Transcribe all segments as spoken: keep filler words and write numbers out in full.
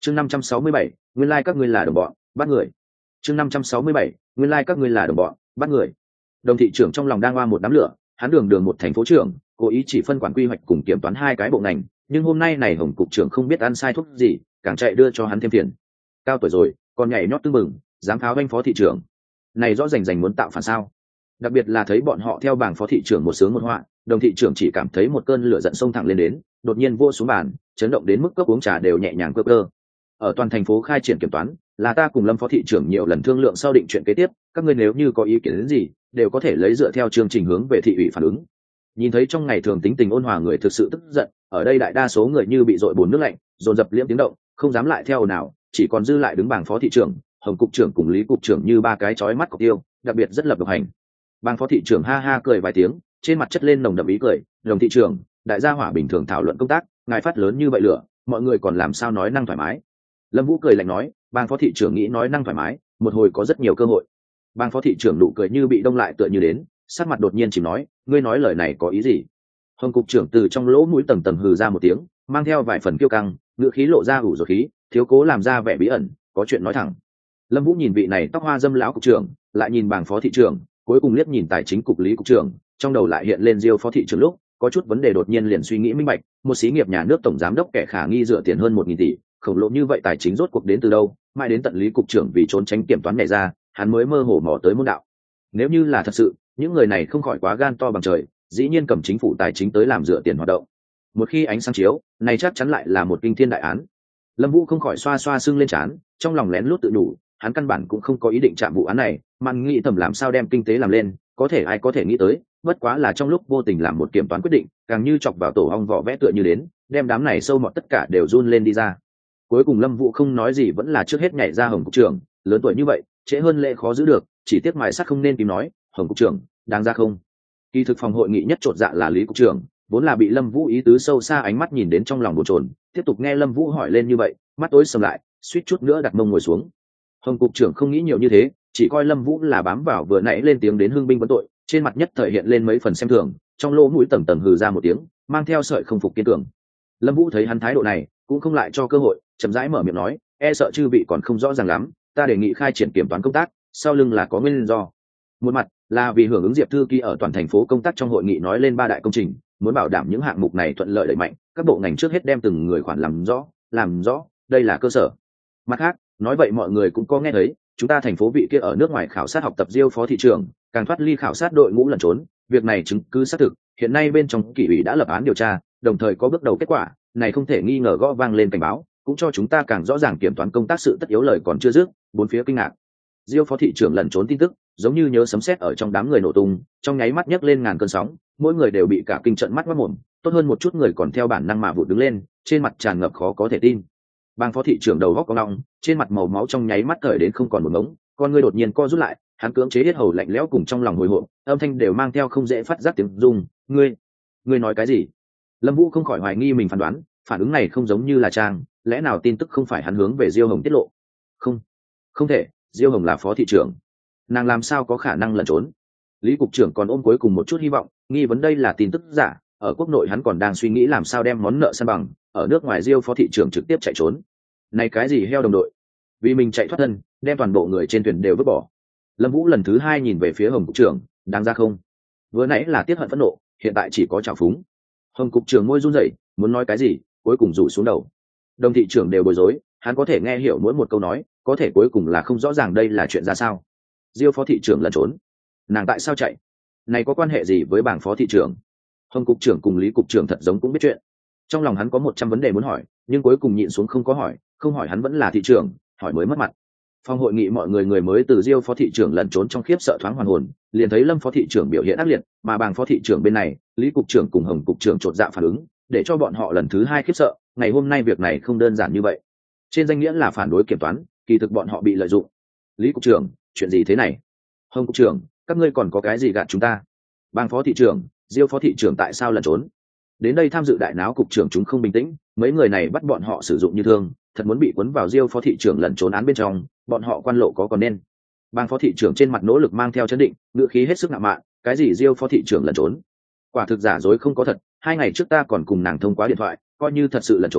chương năm trăm sáu mươi bảy, nguyên lai các ngươi là đồng bọn, bắt người. chương năm trăm sáu mươi bảy, nguyên lai các ngươi là đồng bọn, bắt người. Đồng thị trưởng trong lòng đang oa một đám lửa, hắn đường đường một thành phố trưởng, cố ý chỉ phân quản quy hoạch cùng kiểm toán hai cái bộ ngành, nhưng hôm nay này Hồng cục trưởng không biết ăn sai thuốc gì, càng chạy đưa cho hắn thêm phiền. Cao tuổi rồi, còn nhảy nhót tưng bừng, dám pháo anh phó thị trưởng. Này rõ rành rành muốn tạo phản sao? Đặc biệt là thấy bọn họ theo bảng phó thị trưởng một sướng một họa, Đồng thị trưởng chỉ cảm thấy một cơn lửa giận xông thẳng lên đến, đột nhiên vô xuống bàn, chấn động đến mức cốc uống trà đều nhẹ nhàng cơ cơ. Ở toàn thành phố khai triển kiểm toán, là ta cùng Lâm phó thị trưởng nhiều lần thương lượng sau định chuyện kế tiếp, các ngươi nếu như có ý kiến đến gì, đều có thể lấy dựa theo chương trình hướng về thị ủy phản ứng. Nhìn thấy trong ngày thường tính tình ôn hòa người thực sự tức giận, ở đây đại đa số người như bị dội bồn nước lạnh, dồn dập liễm tiếng động, không dám lại theo ồn ào, chỉ còn dư lại đứng bảng phó thị trưởng, Hồng cục trưởng cùng Lý cục trưởng như ba cái chói mắt cọc tiêu, đặc biệt rất lập độc hành. Bảng phó thị trưởng ha ha cười vài tiếng, trên mặt chất lên nồng đậm ý cười, Đồng thị trưởng, đại gia hỏa bình thường thảo luận công tác, ngài phát lớn như vậy lửa, mọi người còn làm sao nói năng thoải mái. Lâm Vũ cười lạnh nói, bang phó thị trưởng nghĩ nói năng thoải mái, một hồi có rất nhiều cơ hội. Bang phó thị trưởng nụ cười như bị đông lại tựa như đến, sắc mặt đột nhiên chìm nói, ngươi nói lời này có ý gì? Hồng cục trưởng từ trong lỗ mũi tầng tầng hừ ra một tiếng, mang theo vài phần kiêu căng, ngữ khí lộ ra ủ rồi khí, thiếu cố làm ra vẻ bí ẩn, có chuyện nói thẳng. Lâm Vũ nhìn vị này tóc hoa dâm lão cục trưởng, lại nhìn bang phó thị trưởng, cuối cùng liếc nhìn tài chính cục Lý cục trưởng, trong đầu lại hiện lên Diêu phó thị trưởng lúc, có chút vấn đề đột nhiên liền suy nghĩ minh bạch, một xí nghiệp nhà nước tổng giám đốc kẻ khả nghi dựa tiền hơn một nghìn tỷ, khổng lồ như vậy tài chính rốt cuộc đến từ đâu, mãi đến tận Lý cục trưởng vì trốn tránh kiểm toán này ra, hắn mới mơ hồ mò tới môn đạo. Nếu như là thật sự, những người này không khỏi quá gan to bằng trời, dĩ nhiên cầm chính phủ tài chính tới làm dựa tiền hoạt động. Một khi ánh sáng chiếu, này chắc chắn lại là một kinh thiên đại án. Lâm Vũ không khỏi xoa xoa sưng lên trán, trong lòng lén lút tự đủ, hắn căn bản cũng không có ý định chạm vụ án này, mà nghĩ thầm làm sao đem kinh tế làm lên, có thể ai có thể nghĩ tới, bất quá là trong lúc vô tình làm một kiểm toán quyết định, càng như chọc vào tổ ong vỏ vẽ tựa như đến, đem đám này sâu mọt tất cả đều run lên đi ra. Cuối cùng Lâm Vũ không nói gì vẫn là trước hết nhảy ra Hồng cục trưởng, lớn tuổi như vậy, trễ hơn lễ khó giữ được, chỉ tiếc mài sắt không nên tìm nói, Hồng cục trưởng, đáng ra không? Kỳ thực phòng hội nghị nhất chột dạ là Lý cục trưởng, vốn là bị Lâm Vũ ý tứ sâu xa ánh mắt nhìn đến trong lòng bồn chồn, tiếp tục nghe Lâm Vũ hỏi lên như vậy, mắt tối sầm lại, suýt chút nữa đặt mông ngồi xuống. Hồng cục trưởng không nghĩ nhiều như thế, chỉ coi Lâm Vũ là bám vào vừa nãy lên tiếng đến hưng binh vấn tội, trên mặt nhất thời hiện lên mấy phần xem thường, trong lỗ mũi tầng tầng hừ ra một tiếng, mang theo sợi không phục kiên cường. Lâm Vũ thấy hắn thái độ này, cũng không lại cho cơ hội, chậm rãi mở miệng nói, e sợ chư vị còn không rõ ràng lắm, ta đề nghị khai triển kiểm toán công tác, sau lưng là có nguyên do. Một mặt là vì hưởng ứng Diệp thư ký ở toàn thành phố công tác trong hội nghị nói lên ba đại công trình, muốn bảo đảm những hạng mục này thuận lợi đẩy mạnh, các bộ ngành trước hết đem từng người khoản làm rõ, làm rõ, đây là cơ sở. Mặt khác, nói vậy mọi người cũng có nghe thấy, chúng ta thành phố vị kia ở nước ngoài khảo sát học tập Diêu phó thị trưởng, càng thoát ly khảo sát đội ngũ lẩn trốn, việc này chứng cứ xác thực, hiện nay bên trong kỷ ủy đã lập án điều tra, đồng thời có bước đầu kết quả, này không thể nghi ngờ gõ vang lên cảnh báo, cũng cho chúng ta càng rõ ràng kiểm toán công tác sự tất yếu lời còn chưa dứt, bốn phía kinh ngạc. Diêu phó thị trưởng lẩn trốn tin tức, giống như nhớ sấm sét ở trong đám người nổ tung, trong nháy mắt nhấc lên ngàn cơn sóng, mỗi người đều bị cả kinh trận mắt mắt mồm, tốt hơn một chút người còn theo bản năng mà vụt đứng lên, trên mặt tràn ngập khó có thể tin. Bang phó thị trưởng đầu góc có ngọng, trên mặt màu máu trong nháy mắt cởi đến không còn một ngống, con người đột nhiên co rút lại, hắn cưỡng chế hết hầu lạnh lẽo cùng trong lòng hồi hộp, âm thanh đều mang theo không dễ phát giác tiếng rung, "Ngươi, ngươi nói cái gì?" Lâm Vũ không khỏi hoài nghi mình phán đoán, phản ứng này không giống như là trang, lẽ nào tin tức không phải hắn hướng về Diêu Hồng tiết lộ? Không, không thể, Diêu Hồng là phó thị trưởng, nàng làm sao có khả năng lẩn trốn? Lý cục trưởng còn ôm cuối cùng một chút hy vọng, nghi vấn đây là tin tức giả, ở quốc nội hắn còn đang suy nghĩ làm sao đem món nợ san bằng, ở nước ngoài Diêu phó thị trưởng trực tiếp chạy trốn. Này cái gì heo đồng đội? Vì mình chạy thoát thân, đem toàn bộ người trên thuyền đều vứt bỏ. Lâm Vũ lần thứ hai nhìn về phía Hồng cục trưởng, đáng ra không? Vừa nãy là tiết hận phẫn nộ, hiện tại chỉ có trào phúng. Hồng cục trưởng môi run rẩy, muốn nói cái gì, cuối cùng rủ xuống đầu. Đồng thị trưởng đều bối rối, hắn có thể nghe hiểu mỗi một câu nói, có thể cuối cùng là không rõ ràng đây là chuyện ra sao. Diêu phó thị trưởng lẩn trốn, nàng tại sao chạy? Này có quan hệ gì với bảng phó thị trưởng? Hồng cục trưởng cùng Lý cục trưởng thật giống cũng biết chuyện. Trong lòng hắn có một trăm vấn đề muốn hỏi, nhưng cuối cùng nhịn xuống không có hỏi, không hỏi hắn vẫn là thị trưởng, hỏi mới mất mặt. Phòng hội nghị mọi người người mới từ Diêu phó thị trưởng lẩn trốn trong khiếp sợ thoáng hoàn hồn, liền thấy Lâm phó thị trưởng biểu hiện ác liệt, mà bảng phó thị trưởng bên này, Lý cục trưởng cùng Hồng cục trưởng chột dạ phản ứng, để cho bọn họ lần thứ hai khiếp sợ, ngày hôm nay việc này không đơn giản như vậy. Trên danh nghĩa là phản đối kiểm toán, kỳ thực bọn họ bị lợi dụng. Lý cục trưởng, chuyện gì thế này? Hồng cục trưởng, các ngươi còn có cái gì gạt chúng ta? Bang phó thị trưởng, Diêu phó thị trưởng tại sao lẩn trốn? Đến đây tham dự đại náo cục trưởng chúng không bình tĩnh, mấy người này bắt bọn họ sử dụng như thương, thật muốn bị cuốn vào Diêu phó thị trưởng lẩn trốn án bên trong, bọn họ quan lộ có còn nên. Bang phó thị trưởng trên mặt nỗ lực mang theo chấn định, ngữ khí hết sức ngạo mạn, cái gì Diêu phó thị trưởng lẩn trốn? Quả thực giả dối không có thật, hai ngày trước ta còn cùng nàng thông qua điện thoại, coi như thật sự lẩn trốn,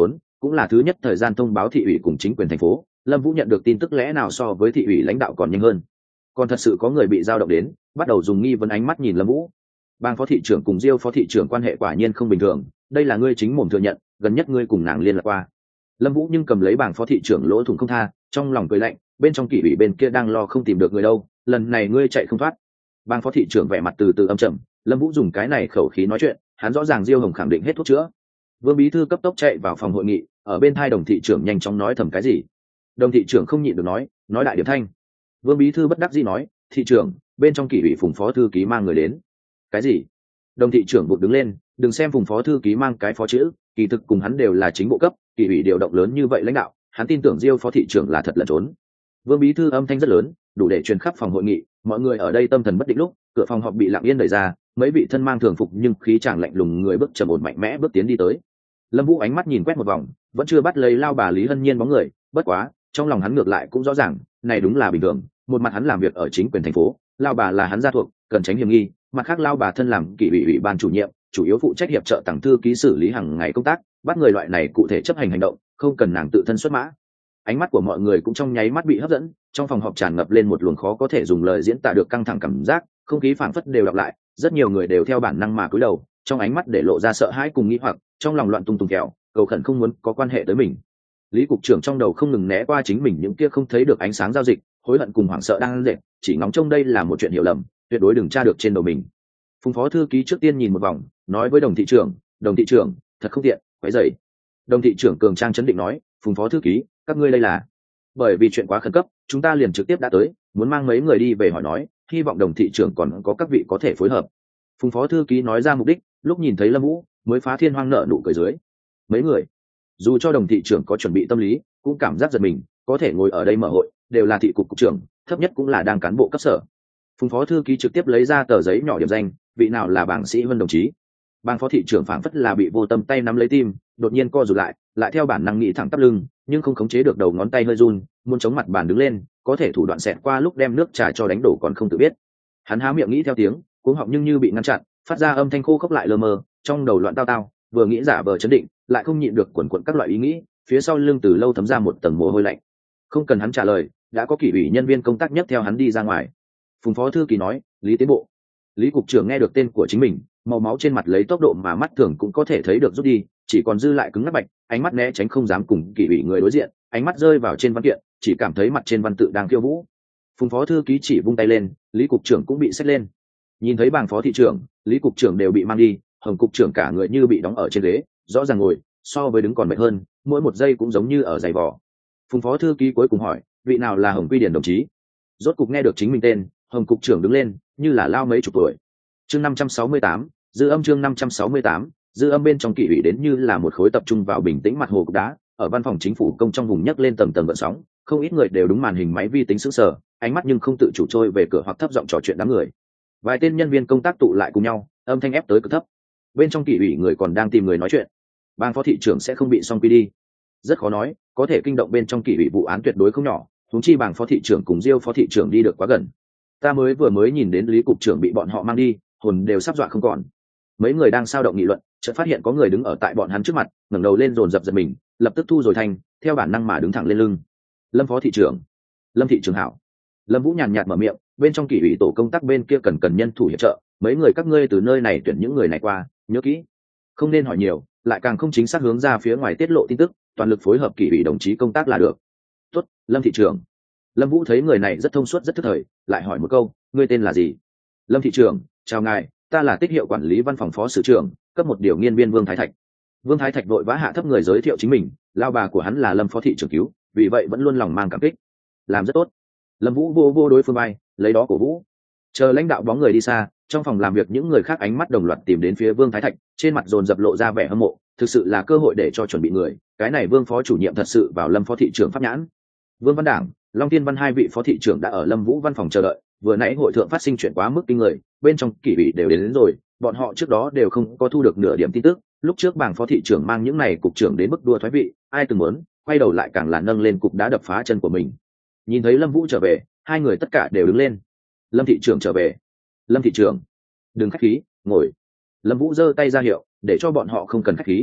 cũng là thứ nhất thời gian thông báo thị ủy cùng chính quyền thành phố. Lâm Vũ nhận được tin tức lẽ nào so với thị ủy lãnh đạo còn nhanh hơn, còn thật sự có người bị dao động đến, bắt đầu dùng nghi vấn ánh mắt nhìn Lâm Vũ. Bang phó thị trưởng cùng Diêu phó thị trưởng quan hệ quả nhiên không bình thường, đây là ngươi chính mồm thừa nhận, gần nhất ngươi cùng nàng liên lạc qua. Lâm Vũ nhưng cầm lấy bảng phó thị trưởng lỗ thủng không tha, trong lòng cười lạnh, bên trong kỷ ủy bên kia đang lo không tìm được người đâu, lần này ngươi chạy không thoát. Bang phó thị trưởng vẻ mặt từ từ âm trầm, Lâm Vũ dùng cái này khẩu khí nói chuyện, hắn rõ ràng Diêu Hồng khẳng định hết thuốc chữa. Vương bí thư cấp tốc chạy vào phòng hội nghị, ở bên thai đồng thị trưởng nhanh chóng nói thầm cái gì. Đồng thị trưởng không nhịn được nói, nói đại điểm thanh. Vương bí thư bất đắc dĩ nói, thị trưởng, bên trong kỷ ủy Phùng phó thư ký mang người đến. Cái gì? Đồng thị trưởng vụt đứng lên, đừng xem Phùng phó thư ký mang cái phó chữ, kỳ thực cùng hắn đều là chính bộ cấp, kỷ ủy điều động lớn như vậy lãnh đạo, hắn tin tưởng Diêu phó thị trưởng là thật lẩn trốn. Vương bí thư âm thanh rất lớn, đủ để truyền khắp phòng hội nghị, mọi người ở đây tâm thần bất định lúc, cửa phòng họp bị lặng yên đẩy ra, mấy vị thân mang thường phục nhưng khí chàng lạnh lùng người bước trầm ổn mạnh mẽ bước tiến đi tới. Lâm Vũ ánh mắt nhìn quét một vòng, vẫn chưa bắt lấy lao bà Lý Hân Nhiên bóng người, bất quá, trong lòng hắn ngược lại cũng rõ ràng, này đúng là bình thường, một mặt hắn làm việc ở chính quyền thành phố, lao bà là hắn gia thuộc, cần tránh hiểm nghi, mặt khác lao bà thân làm kỷ ủy ủy ban chủ nhiệm, chủ yếu phụ trách hiệp trợ tặng thư ký xử lý hàng ngày công tác, bắt người loại này cụ thể chấp hành hành động, không cần nàng tự thân xuất mã. Ánh mắt của mọi người cũng trong nháy mắt bị hấp dẫn, trong phòng họp tràn ngập lên một luồng khó có thể dùng lời diễn tả được căng thẳng cảm giác, không khí phảng phất đều đọc lại, rất nhiều người đều theo bản năng mà cúi đầu, trong ánh mắt để lộ ra sợ hãi cùng nghi hoặc, trong lòng loạn tung tung kẹo, cầu khẩn không muốn có quan hệ tới mình. Lý cục trưởng trong đầu không ngừng né qua chính mình những kia không thấy được ánh sáng giao dịch, hối hận cùng hoảng sợ đang dệt, chỉ ngóng trông đây là một chuyện hiểu lầm, tuyệt đối đừng tra được trên đầu mình. Phùng phó thư ký trước tiên nhìn một vòng, nói với đồng thị trưởng, đồng thị trưởng, thật không tiện, quấy rầy. Đồng thị trưởng cường trang chấn định nói, Phùng phó thư ký, các ngươi đây là bởi vì chuyện quá khẩn cấp, chúng ta liền trực tiếp đã tới, muốn mang mấy người đi về hỏi nói, hy vọng đồng thị trưởng còn có các vị có thể phối hợp. Phùng phó thư ký nói ra mục đích, lúc nhìn thấy Lâm Vũ, mới phá thiên hoang nợ nụ cười dưới. Mấy người, dù cho đồng thị trưởng có chuẩn bị tâm lý, cũng cảm giác giật mình, có thể ngồi ở đây mở hội, đều là thị cục cục trưởng, thấp nhất cũng là đang cán bộ cấp sở. Phùng phó thư ký trực tiếp lấy ra tờ giấy nhỏ điểm danh, vị nào là bảng sĩ Vân đồng chí. Bang phó thị trưởng phảng phất là bị vô tâm tay nắm lấy tim, đột nhiên co rụt lại, lại theo bản năng nghĩ thẳng tắp lưng, nhưng không khống chế được đầu ngón tay hơi run, muốn chống mặt bàn đứng lên, có thể thủ đoạn xẹt qua lúc đem nước trà cho đánh đổ còn không tự biết. Hắn há miệng nghĩ theo tiếng, cuống họng nhưng như bị ngăn chặn, phát ra âm thanh khô khốc lại lờ mờ, trong đầu loạn tao tao, vừa nghĩ giả vờ chấn định, lại không nhịn được quần quật các loại ý nghĩ, phía sau lưng từ lâu thấm ra một tầng mồ hôi lạnh. Không cần hắn trả lời, đã có kỷ ủy nhân viên công tác nhất theo hắn đi ra ngoài. Phùng phó thư ký nói, Lý tiến bộ. Lý cục trưởng nghe được tên của chính mình, màu máu trên mặt lấy tốc độ mà mắt thường cũng có thể thấy được rút đi, chỉ còn dư lại cứng ngắc bạch, ánh mắt né tránh không dám cùng kỷ ủy người đối diện, ánh mắt rơi vào trên văn kiện, chỉ cảm thấy mặt trên văn tự đang khiêu vũ. Phùng phó thư ký chỉ vung tay lên, Lý cục trưởng cũng bị xách lên. Nhìn thấy bảng phó thị trưởng, Lý cục trưởng đều bị mang đi, Hồng cục trưởng cả người như bị đóng ở trên ghế, rõ ràng ngồi, so với đứng còn mệt hơn, mỗi một giây cũng giống như ở giày vò. Phùng phó thư ký cuối cùng hỏi, vị nào là Hồng Quy Điển đồng chí? Rốt cục nghe được chính mình tên, Hồng cục trưởng đứng lên, như là lao mấy chục tuổi. Chương năm trăm sáu mươi tám, dư âm chương năm trăm sáu mươi tám, dư âm bên trong kỷ ủy đến như là một khối tập trung vào bình tĩnh mặt hồ cục đá, ở văn phòng chính phủ công trong vùng nhấc lên tầm tầm gợn sóng, không ít người đều đúng màn hình máy vi tính sững sờ, ánh mắt nhưng không tự chủ trôi về cửa hoặc thấp giọng trò chuyện đám người. Vài tên nhân viên công tác tụ lại cùng nhau, âm thanh ép tới cực thấp. Bên trong kỷ ủy người còn đang tìm người nói chuyện. Bang phó thị trưởng sẽ không bị xong quy đi. Rất khó nói, có thể kinh động bên trong kỷ ủy vụ án tuyệt đối không nhỏ, huống chi bang phó thị trưởng cùng Diêu phó thị trưởng đi được quá gần. Ta mới vừa mới nhìn đến Lý cục trưởng bị bọn họ mang đi, hồn đều sắp dọa không còn. Mấy người đang sao động nghị luận, chợt phát hiện có người đứng ở tại bọn hắn trước mặt, ngẩng đầu lên dồn dập giật mình, lập tức thu rồi thành, theo bản năng mà đứng thẳng lên lưng. Lâm phó thị trưởng, Lâm thị trưởng hảo. Lâm Vũ nhàn nhạt mở miệng, bên trong kỷ ủy tổ công tác bên kia cần cần nhân thủ hiệp trợ, mấy người các ngươi từ nơi này tuyển những người này qua, nhớ kỹ, không nên hỏi nhiều, lại càng không chính xác hướng ra phía ngoài tiết lộ tin tức, toàn lực phối hợp kỷ ủy đồng chí công tác là được. Tốt, Lâm thị trưởng. Lâm Vũ thấy người này rất thông suốt rất thức thời, lại hỏi một câu, ngươi tên là gì? Lâm thị trưởng, chào ngài, ta là tích hiệu quản lý văn phòng phó sử trưởng, cấp một điều nghiên viên Vương Thái Thạch. Vương Thái Thạch vội vã hạ thấp người giới thiệu chính mình, lao bà của hắn là Lâm phó thị trưởng cứu, vì vậy vẫn luôn lòng mang cảm kích. Làm rất tốt. Lâm Vũ vô vô đối phương bay, lấy đó cổ vũ. Chờ lãnh đạo bóng người đi xa, trong phòng làm việc những người khác ánh mắt đồng loạt tìm đến phía Vương Thái Thạch, trên mặt dồn dập lộ ra vẻ hâm mộ, thực sự là cơ hội để cho chuẩn bị người, cái này Vương phó chủ nhiệm thật sự vào Lâm phó thị trưởng pháp nhãn. Vương Văn Đảng, Long Tiên Văn hai vị phó thị trưởng đã ở Lâm Vũ văn phòng chờ đợi, vừa nãy hội thượng phát sinh chuyện quá mức kinh người, bên trong kỷ ủy đều đến, đến rồi, bọn họ trước đó đều không có thu được nửa điểm tin tức, lúc trước bảng phó thị trưởng mang những này cục trưởng đến mức đua thoái vị, ai từng muốn, quay đầu lại càng là nâng lên cục đá đập phá chân của mình. Nhìn thấy Lâm Vũ trở về, hai người tất cả đều đứng lên. Lâm thị trưởng trở về. Lâm thị trưởng, đừng khách khí, ngồi. Lâm Vũ giơ tay ra hiệu, để cho bọn họ không cần khách khí.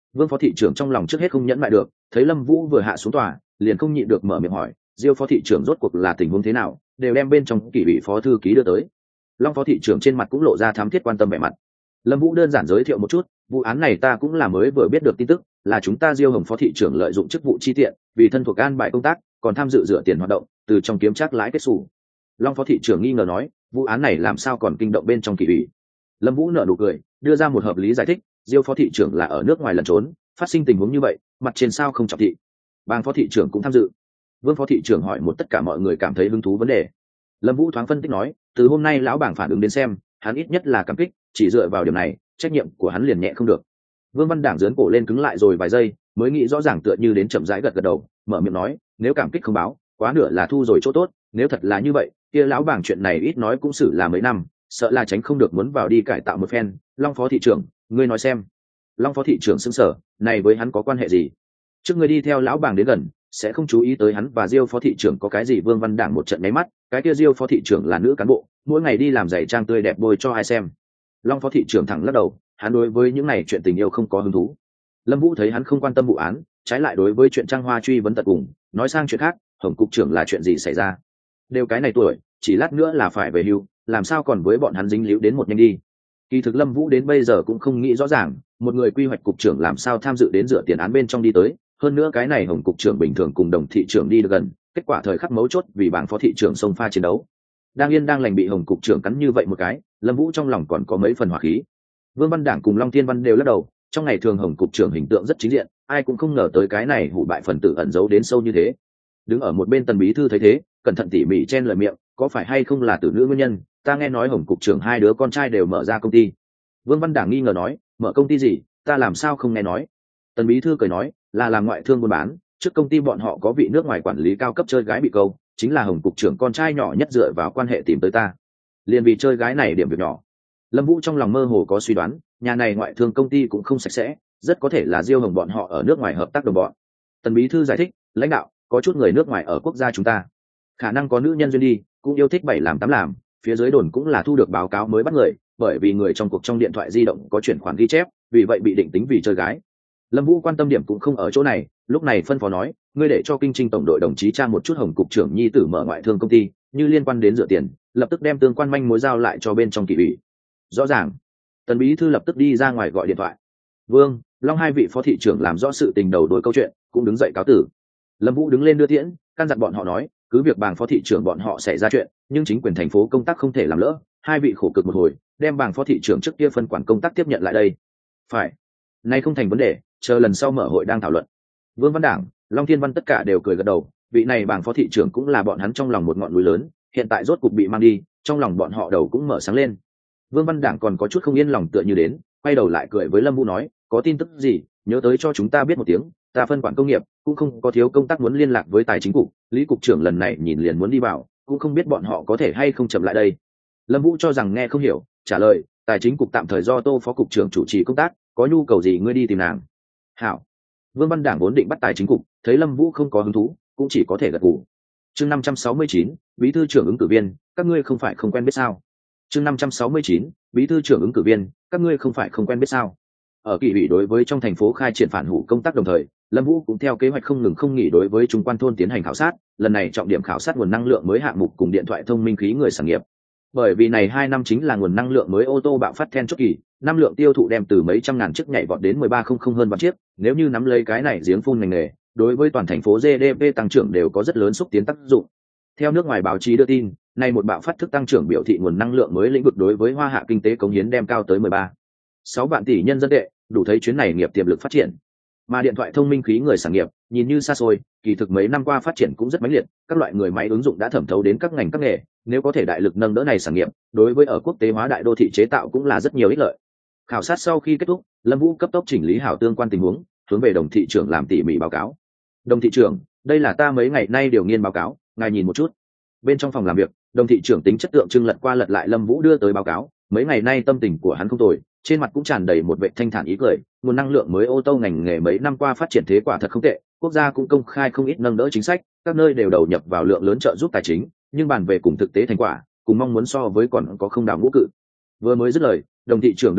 Vương phó thị trưởng trong lòng trước hết không nhẫn lại được, thấy Lâm Vũ vừa hạ xuống tòa liền không nhịn được mở miệng hỏi, Diêu phó thị trưởng rốt cuộc là tình huống thế nào, đều đem bên trong kỷ ủy phó thư ký đưa tới. Long phó thị trưởng trên mặt cũng lộ ra thám thiết quan tâm vẻ mặt. Lâm Vũ đơn giản giới thiệu một chút, vụ án này ta cũng là mới vừa biết được tin tức, là chúng ta Diêu Hồng phó thị trưởng lợi dụng chức vụ chi tiện, vì thân thuộc an bài công tác, còn tham dự rửa tiền hoạt động, từ trong kiếm trác lãi kết sổ. Long phó thị trưởng nghi ngờ nói, vụ án này làm sao còn kinh động bên trong kỷ ủy. Lâm Vũ nở nụ cười, đưa ra một hợp lý giải thích, Diêu phó thị trưởng là ở nước ngoài lẩn trốn, phát sinh tình huống như vậy, mặt trên sao không trọng thị. Bang phó thị trưởng cũng tham dự. Vương phó thị trưởng hỏi một tất cả mọi người cảm thấy hứng thú vấn đề. Lâm Vũ thoáng phân tích nói, từ hôm nay lão bảng phản ứng đến xem, hắn ít nhất là cảm kích, chỉ dựa vào điểm này, trách nhiệm của hắn liền nhẹ không được. Vương Văn Đảng giớn cổ lên cứng lại rồi vài giây, mới nghĩ rõ ràng tựa như đến chậm rãi gật gật đầu, mở miệng nói, nếu cảm kích không báo, quá nửa là thu rồi chỗ tốt, nếu thật là như vậy, kia lão bảng chuyện này ít nói cũng xử là mấy năm, sợ là tránh không được muốn vào đi cải tạo một phen. Long phó thị trưởng, ngươi nói xem. Long phó thị trưởng sững sờ, này với hắn có quan hệ gì? Trước ngươi đi theo lão bảng đến gần, sẽ không chú ý tới hắn và Diêu phó thị trưởng có cái gì. Vương Văn Đảng một trận nháy mắt, cái kia Diêu phó thị trưởng là nữ cán bộ, mỗi ngày đi làm giày trang tươi đẹp bôi cho ai xem. Long phó thị trưởng thẳng lắc đầu, hắn đối với những này chuyện tình yêu không có hứng thú. Lâm Vũ thấy hắn không quan tâm vụ án, trái lại đối với chuyện Trang Hoa truy vấn tận cùng, nói sang chuyện khác, Hồng cục trưởng là chuyện gì xảy ra? Đều cái này tuổi, chỉ lát nữa là phải về hưu, làm sao còn với bọn hắn dính líu đến một nhanh đi. Kỳ thực Lâm Vũ đến bây giờ cũng không nghĩ rõ ràng, một người quy hoạch cục trưởng làm sao tham dự đến rửa tiền án bên trong đi tới, hơn nữa cái này Hồng cục trưởng bình thường cùng Đồng thị trưởng đi được gần, kết quả thời khắc mấu chốt vì bảng phó thị trưởng xông pha chiến đấu. Đang yên đang lành bị Hồng cục trưởng cắn như vậy một cái, Lâm Vũ trong lòng còn có mấy phần hỏa khí. Vương Văn Đảng cùng Long Thiên Văn đều lắc đầu, trong ngày thường Hồng cục trưởng hình tượng rất chính diện, ai cũng không ngờ tới cái này hủ bại phần tử ẩn giấu đến sâu như thế. Đứng ở một bên Tần bí thư thấy thế, cẩn thận tỉ mỉ chen lời miệng, có phải hay không là tử nữ nguyên nhân, ta nghe nói Hồng cục trưởng hai đứa con trai đều mở ra công ty. Vương Văn Đảng nghi ngờ nói, mở công ty gì, ta làm sao không nghe nói. Tần bí thư cười nói, là làm ngoại thương buôn bán, trước công ty bọn họ có vị nước ngoài quản lý cao cấp chơi gái bị câu, chính là Hồng cục trưởng con trai nhỏ nhất dựa vào quan hệ tìm tới ta, liền vì chơi gái này điểm việc nhỏ. Lâm Vũ trong lòng mơ hồ có suy đoán, nhà này ngoại thương công ty cũng không sạch sẽ, rất có thể là Diêu Hồng bọn họ ở nước ngoài hợp tác đồng bọn. Tần bí thư giải thích, lãnh đạo, có chút người nước ngoài ở quốc gia chúng ta, khả năng có nữ nhân duyên đi, cũng yêu thích bảy làm tám làm, phía dưới đồn cũng là thu được báo cáo mới bắt người, bởi vì người trong cuộc trong điện thoại di động có chuyển khoản ghi chép, vì vậy bị định tính vì chơi gái. Lâm Vũ quan tâm điểm cũng không ở chỗ này, lúc này phân phó nói, ngươi để cho kinh trinh tổng đội đồng chí tra một chút Hồng cục trưởng nhi tử mở ngoại thương công ty, như liên quan đến rửa tiền, lập tức đem tương quan manh mối giao lại cho bên trong kỷ ủy. Rõ ràng. Tần bí thư lập tức đi ra ngoài gọi điện thoại. Vương, Long hai vị phó thị trưởng làm rõ sự tình đầu đuôi câu chuyện, cũng đứng dậy cáo tử. Lâm Vũ đứng lên đưa tiễn, căn dặn bọn họ nói, cứ việc bảng phó thị trưởng bọn họ xảy ra chuyện, nhưng chính quyền thành phố công tác không thể làm lỡ, hai vị khổ cực một hồi, đem bảng phó thị trưởng trước kia phân quản công tác tiếp nhận lại đây. Phải. Nay không thành vấn đề, chờ lần sau mở hội đang thảo luận. Vương Văn Đảng, Long Thiên Văn tất cả đều cười gật đầu, vị này bảng phó thị trưởng cũng là bọn hắn trong lòng một ngọn núi lớn, hiện tại rốt cục bị mang đi, trong lòng bọn họ đầu cũng mở sáng lên. Vương Văn Đảng còn có chút không yên lòng tựa như đến, quay đầu lại cười với Lâm Vũ nói, có tin tức gì, nhớ tới cho chúng ta biết một tiếng, ta phân quản công nghiệp, cũng không có thiếu công tác muốn liên lạc với tài chính cục, Lý cục trưởng lần này nhìn liền muốn đi vào, cũng không biết bọn họ có thể hay không chậm lại đây. Lâm Vũ cho rằng nghe không hiểu, trả lời, tài chính cục tạm thời do Tô phó cục trưởng chủ trì công tác, có nhu cầu gì ngươi đi tìm nàng. Hảo. Vương Văn Đảng vốn định bắt tài chính cục, thấy Lâm Vũ không có hứng thú, cũng chỉ có thể gật gù. Chương năm trăm sáu mươi chín, bí thư trưởng ứng cử viên, các ngươi không phải không quen biết sao? Chương năm trăm sáu mươi chín, bí thư trưởng ứng cử viên, các ngươi không phải không quen biết sao? Ở kỷ ủy đối với trong thành phố khai triển phản hủ công tác đồng thời, Lâm Vũ cũng theo kế hoạch không ngừng không nghỉ đối với trung quan thôn tiến hành khảo sát, lần này trọng điểm khảo sát nguồn năng lượng mới hạng mục cùng điện thoại thông minh khí người sản nghiệp. Bởi vì này hai năm chính là nguồn năng lượng mới ô tô bạo phát then chốt kỳ, năm lượng tiêu thụ đem từ mấy trăm ngàn chiếc nhảy vọt đến mười ba không không hơn vạn chiếc, nếu như nắm lấy cái này giếng phun ngành nghề, đối với toàn thành phố giê đê pê tăng trưởng đều có rất lớn xúc tiến tác dụng. Theo nước ngoài báo chí đưa tin, nay một bạo phát thức tăng trưởng biểu thị nguồn năng lượng mới lĩnh vực đối với Hoa Hạ kinh tế cống hiến đem cao tới mười ba phẩy sáu vạn tỷ nhân dân tệ, đủ thấy chuyến này nghiệp tiềm lực phát triển. Mà điện thoại thông minh khí người sản nghiệp, nhìn như xa xôi, kỳ thực mấy năm qua phát triển cũng rất mãnh liệt, các loại người máy ứng dụng đã thẩm thấu đến các ngành các nghề, nếu có thể đại lực nâng đỡ này sản nghiệp, đối với ở quốc tế hóa đại đô thị chế tạo cũng là rất nhiều ích lợi. Khảo sát sau khi kết thúc, Lâm Vũ cấp tốc chỉnh lý hảo tương quan tình huống, hướng về Đồng thị trưởng làm tỉ mỉ báo cáo. Đồng thị trưởng, đây là ta mấy ngày nay điều nghiên báo cáo, ngài nhìn một chút. Bên trong phòng làm việc, Đồng thị trưởng tính chất tượng trưng lật qua lật lại Lâm Vũ đưa tới báo cáo, mấy ngày nay tâm tình của hắn không tồi, trên mặt cũng tràn đầy một vẻ thanh thản ý cười, nguồn năng lượng mới ô tô ngành nghề mấy năm qua phát triển thế quả thật không tệ, quốc gia cũng công khai không ít nâng đỡ chính sách, các nơi đều đầu nhập vào lượng lớn trợ giúp tài chính, nhưng bàn về cùng thực tế thành quả, cùng mong muốn so với còn có không đảo ngũ cự. Vừa mới dứt lời, Đồng thị trưởng đứng dậy,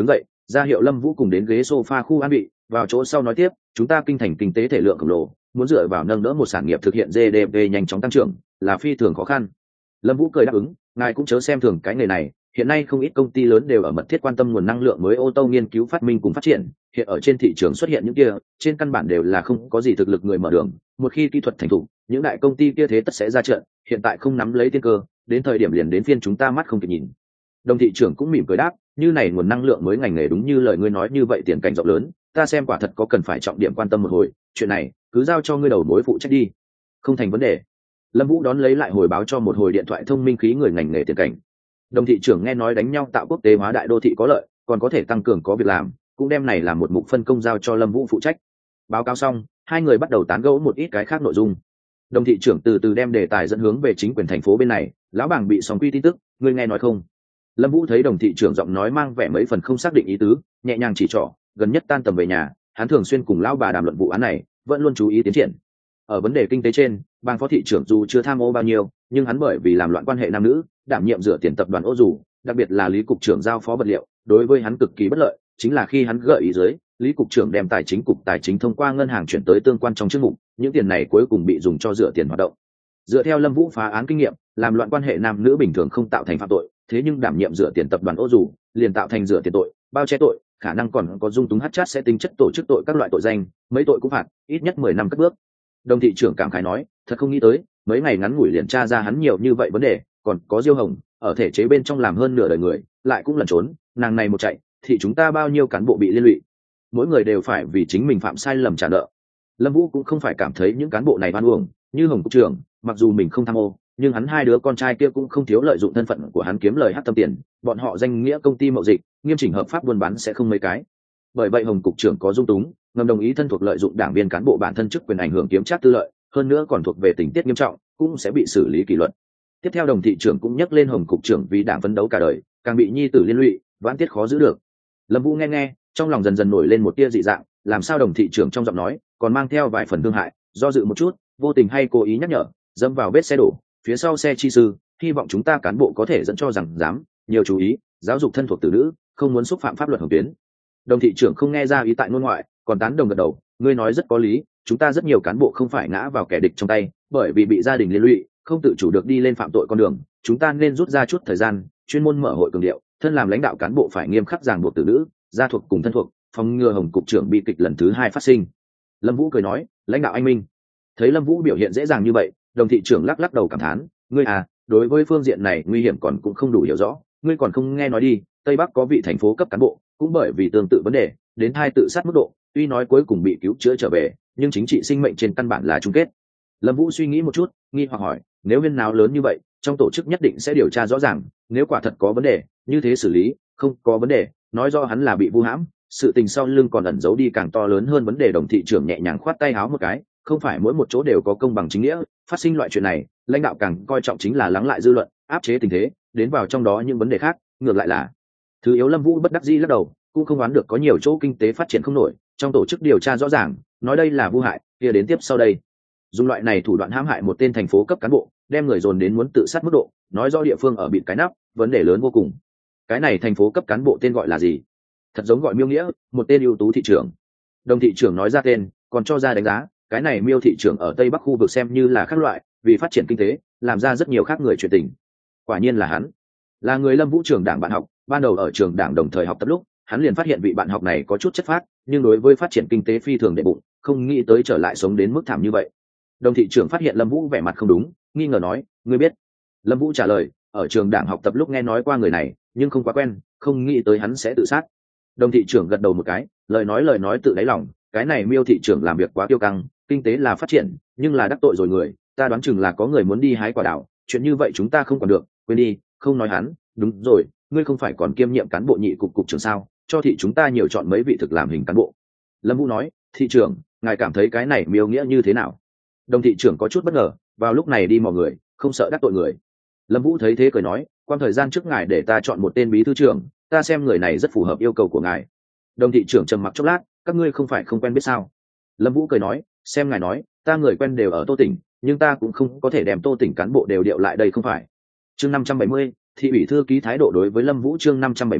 ra hiệu Lâm Vũ cùng đến ghế sofa khu an vị, vào chỗ sau nói tiếp, chúng ta kinh thành kinh tế thể lượng khổng lồ, muốn dựa vào nâng đỡ một sản nghiệp thực hiện giê đê pê nhanh chóng tăng trưởng là phi thường khó khăn. Lâm Vũ cười đáp ứng, ngài cũng chớ xem thường cái nghề này, hiện nay không ít công ty lớn đều ở mật thiết quan tâm nguồn năng lượng mới ô tô nghiên cứu phát minh cùng phát triển, hiện ở trên thị trường xuất hiện những kia, trên căn bản đều là không có gì thực lực người mở đường, một khi kỹ thuật thành thục, những đại công ty kia thế tất sẽ ra trận, hiện tại không nắm lấy tiên cơ, đến thời điểm liền đến phiên chúng ta mắt không kịp nhìn. Đồng thị trưởng cũng mỉm cười đáp, như này nguồn năng lượng mới ngành nghề đúng như lời ngươi nói như vậy tiền cảnh rộng lớn, ta xem quả thật có cần phải trọng điểm quan tâm một hồi, chuyện này cứ giao cho ngươi đầu mối phụ trách đi. Không thành vấn đề. Lâm Vũ đón lấy lại hồi báo cho một hồi điện thoại thông minh khí người ngành nghề tiền cảnh. Đồng thị trưởng nghe nói đánh nhau tạo quốc tế hóa đại đô thị có lợi, còn có thể tăng cường có việc làm, cũng đem này làm một mục phân công giao cho Lâm Vũ phụ trách. Báo cáo xong, hai người bắt đầu tán gẫu một ít cái khác nội dung. Đồng thị trưởng từ từ đem đề tài dẫn hướng về chính quyền thành phố bên này, lão bảng bị sóng quy tin tức, ngươi nghe nói không? Lâm Vũ thấy đồng thị trưởng giọng nói mang vẻ mấy phần không xác định ý tứ, nhẹ nhàng chỉ trỏ, gần nhất tan tầm về nhà, hắn thường xuyên cùng lão bà đàm luận vụ án này, vẫn luôn chú ý tiến triển. Ở vấn đề kinh tế trên, bang phó thị trưởng dù chưa tham ô bao nhiêu, nhưng hắn bởi vì làm loạn quan hệ nam nữ, đảm nhiệm rửa tiền tập đoàn ô dù, đặc biệt là Lý cục trưởng giao phó vật liệu, đối với hắn cực kỳ bất lợi, chính là khi hắn gợi ý dưới, Lý cục trưởng đem tài chính cục tài chính thông qua ngân hàng chuyển tới tương quan trong chức mục, những tiền này cuối cùng bị dùng cho rửa tiền hoạt động. Dựa theo Lâm Vũ phá án kinh nghiệm, làm loạn quan hệ nam nữ bình thường không tạo thành phạm tội, thế nhưng đảm nhiệm rửa tiền tập đoàn ô dù, liền tạo thành rửa tiền tội, bao che tội, khả năng còn có dung túng hát chát sẽ tính chất tổ chức tội các loại tội danh, mấy tội cũng phạt, ít nhất mười năm cất bước. Đồng thị trưởng cảm khái nói, thật không nghĩ tới, mấy ngày ngắn ngủi liền tra ra hắn nhiều như vậy vấn đề, còn có Diêu Hồng, ở thể chế bên trong làm hơn nửa đời người, lại cũng lẩn trốn, nàng này một chạy, thì chúng ta bao nhiêu cán bộ bị liên lụy. Mỗi người đều phải vì chính mình phạm sai lầm trả nợ. Lâm Vũ cũng không phải cảm thấy những cán bộ này oan uổng, như Hồng cục trưởng, mặc dù mình không tham ô, nhưng hắn hai đứa con trai kia cũng không thiếu lợi dụng thân phận của hắn kiếm lời hắc tâm tiền, bọn họ danh nghĩa công ty mậu dịch, nghiêm chỉnh hợp pháp buôn bán sẽ không mấy cái. Bởi vậy Hồng cục trưởng có dung túng, ngầm đồng ý thân thuộc lợi dụng đảng viên cán bộ bản thân chức quyền ảnh hưởng kiếm trác tư lợi, hơn nữa còn thuộc về tình tiết nghiêm trọng, cũng sẽ bị xử lý kỷ luật. Tiếp theo Đồng thị trưởng cũng nhắc lên Hồng cục trưởng vì đảng phấn đấu cả đời, càng bị nhi tử liên lụy, vãn tiết khó giữ được. Lâm Vũ nghe nghe, trong lòng dần dần nổi lên một tia dị dạng, làm sao Đồng thị trưởng trong giọng nói còn mang theo vài phần thương hại, do dự một chút, vô tình hay cố ý nhắc nhở, dẫm vào vết xe đổ, phía sau xe chi sư, hy vọng chúng ta cán bộ có thể dẫn cho rằng dám nhiều chú ý, giáo dục thân thuộc tử nữ, không muốn xúc phạm pháp luật hồng tuyến. Đồng thị trưởng không nghe ra ý tại ngôn ngoại, còn tán đồng gật đầu, ngươi nói rất có lý, chúng ta rất nhiều cán bộ không phải ngã vào kẻ địch trong tay, bởi vì bị gia đình liên lụy, không tự chủ được đi lên phạm tội con đường, chúng ta nên rút ra chút thời gian, chuyên môn mở hội cường điệu, thân làm lãnh đạo cán bộ phải nghiêm khắc ràng buộc tử nữ, gia thuộc cùng thân thuộc, phòng ngừa Hồng cục trưởng bị kịch lần thứ hai phát sinh. Lâm Vũ cười nói, lãnh đạo anh minh. Thấy Lâm Vũ biểu hiện dễ dàng như vậy, Đồng thị trưởng lắc lắc đầu cảm thán, ngươi à, đối với phương diện này nguy hiểm còn cũng không đủ hiểu rõ, ngươi còn không nghe nói đi, Tây Bắc có vị thành phố cấp cán bộ, cũng bởi vì tương tự vấn đề, đến hai tự sát mức độ, tuy nói cuối cùng bị cứu chữa trở về, nhưng chính trị sinh mệnh trên căn bản là chung kết. Lâm Vũ suy nghĩ một chút, nghi hoặc hỏi, nếu viên nào lớn như vậy, trong tổ chức nhất định sẽ điều tra rõ ràng, nếu quả thật có vấn đề, như thế xử lý, không có vấn đề, nói do hắn là bị vu hãm, sự tình sau lưng còn ẩn giấu đi càng to lớn hơn vấn đề. Đồng thị trưởng nhẹ nhàng khoát tay áo một cái, không phải mỗi một chỗ đều có công bằng chính nghĩa, phát sinh loại chuyện này, lãnh đạo càng coi trọng chính là lắng lại dư luận, áp chế tình thế, đến vào trong đó những vấn đề khác, ngược lại là thứ yếu. Lâm Vũ bất đắc dĩ lắc đầu, cũng không đoán được có nhiều chỗ kinh tế phát triển không nổi, trong tổ chức điều tra rõ ràng, nói đây là vu hại, kia đến tiếp sau đây. Dùng loại này thủ đoạn hãm hại một tên thành phố cấp cán bộ, đem người dồn đến muốn tự sát mức độ, nói rõ địa phương ở bịt cái nắp, vấn đề lớn vô cùng. Cái này thành phố cấp cán bộ tên gọi là gì? Thật giống gọi Miêu Nghĩa, một tên ưu tú thị trưởng. Đồng thị trưởng nói ra tên, còn cho ra đánh giá, cái này Miêu thị trưởng ở Tây Bắc khu vực xem như là khác loại, vì phát triển kinh tế, làm ra rất nhiều khác người chuyện tình. Quả nhiên là hắn. Là người Lâm Vũ trưởng đảng bạn học, ban đầu ở trường đảng đồng thời học tập lúc, hắn liền phát hiện vị bạn học này có chút chất phác, nhưng đối với phát triển kinh tế phi thường đệ bụng, không nghĩ tới trở lại sống đến mức thảm như vậy. Đồng thị trưởng phát hiện Lâm Vũ vẻ mặt không đúng, nghi ngờ nói, ngươi biết? Lâm Vũ trả lời, ở trường đảng học tập lúc nghe nói qua người này, nhưng không quá quen, không nghĩ tới hắn sẽ tự sát. Đồng thị trưởng gật đầu một cái, lời nói lời nói tự đáy lòng, cái này Miêu thị trưởng làm việc quá tiêu căng, kinh tế là phát triển, nhưng là đắc tội rồi người, ta đoán chừng là có người muốn đi hái quả đào, chuyện như vậy chúng ta không còn được, quên đi, không nói hắn. Đúng rồi, ngươi không phải còn kiêm nhiệm cán bộ nhị cục cục trưởng sao, cho thị chúng ta nhiều chọn mấy vị thực làm hình cán bộ. Lâm Vũ nói, thị trưởng, ngài cảm thấy cái này Miêu Nghĩa như thế nào? Đồng thị trưởng có chút bất ngờ, vào lúc này đi mò người, không sợ đắc tội người. Lâm Vũ thấy thế cười nói, quan thời gian trước ngài để ta chọn một tên bí thư trưởng, ta xem người này rất phù hợp yêu cầu của ngài. Đồng thị trưởng trầm mặc chốc lát, các ngươi không phải không quen biết sao? Lâm Vũ cười nói, xem ngài nói, ta người quen đều ở Tô tỉnh, nhưng ta cũng không có thể đem Tô tỉnh cán bộ đều điệu lại đây không phải. Chương năm trăm bảy mươi, thị ủy thư ký thái độ đối với Lâm Vũ. Chương năm trăm bảy mươi,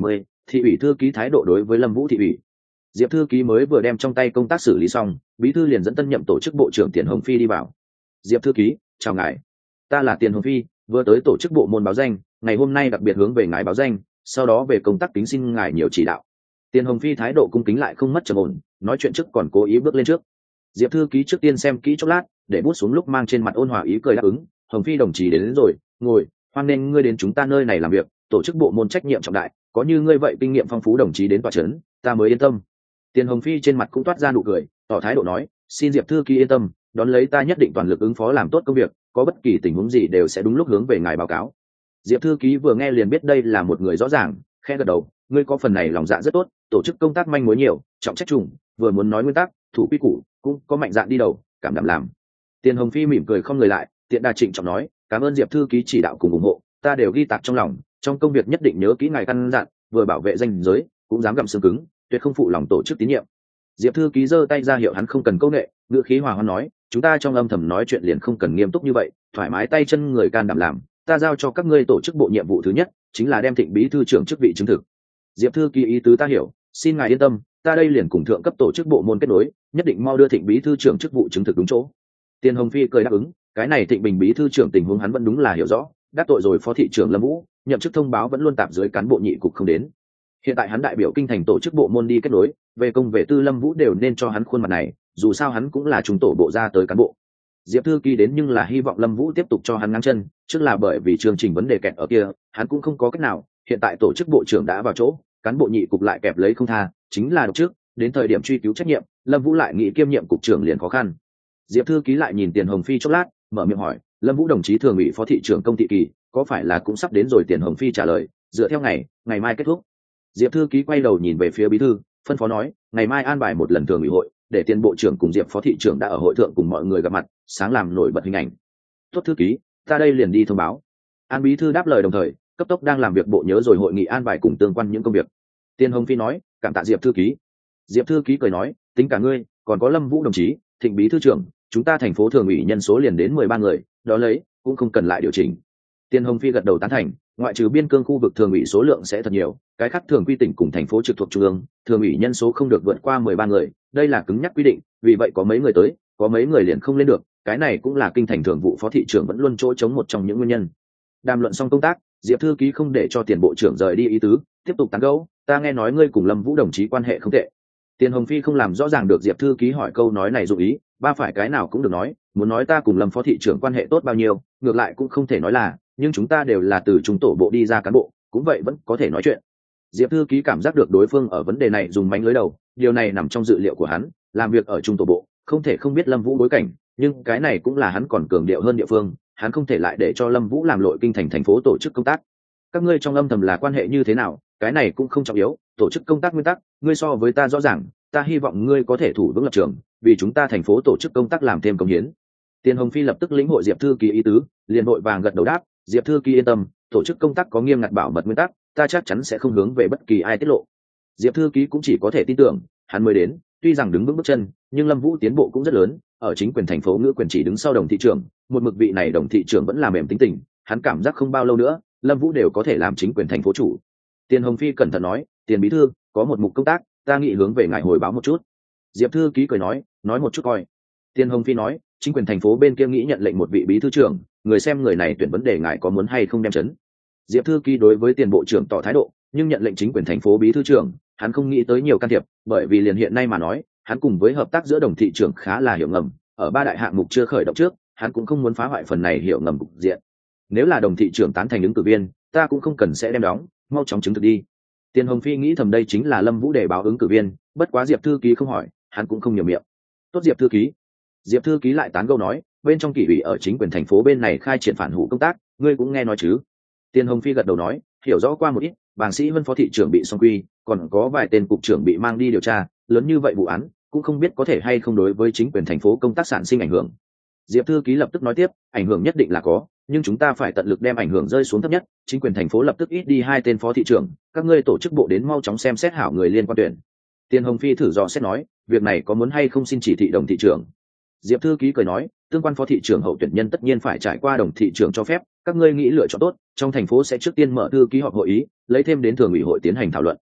thị ủy thư ký thái độ đối với Lâm Vũ thị ủy. Diệp thư ký mới vừa đem trong tay công tác xử lý xong, bí thư liền dẫn tân nhậm tổ chức bộ trưởng Tiền Hồng Phi đi vào. Diệp thư ký, chào ngài, ta là Tiền Hồng Phi, vừa tới tổ chức bộ môn báo danh, ngày hôm nay đặc biệt hướng về ngài báo danh, sau đó về công tác kính xin ngài nhiều chỉ đạo. Tiền Hồng Phi thái độ cung kính lại không mất trầm ổn, nói chuyện trước còn cố ý bước lên trước. Diệp thư ký trước tiên xem kỹ chốc lát, để bút xuống lúc mang trên mặt ôn hòa ý cười đáp ứng. Hồng Phi đồng chí đến, đến rồi, ngồi, hoan nghênh ngươi đến chúng ta nơi này làm việc, tổ chức bộ môn trách nhiệm trọng đại, có như ngươi vậy kinh nghiệm phong phú đồng chí đến tọa trấn, ta mới yên tâm. Tiền Hồng Phi trên mặt cũng toát ra nụ cười, tỏ thái độ nói, xin Diệp thư ký yên tâm, đón lấy ta nhất định toàn lực ứng phó làm tốt công việc, có bất kỳ tình huống gì đều sẽ đúng lúc hướng về ngài báo cáo. Diệp thư ký vừa nghe liền biết đây là một người rõ ràng, khẽ gật đầu, ngươi có phần này lòng dạ rất tốt, tổ chức công tác manh mối nhiều, trọng trách trùng, vừa muốn nói nguyên tắc, thủ quy củ, cũng có mạnh dạn đi đầu, cảm đảm làm. Tiền Hồng Phi mỉm cười không người lại, tiện đà trịnh trọng nói, cảm ơn Diệp thư ký chỉ đạo cùng ủng hộ, ta đều ghi tạc trong lòng, trong công việc nhất định nhớ kỹ ngài căn dặn, vừa bảo vệ danh giới, cũng dám gặm xương cứng, tuyệt không phụ lòng tổ chức tín nhiệm. Diệp thư ký giơ tay ra hiệu hắn không cần câu nệ, ngữ khí hòa hoãn nói, chúng ta trong âm thầm nói chuyện liền không cần nghiêm túc như vậy, thoải mái tay chân người can đảm làm, ta giao cho các ngươi tổ chức bộ nhiệm vụ thứ nhất chính là đem Thịnh bí thư trưởng chức vị chứng thực. Diệp thư ký ý tứ ta hiểu, xin ngài yên tâm, ta đây liền cùng thượng cấp tổ chức bộ môn kết nối, nhất định mau đưa Thịnh bí thư trưởng chức vụ chứng thực đúng chỗ. Tiền Hồng Phi cười đáp ứng, cái này Thịnh Bình bí thư trưởng tình huống hắn vẫn đúng là hiểu rõ, đắc tội rồi phó thị trưởng Lâm Vũ, nhậm chức thông báo vẫn luôn tạm dưới cán bộ nhị cục không đến. Hiện tại hắn đại biểu kinh thành tổ chức bộ môn đi kết nối, về công về tư Lâm Vũ đều nên cho hắn khuôn mặt này, dù sao hắn cũng là trung tổ bộ ra tới cán bộ. Diệp thư ký đến nhưng là hy vọng Lâm Vũ tiếp tục cho hắn ngáng chân, trước là bởi vì chương trình vấn đề kẹt ở kia, hắn cũng không có cách nào, hiện tại tổ chức bộ trưởng đã vào chỗ, cán bộ nhị cục lại kẹp lấy không tha, chính là độc trước, đến thời điểm truy cứu trách nhiệm, Lâm Vũ lại nghĩ kiêm nhiệm cục trưởng liền khó khăn. Diệp thư ký lại nhìn Tiền Hồng Phi chốc lát, mở miệng hỏi, Lâm Vũ đồng chí thường ủy phó thị trưởng Công Thị Kỳ, có phải là cũng sắp đến rồi? Tiền Hồng Phi trả lời, dựa theo ngày, ngày mai kết thúc. Diệp thư ký quay đầu nhìn về phía bí thư, phân phó nói, ngày mai an bài một lần thường ủy hội, để Tiền bộ trưởng cùng Diệp phó thị trưởng đã ở hội thượng cùng mọi người gặp mặt, sáng làm nổi bật hình ảnh. Tốt thư ký, ta đây liền đi thông báo. An bí thư đáp lời đồng thời, cấp tốc đang làm việc bộ nhớ rồi hội nghị an bài cùng tương quan những công việc. Tiền Hồng Phi nói, cảm tạ Diệp thư ký. Diệp thư ký cười nói, tính cả ngươi, còn có Lâm Vũ đồng chí, Thịnh bí thư trưởng, chúng ta thành phố thường ủy nhân số liền đến mười ba người, đó lấy, cũng không cần lại điều chỉnh. Tiền Hồng Phi gật đầu tán thành, ngoại trừ biên cương khu vực thường ủy số lượng sẽ thật nhiều, cái khác thường quy tỉnh cùng thành phố trực thuộc trung ương, thường ủy nhân số không được vượt qua mười ba người, đây là cứng nhắc quy định, vì vậy có mấy người tới, có mấy người liền không lên được, cái này cũng là kinh thành thường vụ phó thị trưởng vẫn luôn chỗ chống một trong những nguyên nhân. Đàm luận xong công tác, Diệp thư ký không để cho Tiền bộ trưởng rời đi ý tứ, tiếp tục tán gẫu, ta nghe nói ngươi cùng Lâm Vũ đồng chí quan hệ không tệ. Tiền Hồng Phi không làm rõ ràng được Diệp thư ký hỏi câu nói này dụng ý, ba phải cái nào cũng được nói, muốn nói ta cùng Lâm phó thị trưởng quan hệ tốt bao nhiêu, ngược lại cũng không thể nói là, nhưng chúng ta đều là từ trung tổ bộ đi ra cán bộ, cũng vậy vẫn có thể nói chuyện. Diệp thư ký cảm giác được đối phương ở vấn đề này dùng mánh lưới đầu, điều này nằm trong dự liệu của hắn, làm việc ở trung tổ bộ, không thể không biết Lâm Vũ bối cảnh, nhưng cái này cũng là hắn còn cường điệu hơn địa phương, hắn không thể lại để cho Lâm Vũ làm lội kinh thành thành phố tổ chức công tác. Các ngươi trong âm thầm là quan hệ như thế nào, cái này cũng không trọng yếu, tổ chức công tác nguyên tắc, ngươi so với ta rõ ràng, ta hy vọng ngươi có thể thủ vững lập trường, vì chúng ta thành phố tổ chức công tác làm thêm công hiến. Tiền Hồng Phi lập tức lĩnh hội Diệp thư ký ý tứ, liền vội vàng gật đầu đáp, Diệp thư ký yên tâm, tổ chức công tác có nghiêm ngặt bảo mật nguyên tắc, ta chắc chắn sẽ không hướng về bất kỳ ai tiết lộ. Diệp thư ký cũng chỉ có thể tin tưởng, hắn mới đến, tuy rằng đứng vững bước chân, nhưng Lâm Vũ tiến bộ cũng rất lớn, ở chính quyền thành phố ngữ quyền chỉ đứng sau đồng thị trưởng, một mực vị này đồng thị trưởng vẫn là mềm tính tình, hắn cảm giác không bao lâu nữa, Lâm Vũ đều có thể làm chính quyền thành phố chủ. Tiền Hồng Phi cẩn thận nói, Tiền bí thư, có một mục công tác, ta nghĩ hướng về ngài hồi báo một chút. Diệp thư ký cười nói, nói một chút coi. Tiền Hồng Phi nói, chính quyền thành phố bên kia nghĩ nhận lệnh một vị bí thư trưởng, người xem người này tuyển vấn đề ngài có muốn hay không đem chấn. Diệp thư ký đối với Tiền bộ trưởng tỏ thái độ, nhưng nhận lệnh chính quyền thành phố bí thư trưởng, hắn không nghĩ tới nhiều can thiệp, bởi vì liền hiện nay mà nói, hắn cùng với hợp tác giữa đồng thị trưởng khá là hiểu ngầm, ở ba đại hạng mục chưa khởi động trước, hắn cũng không muốn phá hoại phần này hiểu ngầm cục diện. Nếu là đồng thị trưởng tán thành ứng cử viên, ta cũng không cần sẽ đem đóng, mau chóng chứng thực đi. Tiền Hồng Phi nghĩ thầm đây chính là Lâm Vũ để báo ứng cử viên, bất quá Diệp thư ký không hỏi, hắn cũng không nhiều miệng. Tốt Diệp thư ký. Diệp thư ký lại tán gẫu nói, bên trong kỷ ủy ở chính quyền thành phố bên này khai triển phản hủ công tác, ngươi cũng nghe nói chứ? Tiền Hồng Phi gật đầu nói, hiểu rõ qua một ít, bàng sĩ Vân phó thị trưởng bị song quy, còn có vài tên cục trưởng bị mang đi điều tra, lớn như vậy vụ án, cũng không biết có thể hay không đối với chính quyền thành phố công tác sản sinh ảnh hưởng. Diệp thư ký lập tức nói tiếp, ảnh hưởng nhất định là có, nhưng chúng ta phải tận lực đem ảnh hưởng rơi xuống thấp nhất, chính quyền thành phố lập tức ít đi hai tên phó thị trưởng, các ngươi tổ chức bộ đến mau chóng xem xét hảo người liên quan tuyển. Tiền Hồng Phi thử dò xét nói, việc này có muốn hay không xin chỉ thị đồng thị trưởng. Diệp thư ký cười nói, tương quan phó thị trưởng hậu tuyển nhân tất nhiên phải trải qua đồng thị trưởng cho phép, các ngươi nghĩ lựa chọn tốt, trong thành phố sẽ trước tiên mở thư ký họp hội ý, lấy thêm đến thường ủy hội tiến hành thảo luận.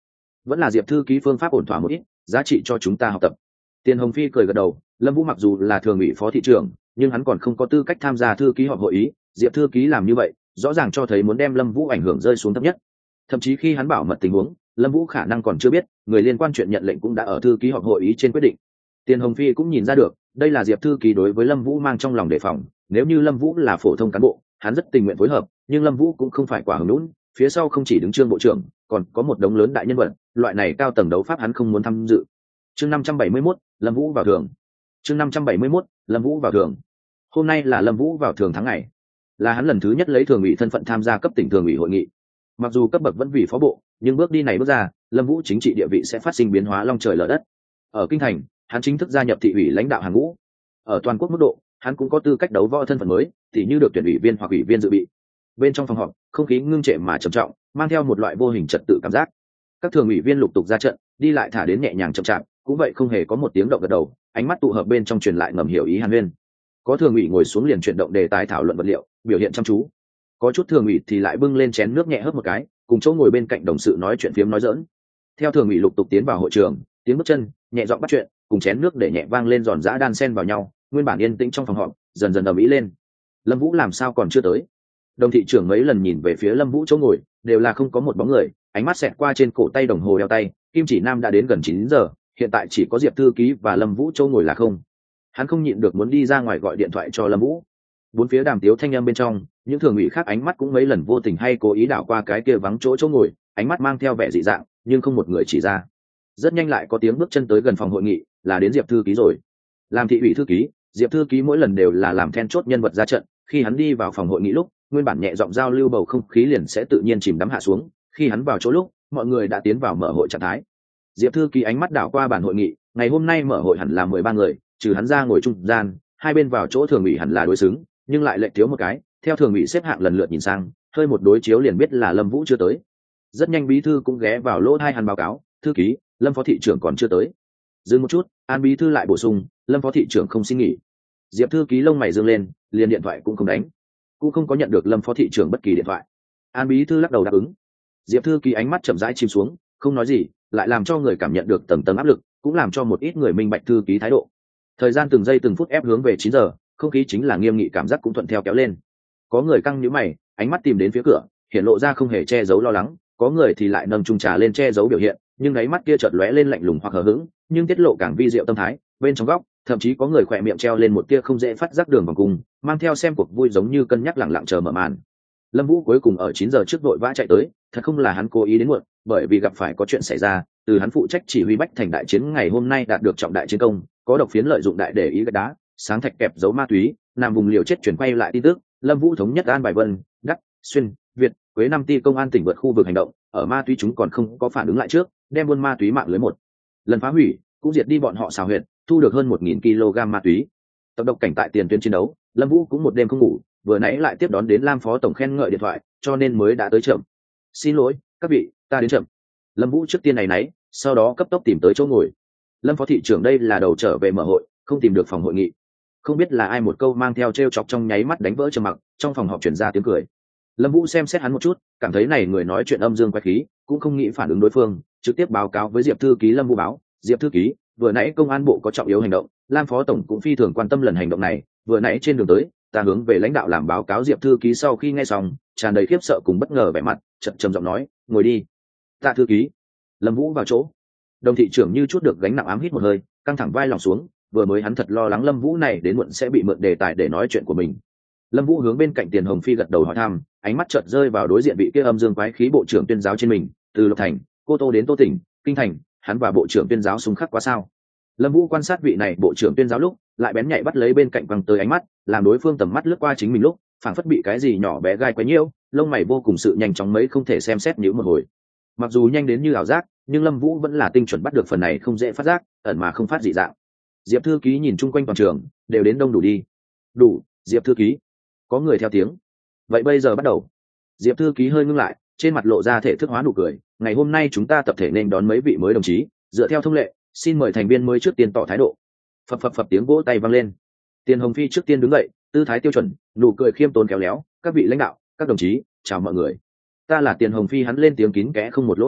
vẫn là diệp thư ký phương pháp ổn thỏa một ít, giá trị cho chúng ta học tập. Tiền Hồng Phi cười gật đầu. Lâm Vũ mặc dù là thường ủy phó thị trưởng, nhưng hắn còn không có tư cách tham gia thư ký họp hội ý. Diệp thư ký làm như vậy rõ ràng cho thấy muốn đem Lâm Vũ ảnh hưởng rơi xuống thấp nhất. Thậm chí khi hắn bảo mật tình huống, Lâm Vũ khả năng còn chưa biết, người liên quan chuyện nhận lệnh cũng đã ở thư ký họp hội ý trên quyết định. Tiền Hồng Phi cũng nhìn ra được, đây là Diệp thư ký đối với Lâm Vũ mang trong lòng đề phòng. Nếu như Lâm Vũ là phổ thông cán bộ, hắn rất tình nguyện phối hợp, nhưng Lâm Vũ cũng không phải quả hứng lún, phía sau không chỉ đứng Trương bộ trưởng, còn có một đống lớn đại nhân vật, loại này cao tầng đấu pháp hắn không muốn tham dự. Chương năm trăm bảy mươi mốt, Lâm Vũ vào thường. Chương năm trăm bảy mươi mốt, Lâm Vũ vào thường. Hôm nay là Lâm Vũ vào thường tháng ngày, là hắn lần thứ nhất lấy thường ủy thân phận tham gia cấp tỉnh thường ủy hội nghị. Mặc dù cấp bậc vẫn vì phó bộ, nhưng bước đi này bước ra, Lâm Vũ chính trị địa vị sẽ phát sinh biến hóa long trời lở đất. Ở kinh thành, hắn chính thức gia nhập thị ủy lãnh đạo hàng ngũ. Ở toàn quốc mức độ, hắn cũng có tư cách đấu võ thân phận mới, tỉ như được tuyển ủy viên hoặc ủy viên dự bị. Bên trong phòng họp, không khí ngưng trệ mà trầm trọng, mang theo một loại vô hình trật tự cảm giác. Các thường ủy viên lục tục ra trận, đi lại thả đến nhẹ nhàng chậm chạp, cũng vậy không hề có một tiếng động gật đầu, ánh mắt tụ hợp bên trong truyền lại ngầm hiểu ý hàn huyên. Có thường ủy ngồi xuống liền chuyển động đề tài thảo luận vật liệu, biểu hiện chăm chú. Có chút thường ủy thì lại bưng lên chén nước nhẹ hớp một cái, cùng chỗ ngồi bên cạnh đồng sự nói chuyện phiếm nói giỡn. Theo thường ủy lục tục tiến vào hội trường, tiếng bước chân, nhẹ giọng bắt chuyện, cùng chén nước để nhẹ vang lên giòn giã đan sen vào nhau, nguyên bản yên tĩnh trong phòng họp dần dần ầm ĩ lên. Lâm Vũ làm sao còn chưa tới? Đồng thị trưởng mấy lần nhìn về phía Lâm Vũ chỗ ngồi, đều là không có một bóng người, ánh mắt xẹt qua trên cổ tay đồng hồ đeo tay, kim chỉ nam đã đến gần chín giờ, hiện tại chỉ có Diệp thư ký và Lâm Vũ chỗ ngồi là không. Hắn không nhịn được muốn đi ra ngoài gọi điện thoại cho Lâm Vũ. Bốn phía đàm tiếu thanh âm bên trong, những thường ủy khác ánh mắt cũng mấy lần vô tình hay cố ý đảo qua cái kia vắng chỗ chỗ ngồi, ánh mắt mang theo vẻ dị dạng, nhưng không một người chỉ ra. Rất nhanh lại có tiếng bước chân tới gần phòng hội nghị, là đến Diệp thư ký rồi. Làm thị ủy thư ký, Diệp thư ký mỗi lần đều là làm then chốt nhân vật ra trận, khi hắn đi vào phòng hội nghị lúc, nguyên bản nhẹ giọng giao lưu bầu không khí liền sẽ tự nhiên chìm đắm hạ xuống, khi hắn vào chỗ lúc, mọi người đã tiến vào mở hội trạng thái. Diệp thư ký ánh mắt đảo qua bản hội nghị, ngày hôm nay mở hội hẳn là mười ba người, trừ hắn ra ngồi trung gian, hai bên vào chỗ thường ủy hẳn là đối xứng, nhưng lại lệch thiếu một cái, theo thường ủy xếp hạng lần lượt nhìn sang, hơi một đối chiếu liền biết là Lâm Vũ chưa tới. Rất nhanh bí thư cũng ghé vào lỗ tai hắn báo cáo, thư ký, Lâm phó thị trưởng còn chưa tới. Dừng một chút, An bí thư lại bổ sung, Lâm phó thị trưởng không xin nghỉ. Diệp thư ký lông mày dương lên, liền điện thoại cũng không đánh, cũng không có nhận được Lâm phó thị trưởng bất kỳ điện thoại. An bí thư lắc đầu đáp ứng. Diệp thư ký ánh mắt chậm rãi chìm xuống, không nói gì, lại làm cho người cảm nhận được tầng tầng áp lực, cũng làm cho một ít người minh bạch thư ký thái độ. Thời gian từng giây từng phút ép hướng về chín giờ, không khí chính là nghiêm nghị cảm giác cũng thuận theo kéo lên. Có người căng nhíu mày, ánh mắt tìm đến phía cửa, hiện lộ ra không hề che giấu lo lắng, có người thì lại nâng chung trà lên che giấu biểu hiện, nhưng đáy mắt kia chợt lóe lên lạnh lùng hoặc hờ hững, nhưng tiết lộ càng vi diệu tâm thái. Bên trong góc, thậm chí có người khỏe miệng treo lên một tia không dễ phát giác đường vòng cung, mang theo xem cuộc vui giống như cân nhắc lẳng lặng chờ mở màn. Lâm Vũ cuối cùng ở chín giờ trước vội vã chạy tới, thật không là hắn cố ý đến muộn, bởi vì gặp phải có chuyện xảy ra, từ hắn phụ trách chỉ huy Bách Thành đại chiến ngày hôm nay đạt được trọng đại chiến công, có độc phiến lợi dụng đại để ý gạch đá, sáng thạch kẹp giấu ma túy, nam vùng liều chết chuyển quay lại tin tức, Lâm Vũ thống nhất An Bài Vân, Đắc, Xuyên, Việt, Quế năm ti công an tỉnh vượt khu vực hành động, ở ma túy chúng còn không có phản ứng lại trước, đem buôn ma túy mạng lưới một lần phá hủy, cũng diệt đi bọn họ xào huyệt, thu được hơn một nghìn ki lô gam ma túy. Tập độc cảnh tại tiền tuyến chiến đấu, Lâm Vũ cũng một đêm không ngủ, vừa nãy lại tiếp đón đến Lam phó tổng khen ngợi điện thoại, cho nên mới đã tới chậm. Xin lỗi, các vị, ta đến chậm. Lâm Vũ trước tiên này nấy, sau đó cấp tốc tìm tới chỗ ngồi. Lâm phó thị trưởng đây là đầu trở về mở hội, không tìm được phòng hội nghị. Không biết là ai một câu mang theo trêu chọc trong nháy mắt đánh vỡ trầm mặc, trong phòng họp truyền ra tiếng cười. Lâm Vũ xem xét hắn một chút, cảm thấy này người nói chuyện âm dương quái khí, cũng không nghĩ phản ứng đối phương, trực tiếp báo cáo với Diệp thư ký Lâm Vũ báo, Diệp thư ký, vừa nãy công an bộ có trọng yếu hành động, Lam phó tổng cũng phi thường quan tâm lần hành động này, vừa nãy trên đường tới, ta hướng về lãnh đạo làm báo cáo. Diệp thư ký sau khi nghe xong, tràn đầy khiếp sợ cùng bất ngờ vẻ mặt, chậm trầm giọng nói, ngồi đi. Tạ thư ký. Lâm Vũ vào chỗ. Đồng thị trưởng như chút được gánh nặng ám hít một hơi, căng thẳng vai lòng xuống, vừa mới hắn thật lo lắng Lâm Vũ này đến muộn sẽ bị mượn đề tài để nói chuyện của mình. Lâm Vũ hướng bên cạnh Tiền Hồng Phi gật đầu hỏi thăm, ánh mắt chợt rơi vào đối diện vị kia âm dương quái khí bộ trưởng tuyên giáo trên mình, từ Lộc Thành, Cô Tô đến Tô Tỉnh, Kinh Thành, hắn và bộ trưởng tuyên giáo xung khắc quá sao? Lâm Vũ quan sát vị này bộ trưởng tuyên giáo lúc, lại bén nhạy bắt lấy bên cạnh quăng tới ánh mắt, làm đối phương tầm mắt lướt qua chính mình lúc, phảng phất bị cái gì nhỏ bé gai quấy nhiễu, lông mày vô cùng sự nhanh chóng mấy không thể xem xét nhíu một hồi. Mặc dù nhanh đến như ảo giác, nhưng Lâm Vũ vẫn là tinh chuẩn bắt được phần này không dễ phát giác, ẩn mà không phát dị dạng. Diệp thư ký nhìn chung quanh toàn trường, đều đến đông đủ đi. Đủ, Diệp thư ký. Có người theo tiếng. Vậy bây giờ bắt đầu. Diệp thư ký hơi ngưng lại, trên mặt lộ ra thể thức hóa nụ cười, ngày hôm nay chúng ta tập thể nên đón mấy vị mới đồng chí, dựa theo thông lệ, xin mời thành viên mới trước tiên tỏ thái độ. Phập phập phập tiếng vỗ tay vang lên. Tiền Hồng Phi trước tiên đứng dậy, tư thái tiêu chuẩn, nụ cười khiêm tốn khéo léo, các vị lãnh đạo, các đồng chí, chào mọi người. Ta là Tiền Hồng Phi, hắn lên tiếng kín kẽ không một lỗ hổng,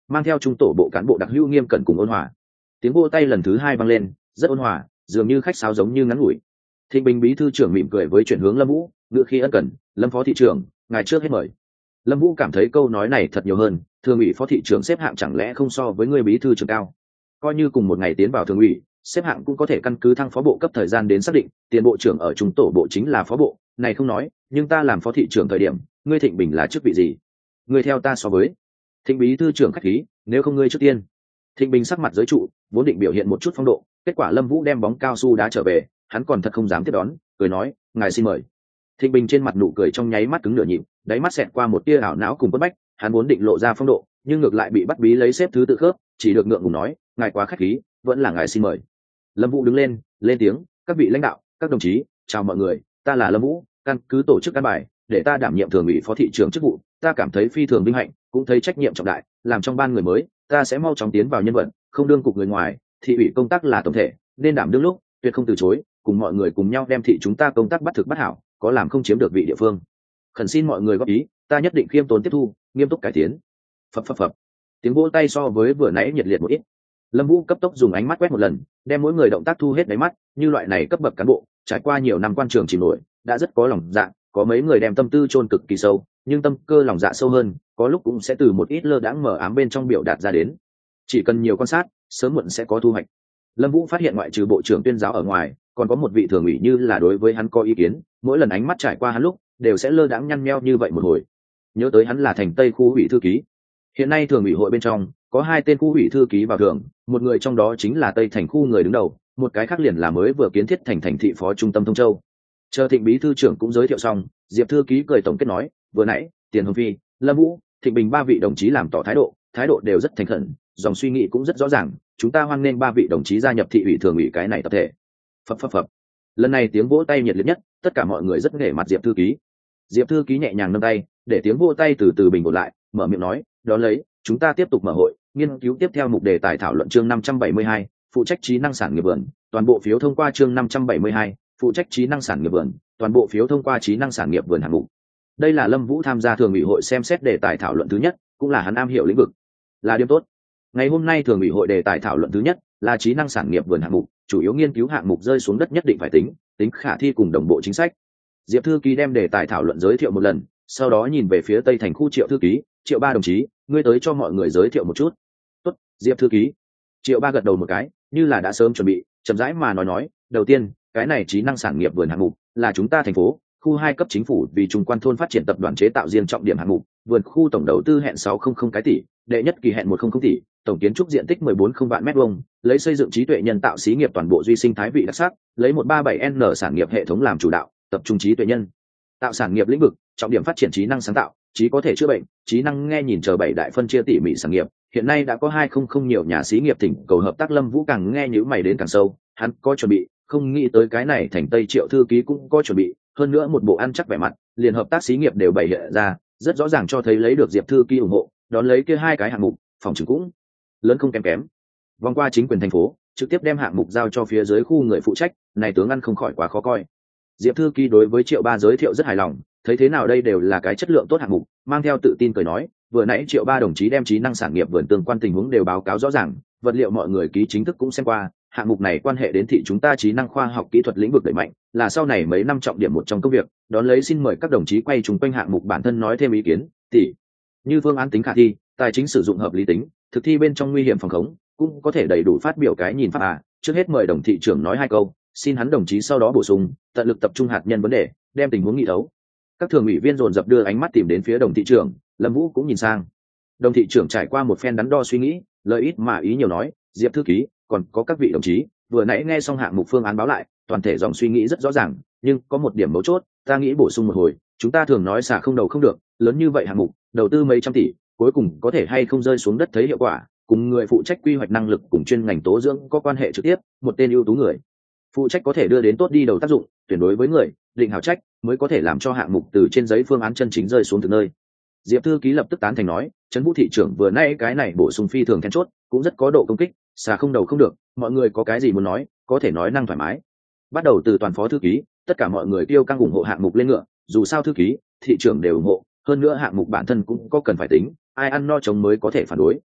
mang theo trung tổ bộ cán bộ đặc hữu nghiêm cẩn cùng ôn hòa. Tiếng vỗ tay lần thứ hai vang lên, rất ôn hòa, dường như khách sáo giống như ngắn ngủi. Thịnh Bình bí thư trưởng mỉm cười với chuyển hướng Lâm Vũ, ngựa khí ân cần, Lâm phó thị trưởng, ngài trước hết mời. Lâm Vũ cảm thấy câu nói này thật nhiều hơn, thường ủy phó thị trưởng xếp hạng chẳng lẽ không so với người bí thư trưởng cao? Coi như cùng một ngày tiến vào thường ủy, xếp hạng cũng có thể căn cứ thăng phó bộ cấp thời gian đến xác định, tiền bộ trưởng ở trung tổ bộ chính là phó bộ, này không nói, nhưng ta làm phó thị trưởng thời điểm, ngươi Thịnh Bình là chức vị gì? Ngươi theo ta so với. Thịnh bí thư trưởng khách khí, nếu không ngươi trước tiên. Thịnh Bình sắc mặt giới trụ, vốn định biểu hiện một chút phong độ, kết quả Lâm Vũ đem bóng cao su đá trở về, hắn còn thật không dám tiếp đón, cười nói, ngài xin mời. Thịnh Bình trên mặt nụ cười trong nháy mắt cứng nửa nhịp, đáy mắt xẹt qua một tia ảo não cùng bất bách, hắn vốn định lộ ra phong độ, nhưng ngược lại bị bắt bí lấy xếp thứ tự khớp, chỉ được ngượng ngùng nói, ngài quá khách khí, vẫn là ngài xin mời. Lâm Vũ đứng lên, lên tiếng, các vị lãnh đạo, các đồng chí, chào mọi người, ta là Lâm Vũ, căn cứ tổ chức căn bài, để ta đảm nhiệm thường ủy phó thị trưởng chức vụ, ta cảm thấy phi thường vinh hạnh, cũng thấy trách nhiệm trọng đại, làm trong ban người mới, ta sẽ mau chóng tiến vào nhân vật, không đương cục người ngoài, thị ủy công tác là tổng thể, nên đảm đương lúc, tuyệt không từ chối, cùng mọi người cùng nhau đem thị chúng ta công tác bắt thực bắt hảo, có làm không chiếm được vị địa phương. Khẩn xin mọi người góp ý, ta nhất định khiêm tốn tiếp thu, nghiêm túc cải tiến. Phập phập phập. Tiếng vỗ tay so với vừa nãy nhiệt liệt một ít. Lâm Vũ cấp tốc dùng ánh mắt quét một lần, đem mỗi người động tác thu hết đáy mắt, như loại này cấp bậc cán bộ, trải qua nhiều năm quan trường chìm nổi, đã rất có lòng dạ, có mấy người đem tâm tư chôn cực kỳ sâu, nhưng tâm cơ lòng dạ sâu hơn, có lúc cũng sẽ từ một ít lơ đãng mở ám bên trong biểu đạt ra đến. Chỉ cần nhiều quan sát, sớm muộn sẽ có thu hoạch. Lâm Vũ phát hiện ngoại trừ bộ trưởng tuyên giáo ở ngoài, còn có một vị thường ủy như là đối với hắn có ý kiến, mỗi lần ánh mắt trải qua hắn lúc, đều sẽ lơ đãng nhăn nheo như vậy một hồi. Nhớ tới hắn là thành Tây khu ủy thư ký. Hiện nay thường ủy hội bên trong có hai tên khu ủy thư ký vào thường, một người trong đó chính là Tây thành khu người đứng đầu, một cái khác liền là mới vừa kiến thiết thành thành thị phó trung tâm Thông Châu. Chờ Thịnh bí thư trưởng cũng giới thiệu xong, Diệp thư ký cười tổng kết nói, vừa nãy, Tiền Hồng Phi, Lâm Vũ, Thịnh Bình ba vị đồng chí làm tỏ thái độ, thái độ đều rất thành khẩn, dòng suy nghĩ cũng rất rõ ràng, chúng ta hoan nghênh ba vị đồng chí gia nhập thị ủy thường ủy cái này tập thể. Phập phập phập. Lần này tiếng vỗ tay nhiệt liệt nhất, tất cả mọi người rất nể mặt Diệp thư ký. Diệp thư ký nhẹ nhàng nâng tay, để tiếng vỗ tay từ từ bình ổn lại, mở miệng nói, đó lấy, chúng ta tiếp tục mở hội, nghiên cứu tiếp theo mục đề tài thảo luận chương năm trăm bảy mươi hai, phụ trách trí năng sản nghiệp vườn, toàn bộ phiếu thông qua chương năm trăm bảy mươi hai, phụ trách trí năng sản nghiệp vườn, toàn bộ phiếu thông qua trí năng sản nghiệp vườn hạng mục. Đây là Lâm Vũ tham gia thường ủy hội xem xét đề tài thảo luận thứ nhất, cũng là hắn am hiểu lĩnh vực. Là điểm tốt. Ngày hôm nay thường ủy hội đề tài thảo luận thứ nhất là trí năng sản nghiệp vườn hạng mục, chủ yếu nghiên cứu hạng mục rơi xuống đất nhất định phải tính, tính khả thi cùng đồng bộ chính sách. Diệp thư ký đem đề tài thảo luận giới thiệu một lần, sau đó nhìn về phía Tây thành khu Triệu thư ký, Triệu ba đồng chí, ngươi tới cho mọi người giới thiệu một chút. Tốt, Diệp thư ký. Triệu ba gật đầu một cái, như là đã sớm chuẩn bị, chậm rãi mà nói nói, đầu tiên, cái này trí năng sản nghiệp vườn hạng mục là chúng ta thành phố khu hai cấp chính phủ vì trung quan thôn phát triển tập đoàn chế tạo riêng trọng điểm hạng mục, vườn khu tổng đầu tư hẹn sáu trăm cái tỷ, đệ nhất kỳ hẹn một trăm tỷ, tổng kiến trúc diện tích mười bốn không vạn mét vuông, lấy xây dựng trí tuệ nhân tạo xí nghiệp toàn bộ duy sinh thái vị đặc sắc, lấy một ba bảy n sản nghiệp hệ thống làm chủ đạo, tập trung trí tuệ nhân tạo sản nghiệp lĩnh vực, trọng điểm phát triển trí năng sáng tạo, trí có thể chữa bệnh, trí năng nghe nhìn chờ bảy đại phân chia tỉ mỉ sản nghiệp. Hiện nay đã có hai không không nhiều nhà xí nghiệp tỉnh cầu hợp tác. Lâm Vũ càng nghe nhữ mày đến càng sâu, hắn có chuẩn bị, không nghĩ tới cái này thành Tây Triệu thư ký cũng có chuẩn bị, hơn nữa một bộ ăn chắc vẻ mặt, liền hợp tác xí nghiệp đều bày hiện ra, rất rõ ràng cho thấy lấy được Diệp thư ký ủng hộ, đón lấy kia hai cái hạng mục, phòng chứng cũng lớn không kém kém. Vòng qua chính quyền thành phố, trực tiếp đem hạng mục giao cho phía dưới khu người phụ trách, này tướng ăn không khỏi quá khó coi. Diệp thư ký đối với Triệu ba giới thiệu rất hài lòng, thấy thế nào đây đều là cái chất lượng tốt hạng mục, mang theo tự tin cười nói, vừa nãy Triệu ba đồng chí đem trí năng sản nghiệp vườn tương quan tình huống đều báo cáo rõ ràng, vật liệu mọi người ký chính thức cũng xem qua, hạng mục này quan hệ đến thị chúng ta trí năng khoa học kỹ thuật lĩnh vực đẩy mạnh, là sau này mấy năm trọng điểm một trong công việc, đón lấy xin mời các đồng chí quay chung quanh hạng mục bản thân nói thêm ý kiến, tỷ như phương án tính khả thi, tài chính sử dụng hợp lý tính, thực thi bên trong nguy hiểm phòng khống, cũng có thể đầy đủ phát biểu cái nhìn pháp à. Trước hết mời đồng thị trưởng nói hai câu, xin hắn đồng chí sau đó bổ sung, tận lực tập trung hạt nhân vấn đề, đem tình huống nghị thấu. Các thường ủy viên dồn dập đưa ánh mắt tìm đến phía đồng thị trưởng, Lâm Vũ cũng nhìn sang. Đồng thị trưởng trải qua một phen đắn đo suy nghĩ, lời ít mà ý nhiều nói, Diệp thư ký, còn có các vị đồng chí, vừa nãy nghe xong hạng mục phương án báo lại, toàn thể dòng suy nghĩ rất rõ ràng, nhưng có một điểm mấu chốt, ta nghĩ bổ sung một hồi, chúng ta thường nói xả không đầu không được, lớn như vậy hạng mục, đầu tư mấy trăm tỷ, cuối cùng có thể hay không rơi xuống đất thấy hiệu quả, cùng người phụ trách quy hoạch năng lực cùng chuyên ngành tố dưỡng có quan hệ trực tiếp, một tên ưu tú người phụ trách có thể đưa đến tốt đi đầu tác dụng, tuyển đối với người định hảo trách mới có thể làm cho hạng mục từ trên giấy phương án chân chính rơi xuống từ nơi. Diệp thư ký lập tức tán thành nói, Trấn Vũ thị trưởng vừa nãy cái này bổ sung phi thường then chốt, cũng rất có độ công kích, xà không đầu không được, mọi người có cái gì muốn nói, có thể nói năng thoải mái. Bắt đầu từ toàn phó thư ký, tất cả mọi người kêu căng ủng hộ hạng mục lên ngựa, dù sao thư ký, thị trưởng đều ủng hộ, hơn nữa hạng mục bản thân cũng có cần phải tính, ai ăn no chống mới có thể phản đối.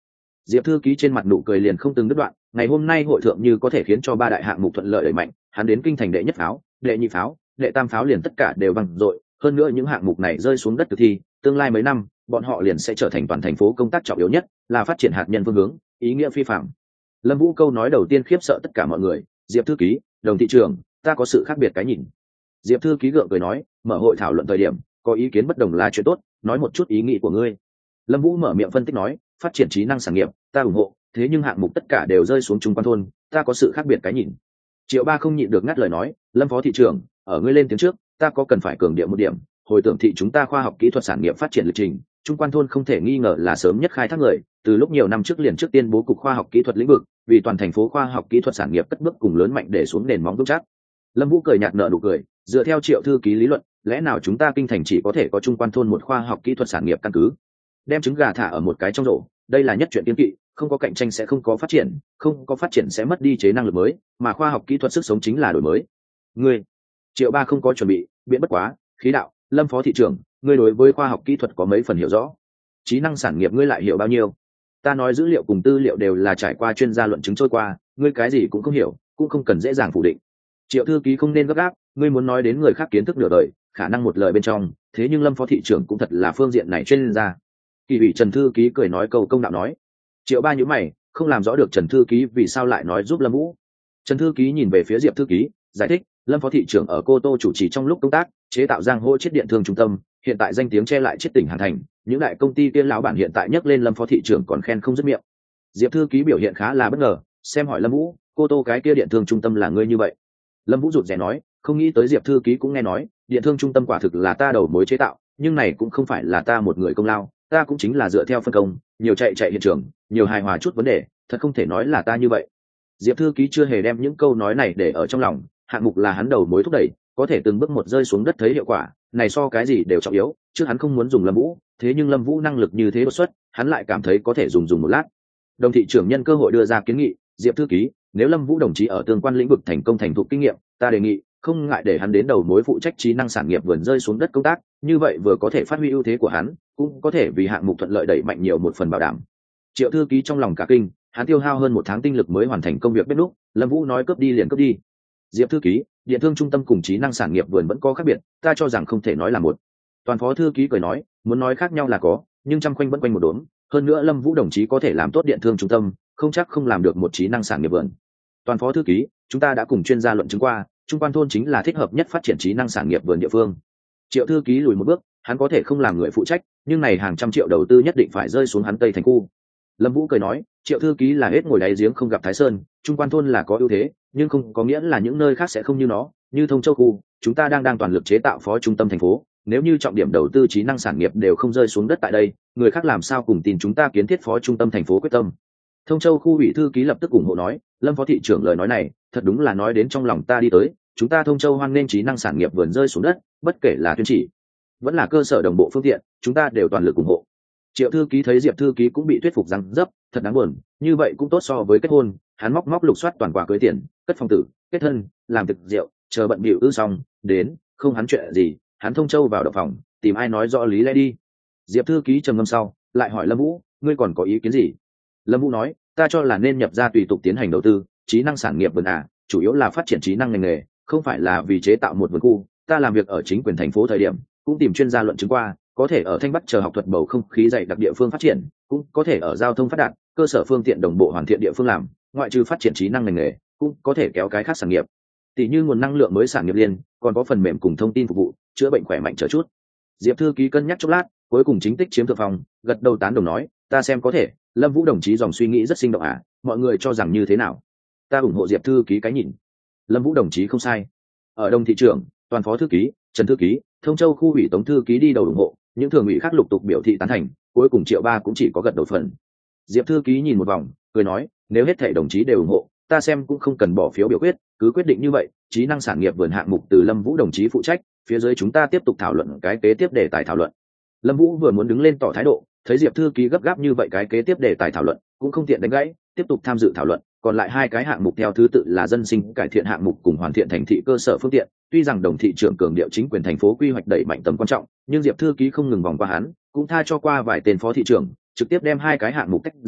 Diệp thư ký trên mặt nụ cười liền không từng đứt đoạn. Ngày hôm nay hội thượng như có thể khiến cho ba đại hạng mục thuận lợi đẩy mạnh, hắn đến kinh thành đệ nhất pháo, đệ nhị pháo, đệ tam pháo liền tất cả đều bằng dội. Hơn nữa những hạng mục này rơi xuống đất thực thi, tương lai mấy năm bọn họ liền sẽ trở thành toàn thành phố công tác trọng yếu nhất, là phát triển hạt nhân phương hướng, ý nghĩa phi phạm. Lâm Vũ câu nói đầu tiên khiếp sợ tất cả mọi người. Diệp thư ký, Đồng thị trưởng, ta có sự khác biệt cái nhìn. Diệp thư ký gượng cười nói, mở hội thảo luận thời điểm có ý kiến bất đồng là chuyện tốt, nói một chút ý nghĩ của ngươi. Lâm Vũ mở miệng phân tích nói, phát triển trí năng sản nghiệp ta ủng hộ, thế nhưng hạng mục tất cả đều rơi xuống trung quan thôn, ta có sự khác biệt cái nhìn. Triệu Ba không nhịn được ngắt lời nói, Lâm phó thị trưởng, ở ngươi lên tiếng trước, ta có cần phải cường điệu một điểm, hồi tưởng thị chúng ta khoa học kỹ thuật sản nghiệp phát triển lịch trình, trung quan thôn không thể nghi ngờ là sớm nhất khai thác người, từ lúc nhiều năm trước liền trước tiên bố cục khoa học kỹ thuật lĩnh vực, vì toàn thành phố khoa học kỹ thuật sản nghiệp cất bước cùng lớn mạnh để xuống nền móng vững chắc. Lâm Vũ cười nhạt nở nụ cười, dựa theo Triệu thư ký lý luận, lẽ nào chúng ta kinh thành chỉ có thể có trung quan thôn một khoa học kỹ thuật sản nghiệp căn cứ? Đem trứng gà thả ở một cái trong rổ, đây là nhất chuyện kiên kỵ, không có cạnh tranh sẽ không có phát triển, không có phát triển sẽ mất đi chế năng lực mới, mà khoa học kỹ thuật sức sống chính là đổi mới. Ngươi, Triệu Ba không có chuẩn bị, biện bất quá, khí đạo, Lâm phó thị trưởng, ngươi đối với khoa học kỹ thuật có mấy phần hiểu rõ? Trí năng sản nghiệp ngươi lại hiểu bao nhiêu? Ta nói dữ liệu cùng tư liệu đều là trải qua chuyên gia luận chứng trôi qua, ngươi cái gì cũng không hiểu, cũng không cần dễ dàng phủ định. Triệu thư ký không nên gấp gáp, ngươi muốn nói đến người khác kiến thức nửa đời, khả năng một lời bên trong, thế nhưng Lâm phó thị trưởng cũng thật là phương diện này chuyên gia. Kỳ ủy Trần thư ký cười nói câu công đạo nói. Triệu Ba nhíu mày, không làm rõ được Trần thư ký vì sao lại nói giúp Lâm Vũ. Trần thư ký nhìn về phía Diệp thư ký, giải thích, Lâm phó thị trưởng ở Cô Tô chủ trì trong lúc công tác, chế tạo giang hô chiết điện thương trung tâm, hiện tại danh tiếng che lại chiết tỉnh Hàn Thành, những đại công ty tiên lão bản hiện tại nhắc lên Lâm phó thị trưởng còn khen không dứt miệng. Diệp thư ký biểu hiện khá là bất ngờ, xem hỏi Lâm Vũ, Cô Tô cái kia điện thương trung tâm là ngươi như vậy? Lâm Vũ rụt rè nói, không nghĩ tới Diệp thư ký cũng nghe nói, điện thương trung tâm quả thực là ta đầu mối chế tạo, nhưng này cũng không phải là ta một người công lao, ta cũng chính là dựa theo phân công, nhiều chạy chạy hiện trường, nhiều hài hòa chút vấn đề, thật không thể nói là ta như vậy. Diệp thư ký chưa hề đem những câu nói này để ở trong lòng, hạng mục là hắn đầu mối thúc đẩy, có thể từng bước một rơi xuống đất thấy hiệu quả, này so cái gì đều trọng yếu, chứ hắn không muốn dùng Lâm Vũ, thế nhưng Lâm Vũ năng lực như thế đột xuất, hắn lại cảm thấy có thể dùng dùng một lát. Đồng thị trưởng nhân cơ hội đưa ra kiến nghị, Diệp thư ký, nếu Lâm Vũ đồng chí ở tương quan lĩnh vực thành công thành thục kinh nghiệm, ta đề nghị không ngại để hắn đến đầu mối phụ trách trí năng sản nghiệp vườn rơi xuống đất công tác, như vậy vừa có thể phát huy ưu thế của hắn, cũng có thể vì hạng mục thuận lợi đẩy mạnh nhiều một phần bảo đảm. Triệu thư ký trong lòng cả kinh, hắn tiêu hao hơn một tháng tinh lực mới hoàn thành công việc bếp núc, Lâm Vũ nói cướp đi liền cướp đi. Diệp thư ký, điện thương trung tâm cùng trí năng sản nghiệp vườn vẫn có khác biệt, ta cho rằng không thể nói là một. Toàn phó thư ký cười nói, muốn nói khác nhau là có, nhưng trăm quanh vẫn quanh một đốm, hơn nữa Lâm Vũ đồng chí có thể làm tốt điện thương trung tâm, không chắc không làm được một trí năng sản nghiệp vườn. Toàn phó thư ký, chúng ta đã cùng chuyên gia luận chứng qua, trung quan thôn chính là thích hợp nhất phát triển trí năng sản nghiệp vườn địa phương. Triệu thư ký lùi một bước, hắn có thể không làm người phụ trách, nhưng này hàng trăm triệu đầu tư nhất định phải rơi xuống hắn Tây thành khu. Lâm Vũ cười nói, Triệu thư ký là hết ngồi đáy giếng không gặp Thái Sơn, trung quan thôn là có ưu thế, nhưng không có nghĩa là những nơi khác sẽ không như nó, như Thông Châu khu, chúng ta đang đang toàn lực chế tạo phó trung tâm thành phố, nếu như trọng điểm đầu tư trí năng sản nghiệp đều không rơi xuống đất tại đây, người khác làm sao cùng tin chúng ta kiến thiết phó trung tâm thành phố quyết tâm. Thông Châu khu ủy thư ký lập tức ủng hộ nói, Lâm phó thị trưởng lời nói này, thật đúng là nói đến trong lòng ta đi tới, chúng ta Thông Châu hoan nghênh trí năng sản nghiệp vườn rơi xuống đất, bất kể là tuyên chỉ, vẫn là cơ sở đồng bộ phương tiện, chúng ta đều toàn lực ủng hộ. Triệu thư ký thấy Diệp thư ký cũng bị thuyết phục rằng dấp, thật đáng buồn, như vậy cũng tốt so với kết hôn, hắn móc móc lục soát toàn quả cưới tiền, cất phong tử, kết thân, làm thực rượu, chờ bận bịu ư xong, đến, không hắn chuyện gì, hắn Thông Châu vào động phòng, tìm ai nói rõ lý lẽ đi. Diệp thư ký trầm ngâm sau, lại hỏi Lâm Vũ, ngươi còn có ý kiến gì? Lâm Vũ nói, ta cho là nên nhập ra tùy tục tiến hành đầu tư, trí năng sản nghiệp vườn à, chủ yếu là phát triển trí năng ngành nghề, không phải là vì chế tạo một vườn khu. Ta làm việc ở chính quyền thành phố thời điểm, cũng tìm chuyên gia luận chứng qua, có thể ở Thanh Bắc chờ học thuật bầu không khí dày đặc địa phương phát triển, cũng có thể ở giao thông phát đạt, cơ sở phương tiện đồng bộ hoàn thiện địa phương làm, ngoại trừ phát triển trí năng ngành nghề, cũng có thể kéo cái khác sản nghiệp. Tỷ như nguồn năng lượng mới sản nghiệp liên, còn có phần mềm cùng thông tin phục vụ, chữa bệnh khỏe mạnh chờ chút. Diệp thư ký cân nhắc chốc lát, cuối cùng chính tích chiếm thượng phòng, gật đầu tán đồng nói, ta xem có thể. Lâm Vũ đồng chí dòng suy nghĩ rất sinh động à, mọi người cho rằng như thế nào? Ta ủng hộ Diệp thư ký cái nhìn. Lâm Vũ đồng chí không sai. Ở Đồng thị trưởng, Toàn phó thư ký, Trần thư ký, Thông Châu khu ủy tổng thư ký đi đầu ủng hộ, những thường ủy khác lục tục biểu thị tán thành, cuối cùng Triệu Ba cũng chỉ có gật đầu phần. Diệp thư ký nhìn một vòng, cười nói, nếu hết thảy đồng chí đều ủng hộ, ta xem cũng không cần bỏ phiếu biểu quyết, cứ quyết định như vậy, trí năng sản nghiệp vườn hạng mục từ Lâm Vũ đồng chí phụ trách, phía dưới chúng ta tiếp tục thảo luận cái kế tiếp đề tài thảo luận. Lâm Vũ vừa muốn đứng lên tỏ thái độ, thấy Diệp thư ký gấp gáp như vậy cái kế tiếp đề tài thảo luận, cũng không tiện đánh gãy, tiếp tục tham dự thảo luận, còn lại hai cái hạng mục theo thứ tự là dân sinh cải thiện hạng mục cùng hoàn thiện thành thị cơ sở phương tiện. Tuy rằng Đồng thị trưởng cường điệu chính quyền thành phố quy hoạch đẩy mạnh tầm quan trọng, nhưng Diệp thư ký không ngừng vòng qua hắn, cũng tha cho qua vài tên phó thị trưởng, trực tiếp đem hai cái hạng mục tách ra,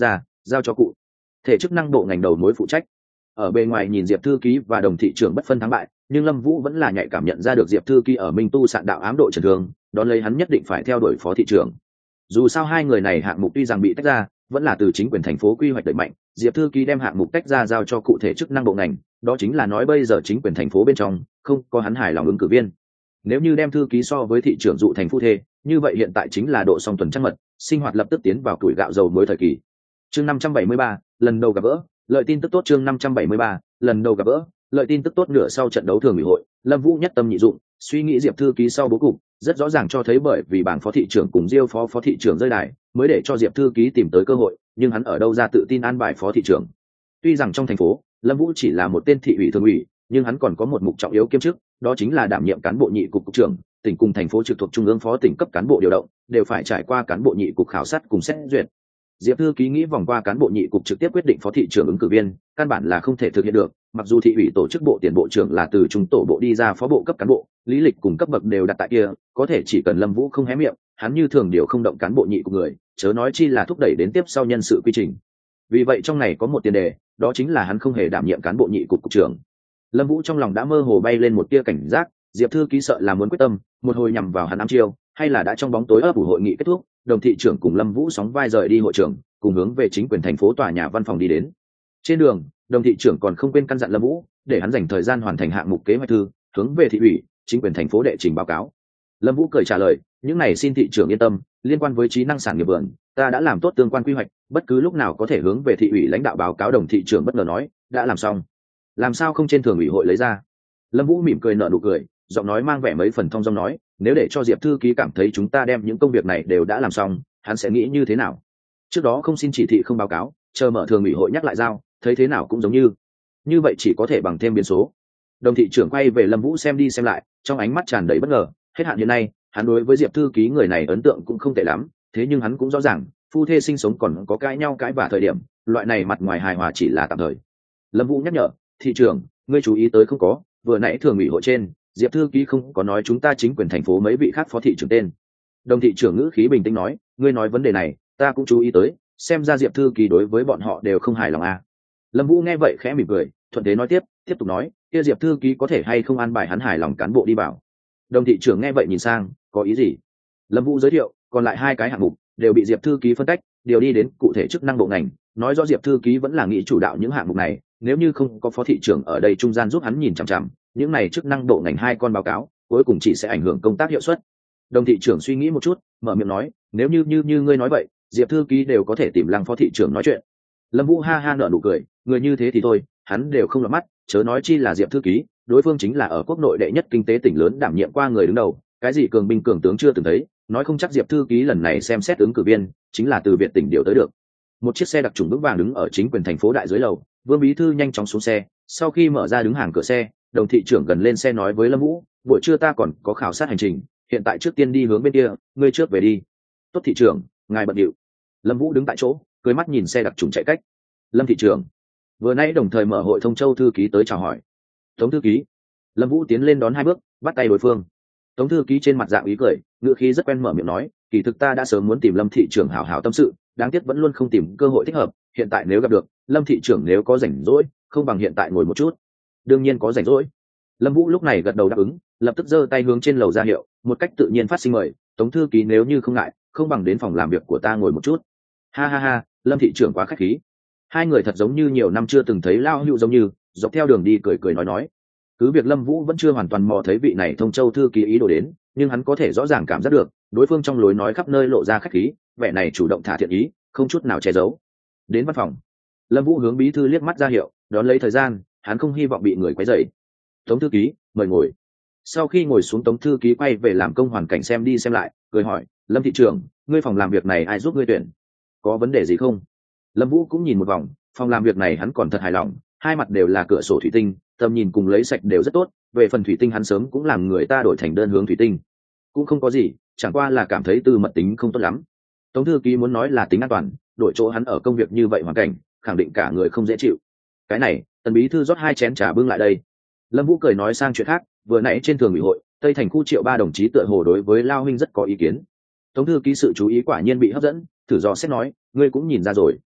giao cho cụ thể chức năng bộ ngành đầu mối phụ trách. Ở bề ngoài nhìn Diệp thư ký và Đồng thị trưởng bất phân thắng bại, nhưng Lâm Vũ vẫn là nhạy cảm nhận ra được Diệp thư ký ở Minh Tu sạn đạo ám độ trần thương, đón lấy hắn nhất định phải theo đuổi phó thị trưởng. Dù sao hai người này hạng mục tuy rằng bị tách ra, vẫn là từ chính quyền thành phố quy hoạch đẩy mạnh, Diệp thư ký đem hạng mục tách ra giao cho cụ thể chức năng bộ ngành, đó chính là nói bây giờ chính quyền thành phố bên trong không có hắn hài lòng ứng cử viên. Nếu như đem thư ký so với thị trưởng dụ thành phu thê, như vậy hiện tại chính là độ song tuần trăng mật, sinh hoạt lập tức tiến vào tuổi gạo dầu mới thời kỳ. Chương năm trăm bảy mươi ba, lần đầu gặp gỡ, lợi tin tức tốt. Chương năm trăm bảy mươi ba, lần đầu gặp gỡ, lợi tin tức tốt. Nửa sau trận đấu thường ủy hội, Lâm Vũ nhất tâm nhị dụng, suy nghĩ Diệp thư ký sau bố cục, rất rõ ràng cho thấy bởi vì bảng phó thị trưởng cùng Diêu phó phó thị trưởng rơi đài, mới để cho Diệp thư ký tìm tới cơ hội, nhưng hắn ở đâu ra tự tin an bài phó thị trưởng. Tuy rằng trong thành phố, Lâm Vũ chỉ là một tên thị ủy thường ủy, nhưng hắn còn có một mục trọng yếu kiêm chức, đó chính là đảm nhiệm cán bộ nhị cục cục trưởng, tỉnh cùng thành phố trực thuộc trung ương phó tỉnh cấp cán bộ điều động, đều phải trải qua cán bộ nhị cục khảo sát cùng xét duyệt. Diệp thư ký nghĩ vòng qua cán bộ nhị cục trực tiếp quyết định phó thị trưởng ứng cử viên, căn bản là không thể thực hiện được, mặc dù thị ủy tổ chức bộ tiền bộ trưởng là từ trung tổ bộ đi ra phó bộ cấp cán bộ, lý lịch cùng cấp bậc đều đặt tại kia, có thể chỉ cần Lâm Vũ không hé miệng, hắn như thường điều không động cán bộ nhị cục người, chớ nói chi là thúc đẩy đến tiếp sau nhân sự quy trình. Vì vậy trong này có một tiền đề, đó chính là hắn không hề đảm nhiệm cán bộ nhị cục cục trưởng. Lâm Vũ trong lòng đã mơ hồ bay lên một tia cảnh giác, Diệp thư ký sợ là muốn quyết tâm, một hồi nhằm vào hắn ám chiêu, hay là đã trong bóng tối ấp ủ hội nghị kết thúc, Đồng thị trưởng cùng Lâm Vũ sóng vai rời đi hội trường, cùng hướng về chính quyền thành phố tòa nhà văn phòng đi đến. Trên đường, Đồng thị trưởng còn không quên căn dặn Lâm Vũ, để hắn dành thời gian hoàn thành hạng mục kế hoạch thư, hướng về thị ủy, chính quyền thành phố đệ trình báo cáo. Lâm Vũ cười trả lời, những này xin thị trưởng yên tâm, liên quan với trí năng sản nghiệp vườn, ta đã làm tốt tương quan quy hoạch, bất cứ lúc nào có thể hướng về thị ủy lãnh đạo báo cáo. Đồng thị trưởng bất ngờ nói, đã làm xong, làm sao không trên thường ủy hội lấy ra? Lâm Vũ mỉm cười nở nụ cười, giọng nói mang vẻ mấy phần thong dong nói, nếu để cho Diệp thư ký cảm thấy chúng ta đem những công việc này đều đã làm xong, hắn sẽ nghĩ như thế nào? Trước đó không xin chỉ thị không báo cáo, chờ mở thường ủy hội nhắc lại giao, thấy thế nào cũng giống như như vậy, chỉ có thể bằng thêm biến số. Đồng thị trưởng quay về Lâm Vũ xem đi xem lại, trong ánh mắt tràn đầy bất ngờ, hết hạn hiện nay, hắn đối với Diệp thư ký người này ấn tượng cũng không tệ lắm, thế nhưng hắn cũng rõ ràng, phu thê sinh sống còn có cãi nhau cãi vả thời điểm, loại này mặt ngoài hài hòa chỉ là tạm thời. Lâm Vũ nhắc nhở, thị trưởng, ngươi chú ý tới không có, vừa nãy thường ủy hội trên, Diệp thư ký không có nói chúng ta chính quyền thành phố mấy vị khác phó thị trưởng tên. Đồng thị trưởng ngữ khí bình tĩnh nói, ngươi nói vấn đề này, ta cũng chú ý tới, xem ra Diệp thư ký đối với bọn họ đều không hài lòng à. Lâm Vũ nghe vậy khẽ mỉm cười, thuận thế nói tiếp, tiếp tục nói, kia Diệp thư ký có thể hay không an bài hắn hài lòng cán bộ đi bảo. Đồng thị trưởng nghe vậy nhìn sang, có ý gì? Lâm Vũ giới thiệu, còn lại hai cái hạng mục đều bị Diệp thư ký phân tách, điều đi đến cụ thể chức năng bộ ngành, nói rõ Diệp thư ký vẫn là nghĩ chủ đạo những hạng mục này, nếu như không có phó thị trưởng ở đây trung gian giúp hắn nhìn chằm chằm, những này chức năng bộ ngành hai con báo cáo, cuối cùng chỉ sẽ ảnh hưởng công tác hiệu suất. Đồng thị trưởng suy nghĩ một chút, mở miệng nói, nếu như như như ngươi nói vậy, Diệp thư ký đều có thể tìm Lăng phó thị trưởng nói chuyện. Lâm Vũ ha ha nở nụ cười, người như thế thì thôi, hắn đều không lọt mắt, chớ nói chi là Diệp thư ký, đối phương chính là ở quốc nội đệ nhất kinh tế tỉnh lớn đảm nhiệm qua người đứng đầu, cái gì cường binh cường tướng chưa từng thấy, nói không chắc Diệp thư ký lần này xem xét ứng cử viên chính là từ Việt tỉnh điều tới được. Một chiếc xe đặc trùng vững vàng đứng ở chính quyền thành phố đại dưới lầu, Vương bí thư nhanh chóng xuống xe, sau khi mở ra đứng hàng cửa xe, Đồng thị trưởng gần lên xe nói với Lâm Vũ, buổi trưa ta còn có khảo sát hành trình, hiện tại trước tiên đi hướng bên kia, ngươi trước về đi. Tốt thị trưởng, ngài bận điệu. Lâm Vũ đứng tại chỗ, cười mắt nhìn xe đặc trùng chạy cách. Lâm thị trưởng, vừa nãy đồng thời mở hội thông châu thư ký tới chào hỏi. Tống thư ký. Lâm Vũ tiến lên đón hai bước, bắt tay đối phương. Tống thư ký trên mặt dạng ý cười, ngữ khí rất quen mở miệng nói, kỳ thực ta đã sớm muốn tìm Lâm thị trưởng hảo hảo tâm sự, đáng tiếc vẫn luôn không tìm cơ hội thích hợp, hiện tại nếu gặp được, Lâm thị trưởng nếu có rảnh rỗi, không bằng hiện tại ngồi một chút. Đương nhiên có rảnh rỗi. Lâm Vũ lúc này gật đầu đáp ứng, lập tức giơ tay hướng trên lầu ra hiệu, một cách tự nhiên phát sinh mời, Tống thư ký nếu như không ngại, không bằng đến phòng làm việc của ta ngồi một chút. Ha ha ha, Lâm thị trưởng quá khách khí. Hai người thật giống như nhiều năm chưa từng thấy lao hữu giống như, dọc theo đường đi cười cười nói nói. Cứ việc Lâm Vũ vẫn chưa hoàn toàn mò thấy vị này thông châu thư ký ý đồ đến, nhưng hắn có thể rõ ràng cảm giác được, đối phương trong lối nói khắp nơi lộ ra khách khí, vẻ này chủ động thả thiện ý, không chút nào che giấu. Đến văn phòng, Lâm Vũ hướng bí thư liếc mắt ra hiệu, đón lấy thời gian, hắn không hy vọng bị người quấy rầy. Tống thư ký, mời ngồi. Sau khi ngồi xuống, Tống thư ký quay về làm công hoàn cảnh xem đi xem lại, cười hỏi, Lâm thị trưởng, ngươi phòng làm việc này ai giúp ngươi tuyển? Có vấn đề gì không? Lâm Vũ cũng nhìn một vòng, phòng làm việc này hắn còn thật hài lòng, hai mặt đều là cửa sổ thủy tinh, tầm nhìn cùng lấy sạch đều rất tốt, về phần thủy tinh hắn sớm cũng làm người ta đổi thành đơn hướng thủy tinh. Cũng không có gì, chẳng qua là cảm thấy tư mật tính không tốt lắm. Tống thư ký muốn nói là tính an toàn, đổi chỗ hắn ở công việc như vậy hoàn cảnh, khẳng định cả người không dễ chịu. Cái này, Tần bí thư rót hai chén trà bưng lại đây. Lâm Vũ cười nói sang chuyện khác, vừa nãy trên thường ủy hội, Tây thành khu Triệu ba đồng chí tựa hồ đối với Lao huynh rất có ý kiến. Tống thư ký sự chú ý quả nhiên bị hấp dẫn, thử dò xét nói, ngươi cũng nhìn ra rồi.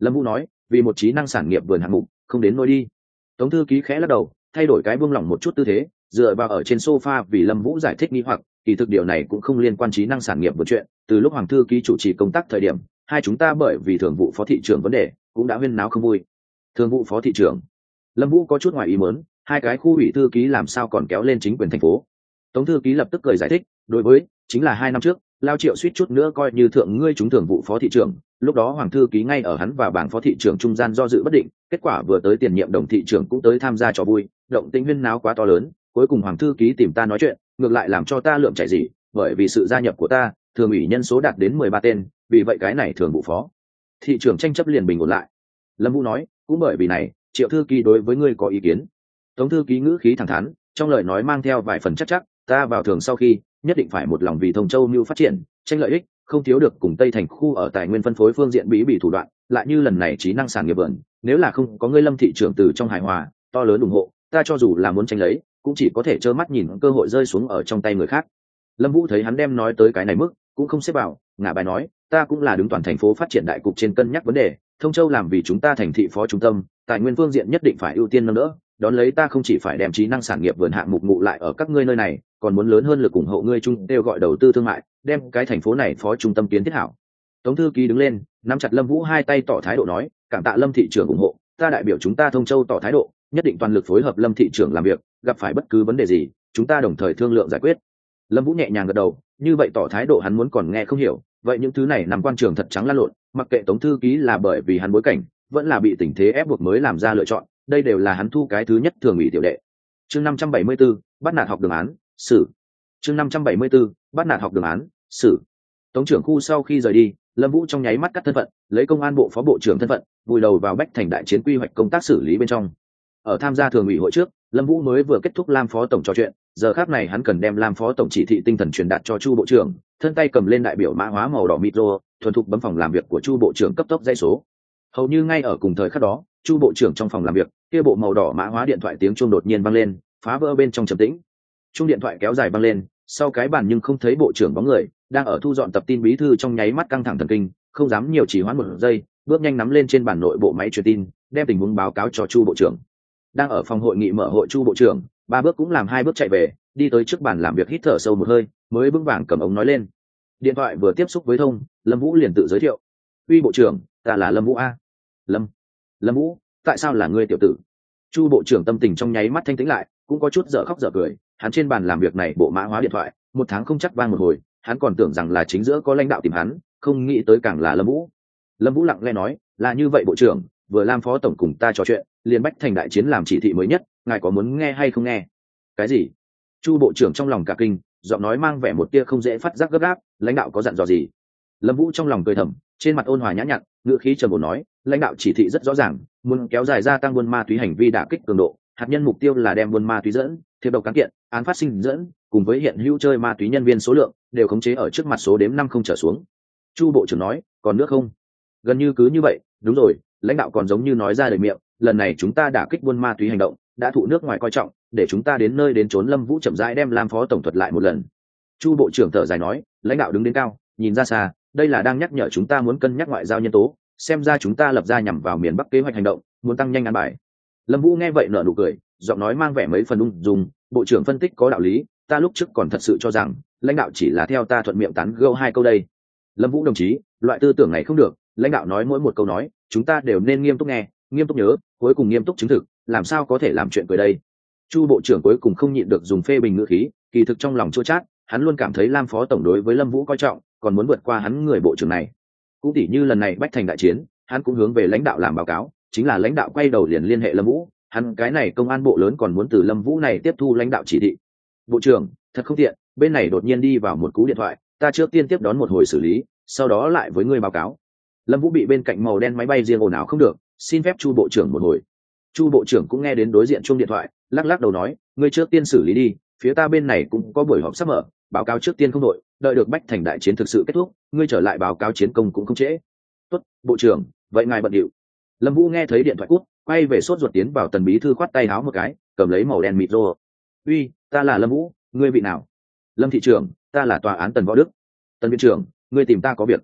Lâm Vũ nói, vì một trí năng sản nghiệp vườn hạng mục không đến nỗi đi. Tống thư ký khẽ lắc đầu, thay đổi cái buông lỏng một chút tư thế, dựa vào ở trên sofa vì Lâm Vũ giải thích nghi hoặc, kỳ thực điều này cũng không liên quan trí năng sản nghiệp vườn chuyện, từ lúc hoàng thư ký chủ trì công tác thời điểm, hai chúng ta bởi vì thường vụ phó thị trưởng vấn đề cũng đã huyên náo không vui. Thường vụ phó thị trưởng? Lâm Vũ có chút ngoài ý muốn, hai cái khu ủy thư ký làm sao còn kéo lên chính quyền thành phố? Tống thư ký lập tức cười giải thích, đối với chính là hai năm trước, Lao Triệu suýt chút nữa coi như thượng ngươi trúng thường vụ phó thị trưởng, lúc đó hoàng thư ký ngay ở hắn và bảng phó thị trưởng trung gian do dự bất định, kết quả vừa tới tiền nhiệm đồng thị trưởng cũng tới tham gia trò vui, động tĩnh huyên náo quá to lớn, cuối cùng hoàng thư ký tìm ta nói chuyện, ngược lại làm cho ta lượm chạy gì, bởi vì sự gia nhập của ta, thường ủy nhân số đạt đến mười ba tên, vì vậy cái này thường vụ phó thị trưởng tranh chấp liền bình ổn lại. Lâm Vũ nói, cũng bởi vì này, Triệu thư ký đối với ngươi có ý kiến? Tống thư ký ngữ khí thẳng thắn, trong lời nói mang theo vài phần chắc chắc, ta vào thường sau khi nhất định phải một lòng vì Thông Châu mưu phát triển, tranh lợi ích, không thiếu được cùng Tây thành khu ở tài nguyên phân phối phương diện bí bị thủ đoạn, lại như lần này trí năng sản nghiệp vườn, nếu là không có ngươi Lâm thị trưởng từ trong hài hòa to lớn ủng hộ, ta cho dù là muốn tranh lấy, cũng chỉ có thể trơ mắt nhìn cơ hội rơi xuống ở trong tay người khác. Lâm Vũ thấy hắn đem nói tới cái này mức, cũng không xếp vào, ngả bài nói, ta cũng là đứng toàn thành phố phát triển đại cục trên cân nhắc vấn đề, Thông Châu làm vì chúng ta thành thị phó trung tâm, tài nguyên phương diện nhất định phải ưu tiên nâng đỡ, đón lấy ta không chỉ phải đem trí năng sản nghiệp vườn hạng mục ngụ lại ở các ngươi nơi này, còn muốn lớn hơn lực ủng hộ ngươi chung kêu gọi đầu tư thương mại, đem cái thành phố này phó trung tâm kiến thiết hảo. Tống thư ký đứng lên, nắm chặt Lâm Vũ hai tay tỏ thái độ nói, cảm tạ Lâm thị trưởng ủng hộ, ta đại biểu chúng ta Thông Châu tỏ thái độ, nhất định toàn lực phối hợp Lâm thị trưởng làm việc, gặp phải bất cứ vấn đề gì, chúng ta đồng thời thương lượng giải quyết. Lâm Vũ nhẹ nhàng gật đầu, như vậy tỏ thái độ hắn muốn còn nghe không hiểu, vậy những thứ này nằm quan trường thật trắng lăn lộn, mặc kệ Tống thư ký là bởi vì hắn bối cảnh, vẫn là bị tình thế ép buộc mới làm ra lựa chọn, đây đều là hắn thu cái thứ nhất thường ủy tiểu đệ. Chương năm trăm bảy mươi 74, bắt nạt học đường án, xử. Chương năm trăm bảy mươi 74, bắt nạt học đường án, xử. Tống trưởng khu sau khi rời đi, Lâm Vũ trong nháy mắt cắt thân phận, lấy công an bộ phó bộ trưởng thân phận, vùi đầu vào Bách Thành đại chiến quy hoạch công tác xử lý bên trong. Ở tham gia thường ủy hội trước, Lâm Vũ mới vừa kết thúc Lam phó tổng trò chuyện, giờ khắc này hắn cần đem Lam phó tổng chỉ thị tinh thần truyền đạt cho Chu bộ trưởng, thân tay cầm lên đại biểu mã hóa màu đỏ micro, thuần thục bấm phòng làm việc của Chu bộ trưởng cấp tốc dây số. Hầu như ngay ở cùng thời khắc đó, Chu bộ trưởng trong phòng làm việc, kia bộ màu đỏ mã hóa điện thoại tiếng chuông đột nhiên vang lên, phá vỡ bên trong trầm tĩnh. Chuông điện thoại kéo dài vang lên, sau cái bàn nhưng không thấy bộ trưởng bóng người, đang ở thu dọn tập tin bí thư trong nháy mắt căng thẳng thần kinh, không dám nhiều trì hoãn một giây, bước nhanh nắm lên trên bản nội bộ máy truyền tin, đem tình huống báo cáo cho Chu bộ trưởng. Đang ở phòng hội nghị mở hội Chu bộ trưởng, ba bước cũng làm hai bước chạy về, đi tới trước bàn làm việc hít thở sâu một hơi, mới vững vàng cầm ống nói lên. Điện thoại vừa tiếp xúc với thông, Lâm Vũ liền tự giới thiệu: "Uy bộ trưởng, ta là Lâm Vũ a." "Lâm? Lâm Vũ, tại sao là ngươi tiểu tử?" Chu bộ trưởng tâm tình trong nháy mắt thanh tĩnh lại, cũng có chút dở khóc dở cười, hắn trên bàn làm việc này bộ mã hóa điện thoại, một tháng không chắc vang một hồi, hắn còn tưởng rằng là chính giữa có lãnh đạo tìm hắn, không nghĩ tới càng là Lâm Vũ. Lâm Vũ lặng lẽ nói: "Là như vậy bộ trưởng, vừa Lam phó tổng cùng ta trò chuyện, liền Bách Thành đại chiến làm chỉ thị mới nhất, ngài có muốn nghe hay không nghe?" "Cái gì?" Chu bộ trưởng trong lòng cả kinh, giọng nói mang vẻ một tia không dễ phát giác gấp gáp, "Lãnh đạo có dặn dò gì?" Lâm Vũ trong lòng cười thầm, trên mặt ôn hòa nhã nhặn, ngữ khí trầm ổn nói: "Lãnh đạo chỉ thị rất rõ ràng, muốn kéo dài gia tăng buôn ma túy hành vi đả kích cường độ, hạt nhân mục tiêu là đem buôn ma túy dẫn, thiệp độc cán kiện, án phát sinh dẫn, cùng với hiện hữu chơi ma túy nhân viên số lượng đều khống chế ở trước mặt số đếm năm không trở xuống." Chu bộ trưởng nói: "Còn nước không?" "Gần như cứ như vậy, đúng rồi, lãnh đạo còn giống như nói ra lời miệng, lần này chúng ta đả kích buôn ma túy hành động, đã thụ nước ngoài coi trọng, để chúng ta đến nơi đến chốn." Lâm Vũ chậm rãi đem Lam phó tổng thuật lại một lần. Chu bộ trưởng thở dài nói: "Lãnh đạo đứng đến cao, nhìn ra xa, đây là đang nhắc nhở chúng ta muốn cân nhắc ngoại giao nhân tố, xem ra chúng ta lập ra nhằm vào miền Bắc kế hoạch hành động, muốn tăng nhanh án bài." Lâm Vũ nghe vậy nở nụ cười, giọng nói mang vẻ mấy phần ung dung, "Bộ trưởng phân tích có đạo lý, ta lúc trước còn thật sự cho rằng lãnh đạo chỉ là theo ta thuận miệng tán gẫu hai câu đây." "Lâm Vũ đồng chí, loại tư tưởng này không được, lãnh đạo nói mỗi một câu nói, chúng ta đều nên nghiêm túc nghe, nghiêm túc nhớ, cuối cùng nghiêm túc chứng thực, làm sao có thể làm chuyện cười đây." Chu bộ trưởng cuối cùng không nhịn được dùng phê bình ngữ khí, kỳ thực trong lòng chua chát, hắn luôn cảm thấy Lam phó tổng đối với Lâm Vũ coi trọng, còn muốn vượt qua hắn người bộ trưởng này. Cũng tỉ như lần này Bách Thành đại chiến, hắn cũng hướng về lãnh đạo làm báo cáo, chính là lãnh đạo quay đầu liền liên hệ Lâm Vũ, hắn cái này công an bộ lớn còn muốn từ Lâm Vũ này tiếp thu lãnh đạo chỉ thị. "Bộ trưởng, thật không tiện, bên này đột nhiên đi vào một cú điện thoại, ta trước tiên tiếp đón một hồi xử lý, sau đó lại với ngươi báo cáo." Lâm Vũ bị bên cạnh màu đen máy bay riêng ồn ào không được, xin phép Chu bộ trưởng một hồi. Chu bộ trưởng cũng nghe đến đối diện chuông điện thoại, lắc lắc đầu nói: "Ngươi trước tiên xử lý đi, phía ta bên này cũng có buổi họp sắp mở, báo cáo trước tiên không đội, đợi được Bách Thành đại chiến thực sự kết thúc, ngươi trở lại báo cáo chiến công cũng không trễ." "Tốt, bộ trưởng, vậy ngài bận điệu." Lâm Vũ nghe thấy điện thoại cút, quay về sốt ruột tiến vào tần bí thư khoát tay háo một cái, cầm lấy màu đen micro. "Uy, ta là Lâm Vũ, ngươi vị nào?" "Lâm thị trưởng, ta là tòa án Tần Võ Đức." "Tần viện trưởng, ngươi tìm ta có việc."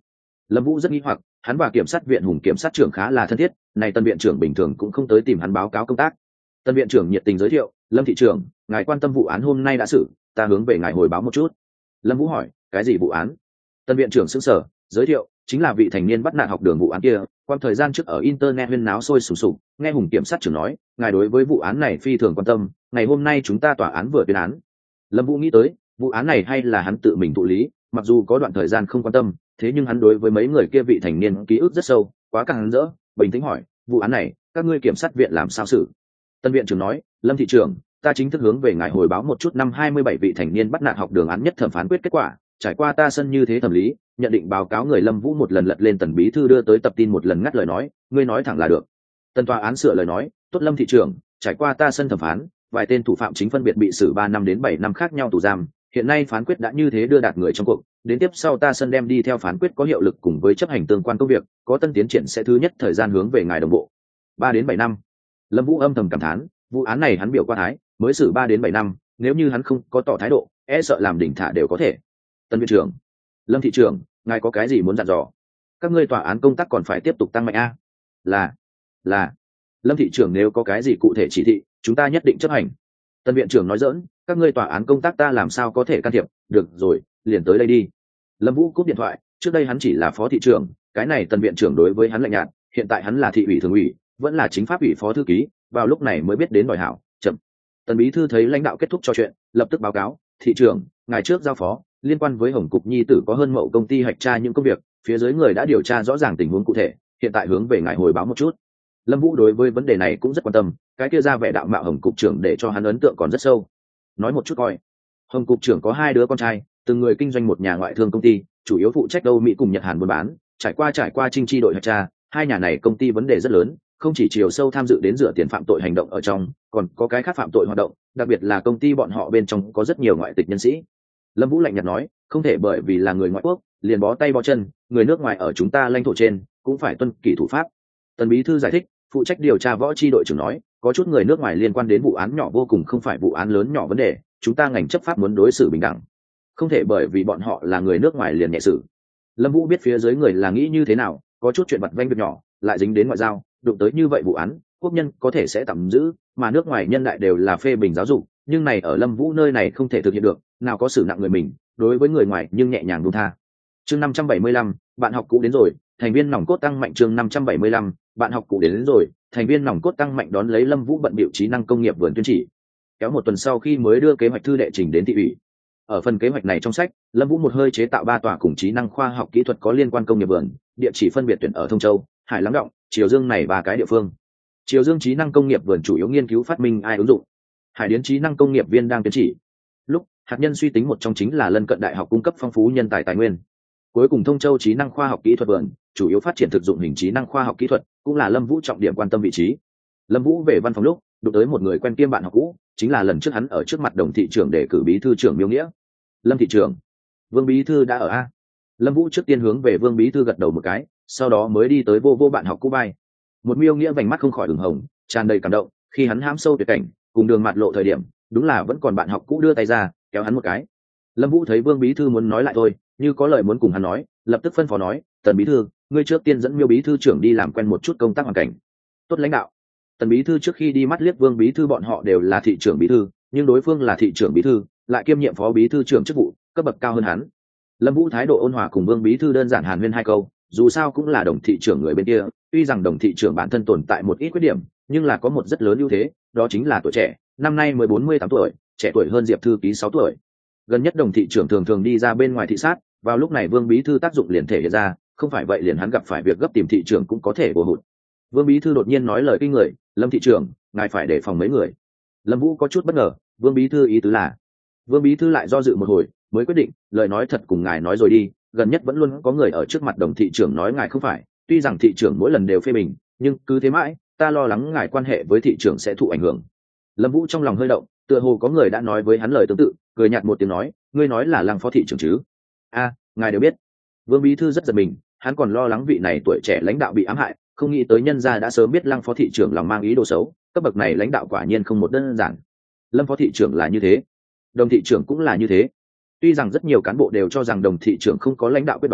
Lâm Vũ rất nghi hoặc, hắn và kiểm sát viện Hùng kiểm sát trưởng khá là thân thiết, này Tân viện trưởng bình thường cũng không tới tìm hắn báo cáo công tác. Tân viện trưởng nhiệt tình giới thiệu, Lâm thị trưởng, ngài quan tâm vụ án hôm nay đã xử, ta hướng về ngài hồi báo một chút. Lâm Vũ hỏi, cái gì vụ án? Tân viện trưởng sững sờ, giới thiệu, chính là vị thành niên bắt nạt học đường vụ án kia, quan thời gian trước ở internet huyên náo sôi sùng sục, nghe Hùng kiểm sát trưởng nói, ngài đối với vụ án này phi thường quan tâm, ngày hôm nay chúng ta tòa án vừa tuyên án. Lâm Vũ nghĩ tới, vụ án này hay là hắn tự mình thụ lý, mặc dù có đoạn thời gian không quan tâm, thế nhưng hắn đối với mấy người kia vị thành niên ký ức rất sâu, quá càng hắn rỡ, bình tĩnh hỏi, vụ án này, các ngươi kiểm sát viện làm sao xử? Tân viện trưởng nói, Lâm thị trưởng, ta chính thức hướng về ngài hồi báo một chút năm hai mươi bảy vị thành niên bắt nạt học đường án nhất thẩm phán quyết kết quả, trải qua ta sân như thế thẩm lý, nhận định báo cáo người Lâm Vũ một lần lật lên Tần bí thư đưa tới tập tin một lần ngắt lời nói, ngươi nói thẳng là được. Tân tòa án sửa lời nói, tốt Lâm thị trưởng, trải qua ta sân thẩm phán, vài tên thủ phạm chính phân biệt bị xử ba năm đến bảy năm khác nhau tù giam, hiện nay phán quyết đã như thế đưa đạt người trong cuộc, đến tiếp sau ta sân đem đi theo phán quyết có hiệu lực cùng với chấp hành tương quan công việc, có tân tiến triển sẽ thứ nhất thời gian hướng về ngài đồng bộ. Ba đến bảy năm. Lâm Vũ âm thầm cảm thán, vụ án này hắn biểu qua thái, mới xử ba đến bảy năm, nếu như hắn không có tỏ thái độ, e sợ làm đỉnh thả đều có thể. Tân viện trưởng, Lâm thị trưởng, ngài có cái gì muốn dặn dò? Các ngươi tòa án công tác còn phải tiếp tục tăng mạnh a? Là, là. Lâm thị trưởng nếu có cái gì cụ thể chỉ thị, chúng ta nhất định chấp hành. Tân viện trưởng nói giỡn, các ngươi tòa án công tác ta làm sao có thể can thiệp, được rồi, liền tới đây đi. Lâm Vũ cúp điện thoại, trước đây hắn chỉ là phó thị trưởng, cái này Tân viện trưởng đối với hắn lạnh nhạt, hiện tại hắn là thị ủy thường ủy, vẫn là chính pháp ủy phó thư ký, vào lúc này mới biết đến đòi hảo, chậm. Tần bí thư thấy lãnh đạo kết thúc trò chuyện, lập tức báo cáo, thị trưởng, ngày trước giao phó, liên quan với Hồng cục nhi tử có hơn mậu công ty hạch tra những công việc, phía dưới người đã điều tra rõ ràng tình huống cụ thể, hiện tại hướng về ngài hồi báo một chút. Lâm Vũ đối với vấn đề này cũng rất quan tâm, cái kia ra vẻ đạo mạo Hồng cục trưởng để cho hắn ấn tượng còn rất sâu. Nói một chút coi. Hồng cục trưởng có hai đứa con trai, từng người kinh doanh một nhà ngoại thương công ty, chủ yếu phụ trách Âu Mỹ cùng Nhật Hàn buôn bán, trải qua trải qua trinh chi đội hạch tra, hai nhà này công ty vấn đề rất lớn, không chỉ chiều sâu tham dự đến rửa tiền phạm tội hành động ở trong, còn có cái khác phạm tội hoạt động, đặc biệt là công ty bọn họ bên trong có rất nhiều ngoại tịch nhân sĩ. Lâm Vũ lạnh nhạt nói, không thể bởi vì là người ngoại quốc liền bó tay bó chân, người nước ngoài ở chúng ta lãnh thổ trên cũng phải tuân kỷ thủ pháp. Tần bí thư giải thích, phụ trách điều tra võ chi đội trưởng nói, có chút người nước ngoài liên quan đến vụ án nhỏ vô cùng không phải vụ án lớn nhỏ vấn đề, chúng ta ngành chấp pháp muốn đối xử bình đẳng, không thể bởi vì bọn họ là người nước ngoài liền nhẹ xử. Lâm Vũ biết phía dưới người là nghĩ như thế nào, có chút chuyện vặt vãnh việc nhỏ lại dính đến ngoại giao, đụng tới như vậy vụ án, quốc nhân có thể sẽ tạm giữ, mà nước ngoài nhân đại đều là phê bình giáo dục, nhưng này ở Lâm Vũ nơi này không thể thực hiện được, nào có xử nặng người mình, đối với người ngoài nhưng nhẹ nhàng buông tha. Chương năm trăm bảy mươi lăm, bạn học cũ đến rồi, thành viên nòng cốt tăng mạnh. Chương năm trăm bảy mươi lăm, bạn học cũ đến, đến rồi, thành viên nòng cốt tăng mạnh. Đón lấy Lâm Vũ bận bịu trí năng công nghiệp vườn tuyên chỉ, kéo một tuần sau khi mới đưa kế hoạch thư đệ trình đến thị ủy. Ở phần kế hoạch này trong sách, Lâm Vũ một hơi chế tạo ba tòa cùng trí năng khoa học kỹ thuật có liên quan công nghiệp vườn, địa chỉ phân biệt tuyển ở Thông Châu, Hải Lăng Động, Triều Dương này ba cái địa phương. Triều Dương trí năng công nghiệp vườn chủ yếu nghiên cứu phát minh ai ứng dụng. Hải Điến trí năng công nghiệp viên đang tiến chỉ. Lúc hạt nhân suy tính một trong chính là lân cận đại học cung cấp phong phú nhân tài tài nguyên. Cuối cùng Thông Châu trí năng khoa học kỹ thuật vườn, chủ yếu phát triển thực dụng hình trí năng khoa học kỹ thuật, cũng là Lâm Vũ trọng điểm quan tâm vị trí. Lâm Vũ về văn phòng lúc, đụng tới một người quen kiêm bạn học cũ, chính là lần trước hắn ở trước mặt Đồng thị trưởng để cử bí thư trưởng Miêu Nghĩa. Lâm thị trưởng, Vương bí thư đã ở a? Lâm Vũ trước tiên hướng về Vương bí thư gật đầu một cái, sau đó mới đi tới vô vô bạn học cũ vai. Một Miêu Nghĩa vành mắt không khỏi ửng hồng, tràn đầy cảm động, khi hắn hãm sâu tuyệt cảnh, cùng đường mặt lộ thời điểm, đúng là vẫn còn bạn học cũ đưa tay ra, kéo hắn một cái. Lâm Vũ thấy Vương bí thư muốn nói lại thôi, như có lời muốn cùng hắn nói, lập tức phân phó nói, Tần bí thư, ngươi trước tiên dẫn Miêu bí thư trưởng đi làm quen một chút công tác hoàn cảnh. Tốt lãnh đạo. Tần bí thư trước khi đi mắt liếc Vương bí thư bọn họ đều là thị trưởng bí thư, nhưng đối phương là thị trưởng bí thư, lại kiêm nhiệm phó bí thư trưởng chức vụ, cấp bậc cao hơn hắn. Lâm Vũ thái độ ôn hòa cùng Vương bí thư đơn giản hàn huyên hai câu, dù sao cũng là Đồng thị trưởng người bên kia, tuy rằng Đồng thị trưởng bản thân tồn tại một ít khuyết điểm, nhưng là có một rất lớn ưu thế, đó chính là tuổi trẻ, năm nay mới bốn mươi tám tuổi, trẻ tuổi hơn Diệp thư ký sáu tuổi. Gần nhất Đồng thị trưởng thường thường đi ra bên ngoài thị sát, vào lúc này Vương bí thư tác dụng liền thể hiện ra, không phải vậy liền hắn gặp phải việc gấp tìm thị trưởng cũng có thể bổ hụt. Vương bí thư đột nhiên nói lời kinh người, Lâm thị trưởng, ngài phải đề phòng mấy người. Lâm Vũ có chút bất ngờ, Vương bí thư ý tứ là? Vương bí thư lại do dự một hồi, mới quyết định, lời nói thật cùng ngài nói rồi đi, gần nhất vẫn luôn có người ở trước mặt Đồng thị trưởng nói ngài không phải, tuy rằng thị trưởng mỗi lần đều phê bình, nhưng cứ thế mãi, ta lo lắng ngài quan hệ với thị trưởng sẽ thụ ảnh hưởng. Lâm Vũ trong lòng hơi động, tựa hồ có người đã nói với hắn lời tương tự, cười nhạt một tiếng nói, ngươi nói là Lăng phó thị trưởng chứ? A, ngài đều biết. Vương bí thư rất giật mình, hắn còn lo lắng vị này tuổi trẻ lãnh đạo bị ám hại, không nghĩ tới nhân gia đã sớm biết Lăng phó thị trưởng lòng mang ý đồ xấu, cấp bậc này lãnh đạo quả nhiên không một đơn giản. Lâm phó thị trưởng là như thế, Đồng thị trưởng cũng là như thế. Tuy rằng rất nhiều cán bộ đều cho rằng Đồng thị trưởng không có lãnh đạo quyết đoán,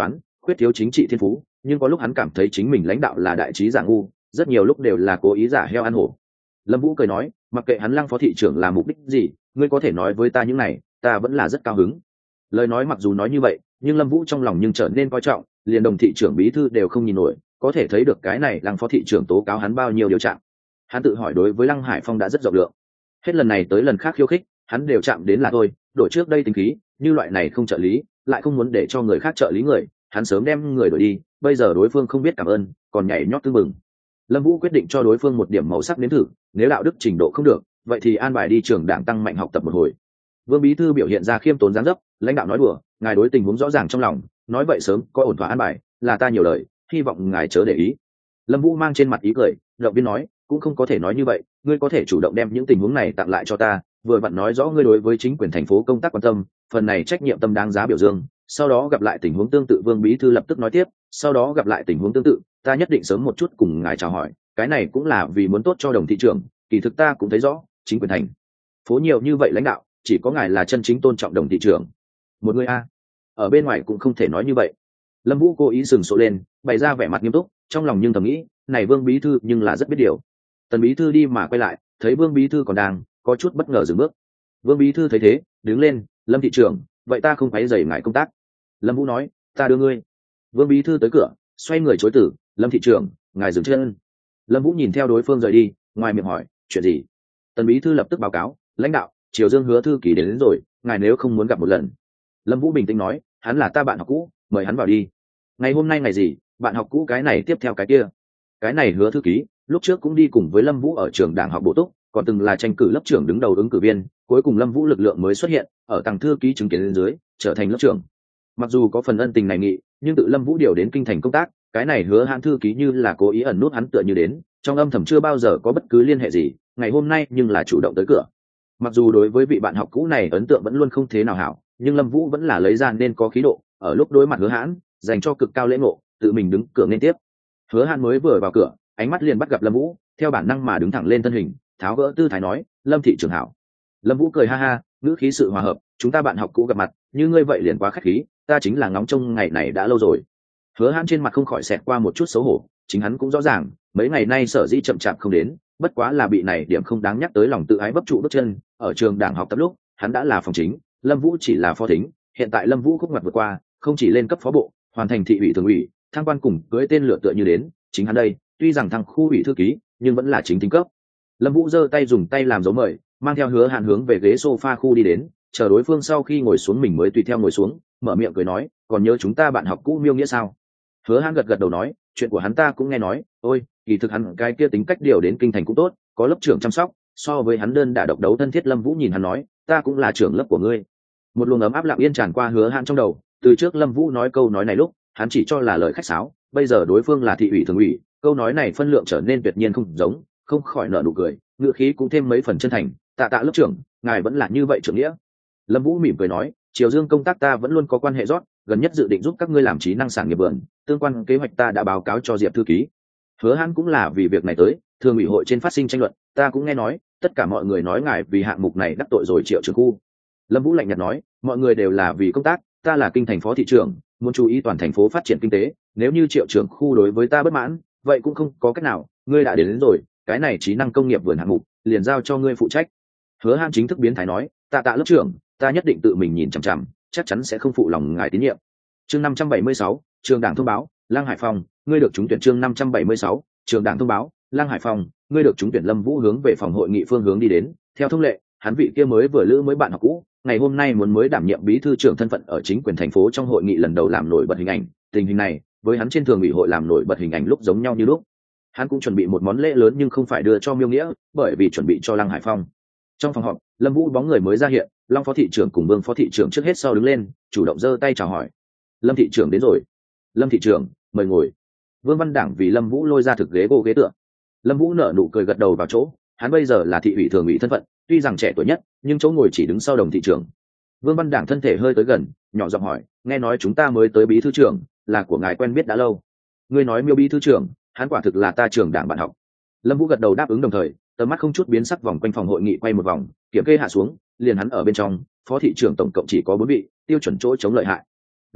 khuyết thiếu chính trị thiên phú, nhưng có lúc hắn cảm thấy chính mình lãnh đạo là đại trí giả ngu, rất nhiều lúc đều là cố ý giả heo ăn hổ. Lâm Vũ cười nói, mặc kệ hắn Lăng phó thị trưởng là mục đích gì, ngươi có thể nói với ta những này, ta vẫn là rất cao hứng. Lời nói mặc dù nói như vậy, nhưng Lâm Vũ trong lòng nhưng trở nên coi trọng, liền Đồng thị trưởng bí thư đều không nhìn nổi, có thể thấy được cái này Lăng phó thị trưởng tố cáo hắn bao nhiêu điều trạng. Hắn tự hỏi đối với Lăng Hải Phong đã rất rộng lượng, hết lần này tới lần khác khiêu khích, hắn đều chạm đến là thôi, đổi trước đây tính khí, như loại này không trợ lý, lại không muốn để cho người khác trợ lý người, hắn sớm đem người đổi đi, bây giờ đối phương không biết cảm ơn, còn nhảy nhót tưng bừng. Lâm Vũ quyết định cho đối phương một điểm màu sắc nếm thử, nếu đạo đức trình độ không được, vậy thì an bài đi trường đảng tăng mạnh học tập một hồi. Vương bí thư biểu hiện ra khiêm tốn dáng dấp, lãnh đạo nói đùa, ngài đối tình huống rõ ràng trong lòng, nói vậy sớm có ổn thỏa an bài, là ta nhiều lời, hy vọng ngài chớ để ý. Lâm Vũ mang trên mặt ý cười, động viên nói, cũng không có thể nói như vậy, ngươi có thể chủ động đem những tình huống này tặng lại cho ta, vừa vặn nói rõ ngươi đối với chính quyền thành phố công tác quan tâm, phần này trách nhiệm tâm đáng giá biểu dương. Sau đó gặp lại tình huống tương tự, Vương bí thư lập tức nói tiếp, sau đó gặp lại tình huống tương tự, ta nhất định sớm một chút cùng ngài chào hỏi, cái này cũng là vì muốn tốt cho Đồng thị trưởng, kỳ thực ta cũng thấy rõ, chính quyền thành phố nhiều như vậy lãnh đạo, chỉ có ngài là chân chính tôn trọng Đồng thị trưởng. Một người a, ở bên ngoài cũng không thể nói như vậy. Lâm Vũ cố ý sừng sộ lên, bày ra vẻ mặt nghiêm túc, trong lòng nhưng thầm nghĩ, này Vương bí thư nhưng là rất biết điều. Tần bí thư đi mà quay lại, thấy Vương bí thư còn đang có chút bất ngờ dừng bước. Vương bí thư thấy thế, đứng lên, Lâm thị trưởng, vậy ta không phải rầy ngài công tác. Lâm Vũ nói, ta đưa ngươi. Vương bí thư tới cửa, xoay người chối từ, Lâm thị trưởng, ngài dừng chân. Lâm Vũ nhìn theo đối phương rời đi, ngoài miệng hỏi, chuyện gì? Tần bí thư lập tức báo cáo, lãnh đạo, Triều Dương Hứa thư ký đến, đến rồi, ngài nếu không muốn gặp một lần. Lâm Vũ bình tĩnh nói, hắn là ta bạn học cũ, mời hắn vào đi. Ngày hôm nay ngày gì, bạn học cũ cái này tiếp theo cái kia. Cái này Hứa thư ký, lúc trước cũng đi cùng với Lâm Vũ ở trường đảng học bổ túc, còn từng là tranh cử lớp trưởng đứng đầu ứng cử viên, cuối cùng Lâm Vũ lực lượng mới xuất hiện, ở tầng thư ký chứng kiến lên dưới, trở thành lớp trưởng. Mặc dù có phần ân tình này nghị, nhưng tự Lâm Vũ điều đến kinh thành công tác, cái này Hứa Hãn thư ký như là cố ý ẩn nút hắn, tựa như đến trong âm thầm chưa bao giờ có bất cứ liên hệ gì, ngày hôm nay nhưng là chủ động tới cửa. Mặc dù đối với vị bạn học cũ này ấn tượng vẫn luôn không thế nào hảo, nhưng Lâm Vũ vẫn là lấy ra nên có khí độ, ở lúc đối mặt Hứa Hãn, dành cho cực cao lễ ngộ, tự mình đứng cửa nên tiếp. Hứa Hãn mới vừa vào cửa, ánh mắt liền bắt gặp Lâm Vũ, theo bản năng mà đứng thẳng lên thân hình, tháo gỡ tư thái nói, Lâm thị trưởng hảo. Lâm Vũ cười ha ha, ngữ khí sự hòa hợp, chúng ta bạn học cũ gặp mặt, như ngươi vậy liền quá khách khí, ta chính là ngóng trông ngày này đã lâu rồi. Hứa Hãn trên mặt không khỏi xẹt qua một chút xấu hổ, chính hắn cũng rõ ràng, mấy ngày nay sở dĩ chậm chạp không đến, bất quá là bị này điểm không đáng nhắc tới lòng tự ái bấp trụ bước chân. Ở trường đảng học tập lúc, hắn đã là phòng chính, Lâm Vũ chỉ là phó thính, hiện tại Lâm Vũ khúc ngoặt vượt qua, không chỉ lên cấp phó bộ, hoàn thành thị ủy thường ủy, thăng quan cùng cưới tên lựa tựa như đến, chính hắn đây, tuy rằng thăng khu ủy thư ký, nhưng vẫn là chính tính cấp. Lâm Vũ giơ tay dùng tay làm dấu mời, mang theo Hứa Hàn hướng về ghế sofa khu đi đến, chờ đối phương sau khi ngồi xuống mình mới tùy theo ngồi xuống, mở miệng cười nói, còn nhớ chúng ta bạn học cũ Miêu Nghĩa sao? Hứa Hàn gật gật đầu nói, chuyện của hắn ta cũng nghe nói, ôi, kỳ thực hắn cái kia tính cách điều đến kinh thành cũng tốt, có lớp trưởng chăm sóc, so với hắn đơn đả độc đấu thân thiết. Lâm Vũ nhìn hắn nói, ta cũng là trưởng lớp của ngươi. Một luồng ấm áp lặng yên tràn qua Hứa Hàn trong đầu, từ trước Lâm Vũ nói câu nói này lúc, hắn chỉ cho là lời khách sáo, bây giờ đối phương là thị ủy thường ủy, câu nói này phân lượng trở nên tuyệt nhiên không giống, không khỏi nở nụ cười, ngựa khí cũng thêm mấy phần chân thành, tạ tạ lớp trưởng, ngài vẫn là như vậy trưởng nghĩa. Lâm Vũ mỉm cười nói, Triều Dương công tác ta vẫn luôn có quan hệ rót, gần nhất dự định giúp các ngươi làm trí năng sản nghiệp vườn, tương quan kế hoạch ta đã báo cáo cho Diệp thư ký. Hứa Hàn cũng là vì việc này tới, thường ủy hội trên phát sinh tranh luận, ta cũng nghe nói, tất cả mọi người nói ngài vì hạng mục này đắc tội rồi Triệu trưởng khu. Lâm Vũ lạnh nhạt nói, mọi người đều là vì công tác, ta là kinh thành phó thị trưởng, muốn chú ý toàn thành phố phát triển kinh tế, nếu như Triệu trưởng khu đối với ta bất mãn, vậy cũng không có cách nào, ngươi đã đến, đến rồi, cái này trí năng công nghiệp vườn hạng mục, liền giao cho ngươi phụ trách. Hứa Hàn chính thức biến thái nói, tạ tạ lớp trưởng, ta nhất định tự mình nhìn chằm chằm, chắc chắn sẽ không phụ lòng ngài tín nhiệm. Chương năm trăm bảy mươi sáu, trường đảng thông báo, Lăng Hải Phong, ngươi được trúng tuyển. Chương năm trăm bảy mươi sáu, trường đảng thông báo, Lăng Hải Phong, ngươi được trúng tuyển. Lâm Vũ hướng về phòng hội nghị phương hướng đi đến, theo thông lệ, hắn vị kia mới vừa lữ mới bạn học cũ, ngày hôm nay muốn mới đảm nhiệm bí thư trưởng thân phận ở chính quyền thành phố trong hội nghị lần đầu làm nổi bật hình ảnh, tình hình này, với hắn trên thường ủy hội làm nổi bật hình ảnh lúc giống nhau như lúc. Hắn cũng chuẩn bị một món lễ lớn nhưng không phải đưa cho Miêu Nghĩa, bởi vì chuẩn bị cho Lăng Hải Phong. Trong phòng họp, Lâm Vũ bóng người mới ra hiện, Long phó thị trưởng cùng Vương phó thị trưởng trước hết sau đứng lên, chủ động giơ tay chào hỏi. Lâm thị trưởng đến rồi. Lâm thị trưởng, mời ngồi. Vương Văn Đảng vì Lâm Vũ lôi ra thực ghế gỗ ghế tựa. Lâm Vũ nở nụ cười gật đầu vào chỗ, hắn bây giờ là thị ủy thường ủy thân phận, tuy rằng trẻ tuổi nhất, nhưng chỗ ngồi chỉ đứng sau Đồng thị trưởng. Vương Văn Đảng thân thể hơi tới gần, nhỏ giọng hỏi, nghe nói chúng ta mới tới bí thư trưởng, là của ngài quen biết đã lâu. Ngươi nói Miêu bí thư trưởng, hắn quả thực là ta trưởng đảng bạn học. Lâm Vũ gật đầu đáp ứng, đồng thời tầm mắt không chút biến sắc vòng quanh phòng hội nghị quay một vòng, kiểm kê hạ xuống, liền hắn ở bên trong, phó thị trưởng tổng cộng chỉ có bốn vị, tiêu chuẩn chỗ chống lợi hại.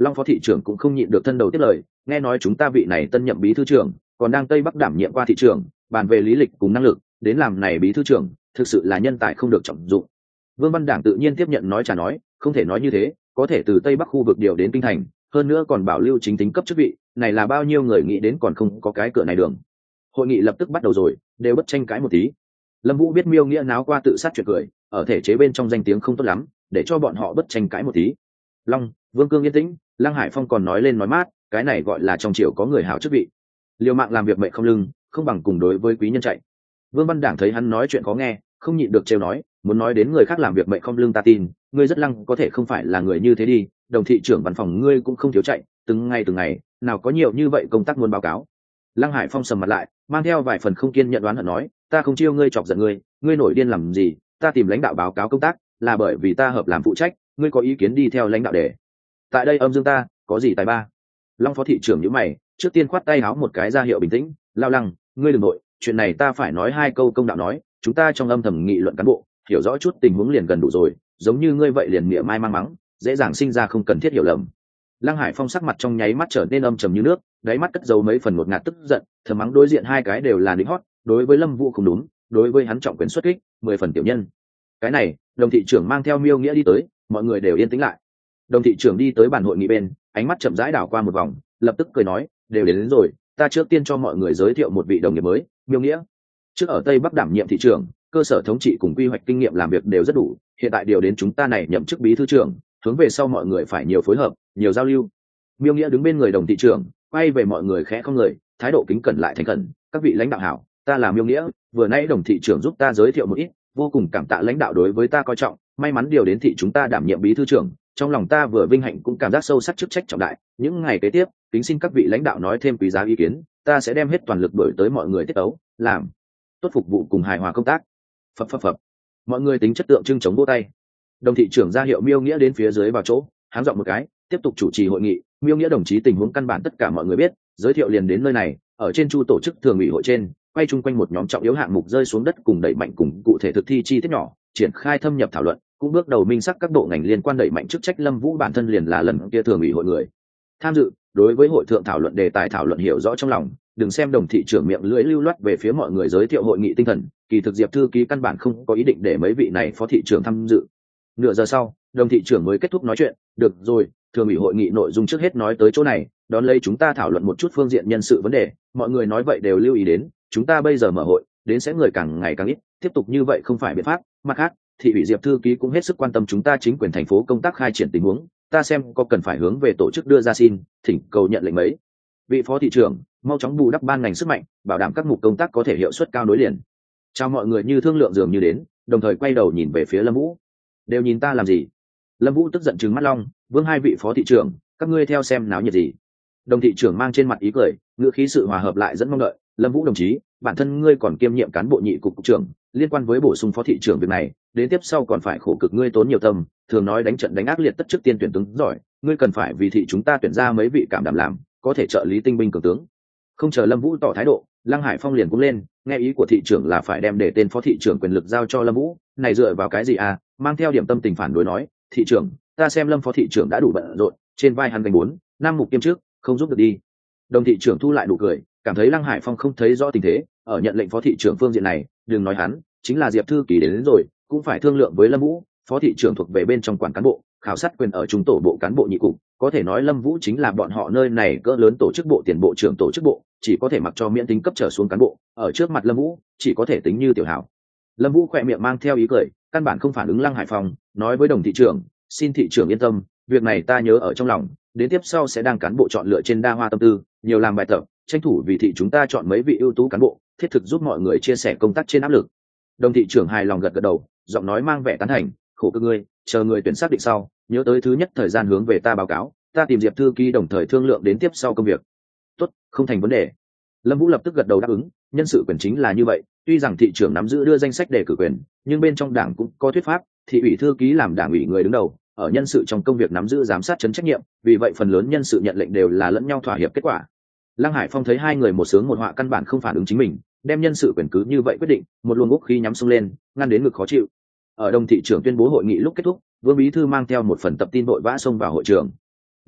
Long phó thị trưởng cũng không nhịn được thân đầu tiếp lời, nghe nói chúng ta vị này tân nhậm bí thư trưởng còn đang tây bắc đảm nhiệm qua thị trưởng, bàn về lý lịch cùng năng lực đến làm này bí thư trưởng thực sự là nhân tài không được trọng dụng. Vương Văn Đảng tự nhiên tiếp nhận nói trả nói, không thể nói như thế, có thể từ tây bắc khu vực điều đến kinh thành, hơn nữa còn bảo lưu chính tính cấp chức vị, này là bao nhiêu người nghĩ đến còn không có cái cửa này đường. Hội nghị lập tức bắt đầu rồi, đều bất tranh cãi một tí. Lâm Vũ biết Miêu Nghĩa náo qua tự sát chuyện cười, ở thể chế bên trong danh tiếng không tốt lắm, để cho bọn họ bất tranh cãi một tí. Long, Vương Cương yên tĩnh, Lăng Hải Phong còn nói lên nói mát, cái này gọi là trong triều có người hảo chức vị. Liều mạng làm việc mệnh không lưng, không bằng cùng đối với quý nhân chạy. Vương Văn Đảng thấy hắn nói chuyện khó nghe, không nhịn được trêu nói, muốn nói đến người khác làm việc mệnh không lưng ta tin, ngươi rất lăng có thể không phải là người như thế đi, đồng thị trưởng văn phòng ngươi cũng không thiếu chạy, từng ngày từng ngày, nào có nhiều như vậy công tác muốn báo cáo. Lăng Hải Phong sầm mặt lại, mang theo vài phần không kiên nhận đoán hận nói, ta không chiêu ngươi chọc giận ngươi, ngươi nổi điên làm gì, ta tìm lãnh đạo báo cáo công tác, là bởi vì ta hợp làm phụ trách, ngươi có ý kiến đi theo lãnh đạo để. Tại đây âm dương ta, có gì tài ba. Long phó thị trưởng nhíu mày, trước tiên khoát tay áo một cái ra hiệu bình tĩnh, Lao Lăng, ngươi đừng nội, chuyện này ta phải nói hai câu công đạo nói, chúng ta trong âm thầm nghị luận cán bộ, hiểu rõ chút tình huống liền gần đủ rồi, giống như ngươi vậy liền miệng mai mang mắng, dễ dàng sinh ra không cần thiết hiểu lầm. Lăng Hải Phong sắc mặt trong nháy mắt trở nên âm trầm như nước, đáy mắt cất giấu mấy phần ngột ngạt tức giận, thầm mắng đối diện hai cái đều là lính hót, đối với Lâm Vũ không đúng, đối với hắn trọng quyền xuất kích, mười phần tiểu nhân. Cái này, đồng thị trưởng mang theo Miêu Nghĩa đi tới, mọi người đều yên tĩnh lại. Đồng thị trưởng đi tới bàn hội nghị bên, ánh mắt chậm rãi đảo qua một vòng, lập tức cười nói, đều đến, đến rồi, ta trước tiên cho mọi người giới thiệu một vị đồng nghiệp mới, Miêu Nghĩa. Trước ở Tây Bắc đảm nhiệm thị trưởng, cơ sở thống trị cùng quy hoạch kinh nghiệm làm việc đều rất đủ, hiện tại điều đến chúng ta này nhậm chức bí thư trưởng, hướng về sau mọi người phải nhiều phối hợp, nhiều giao lưu. Miêu Nghĩa đứng bên người đồng thị trưởng, quay về mọi người khẽ không người, thái độ kính cẩn lại thành khẩn, các vị lãnh đạo hảo, ta là Miêu Nghĩa, vừa nãy đồng thị trưởng giúp ta giới thiệu một ít, vô cùng cảm tạ lãnh đạo đối với ta coi trọng, may mắn điều đến thị chúng ta đảm nhiệm bí thư trưởng, trong lòng ta vừa vinh hạnh cũng cảm giác sâu sắc chức trách trọng đại, những ngày kế tiếp, kính xin các vị lãnh đạo nói thêm quý giá ý kiến, ta sẽ đem hết toàn lực đổi tới mọi người tiết tấu, làm tốt phục vụ cùng hài hòa công tác. Phập phập phập. Mọi người tính chất tượng trưng chống vỗ tay. Đồng thị trưởng ra hiệu Miêu Nghĩa đến phía dưới vào chỗ, háng giọng một cái, tiếp tục chủ trì hội nghị. Miêu Nghĩa đồng chí tình huống căn bản tất cả mọi người biết, giới thiệu liền đến nơi này, ở trên chu tổ chức thường ủy hội trên, quay chung quanh một nhóm trọng yếu hạng mục rơi xuống đất cùng đẩy mạnh cùng cụ thể thực thi chi tiết nhỏ, triển khai thâm nhập thảo luận, cũng bước đầu minh xác các bộ ngành liên quan đẩy mạnh chức trách. Lâm Vũ bản thân liền là lần kia thường ủy hội người tham dự, đối với hội thượng thảo luận đề tài thảo luận hiểu rõ trong lòng, đừng xem đồng thị trưởng miệng lưỡi lưu loát về phía mọi người giới thiệu hội nghị tinh thần, kỳ thực Diệp thư ký căn bản không có ý định để mấy vị này phó thị trưởng tham dự. Nửa giờ sau, đồng thị trưởng mới kết thúc nói chuyện, được rồi, thường ủy hội nghị nội dung trước hết nói tới chỗ này, đón lấy chúng ta thảo luận một chút phương diện nhân sự vấn đề, mọi người nói vậy đều lưu ý đến, chúng ta bây giờ mở hội, đến sẽ người càng ngày càng ít, tiếp tục như vậy không phải biện pháp. Mặt khác, thị ủy Diệp thư ký cũng hết sức quan tâm chúng ta chính quyền thành phố công tác khai triển tình huống, ta xem có cần phải hướng về tổ chức đưa ra xin thỉnh cầu nhận lệnh mấy vị phó thị trưởng mau chóng bù đắp ban ngành sức mạnh, bảo đảm các mục công tác có thể hiệu suất cao nối liền. Chào mọi người như thương lượng dường như đến, đồng thời quay đầu nhìn về phía Lâm Vũ. Đều nhìn ta làm gì? Lâm Vũ tức giận trừng mắt Long, Vương hai vị phó thị trưởng, các ngươi theo xem náo nhiệt gì? Đồng thị trưởng mang trên mặt ý cười, ngữ khí sự hòa hợp lại dẫn mong đợi. Lâm Vũ đồng chí, bản thân ngươi còn kiêm nhiệm cán bộ nhị cục cục trưởng, liên quan với bổ sung phó thị trưởng việc này, đến tiếp sau còn phải khổ cực ngươi tốn nhiều tâm, thường nói đánh trận đánh ác liệt tất trước tiên tuyển tướng giỏi, ngươi cần phải vì thị chúng ta tuyển ra mấy vị cảm đảm làm, có thể trợ lý tinh binh cường tướng. Không chờ Lâm Vũ tỏ thái độ, Lăng Hải Phong liền cũng lên, nghe ý của thị trưởng là phải đem để tên phó thị trưởng quyền lực giao cho Lâm Vũ, này dựa vào cái gì à? Mang theo điểm tâm tình phản đối nói, thị trưởng, ta xem Lâm phó thị trưởng đã đủ bận rộn, trên vai hắn gánh bốn, năm mục kiêm trước, không giúp được đi. Đồng thị trưởng thu lại nụ cười, cảm thấy Lăng Hải Phong không thấy rõ tình thế, ở nhận lệnh phó thị trưởng phương diện này, đừng nói hắn, chính là Diệp thư ký đến, đến rồi, cũng phải thương lượng với Lâm Vũ. Phó thị trưởng thuộc về bên trong quản cán bộ, khảo sát quyền ở trung tổ bộ cán bộ nhị cục, có thể nói Lâm Vũ chính là bọn họ nơi này cỡ lớn tổ chức bộ tiền bộ trưởng tổ chức bộ, chỉ có thể mặc cho miễn tính cấp trở xuống cán bộ, ở trước mặt Lâm Vũ chỉ có thể tính như tiểu hảo. Lâm Vũ khỏe miệng mang theo ý cười, căn bản không phản ứng Lăng Hải Phong, nói với đồng thị trưởng, xin thị trưởng yên tâm, việc này ta nhớ ở trong lòng, đến tiếp sau sẽ đang cán bộ chọn lựa trên đa hoa tâm tư, nhiều làm bài tập, tranh thủ vì thị chúng ta chọn mấy vị ưu tú cán bộ, thiết thực giúp mọi người chia sẻ công tác trên áp lực. Đồng thị trưởng hài lòng gật gật đầu, giọng nói mang vẻ tán thành, khổ cực ngươi, chờ người tuyển xác định sau, nhớ tới thứ nhất thời gian hướng về ta báo cáo, ta tìm Diệp thư ký đồng thời thương lượng đến tiếp sau công việc. Tốt, không thành vấn đề. Lâm Vũ lập tức gật đầu đáp ứng, nhân sự quyền chính là như vậy, tuy rằng thị trưởng nắm giữ đưa danh sách đề cử quyền, nhưng bên trong đảng cũng có thuyết pháp, thị ủy thư ký làm đảng ủy người đứng đầu, ở nhân sự trong công việc nắm giữ giám sát chấn trách nhiệm, vì vậy phần lớn nhân sự nhận lệnh đều là lẫn nhau thỏa hiệp kết quả. Lăng Hải Phong thấy hai người một sướng một họa căn bản không phản ứng chính mình, đem nhân sự quyền cứ như vậy quyết định, một luồng úc khí nhắm xông lên, ngăn đến ngực khó chịu. Ở đồng thị trưởng tuyên bố hội nghị lúc kết thúc, Vương bí thư mang theo một phần tập tin vội vã xông vào hội trường.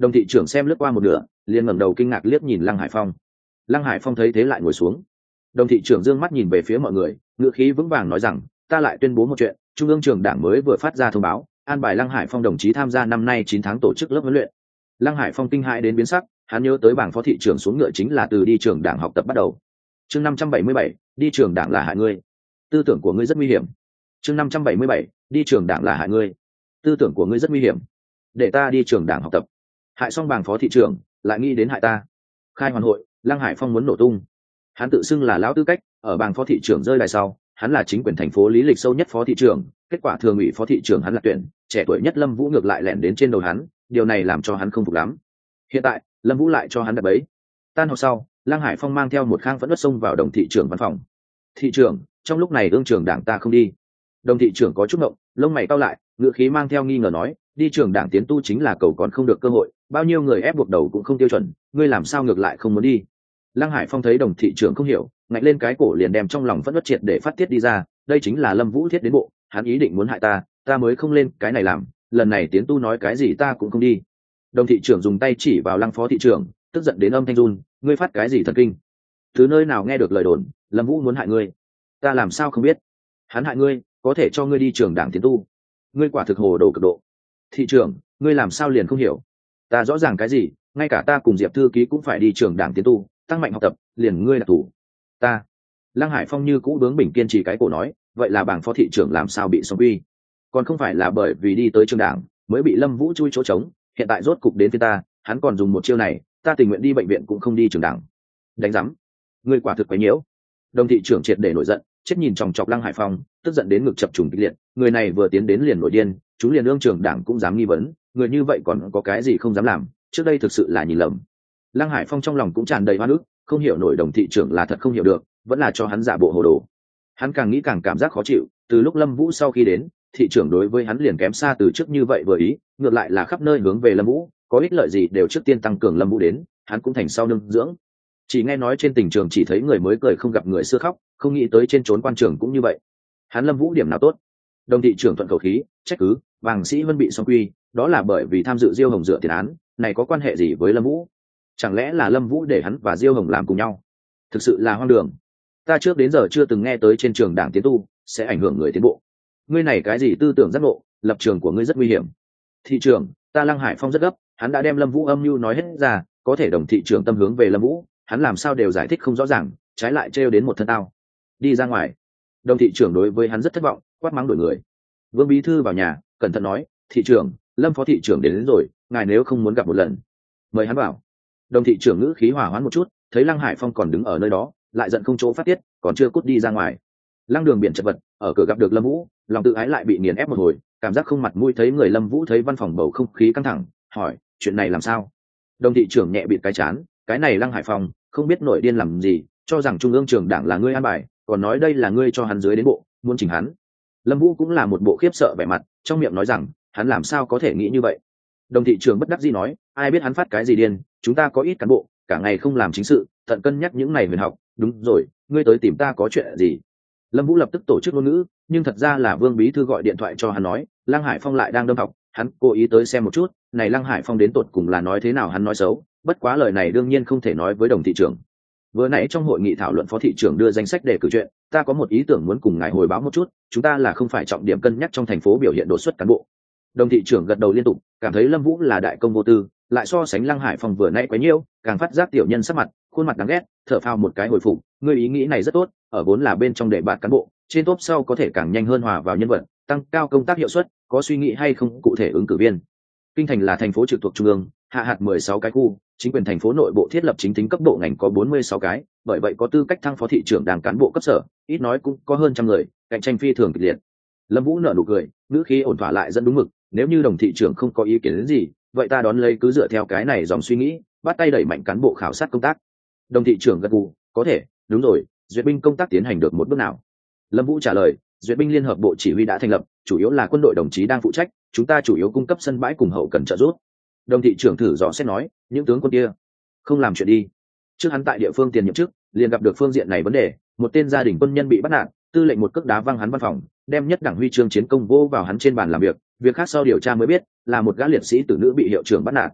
Đồng thị trưởng xem lướt qua một nửa, liền ngẩng đầu kinh ngạc liếc nhìn Lăng Hải Phong. Lăng Hải Phong thấy thế lại ngồi xuống. Đồng thị trưởng dương mắt nhìn về phía mọi người, ngữ khí vững vàng nói rằng, ta lại tuyên bố một chuyện, trung ương trường đảng mới vừa phát ra thông báo, an bài Lăng Hải Phong đồng chí tham gia năm nay chín tháng tổ chức lớp huấn luyện. Lăng Hải Phong kinh hãi đến biến sắc, hắn nhớ tới bảng phó thị trưởng xuống ngựa chính là từ đi trường đảng học tập bắt đầu. Chương năm trăm bảy mươi bảy, đi trường đảng là hại ngươi. Tư tưởng của ngươi rất nguy hiểm. Chương năm trăm bảy mươi bảy, đi trường đảng là hại ngươi. Tư tưởng của ngươi rất nguy hiểm. Để ta đi trường đảng học tập. Hại xong bảng phó thị trưởng, lại nghĩ đến hại ta. Khai hoàn hội, Lăng Hải Phong muốn nổ tung. Hắn tự xưng là lão tư cách, ở bảng phó thị trưởng rơi đài sau, hắn là chính quyền thành phố lý lịch sâu nhất phó thị trưởng, kết quả thường ủy phó thị trưởng hắn là tuyển, trẻ tuổi nhất Lâm Vũ ngược lại lẻn đến trên đầu hắn, điều này làm cho hắn không phục lắm. Hiện tại, Lâm Vũ lại cho hắn đặt bẫy. Tan học sau, Lăng Hải Phong mang theo một khang phẫn uất xông vào Đồng thị trưởng văn phòng. Thị trưởng, trong lúc này ương trường đảng ta không đi. Đồng thị trưởng có chút ngộng, lông mày cau lại, ngữ khí mang theo nghi ngờ nói, đi trường đảng tiến tu chính là cầu còn không được cơ hội, bao nhiêu người ép buộc đầu cũng không tiêu chuẩn, ngươi làm sao ngược lại không muốn đi? Lăng Hải Phong thấy Đồng thị trưởng không hiểu, ngạnh lên cái cổ liền đem trong lòng phẫn uất triệt để phát tiết đi ra, đây chính là Lâm Vũ thiết đến bộ, hắn ý định muốn hại ta, ta mới không lên cái này làm, lần này tiến tu nói cái gì ta cũng không đi. Đồng thị trưởng dùng tay chỉ vào Lăng phó thị trưởng, tức giận đến âm thanh run, ngươi phát cái gì thần kinh? Từ nơi nào nghe được lời đồn, Lâm Vũ muốn hại ngươi? Ta làm sao không biết? Hắn hại ngươi, có thể cho ngươi đi trường đảng tiến tu. Ngươi quả thực hồ đồ cực độ. Thị trưởng, ngươi làm sao liền không hiểu? Ta rõ ràng cái gì, ngay cả ta cùng Diệp thư ký cũng phải đi trường đảng tiến tu, tăng mạnh học tập, liền ngươi là thủ. Ta. Lăng Hải Phong như cũ bướng bỉnh kiên trì cái cổ nói, vậy là bảng phó thị trưởng làm sao bị xóa quy? Còn không phải là bởi vì đi tới trường đảng mới bị Lâm Vũ chui chỗ trống, hiện tại rốt cục đến phía ta, hắn còn dùng một chiêu này, ta tình nguyện đi bệnh viện cũng không đi trường đảng. Đánh rắm. Ngươi quả thực quấy nhiễu. Đồng thị trưởng triệt để nổi giận, chết nhìn chòng chọc Lăng Hải Phong, tức giận đến ngực chập trùng kịch liệt, người này vừa tiến đến liền nổi điên, chúng liền ương trường đảng cũng dám nghi vấn, người như vậy còn có cái gì không dám làm, trước đây thực sự là nhìn lầm. Lăng Hải Phong trong lòng cũng tràn đầy oan ức, không hiểu nổi Đồng thị trưởng là thật không hiểu được, vẫn là cho hắn giả bộ hồ đồ. Hắn càng nghĩ càng cảm giác khó chịu, từ lúc Lâm Vũ sau khi đến, thị trưởng đối với hắn liền kém xa từ trước như vậy vừa ý, ngược lại là khắp nơi hướng về Lâm Vũ, có ích lợi gì đều trước tiên tăng cường Lâm Vũ đến, hắn cũng thành sau nương dưỡng. Chỉ nghe nói trên tình trường chỉ thấy người mới cười không gặp người xưa khóc, không nghĩ tới trên trốn quan trường cũng như vậy. Hắn Lâm Vũ điểm nào tốt? Đồng thị trưởng thuận khẩu khí, trách cứ, Vàng Sĩ Vân bị xóa quy, đó là bởi vì tham dự Diêu Hồng dựa tiền án, này có quan hệ gì với Lâm Vũ? Chẳng lẽ là Lâm Vũ để hắn và Diêu Hồng làm cùng nhau? Thực sự là hoang đường. Ta trước đến giờ chưa từng nghe tới trên trường đảng tiến tu sẽ ảnh hưởng người tiến bộ. Ngươi này cái gì tư tưởng giác ngộ, lập trường của ngươi rất nguy hiểm. Thị trưởng, ta Lăng Hải Phong rất gấp, hắn đã đem Lâm Vũ âm mưu nói hết ra, có thể Đồng thị trưởng tâm hướng về Lâm Vũ, hắn làm sao đều giải thích không rõ ràng, trái lại trêu đến một thân tao. Đi ra ngoài. Đồng thị trưởng đối với hắn rất thất vọng, quát mắng đuổi người. Vương bí thư vào nhà, cẩn thận nói, thị trưởng, Lâm phó thị trưởng đến, đến rồi, ngài nếu không muốn gặp một lần, mời hắn vào. Đồng thị trưởng ngữ khí hòa hoãn một chút, thấy Lăng Hải Phong còn đứng ở nơi đó, lại giận không chỗ phát tiết, còn chưa cút đi ra ngoài. Lăng Đường biển chật vật, ở cửa gặp được Lâm Vũ, lòng tự ái lại bị nghiền ép một hồi, cảm giác không mặt mũi thấy người Lâm Vũ thấy văn phòng bầu không khí căng thẳng, hỏi, chuyện này làm sao? Đồng thị trưởng nhẹ bịt cái chán, cái này Lăng Hải Phong, không biết nổi điên làm gì, cho rằng trung ương trường đảng là ngươi an bài, còn nói đây là ngươi cho hắn dưới đến bộ, muốn chỉnh hắn. Lâm Vũ cũng là một bộ khiếp sợ vẻ mặt, trong miệng nói rằng, hắn làm sao có thể nghĩ như vậy? Đồng thị trưởng bất đắc dĩ nói, ai biết hắn phát cái gì điên, chúng ta có ít cán bộ, cả ngày không làm chính sự, tận cân nhắc những này huyền học, đúng rồi, ngươi tới tìm ta có chuyện gì? Lâm Vũ lập tức tổ chức ngôn ngữ, nhưng thật ra là Vương bí thư gọi điện thoại cho hắn nói, Lăng Hải Phong lại đang đâm học, hắn cố ý tới xem một chút, này Lăng Hải Phong đến tột cùng là nói thế nào hắn nói xấu, bất quá lời này đương nhiên không thể nói với Đồng thị trưởng. Vừa nãy trong hội nghị thảo luận phó thị trưởng đưa danh sách để cử chuyện, ta có một ý tưởng muốn cùng ngài hồi báo một chút, chúng ta là không phải trọng điểm cân nhắc trong thành phố biểu hiện đột xuất cán bộ. Đồng thị trưởng gật đầu liên tục, cảm thấy Lâm Vũ là đại công vô tư, lại so sánh Lăng Hải Phong vừa nãy quá nhiêu, càng phát giác tiểu nhân sắc mặt, khuôn mặt đáng ghét, thở phào một cái hồi phục, ngươi ý nghĩ này rất tốt, ở vốn là bên trong đề bạt cán bộ, trên top sau có thể càng nhanh hơn hòa vào nhân vật, tăng cao công tác hiệu suất, có suy nghĩ hay không cụ thể ứng cử viên. Kinh thành là thành phố trực thuộc trung ương, hạ hạt mười sáu cái khu, chính quyền thành phố nội bộ thiết lập chính tính cấp bộ ngành có bốn mươi sáu cái, bởi vậy có tư cách thăng phó thị trưởng đảng cán bộ cấp sở, ít nói cũng có hơn trăm người, cạnh tranh phi thường kịch liệt. Lâm Vũ nở nụ cười, ngữ khí ổn thỏa lại dẫn đúng mực, nếu như Đồng thị trưởng không có ý kiến đến gì, vậy ta đón lấy cứ dựa theo cái này dòng suy nghĩ, bắt tay đẩy mạnh cán bộ khảo sát công tác. Đồng thị trưởng gật gù, có thể, đúng rồi, duyệt binh công tác tiến hành được một bước nào? Lâm Vũ trả lời, duyệt binh liên hợp bộ chỉ huy đã thành lập, chủ yếu là quân đội đồng chí đang phụ trách, chúng ta chủ yếu cung cấp sân bãi cùng hậu cần trợ giúp. Đồng thị trưởng thử dò xét nói, những tướng quân kia không làm chuyện đi. Trước hắn tại địa phương tiền nhiệm chức, liền gặp được phương diện này vấn đề, một tên gia đình quân nhân bị bắt nạt, tư lệnh một cước đá văng hắn văn phòng, đem nhất đẳng huy chương chiến công vô vào hắn trên bàn làm việc, việc khác sau điều tra mới biết, là một gã liệt sĩ tử nữ bị hiệu trưởng bắt nạt.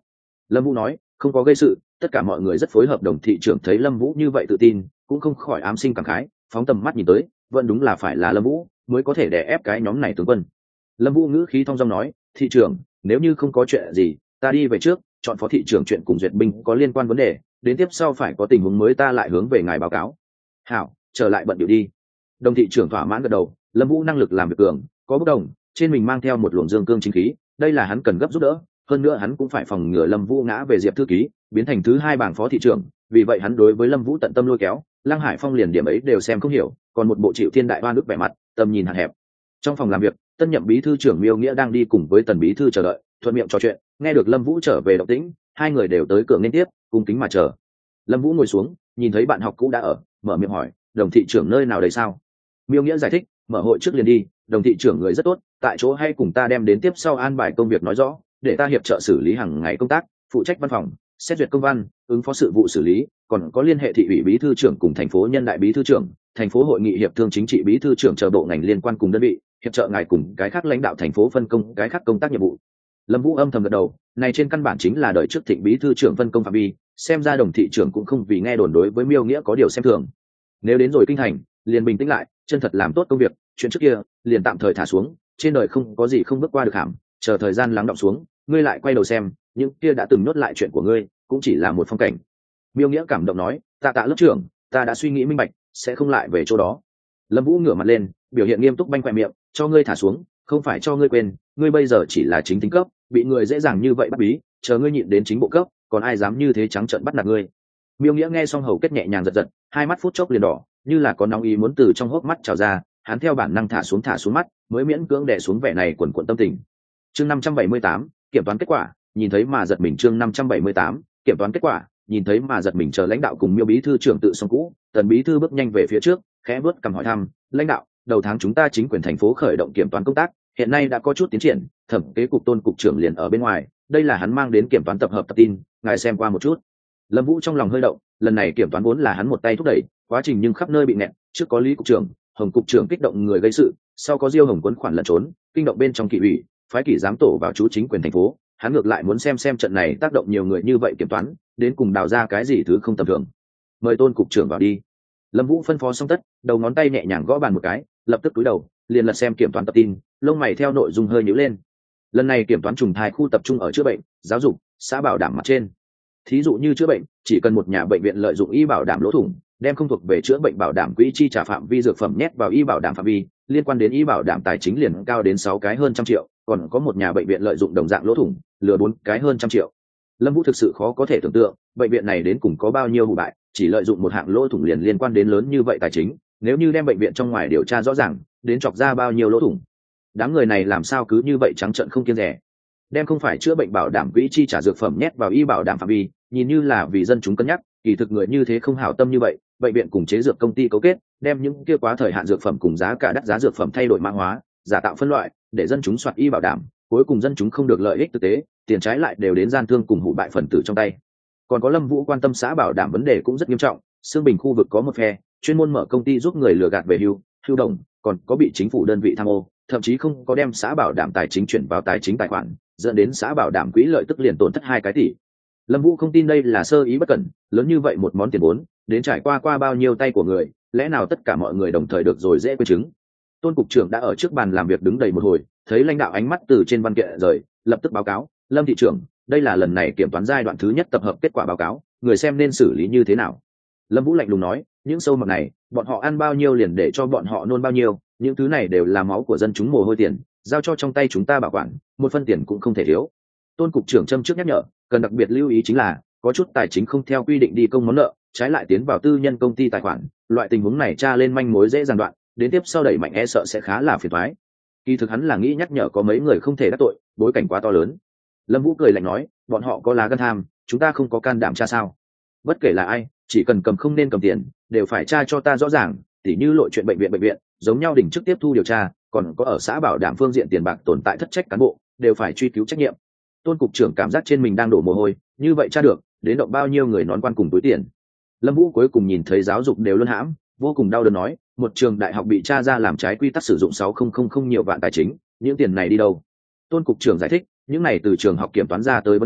Lâm Vũ nói, không có gây sự, tất cả mọi người rất phối hợp. Đồng thị trưởng thấy Lâm Vũ như vậy tự tin, cũng không khỏi ám sinh cảm khái, phóng tầm mắt nhìn tới, vẫn đúng là phải là Lâm Vũ mới có thể đè ép cái nhóm này tướng quân. Lâm Vũ ngữ khí thong dong nói, thị trưởng, nếu như không có chuyện gì, ta đi về trước, chọn phó thị trưởng chuyện cùng duyệt binh có liên quan vấn đề, đến tiếp sau phải có tình huống mới ta lại hướng về ngài báo cáo. Hảo, trở lại bận điệu đi. Đồng thị trưởng thỏa mãn gật đầu. Lâm Vũ năng lực làm việc cường, có bất đồng, trên mình mang theo một luồng dương cương chính khí, đây là hắn cần gấp giúp đỡ. Hơn nữa hắn cũng phải phòng ngừa Lâm Vũ ngã về Diệp thư ký, biến thành thứ hai bảng phó thị trưởng. Vì vậy hắn đối với Lâm Vũ tận tâm lôi kéo. Lăng Hải Phong liền điểm ấy đều xem không hiểu, còn một bộ chịu thiên đại oan ức vẻ mặt, tầm nhìn hạn hẹp. Trong phòng làm việc, tân nhậm bí thư trưởng Miêu Nghĩa đang đi cùng với tần bí thư chờ đợi, thuận miệng trò chuyện, nghe được Lâm Vũ trở về động tĩnh, hai người đều tới cửa nên tiếp, cung kính mà chờ. Lâm Vũ ngồi xuống, nhìn thấy bạn học cũ đã ở, mở miệng hỏi, đồng thị trưởng nơi nào đây sao? Miêu Nghĩa giải thích, mở hội trước liền đi, đồng thị trưởng người rất tốt, tại chỗ hay cùng ta đem đến tiếp sau an bài công việc nói rõ, để ta hiệp trợ xử lý hàng ngày công tác, phụ trách văn phòng, xét duyệt công văn, ứng phó sự vụ xử lý, còn có liên hệ thị ủy bí thư trưởng cùng thành phố nhân đại bí thư trưởng, thành phố hội nghị hiệp thương chính trị bí thư trưởng chờ bộ ngành liên quan cùng đơn vị, hiệp trợ ngài cùng cái khác lãnh đạo thành phố phân công cái khác công tác nhiệm vụ. Lâm Vũ âm thầm gật đầu, này trên căn bản chính là đợi trước Thịnh bí thư trưởng phân công phạm vi, xem ra đồng thị trưởng cũng không vì nghe đồn đối với Miêu Nghĩa có điều xem thường. Nếu đến rồi kinh thành, liền bình tĩnh lại, chân thật làm tốt công việc, chuyện trước kia liền tạm thời thả xuống, trên đời không có gì không bước qua được hàm, chờ thời gian lắng đọng xuống, ngươi lại quay đầu xem, những kia đã từng nhốt lại chuyện của ngươi, cũng chỉ là một phong cảnh. Miêu Nghĩa cảm động nói, tạ tạ lớp trưởng, ta đã suy nghĩ minh bạch, sẽ không lại về chỗ đó. Lâm Vũ ngửa mặt lên, biểu hiện nghiêm túc banh quẹ miệng, cho ngươi thả xuống, không phải cho ngươi quên, ngươi bây giờ chỉ là chính tính cấp, bị người dễ dàng như vậy bắt bí, chờ ngươi nhịn đến chính bộ cấp, còn ai dám như thế trắng trợn bắt nạt ngươi. Miêu Nghĩa nghe xong hầu kết nhẹ nhàng giật giật, hai mắt phút chốc liền đỏ, như là có nóng ý muốn từ trong hốc mắt trào ra, hắn theo bản năng thả xuống thả xuống mắt, mới miễn cưỡng đè xuống vẻ này quần quần tâm tình. Chương năm trăm bảy mươi tám, kiểm toán kết quả, nhìn thấy mà giật mình. Chương năm trăm bảy mươi tám, kiểm toán kết quả, nhìn thấy mà giật mình. Chờ lãnh đạo cùng Miêu bí thư trưởng tự xong cũ, Tần bí thư bước nhanh về phía trước, khẽ bước cầm hỏi thăm, lãnh đạo, đầu tháng chúng ta chính quyền thành phố khởi động kiểm toán công tác, hiện nay đã có chút tiến triển, thẩm kế cục Tôn cục trưởng liền ở bên ngoài, đây là hắn mang đến kiểm toán tập hợp tập tin, ngài xem qua một chút. Lâm Vũ trong lòng hơi động, lần này kiểm toán vốn là hắn một tay thúc đẩy, quá trình nhưng khắp nơi bị nẹt, trước có Lý cục trưởng, Hồng cục trưởng kích động người gây sự, sau có Diêu Hồng quấn khoản lẩn trốn, kinh động bên trong kỷ ủy, phái kỷ giám tổ vào chú chính quyền thành phố, hắn ngược lại muốn xem xem trận này tác động nhiều người như vậy kiểm toán, đến cùng đào ra cái gì thứ không tầm thường. Mời Tôn cục trưởng vào đi. Lâm Vũ phân phó xong tất, đầu ngón tay nhẹ nhàng gõ bàn một cái, lập tức cúi đầu, liền lật xem kiểm toán tập tin, lông mày theo nội dung hơi nhíu lên. Lần này kiểm toán trùng thai khu tập trung ở chữa bệnh, giáo dục, xã bảo đảm mặt trên. Thí dụ như chữa bệnh, chỉ cần một nhà bệnh viện lợi dụng y bảo đảm lỗ thủng, đem không thuộc về chữa bệnh bảo đảm quỹ chi trả phạm vi dược phẩm nhét vào y bảo đảm phạm vi, liên quan đến y bảo đảm tài chính liền cao đến sáu cái hơn trăm triệu, còn có một nhà bệnh viện lợi dụng đồng dạng lỗ thủng, lừa bốn cái hơn trăm triệu. Lâm Vũ thực sự khó có thể tưởng tượng, bệnh viện này đến cùng có bao nhiêu hủ bại, chỉ lợi dụng một hạng lỗ thủng liền liên quan đến lớn như vậy tài chính, nếu như đem bệnh viện trong ngoài điều tra rõ ràng, đến chọc ra bao nhiêu lỗ thủng. Đám người này làm sao cứ như vậy trắng trợn không kiêng dè, đem không phải chữa bệnh bảo đảm quỹ chi trả dược phẩm nhét vào y bảo đảm phạm vi, nhìn như là vì dân chúng cân nhắc, kỳ thực người như thế không hảo tâm như vậy, bệnh viện cùng chế dược công ty cấu kết, đem những kia quá thời hạn dược phẩm cùng giá cả đắt giá dược phẩm thay đổi mã hóa, giả tạo phân loại, để dân chúng soạt y bảo đảm, cuối cùng dân chúng không được lợi ích thực tế, tiền trái lại đều đến gian thương cùng hủ bại phần tử trong tay. Còn có Lâm Vũ quan tâm xã bảo đảm vấn đề cũng rất nghiêm trọng, Sương Bình khu vực có một phe chuyên môn mở công ty giúp người lừa gạt về hưu, hưu đồng, còn có bị chính phủ đơn vị tham ô, thậm chí không có đem xã bảo đảm tài chính chuyển vào tài chính tài khoản, dẫn đến xã bảo đảm quỹ lợi tức liền tổn thất hai cái tỷ. Lâm Vũ không tin đây là sơ ý bất cẩn, lớn như vậy một món tiền vốn, đến trải qua qua bao nhiêu tay của người, lẽ nào tất cả mọi người đồng thời được rồi dễ quên chứng. Tôn cục trưởng đã ở trước bàn làm việc đứng đầy một hồi, thấy lãnh đạo ánh mắt từ trên văn kiện rời, lập tức báo cáo, Lâm thị trưởng, đây là lần này kiểm toán giai đoạn thứ nhất tập hợp kết quả báo cáo, người xem nên xử lý như thế nào. Lâm Vũ lạnh lùng nói, những sâu mọt này, bọn họ ăn bao nhiêu liền để cho bọn họ nôn bao nhiêu, những thứ này đều là máu của dân chúng mồ hôi tiền, giao cho trong tay chúng ta bảo quản, một phân tiền cũng không thể thiếu. Tôn cục trưởng châm trước nhắc nhở, cần đặc biệt lưu ý chính là, có chút tài chính không theo quy định đi công món nợ, trái lại tiến vào tư nhân công ty tài khoản, loại tình huống này tra lên manh mối dễ dàng đoạn, đến tiếp sau đẩy mạnh e sợ sẽ khá là phiền toái. Kỳ thực hắn là nghĩ nhắc nhở có mấy người không thể đắc tội, bối cảnh quá to lớn. Lâm Vũ cười lạnh nói, bọn họ có lá gan tham, chúng ta không có can đảm tra sao? Bất kể là ai, chỉ cần cầm không nên cầm tiền, đều phải tra cho ta rõ ràng, tỉ như lội chuyện bệnh viện bệnh viện, giống nhau đỉnh trước tiếp thu điều tra, còn có ở xã bảo đảm phương diện tiền bạc tồn tại thất trách cán bộ, đều phải truy cứu trách nhiệm. Tôn cục trưởng cảm giác trên mình đang đổ mồ hôi, như vậy tra được, đến động bao nhiêu người nón quan cùng túi tiền. Lâm Vũ cuối cùng nhìn thấy giáo dục đều luân hãm, vô cùng đau đớn nói, một trường đại học bị tra ra làm trái quy tắc sử dụng sáu nghìn nhiều vạn tài chính, những tiền này đi đâu? Tôn cục trưởng giải thích, những này từ trường học kiểm toán ra tới vấn đề,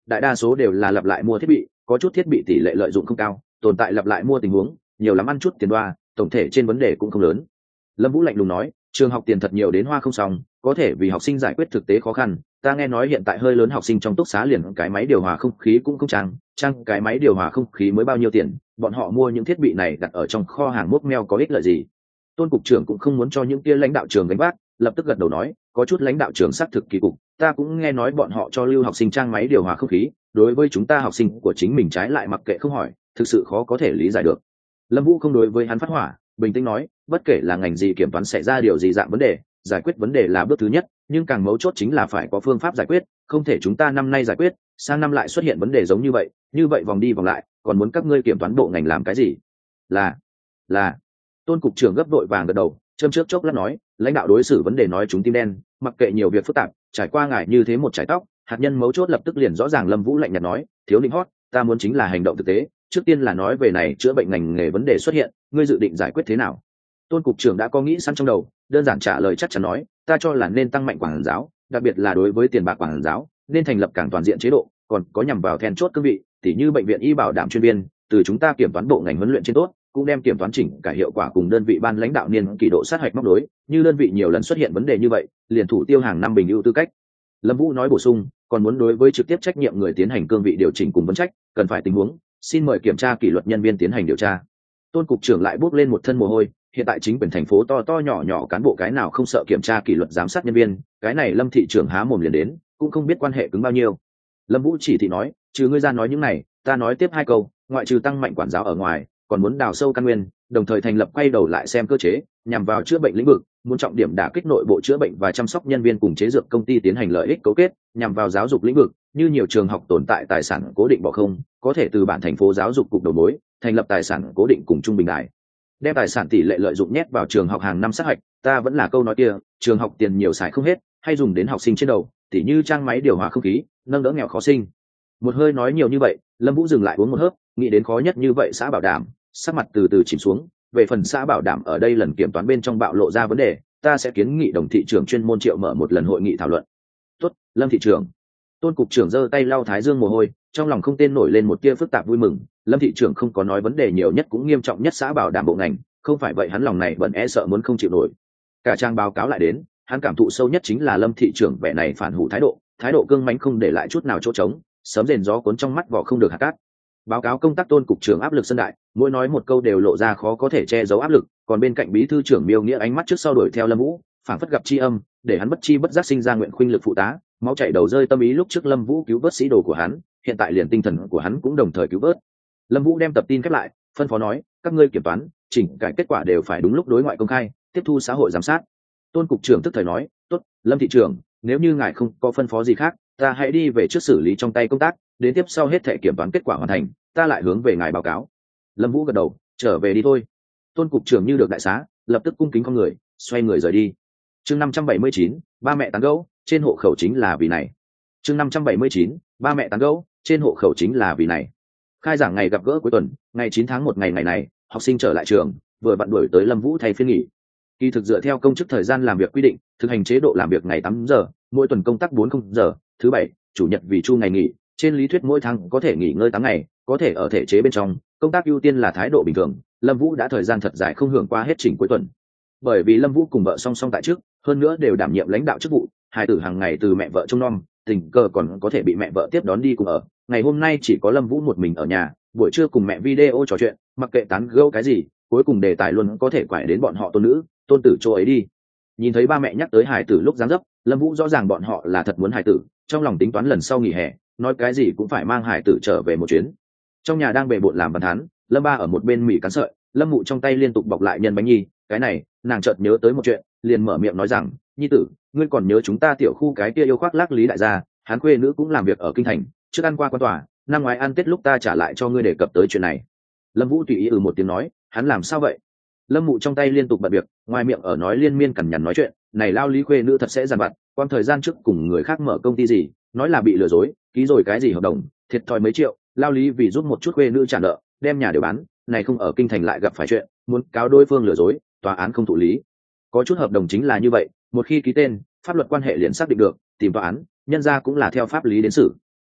đại đa số đều là lặp lại mua thiết bị, có chút thiết bị tỷ lệ lợi dụng không cao, tồn tại lặp lại mua tình huống nhiều lắm ăn chút tiền đoa, tổng thể trên vấn đề cũng không lớn. Lâm Vũ lạnh lùng nói, trường học tiền thật nhiều đến hoa không xong, có thể vì học sinh giải quyết thực tế khó khăn. Ta nghe nói hiện tại hơi lớn học sinh trong túc xá liền cái máy điều hòa không khí cũng không trang, trang cái máy điều hòa không khí mới bao nhiêu tiền, bọn họ mua những thiết bị này đặt ở trong kho hàng mốc meo có ích lợi gì? Tôn cục trưởng cũng không muốn cho những kia lãnh đạo trường gánh vác, lập tức gật đầu nói, có chút lãnh đạo trường xác thực kỳ cục, ta cũng nghe nói bọn họ cho lưu học sinh trang máy điều hòa không khí, đối với chúng ta học sinh của chính mình trái lại mặc kệ không hỏi, thực sự khó có thể lý giải được. Lâm Vũ không đối với hắn phát hỏa, bình tĩnh nói, bất kể là ngành gì kiểm toán xảy ra điều gì dạng vấn đề, giải quyết vấn đề là bước thứ nhất, nhưng càng mấu chốt chính là phải có phương pháp giải quyết, không thể chúng ta năm nay giải quyết, sang năm lại xuất hiện vấn đề giống như vậy, như vậy vòng đi vòng lại, còn muốn các ngươi kiểm toán bộ ngành làm cái gì? Là là Tôn cục trưởng gấp đội vàng gật đầu, châm trước chốc lát nói, lãnh đạo đối xử vấn đề nói chúng tim đen, mặc kệ nhiều việc phức tạp, trải qua ngài như thế một trải tóc, hạt nhân mấu chốt lập tức liền rõ ràng. Lâm Vũ lạnh nhạt nói, thiếu định hót, ta muốn chính là hành động thực tế, trước tiên là nói về này chữa bệnh ngành nghề vấn đề xuất hiện, ngươi dự định giải quyết thế nào? Tôn cục trưởng đã có nghĩ sẵn trong đầu, đơn giản trả lời chắc chắn nói, ta cho là nên tăng mạnh quản giáo, đặc biệt là đối với tiền bạc quản giáo, nên thành lập càng toàn diện chế độ, còn có nhằm vào then chốt cương vị, tỉ như bệnh viện y bảo đảm chuyên viên, từ chúng ta kiểm toán bộ ngành huấn luyện trên tốt, cũng đem kiểm toán chỉnh cả hiệu quả cùng đơn vị ban lãnh đạo niên kỳ độ sát hạch móc đối, như đơn vị nhiều lần xuất hiện vấn đề như vậy, liền thủ tiêu hàng năm bình ưu tư cách. Lâm Vũ nói bổ sung, còn muốn đối với trực tiếp trách nhiệm người tiến hành cương vị điều chỉnh cùng vấn trách, cần phải tình huống, xin mời kiểm tra kỷ luật nhân viên tiến hành điều tra. Tôn cục trưởng lại bốc lên một thân mồ hôi, hiện tại chính quyền thành phố to to nhỏ nhỏ cán bộ cái nào không sợ kiểm tra kỷ luật giám sát nhân viên, cái này Lâm thị trưởng há mồm liền đến, cũng không biết quan hệ cứng bao nhiêu. Lâm Vũ chỉ thị nói, trừ ngươi ra nói những này, ta nói tiếp hai câu, ngoại trừ tăng mạnh quản giáo ở ngoài, còn muốn đào sâu căn nguyên, đồng thời thành lập quay đầu lại xem cơ chế, nhằm vào chữa bệnh lĩnh vực, muốn trọng điểm đả kích nội bộ chữa bệnh và chăm sóc nhân viên cùng chế dược công ty tiến hành lợi ích cấu kết, nhằm vào giáo dục lĩnh vực, như nhiều trường học tồn tại tài sản cố định bỏ không, có thể từ bản thành phố giáo dục cục đầu mối, thành lập tài sản cố định cùng trung bình đại, đem tài sản tỷ lệ lợi dụng nhét vào trường học hàng năm sát hạch. Ta vẫn là câu nói kia, trường học tiền nhiều xài không hết, hay dùng đến học sinh trên đầu, tỉ như trang máy điều hòa không khí, nâng đỡ nghèo khó sinh. Một hơi nói nhiều như vậy, Lâm Vũ dừng lại uống một hớp, nghĩ đến khó nhất như vậy xã bảo đảm, sắc mặt từ từ chìm xuống. Về phần xã bảo đảm ở đây lần kiểm toán bên trong bạo lộ ra vấn đề, ta sẽ kiến nghị đồng thị trưởng chuyên môn triệu mở một lần hội nghị thảo luận. Tốt, Lâm thị trưởng. Tôn cục trưởng giơ tay lau thái dương mồ hôi, trong lòng không tên nổi lên một tia phức tạp vui mừng. Lâm thị trưởng không có nói vấn đề nhiều nhất cũng nghiêm trọng nhất xã bảo đảm bộ ngành, không phải vậy hắn lòng này vẫn e sợ muốn không chịu nổi. Cả trang báo cáo lại đến, hắn cảm thụ sâu nhất chính là Lâm thị trưởng vẻ này phản hủ thái độ, thái độ cương mãnh không để lại chút nào chỗ trống, sớm rền gió cuốn trong mắt vỏ không được hạt cát. Báo cáo công tác Tôn cục trưởng áp lực sân đại, mỗi nói một câu đều lộ ra khó có thể che giấu áp lực, còn bên cạnh bí thư trưởng Miêu Nghĩa ánh mắt trước sau đuổi theo Lâm Vũ, phảng phất gặp tri âm, để hắn bất chi bất giác sinh ra nguyện khuynh lực phụ tá, máu chảy đầu rơi tâm ý lúc trước Lâm Vũ cứu vớt sĩ đồ của hắn, hiện tại liền tinh thần của hắn cũng đồng thời cứu vớt. Lâm Vũ đem tập tin khép lại, phân phó nói, các ngươi kiểm toán, chỉnh cải kết quả đều phải đúng lúc đối ngoại công khai, tiếp thu xã hội giám sát. Tôn cục trưởng tức thời nói, tốt, Lâm thị trưởng, nếu như ngài không có phân phó gì khác, ta hãy đi về trước xử lý trong tay công tác, đến tiếp sau hết thảy kiểm toán kết quả hoàn thành, ta lại hướng về ngài báo cáo. Lâm Vũ gật đầu, trở về đi thôi. Tôn cục trưởng như được đại xá, lập tức cung kính con người, xoay người rời đi. Chương năm trăm bảy mươi chín, ba mẹ tán gẫu, trên hộ khẩu chính là vì này. Chương năm trăm bảy mươi chín, ba mẹ tán gẫu, trên hộ khẩu chính là vì này. Khai giảng ngày gặp gỡ cuối tuần, ngày chín tháng một ngày ngày này, học sinh trở lại trường, vừa vặn đuổi tới Lâm Vũ thay phiên nghỉ. Kỳ thực dựa theo công chức thời gian làm việc quy định, thực hành chế độ làm việc ngày tám giờ, mỗi tuần công tác bốn mươi giờ, thứ bảy, chủ nhật vì chu ngày nghỉ, trên lý thuyết mỗi tháng có thể nghỉ ngơi tám ngày, có thể ở thể chế bên trong, công tác ưu tiên là thái độ bình thường. Lâm Vũ đã thời gian thật dài không hưởng qua hết chỉnh cuối tuần. Bởi vì Lâm Vũ cùng vợ song song tại trước, hơn nữa đều đảm nhiệm lãnh đạo chức vụ, hai tử hàng ngày từ mẹ vợ trông nom, tình cờ còn có thể bị mẹ vợ tiếp đón đi cùng ở. Ngày hôm nay chỉ có Lâm Vũ một mình ở nhà, buổi trưa cùng mẹ video trò chuyện, mặc kệ tán gẫu cái gì, cuối cùng đề tài luôn có thể quải đến bọn họ tôn nữ, tôn tử chỗ ấy đi. Nhìn thấy ba mẹ nhắc tới hài tử lúc dáng dấp, Lâm Vũ rõ ràng bọn họ là thật muốn hài tử, trong lòng tính toán lần sau nghỉ hè, nói cái gì cũng phải mang hài tử trở về một chuyến. Trong nhà đang bề bộn làm bàn thán, Lâm ba ở một bên mỉ cắn sợi, Lâm Mụ trong tay liên tục bọc lại nhân bánh nhi, cái này, nàng chợt nhớ tới một chuyện, liền mở miệng nói rằng, nhi tử, ngươi còn nhớ chúng ta tiểu khu cái kia yêu khoác lác Lý đại gia, hắn khuê nữ cũng làm việc ở kinh thành, trước ăn qua quan tòa, năm ngoái ăn Tết lúc ta trả lại cho ngươi đề cập tới chuyện này. Lâm Vũ tùy ý ừ một tiếng nói, hắn làm sao vậy? Lâm Mụ trong tay liên tục bận việc, ngoài miệng ở nói liên miên cằn nhằn nói chuyện, này lao Lý khuê nữ thật sẽ giàn vặt, quan thời gian trước cùng người khác mở công ty gì, nói là bị lừa dối, ký rồi cái gì hợp đồng, thiệt thòi mấy triệu, lao Lý vì giúp một chút khuê nữ trả nợ, đem nhà đều bán, này không ở kinh thành lại gặp phải chuyện, muốn cáo đối phương lừa dối, tòa án không thụ lý. Có chút hợp đồng chính là như vậy, một khi ký tên, pháp luật quan hệ liền xác định được, tìm tòa án, nhân ra cũng là theo pháp lý đến xử.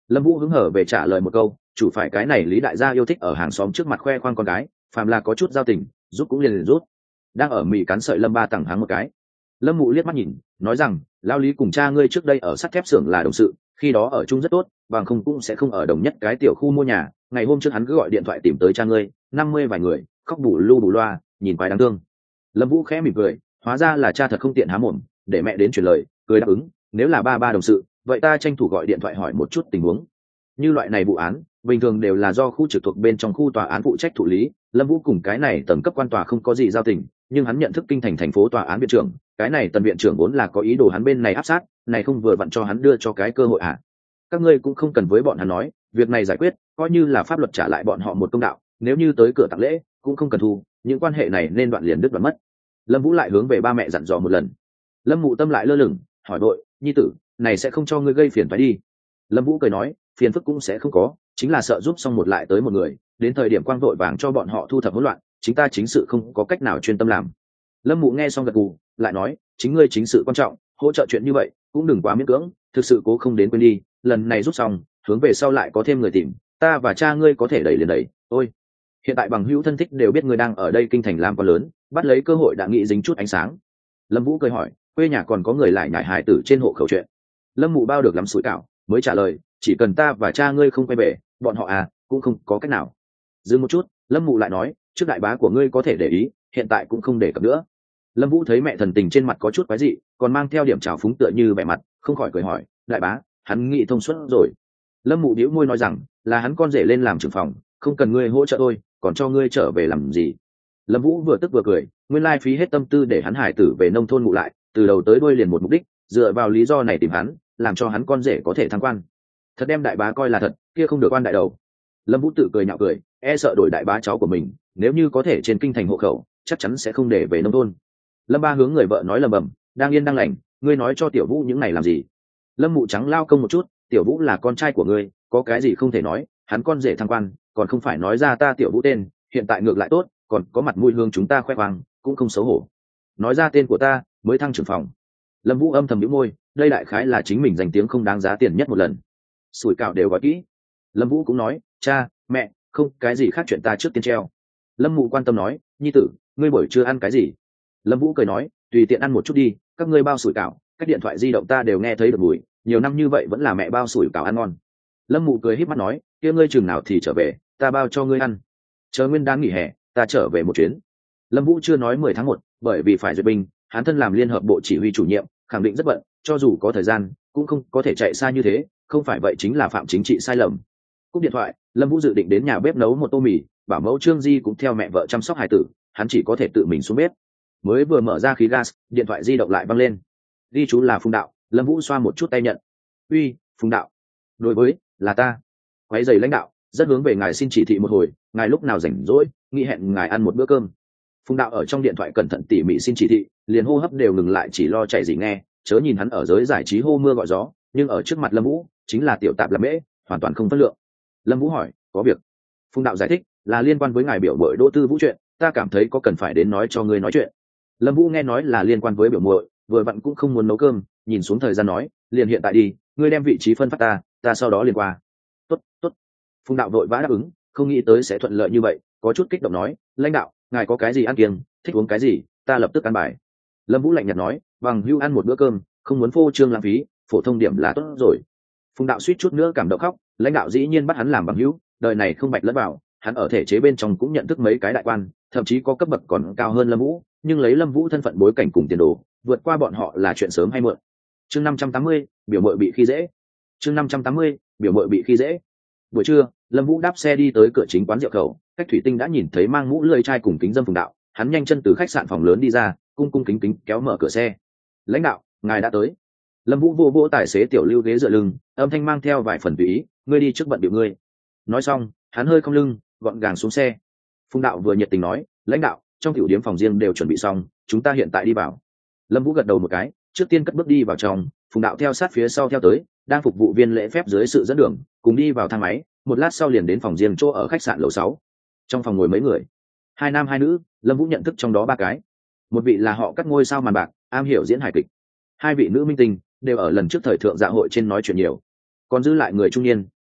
Lâm Vũ hứng hở về trả lời một câu, chủ phải cái này Lý đại gia yêu thích ở hàng xóm trước mặt khoe khoang con gái, phàm là có chút giao tình giúp cũng liền liền rút. Đang ở mì cắn sợi Lâm Ba tặng hắn một cái. Lâm Mụ liếc mắt nhìn, nói rằng lao Lý cùng cha ngươi trước đây ở sắt thép xưởng là đồng sự, khi đó ở chung rất tốt, bằng không cũng sẽ không ở đồng nhất cái tiểu khu mua nhà. Ngày hôm trước hắn cứ gọi điện thoại tìm tới cha ngươi, năm mươi vài người khóc bù lu bù loa, nhìn quái đáng thương. Lâm Vũ khẽ mỉm cười, hóa ra là cha thật không tiện há mồm, để mẹ đến truyền lời, cười đáp ứng. Nếu là ba ba đồng sự, vậy ta tranh thủ gọi điện thoại hỏi một chút tình huống. Như loại này vụ án bình thường đều là do khu trực thuộc bên trong khu tòa án phụ trách thụ lý. Lâm Vũ cùng cái này tầng cấp quan tòa không có gì giao tình, nhưng hắn nhận thức kinh thành thành phố tòa án viện trưởng, cái này tần viện trưởng vốn là có ý đồ hắn bên này áp sát, này không vừa vặn cho hắn đưa cho cái cơ hội à? Các ngươi cũng không cần với bọn hắn nói, việc này giải quyết coi như là pháp luật trả lại bọn họ một công đạo, nếu như tới cửa tặng lễ cũng không cần thu, những quan hệ này nên đoạn liền đứt đoạn mất. Lâm Vũ lại hướng về ba mẹ dặn dò một lần. Lâm Mụ Tâm lại lơ lửng, hỏi vội, nhi tử, này sẽ không cho ngươi gây phiền phải đi. Lâm Vũ cười nói, phiền phức cũng sẽ không có, chính là sợ giúp xong một lại tới một người, đến thời điểm quang vội vàng cho bọn họ thu thập hỗn loạn, chính ta chính sự không có cách nào chuyên tâm làm. Lâm Mụ nghe xong gật gù, lại nói, chính ngươi chính sự quan trọng, hỗ trợ chuyện như vậy cũng đừng quá miễn cưỡng, thực sự cố không đến quên đi, lần này rút xong hướng về sau lại có thêm người tìm, ta và cha ngươi có thể đẩy liền đẩy. Ôi, hiện tại bằng hữu thân thích đều biết ngươi đang ở đây kinh thành làm quá lớn, bắt lấy cơ hội đã nghĩ dính chút ánh sáng. Lâm Vũ cười hỏi, quê nhà còn có người lại nhải hài tử trên hộ khẩu chuyện. Lâm Mụ bao được lắm sủi cảo, mới trả lời, chỉ cần ta và cha ngươi không quay về, bọn họ à cũng không có cách nào. Dừng một chút, Lâm Mụ lại nói, trước đại bá của ngươi có thể để ý, hiện tại cũng không để cập nữa. Lâm Vũ thấy mẹ thần tình trên mặt có chút quái dị, còn mang theo điểm trào phúng tựa như vẻ mặt, không khỏi cười hỏi, đại bá, hắn nghĩ thông suốt rồi. Lâm Mụ bĩu môi nói rằng, là hắn con rể lên làm trưởng phòng, không cần ngươi hỗ trợ tôi, còn cho ngươi trở về làm gì. Lâm Vũ vừa tức vừa cười, nguyên lai phí hết tâm tư để hắn hải tử về nông thôn ngụ lại, từ đầu tới đuôi liền một mục đích, dựa vào lý do này tìm hắn, làm cho hắn con rể có thể thăng quan. Thật đem đại bá coi là thật, kia không được quan đại đầu. Lâm Vũ tự cười nhạo cười, e sợ đổi đại bá cháu của mình, nếu như có thể trên kinh thành hộ khẩu, chắc chắn sẽ không để về nông thôn. Lâm Ba hướng người vợ nói lầm bầm, đang yên đang lành, ngươi nói cho Tiểu Vũ những này làm gì? Lâm Mụ trắng lao công một chút, Tiểu Vũ là con trai của ngươi, có cái gì không thể nói, hắn con rể thăng quan, còn không phải nói ra ta Tiểu Vũ tên, hiện tại ngược lại tốt, còn có mặt mũi hương chúng ta khoe khoang, cũng không xấu hổ. Nói ra tên của ta, mới thăng trưởng phòng. Lâm Vũ âm thầm nhíu môi, đây đại khái là chính mình danh tiếng không đáng giá tiền nhất một lần. Sủi cảo đều gói kỹ. Lâm Vũ cũng nói, cha, mẹ, không cái gì khác chuyện ta trước tiên treo. Lâm Mụ quan tâm nói, nhi tử, ngươi buổi trưa ăn cái gì? Lâm Vũ cười nói, tùy tiện ăn một chút đi, các ngươi bao sủi cảo, các điện thoại di động ta đều nghe thấy được mùi, nhiều năm như vậy vẫn là mẹ bao sủi cảo ăn ngon. Lâm Mụ cười híp mắt nói, kia ngươi chừng nào thì trở về, ta bao cho ngươi ăn. Chờ nguyên đáng nghỉ hè, ta trở về một chuyến. Lâm Vũ chưa nói mười tháng một, bởi vì phải duyệt binh, hắn thân làm liên hợp bộ chỉ huy chủ nhiệm, khẳng định rất bận, cho dù có thời gian, cũng không có thể chạy xa như thế, không phải vậy chính là phạm chính trị sai lầm. Cúp điện thoại, Lâm Vũ dự định đến nhà bếp nấu một tô mì, bảo mẫu Trương Di cũng theo mẹ vợ chăm sóc hài tử, hắn chỉ có thể tự mình xuống bếp. Mới vừa mở ra khí gas, điện thoại di động lại văng lên. Ghi chú là Phùng Đạo, Lâm Vũ xoa một chút tay nhận. Uy, Phùng Đạo. Đối với, là ta. Quấy giày lãnh đạo, rất hướng về ngài xin chỉ thị một hồi, ngài lúc nào rảnh rỗi, nghĩ hẹn ngài ăn một bữa cơm. Phùng Đạo ở trong điện thoại cẩn thận tỉ mỉ xin chỉ thị, liền hô hấp đều ngừng lại chỉ lo chạy gì nghe, chớ nhìn hắn ở giới giải trí hô mưa gọi gió, nhưng ở trước mặt Lâm Vũ, chính là tiểu tạp làm mễ, hoàn toàn không phân lượng. Lâm Vũ hỏi, có việc? Phùng Đạo giải thích, là liên quan với ngài biểu muội Đỗ Tư Vũ chuyện, ta cảm thấy có cần phải đến nói cho ngươi nói chuyện. Lâm Vũ nghe nói là liên quan với biểu muội, vừa vặn cũng không muốn nấu cơm, nhìn xuống thời gian nói, liền hiện tại đi, ngươi đem vị trí phân phát ta, ta sau đó liền qua. Tốt, tốt. Phùng Đạo vội vã đáp ứng, không nghĩ tới sẽ thuận lợi như vậy, có chút kích động nói, lãnh đạo, ngài có cái gì ăn kiêng, thích uống cái gì, ta lập tức ăn bài. Lâm Vũ lạnh nhạt nói, bằng hữu ăn một bữa cơm, không muốn phô trương lãng phí, phổ thông điểm là tốt rồi. Phùng Đạo suýt chút nữa cảm động khóc, lãnh đạo dĩ nhiên bắt hắn làm bằng hữu, đời này không bạch lẫn vào, hắn ở thể chế bên trong cũng nhận thức mấy cái đại quan, thậm chí có cấp bậc còn cao hơn Lâm Vũ, nhưng lấy Lâm Vũ thân phận bối cảnh cùng tiền đồ, vượt qua bọn họ là chuyện sớm hay muộn. Chương năm trăm tám mươi, biểu muội bị khi dễ. Chương năm trăm tám mươi, biểu muội bị khi dễ. Buổi trưa, Lâm Vũ đáp xe đi tới cửa chính quán rượu khẩu, Cách Thủy Tinh đã nhìn thấy mang mũ lưỡi chai cùng kính dâm Phùng Đạo, hắn nhanh chân từ khách sạn phòng lớn đi ra, cung cung kính kính kéo mở cửa xe. "Lãnh đạo, ngài đã tới." Lâm Vũ vô vỗ tài xế tiểu lưu ghế dựa lưng, âm thanh mang theo vài phần tùy ý, "Ngươi đi trước bận điệu ngươi." Nói xong, hắn hơi cong lưng, gọn gàng xuống xe. Phùng Đạo vừa nhiệt tình nói, "Lãnh đạo, trong tiểu điếm phòng riêng đều chuẩn bị xong, chúng ta hiện tại đi vào." Lâm Vũ gật đầu một cái, trước tiên cất bước đi vào trong, Phùng Đạo theo sát phía sau theo tới, đang phục vụ viên lễ phép dưới sự dẫn đường, cùng đi vào thang máy, một lát sau liền đến phòng riêng chỗ ở khách sạn lầu sáu. Trong phòng ngồi mấy người, hai nam hai nữ, Lâm Vũ nhận thức trong đó ba cái. Một vị là họ Cắt ngôi sao màn bạc, am hiểu diễn hài kịch. Hai vị nữ minh tinh đều ở lần trước thời thượng dạ hội trên nói chuyện nhiều. Còn dư lại người trung niên,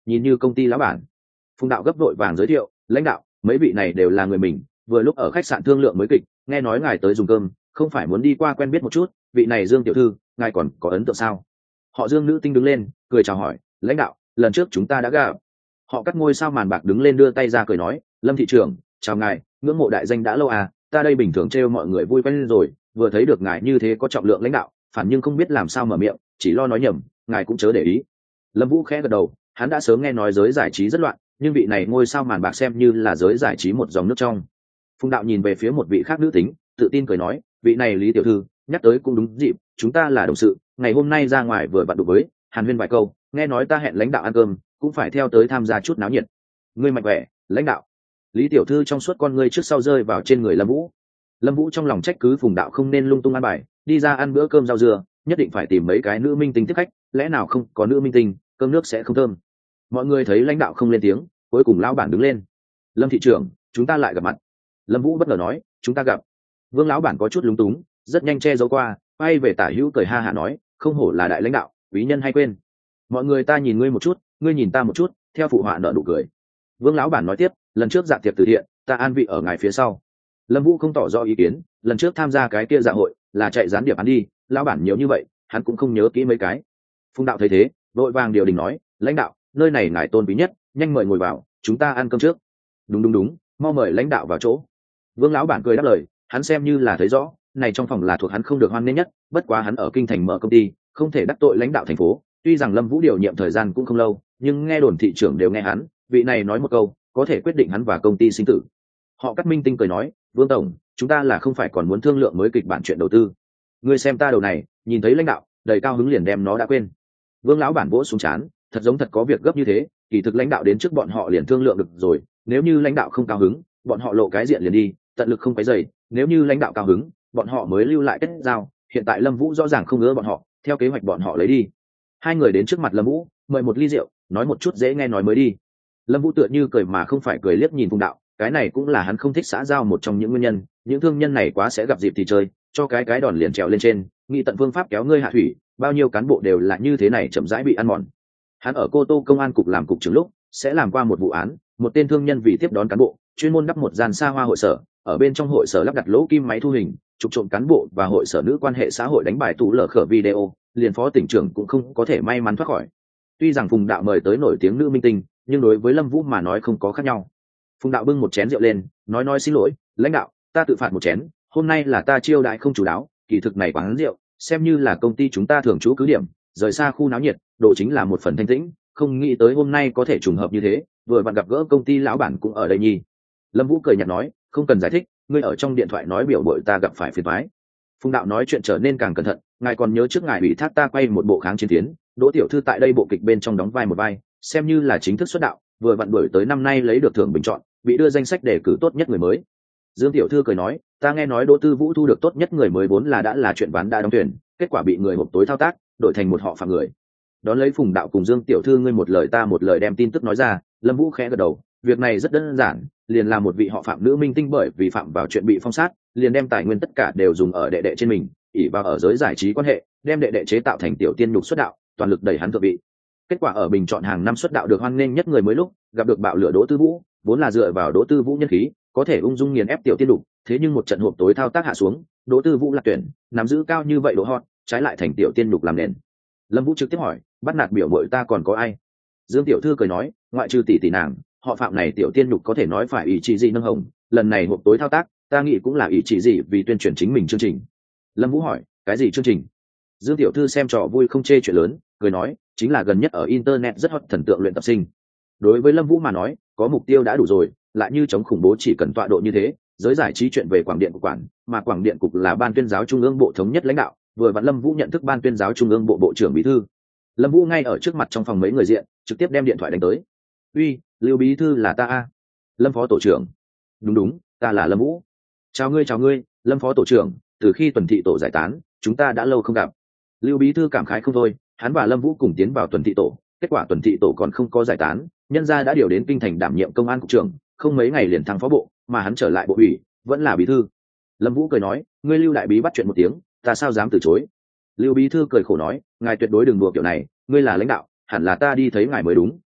nhìn như công ty lão bản. Phùng đạo gấp vội vàng giới thiệu, lãnh đạo, mấy vị này đều là người mình, vừa lúc ở khách sạn thương lượng mới kịch, nghe nói ngài tới dùng cơm, không phải muốn đi qua quen biết một chút, vị này Dương tiểu thư, ngài còn có ấn tượng sao? Họ Dương nữ tinh đứng lên, cười chào hỏi, lãnh đạo, lần trước chúng ta đã gặp. Họ cắt ngôi sao màn bạc đứng lên đưa tay ra cười nói, Lâm thị trưởng, chào ngài, ngưỡng mộ đại danh đã lâu à, ta đây bình thường trêu mọi người vui quen rồi, vừa thấy được ngài như thế có trọng lượng lãnh đạo, phản nhưng không biết làm sao mở miệng, chỉ lo nói nhầm, ngài cũng chớ để ý. Lâm Vũ khẽ gật đầu, hắn đã sớm nghe nói giới giải trí rất loạn, nhưng vị này ngôi sao màn bạc xem như là giới giải trí một dòng nước trong. Phùng đạo nhìn về phía một vị khác nữ tính, tự tin cười nói, vị này Lý tiểu thư, nhắc tới cũng đúng dịp, chúng ta là đồng sự, ngày hôm nay ra ngoài vừa vặn đụng với, hàn huyên vài câu, nghe nói ta hẹn lãnh đạo ăn cơm, cũng phải theo tới tham gia chút náo nhiệt. Ngươi mạnh khỏe, lãnh đạo. Lý tiểu thư trong suốt con ngươi trước sau rơi vào trên người Lâm Vũ. Lâm Vũ trong lòng trách cứ Phùng đạo không nên lung tung ăn bài, đi ra ăn bữa cơm rau dưa, nhất định phải tìm mấy cái nữ minh tinh tiếp khách, lẽ nào không có nữ minh tinh, cơm nước sẽ không thơm. Mọi người thấy lãnh đạo không lên tiếng, cuối cùng lão bản đứng lên. Lâm thị trưởng, chúng ta lại gặp mặt. Lâm Vũ bất ngờ nói, chúng ta gặp. Vương lão bản có chút lúng túng, rất nhanh che giấu qua, quay về tả hữu cười ha hả nói, không hổ là đại lãnh đạo, quý nhân hay quên. Mọi người ta nhìn ngươi một chút, ngươi nhìn ta một chút, theo phụ họa nợ nụ cười. Vương lão bản nói tiếp, lần trước dạ tiệc từ thiện, ta an vị ở ngài phía sau. Lâm Vũ không tỏ rõ ý kiến, lần trước tham gia cái kia dạ hội là chạy gián điệp hắn đi, lão bản nhiều như vậy, hắn cũng không nhớ kỹ mấy cái. Phùng đạo thấy thế, vội vàng điều đình nói, lãnh đạo, nơi này ngài tôn quý nhất, nhanh mời ngồi vào, chúng ta ăn cơm trước. Đúng đúng đúng, mau mời lãnh đạo vào chỗ. Vương lão bản cười đáp lời, hắn xem như là thấy rõ, này trong phòng là thuộc hắn không được hoan nghênh nhất, bất quá hắn ở kinh thành mở công ty, không thể đắc tội lãnh đạo thành phố. Tuy rằng Lâm Vũ điều nhiệm thời gian cũng không lâu, nhưng nghe đồn thị trưởng đều nghe hắn, vị này nói một câu, có thể quyết định hắn và công ty sinh tử. Họ Cắt Minh Tinh cười nói, Vương tổng, chúng ta là không phải còn muốn thương lượng mới kịch bản chuyện đầu tư. Ngươi xem ta đầu này, nhìn thấy lãnh đạo, đầy cao hứng liền đem nó đã quên. Vương lão bản vỗ xuống chán, thật giống thật có việc gấp như thế, kỳ thực lãnh đạo đến trước bọn họ liền thương lượng được rồi, nếu như lãnh đạo không cao hứng, bọn họ lộ cái diện liền đi, tận lực không quấy rầy, nếu như lãnh đạo cao hứng, bọn họ mới lưu lại kết giao, hiện tại Lâm Vũ rõ ràng không ngứa bọn họ, theo kế hoạch bọn họ lấy đi. Hai người đến trước mặt Lâm Vũ, mời một ly rượu, nói một chút dễ nghe nói mới đi. Lâm Vũ tựa như cười mà không phải cười liếc nhìn Phùng đạo, cái này cũng là hắn không thích xã giao một trong những nguyên nhân, những thương nhân này quá sẽ gặp dịp thì chơi, cho cái cái đòn liền trèo lên trên, nghĩ tận phương pháp kéo ngươi hạ thủy, bao nhiêu cán bộ đều là như thế này chậm rãi bị ăn mòn. Hắn ở Cô Tô công an cục làm cục trưởng lúc, sẽ làm qua một vụ án, một tên thương nhân vì tiếp đón cán bộ, chuyên môn đắp một gian xa hoa hội sở, ở bên trong hội sở lắp đặt lỗ kim máy thu hình, trục trộm cán bộ và hội sở nữ quan hệ xã hội đánh bài tủ lở khở video, liền phó tỉnh trưởng cũng không có thể may mắn thoát khỏi. Tuy rằng Phùng đạo mời tới nổi tiếng nữ minh tinh, nhưng đối với Lâm Vũ mà nói không có khác nhau. Phùng đạo bưng một chén rượu lên, nói nói xin lỗi, lãnh đạo, ta tự phạt một chén, hôm nay là ta chiêu đãi không chủ đáo, kỳ thực này quán rượu, xem như là công ty chúng ta thường trú cứ điểm, rời xa khu náo nhiệt, độ chính là một phần thanh tĩnh, không nghĩ tới hôm nay có thể trùng hợp như thế, vừa vặn gặp gỡ công ty lão bản cũng ở đây nhi. Lâm Vũ cười nhạt nói, không cần giải thích, ngươi ở trong điện thoại nói biểu bội ta gặp phải phiền toái. Phùng đạo nói chuyện trở nên càng cẩn thận, ngài còn nhớ trước ngài ủy thác ta quay một bộ kháng chiến tiến, Đỗ tiểu thư tại đây bộ kịch bên trong đóng vai một vai, xem như là chính thức xuất đạo, vừa vặn đuổi tới năm nay lấy được thưởng bình chọn, bị đưa danh sách đề cử tốt nhất người mới. Dương tiểu thư cười nói, ta nghe nói Đỗ Tư Vũ thu được tốt nhất người mới vốn là đã là chuyện ván đã đóng tuyển, kết quả bị người hộp tối thao tác, đổi thành một họ phạm người. Đón lấy Phùng đạo cùng Dương tiểu thư ngươi một lời ta một lời đem tin tức nói ra, Lâm Vũ khẽ gật đầu, việc này rất đơn giản, liền là một vị họ phạm nữ minh tinh bởi vì phạm vào chuyện bị phong sát, liền đem tài nguyên tất cả đều dùng ở đệ đệ trên mình, ỷ vào ở giới giải trí quan hệ, đem đệ đệ chế tạo thành tiểu tiên nhục xuất đạo, toàn lực đẩy hắn thượng vị. Kết quả ở bình chọn hàng năm xuất đạo được hoan nghênh nhất người mới lúc, gặp được bạo lửa Đỗ Tư Vũ, vốn là dựa vào Đỗ Tư Vũ nhân khí, có thể ung dung nghiền ép tiểu tiên đục, thế nhưng một trận hộp tối thao tác hạ xuống, Đỗ Tư Vũ lạc tuyển, nắm giữ cao như vậy độ hot, trái lại thành tiểu tiên đục làm nền. Lâm Vũ trực tiếp hỏi, bắt nạt biểu muội ta còn có ai? Dương tiểu thư cười nói, ngoại trừ tỷ tỷ nàng, họ phạm này tiểu tiên đục có thể nói phải ý chỉ gì nâng hồng, lần này hộp tối thao tác, ta nghĩ cũng là ý chỉ gì vì tuyên truyền chính mình chương trình. Lâm Vũ hỏi, cái gì chương trình? Dương tiểu thư xem trò vui không chê chuyện lớn, cười nói, chính là gần nhất ở internet rất hot thần tượng luyện tập sinh. Đối với Lâm Vũ mà nói, có mục tiêu đã đủ rồi, lại như chống khủng bố chỉ cần tọa độ như thế, giới giải trí chuyện về quảng điện cục quản, mà quảng điện cục là ban tuyên giáo trung ương bộ thống nhất lãnh đạo, vừa vặn Lâm Vũ nhận thức ban tuyên giáo trung ương bộ bộ trưởng bí thư. Lâm Vũ ngay ở trước mặt trong phòng mấy người diện, trực tiếp đem điện thoại đánh tới. "Uy, Lưu bí thư là ta a." "Lâm phó tổ trưởng." "Đúng đúng, ta là Lâm Vũ." "Chào ngươi, chào ngươi, Lâm phó tổ trưởng, từ khi tuần thị tổ giải tán, chúng ta đã lâu không gặp." Lưu bí thư cảm khái không thôi, hắn và Lâm Vũ cùng tiến vào tuần thị tổ, kết quả tuần thị tổ còn không có giải tán, nhân gia đã điều đến kinh thành đảm nhiệm công an cục trưởng, không mấy ngày liền thăng phó bộ, mà hắn trở lại bộ ủy, vẫn là bí thư. Lâm Vũ cười nói, ngươi Lưu đại bí bắt chuyện một tiếng, ta sao dám từ chối. Lưu bí thư cười khổ nói, ngài tuyệt đối đừng đùa kiểu này, ngươi là lãnh đạo, hẳn là ta đi thấy ngài mới đúng.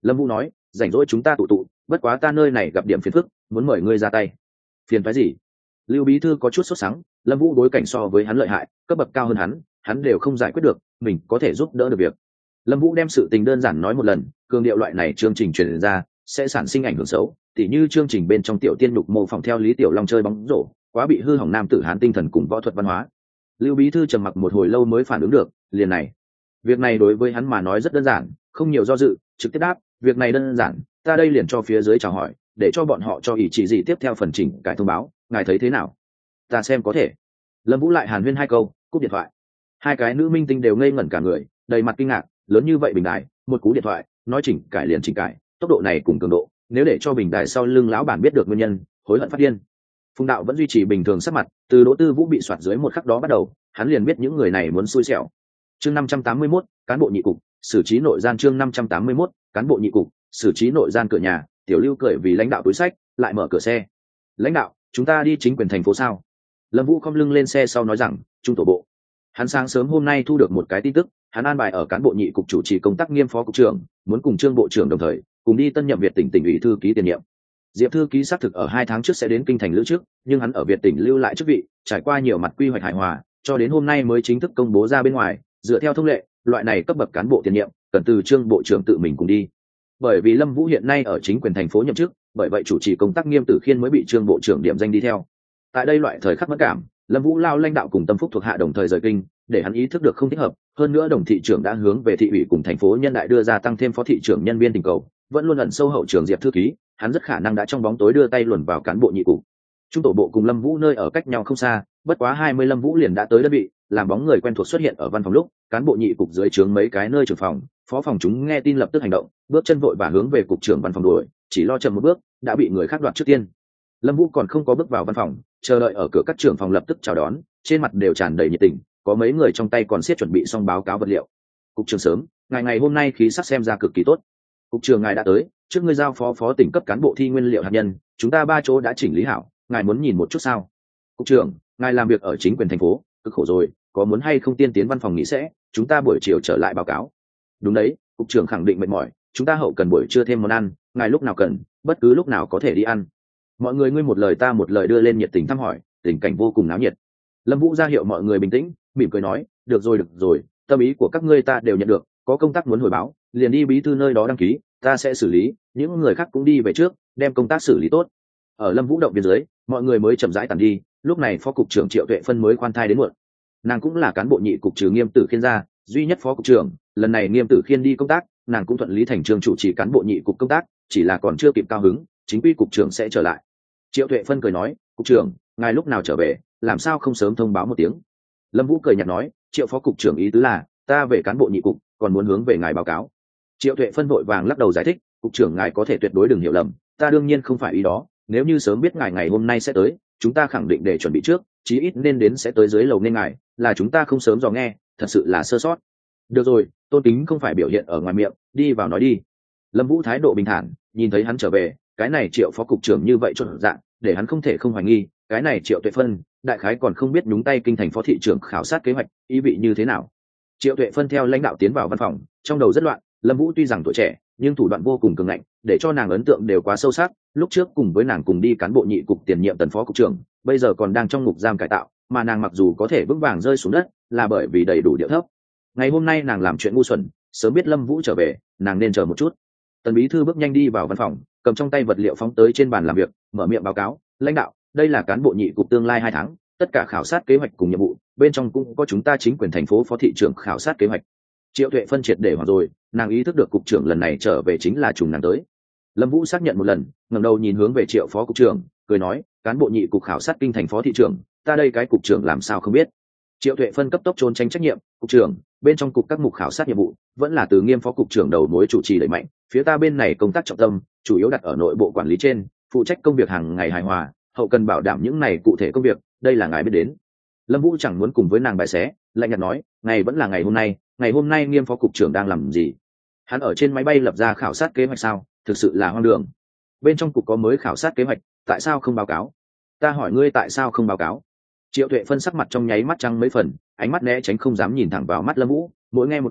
Lâm Vũ nói, rảnh rỗi chúng ta tụ tụ, bất quá ta nơi này gặp điểm phiền phức, muốn mời ngươi ra tay. Phiền phái gì? Lưu bí thư có chút sốt sắng, Lâm Vũ đối cảnh so với hắn lợi hại, cấp bậc cao hơn hắn, hắn đều không giải quyết được, mình có thể giúp đỡ được việc. Lâm Vũ đem sự tình đơn giản nói một lần, cường điệu loại này chương trình truyền ra sẽ sản sinh ảnh hưởng xấu, tỉ như chương trình bên trong tiểu tiên lục mô phỏng theo Lý Tiểu Long chơi bóng rổ, quá bị hư hỏng nam tử hán tinh thần cùng võ thuật văn hóa. Lưu bí thư trầm mặc một hồi lâu mới phản ứng được, liền này. Việc này đối với hắn mà nói rất đơn giản, không nhiều do dự, trực tiếp đáp, việc này đơn giản, ta đây liền cho phía dưới chào hỏi, để cho bọn họ cho ý chỉ gì tiếp theo phần chỉnh cải thông báo, ngài thấy thế nào? Ta xem có thể. Lâm Vũ lại hàn huyên hai câu, cúp điện thoại. Hai cái nữ minh tinh đều ngây ngẩn cả người, đầy mặt kinh ngạc, lớn như vậy bình đài, một cú điện thoại, nói chỉnh cải liền chỉnh cải, tốc độ này cùng cường độ, nếu để cho bình đài sau lưng lão bản biết được nguyên nhân, hối hận phát điên. Phùng Đạo vẫn duy trì bình thường sắc mặt, từ Đỗ Tư Vũ bị soạt dưới một khắc đó bắt đầu, hắn liền biết những người này muốn xui xẻo. Chương năm trăm tám mươi mốt, cán bộ nhị cục, xử trí nội gian chương năm trăm tám mươi mốt, cán bộ nhị cục, xử trí nội gian cửa nhà, Tiểu Lưu cười vì lãnh đạo túi sách, lại mở cửa xe. "Lãnh đạo, chúng ta đi chính quyền thành phố sao?" Lâm Vũ khom lưng lên xe sau nói rằng, "Trung tổ bộ." Hắn sáng sớm hôm nay thu được một cái tin tức, hắn an bài ở cán bộ nhị cục chủ trì công tác nghiêm phó cục trưởng, muốn cùng Trương bộ trưởng đồng thời, cùng đi tân nhậm Việt tỉnh tỉnh ủy thư ký tiền nhiệm. Diệp thư ký xác thực ở hai tháng trước sẽ đến kinh thành lữ trước, nhưng hắn ở Việt tỉnh lưu lại chức vị, trải qua nhiều mặt quy hoạch hài hòa, cho đến hôm nay mới chính thức công bố ra bên ngoài, dựa theo thông lệ, loại này cấp bậc cán bộ tiền nhiệm, cần từ Trương bộ trưởng tự mình cùng đi. Bởi vì Lâm Vũ hiện nay ở chính quyền thành phố nhậm chức, bởi vậy chủ trì công tác Nghiêm Tử Khiên mới bị Trương bộ trưởng điểm danh đi theo. Tại đây loại thời khắc mất cảm, Lâm Vũ lao lãnh đạo cùng Tâm Phúc thuộc hạ đồng thời rời kinh, để hắn ý thức được không thích hợp, hơn nữa đồng thị trưởng đã hướng về thị ủy cùng thành phố nhân đại đưa ra tăng thêm phó thị trưởng nhân viên tình cầu, vẫn luôn ẩn sâu hậu trường Diệp thư ký, hắn rất khả năng đã trong bóng tối đưa tay luồn vào cán bộ nhị cục. Trung tổ bộ cùng Lâm Vũ nơi ở cách nhau không xa, bất quá hai mươi Lâm Vũ liền đã tới đơn vị, làm bóng người quen thuộc xuất hiện ở văn phòng lúc, cán bộ nhị cục dưới trướng mấy cái nơi trưởng phòng, phó phòng chúng nghe tin lập tức hành động, bước chân vội và hướng về cục trưởng văn phòng đuổi, chỉ lo chậm một bước, đã bị người khác đoạt trước tiên. Lâm Vũ còn không có bước vào văn phòng, chờ đợi ở cửa các trưởng phòng lập tức chào đón, trên mặt đều tràn đầy nhiệt tình, có mấy người trong tay còn siết chuẩn bị xong báo cáo vật liệu. "Cục trưởng sớm, ngày ngày hôm nay khí sắc xem ra cực kỳ tốt. Cục trưởng ngài đã tới, trước ngươi giao phó phó tỉnh cấp cán bộ thi nguyên liệu hạt nhân, chúng ta ba chỗ đã chỉnh lý hảo, ngài muốn nhìn một chút sao?" "Cục trưởng, ngài làm việc ở chính quyền thành phố, cực khổ rồi, có muốn hay không tiên tiến văn phòng nghỉ sẽ, chúng ta buổi chiều trở lại báo cáo." "Đúng đấy, cục trưởng khẳng định mệt mỏi, chúng ta hậu cần buổi trưa thêm món ăn, ngài lúc nào cần, bất cứ lúc nào có thể đi ăn." Mọi người ngươi một lời ta một lời đưa lên nhiệt tình thăm hỏi, tình cảnh vô cùng náo nhiệt. Lâm Vũ ra hiệu mọi người bình tĩnh, mỉm cười nói, "Được rồi được rồi, tâm ý của các ngươi ta đều nhận được, có công tác muốn hồi báo, liền đi bí thư nơi đó đăng ký, ta sẽ xử lý, những người khác cũng đi về trước, đem công tác xử lý tốt." Ở Lâm Vũ động viên dưới, mọi người mới chậm rãi tản đi, lúc này phó cục trưởng Triệu Tuệ Phân mới khoan thai đến muộn. Nàng cũng là cán bộ nhị cục trừ Nghiêm Tử Khiên ra, duy nhất phó cục trưởng, lần này Nghiêm Tử Khiên đi công tác, nàng cũng thuận lý thành trương chủ trì cán bộ nhị cục công tác, chỉ là còn chưa kịp cao hứng, chính quy cục trưởng sẽ trở lại. Triệu Tuệ Phân cười nói, "Cục trưởng, ngài lúc nào trở về, làm sao không sớm thông báo một tiếng?" Lâm Vũ cười nhạt nói, "Triệu phó cục trưởng ý tứ là, ta về cán bộ nhị cục, còn muốn hướng về ngài báo cáo." Triệu Tuệ Phân vội vàng lắc đầu giải thích, "Cục trưởng ngài có thể tuyệt đối đừng hiểu lầm, ta đương nhiên không phải ý đó, nếu như sớm biết ngài ngày hôm nay sẽ tới, chúng ta khẳng định để chuẩn bị trước, chí ít nên đến sẽ tới dưới lầu nên ngài, là chúng ta không sớm dò nghe, thật sự là sơ sót." "Được rồi, tôn kính không phải biểu hiện ở ngoài miệng, đi vào nói đi." Lâm Vũ thái độ bình thản, nhìn thấy hắn trở về, cái này Triệu phó cục trưởng như vậy chột dạ, để hắn không thể không hoài nghi, cái này Triệu Tuệ Phân, đại khái còn không biết nhúng tay kinh thành phó thị trưởng khảo sát kế hoạch, ý vị như thế nào. Triệu Tuệ Phân theo lãnh đạo tiến vào văn phòng, trong đầu rất loạn, Lâm Vũ tuy rằng tuổi trẻ, nhưng thủ đoạn vô cùng cường ngạnh, để cho nàng ấn tượng đều quá sâu sắc, lúc trước cùng với nàng cùng đi cán bộ nhị cục tiền nhiệm tần phó cục trưởng, bây giờ còn đang trong ngục giam cải tạo, mà nàng mặc dù có thể vững vàng rơi xuống đất, là bởi vì đầy đủ điệu thấp. Ngày hôm nay nàng làm chuyện ngu xuẩn, sớm biết Lâm Vũ trở về, nàng nên chờ một chút. Tần bí thư bước nhanh đi vào văn phòng, cầm trong tay vật liệu phóng tới trên bàn làm việc, mở miệng báo cáo, "Lãnh đạo, đây là cán bộ nhị cục tương lai hai tháng, tất cả khảo sát kế hoạch cùng nhiệm vụ, bên trong cũng có chúng ta chính quyền thành phố phó thị trưởng khảo sát kế hoạch." Triệu Tuệ Phân triệt để hoảng rồi, nàng ý thức được cục trưởng lần này trở về chính là trùng nàng tới. Lâm Vũ xác nhận một lần, ngẩng đầu nhìn hướng về Triệu phó cục trưởng, cười nói, "Cán bộ nhị cục khảo sát kinh thành phó thị trưởng, ta đây cái cục trưởng làm sao không biết." Triệu Tuệ Phân cấp tốc trốn tránh trách nhiệm, "Cục trưởng, bên trong cục các mục khảo sát nhiệm vụ, vẫn là từ Nghiêm phó cục trưởng đầu mối chủ trì đẩy mạnh, phía ta bên này công tác trọng tâm, chủ yếu đặt ở nội bộ quản lý trên, phụ trách công việc hàng ngày hài hòa, hậu cần bảo đảm những này cụ thể công việc, đây là ngài biết đến." Lâm Vũ chẳng muốn cùng với nàng bài xé, lạnh nhạt nói, "Ngày vẫn là ngày hôm nay, ngày hôm nay Nghiêm phó cục trưởng đang làm gì? Hắn ở trên máy bay lập ra khảo sát kế hoạch sao? Thực sự là hoang đường. Bên trong cục có mới khảo sát kế hoạch, tại sao không báo cáo? Ta hỏi ngươi tại sao không báo cáo?" Triệu Tuệ Phân sắc mặt trong nháy mắt trắng mấy phần, ánh mắt né tránh không dám nhìn thẳng vào mắt Lâm Vũ, mỗi nghe một câu,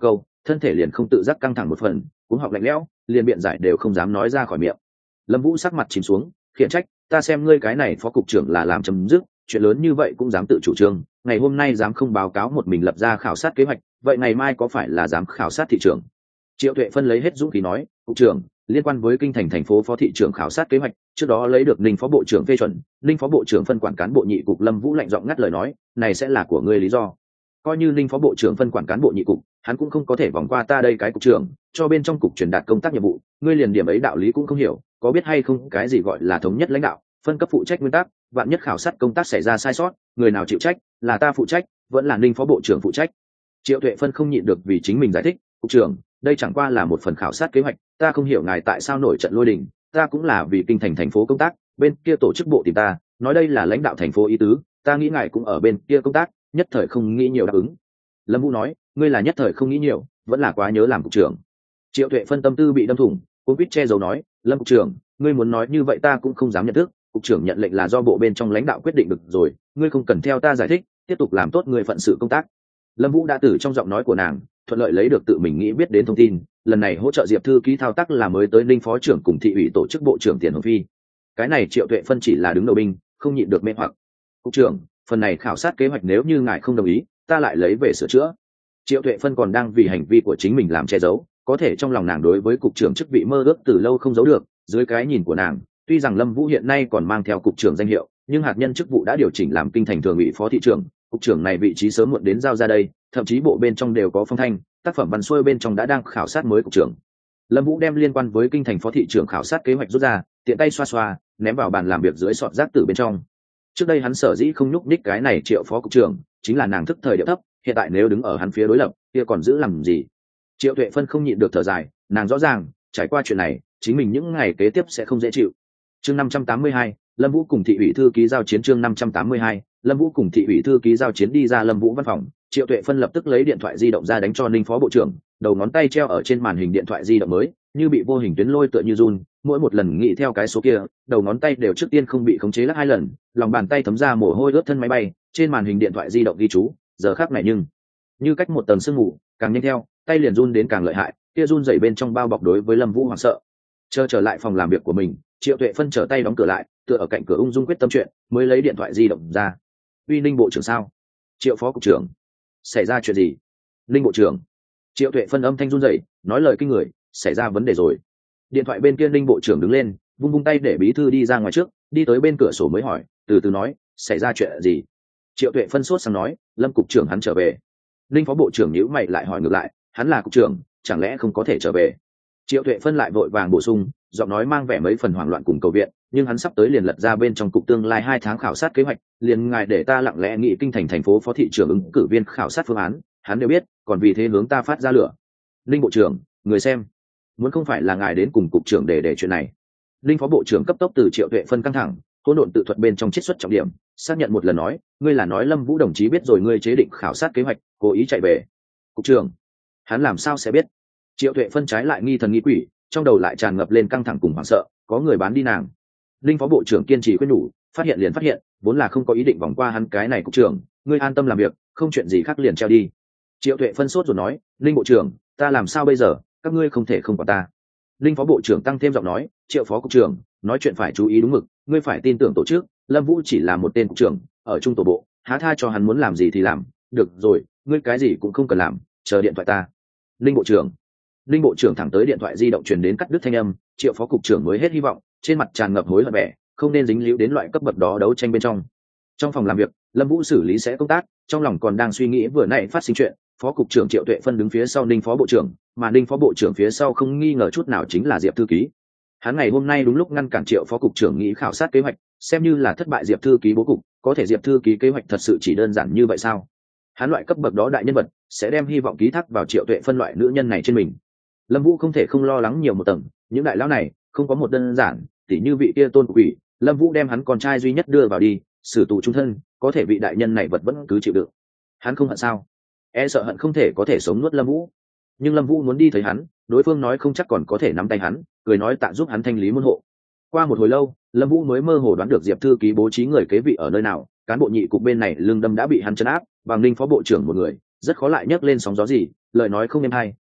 thân thể liền không tự giác căng thẳng một phần, cũng học lạnh lẽo, liền biện giải đều không dám nói ra khỏi miệng. Lâm Vũ sắc mặt chìm xuống, khiển trách, ta xem ngươi cái này phó cục trưởng là làm chấm dứt, chuyện lớn như vậy cũng dám tự chủ trương, ngày hôm nay dám không báo cáo một mình lập ra khảo sát kế hoạch, vậy ngày mai có phải là dám khảo sát thị trường? Triệu Tuệ Phân lấy hết dũng khí nói, cục trưởng, liên quan với kinh thành thành phố phó thị trưởng khảo sát kế hoạch, trước đó lấy được Ninh phó bộ trưởng phê chuẩn, Ninh phó bộ trưởng phân quản cán bộ nhị cục. Lâm Vũ lạnh giọng ngắt lời nói, này sẽ là của ngươi lý do. Coi như Ninh phó bộ trưởng phân quản cán bộ nhị cục, hắn cũng không có thể vòng qua ta đây cái cục trưởng, cho bên trong cục truyền đạt công tác nhiệm vụ, ngươi liền điểm ấy đạo lý cũng không hiểu, có biết hay không cái gì gọi là thống nhất lãnh đạo, phân cấp phụ trách nguyên tắc, vạn nhất khảo sát công tác xảy ra sai sót, người nào chịu trách, là ta phụ trách, vẫn là Ninh phó bộ trưởng phụ trách. Triệu Tuệ Phân không nhịn được vì chính mình giải thích, cục trưởng, đây chẳng qua là một phần khảo sát kế hoạch, ta không hiểu ngài tại sao nổi trận lôi đình, ta cũng là vì kinh thành thành phố công tác, bên kia tổ chức bộ tìm ta, nói đây là lãnh đạo thành phố ý tứ, ta nghĩ ngài cũng ở bên kia công tác, nhất thời không nghĩ nhiều đáp ứng. Lâm Vũ nói, ngươi là nhất thời không nghĩ nhiều, vẫn là quá nhớ làm cục trưởng. Triệu Tuệ Phân tâm tư bị đâm thủng, cũng biết che giấu nói, Lâm cục trưởng, ngươi muốn nói như vậy ta cũng không dám nhận thức, cục trưởng nhận lệnh là do bộ bên trong lãnh đạo quyết định được rồi, ngươi không cần theo ta giải thích, tiếp tục làm tốt người phận sự công tác. Lâm Vũ đã từ trong giọng nói của nàng thuận lợi lấy được tự mình nghĩ biết đến thông tin, lần này hỗ trợ Diệp thư ký thao tác là mới tới Ninh phó trưởng cùng thị ủy tổ chức bộ trưởng Tiền Hồng Phi. Cái này Triệu Tuệ Phân chỉ là đứng đầu binh, không nhịn được mê hoặc. Cục trưởng, phần này khảo sát kế hoạch nếu như ngài không đồng ý, ta lại lấy về sửa chữa. Triệu Tuệ Phân còn đang vì hành vi của chính mình làm che giấu, có thể trong lòng nàng đối với cục trưởng chức vị mơ ước từ lâu không giấu được. Dưới cái nhìn của nàng, tuy rằng Lâm Vũ hiện nay còn mang theo cục trưởng danh hiệu, nhưng hạt nhân chức vụ đã điều chỉnh làm kinh thành thường ủy phó thị trưởng, cục trưởng này vị trí sớm muộn đến giao ra đây, thậm chí bộ bên trong đều có phong thanh, tác phẩm văn xuôi bên trong đã đang khảo sát mới cục trưởng. Lâm Vũ đem liên quan với kinh thành phó thị trưởng khảo sát kế hoạch rút ra, tiện tay xoa xoa, ném vào bàn làm việc dưới sọt rác tử bên trong. Trước đây hắn sở dĩ không nhúc nhích cái này Triệu phó cục trưởng, chính là nàng thức thời điệu thấp, hiện tại nếu đứng ở hắn phía đối lập, kia còn giữ làm gì? Triệu Tuệ Phân không nhịn được thở dài, nàng rõ ràng, trải qua chuyện này, chính mình những ngày kế tiếp sẽ không dễ chịu. Chương năm trăm tám mươi hai, Lâm Vũ cùng thị ủy thư ký giao chiến. Chương năm trăm tám mươi hai, Lâm Vũ cùng thị ủy thư ký giao chiến. Đi ra Lâm Vũ văn phòng, Triệu Tuệ Phân lập tức lấy điện thoại di động ra đánh cho Ninh phó bộ trưởng, đầu ngón tay treo ở trên màn hình điện thoại di động mới, như bị vô hình tuyến lôi tựa như run, mỗi một lần nghĩ theo cái số kia, đầu ngón tay đều trước tiên không bị khống chế lắc hai lần, lòng bàn tay thấm ra mồ hôi ướt thân máy bay, trên màn hình điện thoại di động ghi chú, giờ khắc này nhưng như cách một tầng sương mù, càng nhanh theo, tay liền run đến càng lợi hại, kia run rẩy bên trong bao bọc đối với Lâm Vũ hoảng sợ. Chờ trở lại phòng làm việc của mình, Triệu Tuệ Phân trở tay đóng cửa lại, tựa ở cạnh cửa ung dung quyết tâm chuyện, mới lấy điện thoại di động ra. Uy Ninh bộ trưởng sao? Triệu phó cục trưởng, xảy ra chuyện gì? Ninh bộ trưởng. Triệu Tuệ Phân âm thanh run rẩy, nói lời kinh người, xảy ra vấn đề rồi. Điện thoại bên kia Ninh bộ trưởng đứng lên, vung vung tay để bí thư đi ra ngoài trước, đi tới bên cửa sổ mới hỏi, từ từ nói, xảy ra chuyện gì? Triệu Tuệ Phân sốt sang nói, Lâm cục trưởng hắn trở về. Ninh phó bộ trưởng nhíu mày lại hỏi ngược lại, hắn là cục trưởng, chẳng lẽ không có thể trở về? Triệu Tuệ Phân lại vội vàng bổ sung, giọng nói mang vẻ mấy phần hoảng loạn cùng cầu viện, nhưng hắn sắp tới liền lật ra bên trong cục tương lai hai tháng khảo sát kế hoạch, liền ngài để ta lặng lẽ nghị kinh thành thành phố phó thị trưởng ứng cử viên khảo sát phương án, hắn đều biết, còn vì thế hướng ta phát ra lửa. Ninh bộ trưởng, người xem, muốn không phải là ngài đến cùng cục trưởng để để chuyện này. Ninh phó bộ trưởng cấp tốc từ Triệu Tuệ Phân căng thẳng, hỗn độn tự thuật bên trong chiết xuất trọng điểm, xác nhận một lần nói, ngươi là nói Lâm Vũ đồng chí biết rồi ngươi chế định khảo sát kế hoạch, cố ý chạy về. Cục trưởng, hắn làm sao sẽ biết? Triệu Tuệ Phân trái lại nghi thần nghi quỷ, trong đầu lại tràn ngập lên căng thẳng cùng hoảng sợ, có người bán đi nàng. Linh phó bộ trưởng kiên trì khuyên nhủ, phát hiện liền phát hiện, vốn là không có ý định vòng qua hắn cái này cục trưởng, ngươi an tâm làm việc, không chuyện gì khác liền treo đi. Triệu Tuệ Phân sốt rồi nói, Linh bộ trưởng, ta làm sao bây giờ, các ngươi không thể không quản ta. Linh phó bộ trưởng tăng thêm giọng nói, Triệu phó cục trưởng, nói chuyện phải chú ý đúng mực, ngươi phải tin tưởng tổ chức, Lâm Vũ chỉ là một tên cục trưởng, ở trung tổ bộ, há tha cho hắn muốn làm gì thì làm, được rồi, ngươi cái gì cũng không cần làm, chờ điện thoại ta. Linh bộ trưởng. Linh bộ trưởng thẳng tới điện thoại di động truyền đến cắt đứt thanh âm, Triệu phó cục trưởng mới hết hy vọng, trên mặt tràn ngập hối hận vẻ, không nên dính líu đến loại cấp bậc đó đấu tranh bên trong. Trong phòng làm việc, Lâm Vũ xử lý sẽ công tác, trong lòng còn đang suy nghĩ vừa nãy phát sinh chuyện, phó cục trưởng Triệu Tuệ Phân đứng phía sau Ninh phó bộ trưởng, mà Ninh phó bộ trưởng phía sau không nghi ngờ chút nào chính là Diệp thư ký. Hắn ngày hôm nay đúng lúc ngăn cản Triệu phó cục trưởng nghĩ khảo sát kế hoạch, xem như là thất bại Diệp thư ký bố cục, có thể Diệp thư ký kế hoạch thật sự chỉ đơn giản như vậy sao? Hắn loại cấp bậc đó đại nhân vật, sẽ đem hy vọng ký thác vào Triệu Tuệ Phân loại nữ nhân này trên mình. Lâm Vũ không thể không lo lắng nhiều một tầng, những đại lão này không có một đơn giản, tỉ như vị kia Tôn Quỷ, Lâm Vũ đem hắn con trai duy nhất đưa vào đi, xử tù chung thân, có thể vị đại nhân này vật vẫn cứ chịu đựng. Hắn không hận sao? E sợ hận không thể có thể sống nuốt Lâm Vũ. Nhưng Lâm Vũ muốn đi thấy hắn, đối phương nói không chắc còn có thể nắm tay hắn, cười nói tạ giúp hắn thanh lý môn hộ. Qua một hồi lâu, Lâm Vũ mới mơ hồ đoán được Diệp thư ký bố trí người kế vị ở nơi nào, cán bộ nhị cục bên này lương đâm đã bị hắn trấn áp, bằng Ninh phó bộ trưởng một người, rất khó lại nhấc lên sóng gió gì, lời nói không êm hay,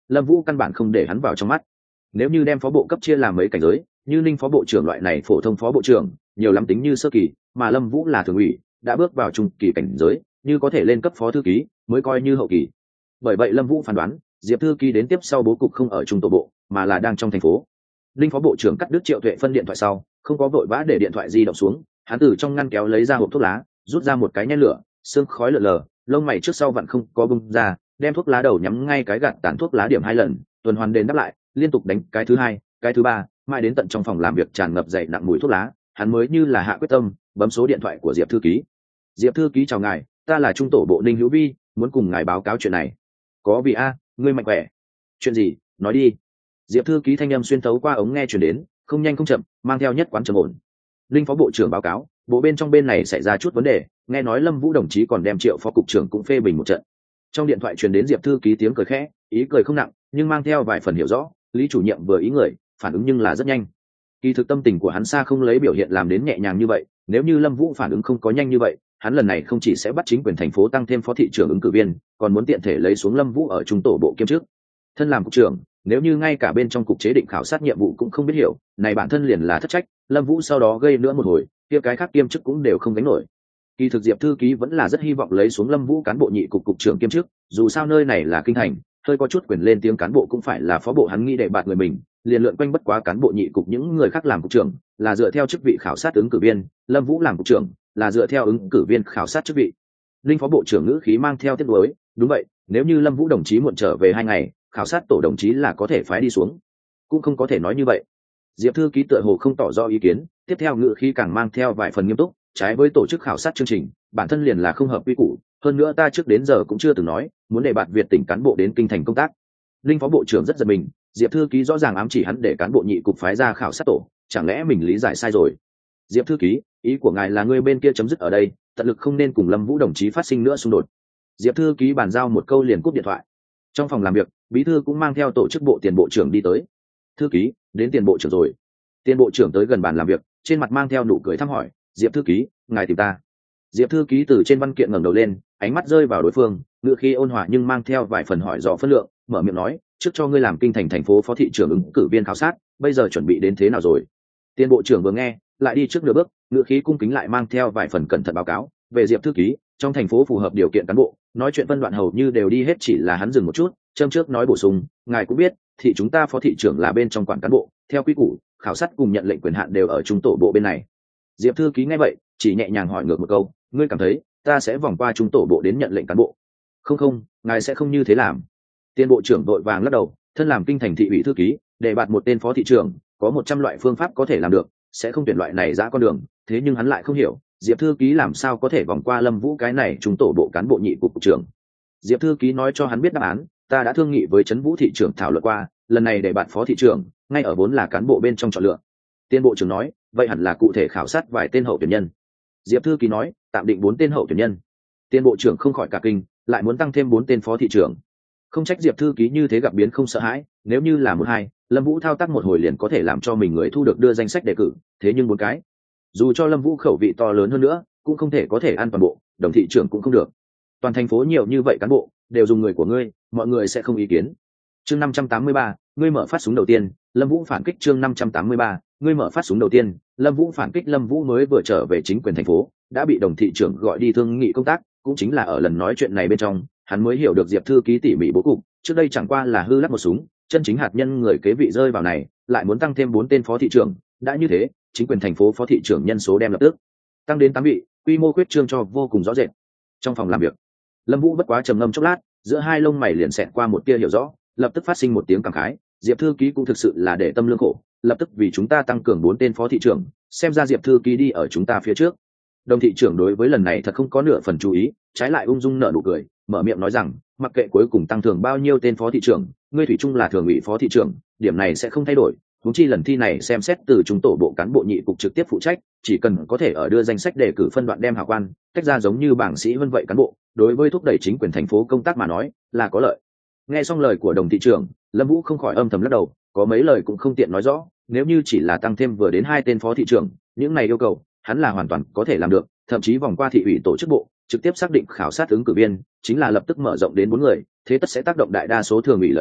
Lâm Vũ căn bản không để hắn vào trong mắt. Nếu như đem phó bộ cấp chia làm mấy cảnh giới, như Ninh phó bộ trưởng loại này phổ thông phó bộ trưởng, nhiều lắm tính như sơ kỳ, mà Lâm Vũ là thường ủy, đã bước vào trung kỳ cảnh giới, như có thể lên cấp phó thư ký, mới coi như hậu kỳ. Bởi vậy Lâm Vũ phán đoán, Diệp thư ký đến tiếp sau bố cục không ở trung tổ bộ, mà là đang trong thành phố. Ninh phó bộ trưởng cắt đứt Triệu Tuệ phân điện thoại sau, không có vội vã để điện thoại di động xuống, hắn từ trong ngăn kéo lấy ra hộp thuốc lá, rút ra một cái nhen lửa, sương khói lờ lờ, lông mày trước sau vặn không có bung ra, đem thuốc lá đầu nhắm ngay cái gạt tàn thuốc lá điểm hai lần, tuần hoàn đền đáp lại, liên tục đánh cái thứ hai, cái thứ ba, mãi đến tận trong phòng làm việc tràn ngập dậy nặng mùi thuốc lá, hắn mới như là hạ quyết tâm, bấm số điện thoại của Diệp thư ký. Diệp thư ký chào ngài, ta là trung tổ bộ Ninh Hữu Vi, muốn cùng ngài báo cáo chuyện này. Có vị a, ngươi mạnh khỏe. Chuyện gì, nói đi. Diệp thư ký thanh âm xuyên tấu qua ống nghe truyền đến, không nhanh không chậm, mang theo nhất quán trầm ổn. Linh phó bộ trưởng báo cáo, bộ bên trong bên này xảy ra chút vấn đề, nghe nói Lâm Vũ đồng chí còn đem Triệu phó cục trưởng cũng phê bình một trận. Trong điện thoại truyền đến Diệp thư ký tiếng cười khẽ, ý cười không nặng, nhưng mang theo vài phần hiểu rõ, Lý chủ nhiệm vừa ý người, phản ứng nhưng là rất nhanh. Kỳ thực tâm tình của hắn xa không lấy biểu hiện làm đến nhẹ nhàng như vậy, nếu như Lâm Vũ phản ứng không có nhanh như vậy, hắn lần này không chỉ sẽ bắt chính quyền thành phố tăng thêm phó thị trưởng ứng cử viên, còn muốn tiện thể lấy xuống Lâm Vũ ở trung tổ bộ kiêm chức. Thân làm cục trưởng, nếu như ngay cả bên trong cục chế định khảo sát nhiệm vụ cũng không biết hiểu, này bản thân liền là thất trách, Lâm Vũ sau đó gây nữa một hồi, kia cái khác kiêm chức cũng đều không gánh nổi. Kỳ thực Diệp thư ký vẫn là rất hy vọng lấy xuống Lâm Vũ cán bộ nhị cục cục trưởng kiêm chức, dù sao nơi này là kinh thành, hơi có chút quyền lên tiếng cán bộ cũng phải là phó bộ, hắn nghĩ để bạt người mình, liền lượn quanh bất quá cán bộ nhị cục những người khác làm cục trưởng, là dựa theo chức vị khảo sát ứng cử viên, Lâm Vũ làm cục trưởng, là dựa theo ứng cử viên khảo sát chức vị. Linh phó bộ trưởng ngữ khí mang theo tiếc nuối, đúng vậy, nếu như Lâm Vũ đồng chí muộn trở về hai ngày, khảo sát tổ đồng chí là có thể phái đi xuống. Cũng không có thể nói như vậy. Diệp thư ký tựa hồ không tỏ rõ ý kiến, tiếp theo ngữ khí càng mang theo vài phần nghiêm túc, trái với tổ chức khảo sát chương trình, bản thân liền là không hợp quy củ, hơn nữa ta trước đến giờ cũng chưa từng nói muốn để bạn Việt tỉnh cán bộ đến kinh thành công tác. Linh phó bộ trưởng rất giật mình, Diệp thư ký rõ ràng ám chỉ hắn để cán bộ nhị cục phái ra khảo sát tổ, chẳng lẽ mình lý giải sai rồi? Diệp thư ký, ý của ngài là người bên kia chấm dứt ở đây, tận lực không nên cùng Lâm Vũ đồng chí phát sinh nữa xung đột. Diệp thư ký bàn giao một câu liền cúp điện thoại. Trong phòng làm việc, bí thư cũng mang theo tổ chức bộ tiền bộ trưởng đi tới. Thư ký, đến tiền bộ trưởng rồi. Tiền bộ trưởng tới gần bàn làm việc, trên mặt mang theo nụ cười thăm hỏi, Diệp thư ký, ngài tìm ta. Diệp thư ký từ trên văn kiện ngẩng đầu lên, ánh mắt rơi vào đối phương, ngữ khí ôn hòa nhưng mang theo vài phần hỏi dò phân lượng, mở miệng nói, trước cho ngươi làm kinh thành thành phố phó thị trưởng ứng cử viên khảo sát, bây giờ chuẩn bị đến thế nào rồi? Tiền bộ trưởng vừa nghe, lại đi trước nửa bước, ngữ khí cung kính lại mang theo vài phần cẩn thận báo cáo về Diệp thư ký, trong thành phố phù hợp điều kiện cán bộ, nói chuyện phân đoạn hầu như đều đi hết, chỉ là hắn dừng một chút, châm trước nói bổ sung, ngài cũng biết, thị chúng ta phó thị trưởng là bên trong quản cán bộ, theo quy củ, khảo sát cùng nhận lệnh quyền hạn đều ở trung tổ bộ bên này. Diệp thư ký nghe vậy, chỉ nhẹ nhàng hỏi ngược một câu, ngươi cảm thấy ta sẽ vòng qua trung tổ bộ đến nhận lệnh cán bộ? Không không, ngài sẽ không như thế làm. Tiền bộ trưởng đội vàng lắc đầu, thân làm kinh thành thị ủy thư ký, để bạt một tên phó thị trưởng, có một trăm loại phương pháp có thể làm được, sẽ không tuyển loại này ra con đường, thế nhưng hắn lại không hiểu, Diệp thư ký làm sao có thể vòng qua Lâm Vũ cái này trung tổ bộ cán bộ nhị cục cục trưởng. Diệp thư ký nói cho hắn biết đáp án, ta đã thương nghị với Trấn Vũ thị trưởng thảo luận qua, lần này để bạt phó thị trưởng, ngay ở vốn là cán bộ bên trong chọn lựa. Tiền bộ trưởng nói, vậy hẳn là cụ thể khảo sát vài tên hậu tuyển nhân. Diệp thư ký nói, tạm định bốn tên hậu tuyển nhân. Tiền bộ trưởng không khỏi cả kinh, lại muốn tăng thêm bốn tên phó thị trưởng. Không trách Diệp thư ký như thế gặp biến không sợ hãi, nếu như là một hai, Lâm Vũ thao tác một hồi liền có thể làm cho mình người thu được đưa danh sách đề cử, thế nhưng bốn cái, dù cho Lâm Vũ khẩu vị to lớn hơn nữa, cũng không thể có thể ăn toàn bộ, đồng thị trưởng cũng không được. Toàn thành phố nhiều như vậy cán bộ, đều dùng người của ngươi, mọi người sẽ không ý kiến. Chương năm trăm tám mươi ba, ngươi mở phát súng đầu tiên, Lâm Vũ phản kích. Chương năm trăm tám mươi ba, ngươi mở phát súng đầu tiên, Lâm Vũ phản kích. Lâm Vũ mới vừa trở về chính quyền thành phố, đã bị đồng thị trưởng gọi đi thương nghị công tác, cũng chính là ở lần nói chuyện này bên trong, hắn mới hiểu được Diệp thư ký tỉ mỉ bố cục, trước đây chẳng qua là hư lắc một súng, chân chính hạt nhân người kế vị rơi vào này, lại muốn tăng thêm bốn tên phó thị trưởng, đã như thế, chính quyền thành phố phó thị trưởng nhân số đem lập tức tăng đến tám vị, quy mô quyết trương cho vô cùng rõ rệt. Trong phòng làm việc, Lâm Vũ bất quá trầm ngâm chốc lát, giữa hai lông mày liền xẹt qua một tia hiểu rõ, lập tức phát sinh một tiếng cảm khái, Diệp thư ký cũng thực sự là để tâm lương khổ, lập tức vì chúng ta tăng cường bốn tên phó thị trưởng, xem ra Diệp thư ký đi ở chúng ta phía trước. Đồng thị trưởng đối với lần này thật không có nửa phần chú ý, trái lại ung dung nở nụ cười, mở miệng nói rằng, mặc kệ cuối cùng tăng cường bao nhiêu tên phó thị trưởng, ngươi thủy chung là thường ủy phó thị trưởng, điểm này sẽ không thay đổi. Huống chi lần thi này xem xét từ chúng tổ bộ cán bộ nhị cục trực tiếp phụ trách, chỉ cần có thể ở đưa danh sách đề cử phân đoạn đem hào quan, tách ra giống như bảng sĩ vân vậy cán bộ, đối với thúc đẩy chính quyền thành phố công tác mà nói, là có lợi. Nghe xong lời của đồng thị trưởng, Lâm Vũ không khỏi âm thầm lắc đầu, có mấy lời cũng không tiện nói rõ, nếu như chỉ là tăng thêm vừa đến hai tên phó thị trưởng, những này yêu cầu, hắn là hoàn toàn có thể làm được, thậm chí vòng qua thị ủy tổ chức bộ, trực tiếp xác định khảo sát ứng cử viên, chính là lập tức mở rộng đến bốn người, thế tất sẽ tác động đại đa số thường ủy lợi ích,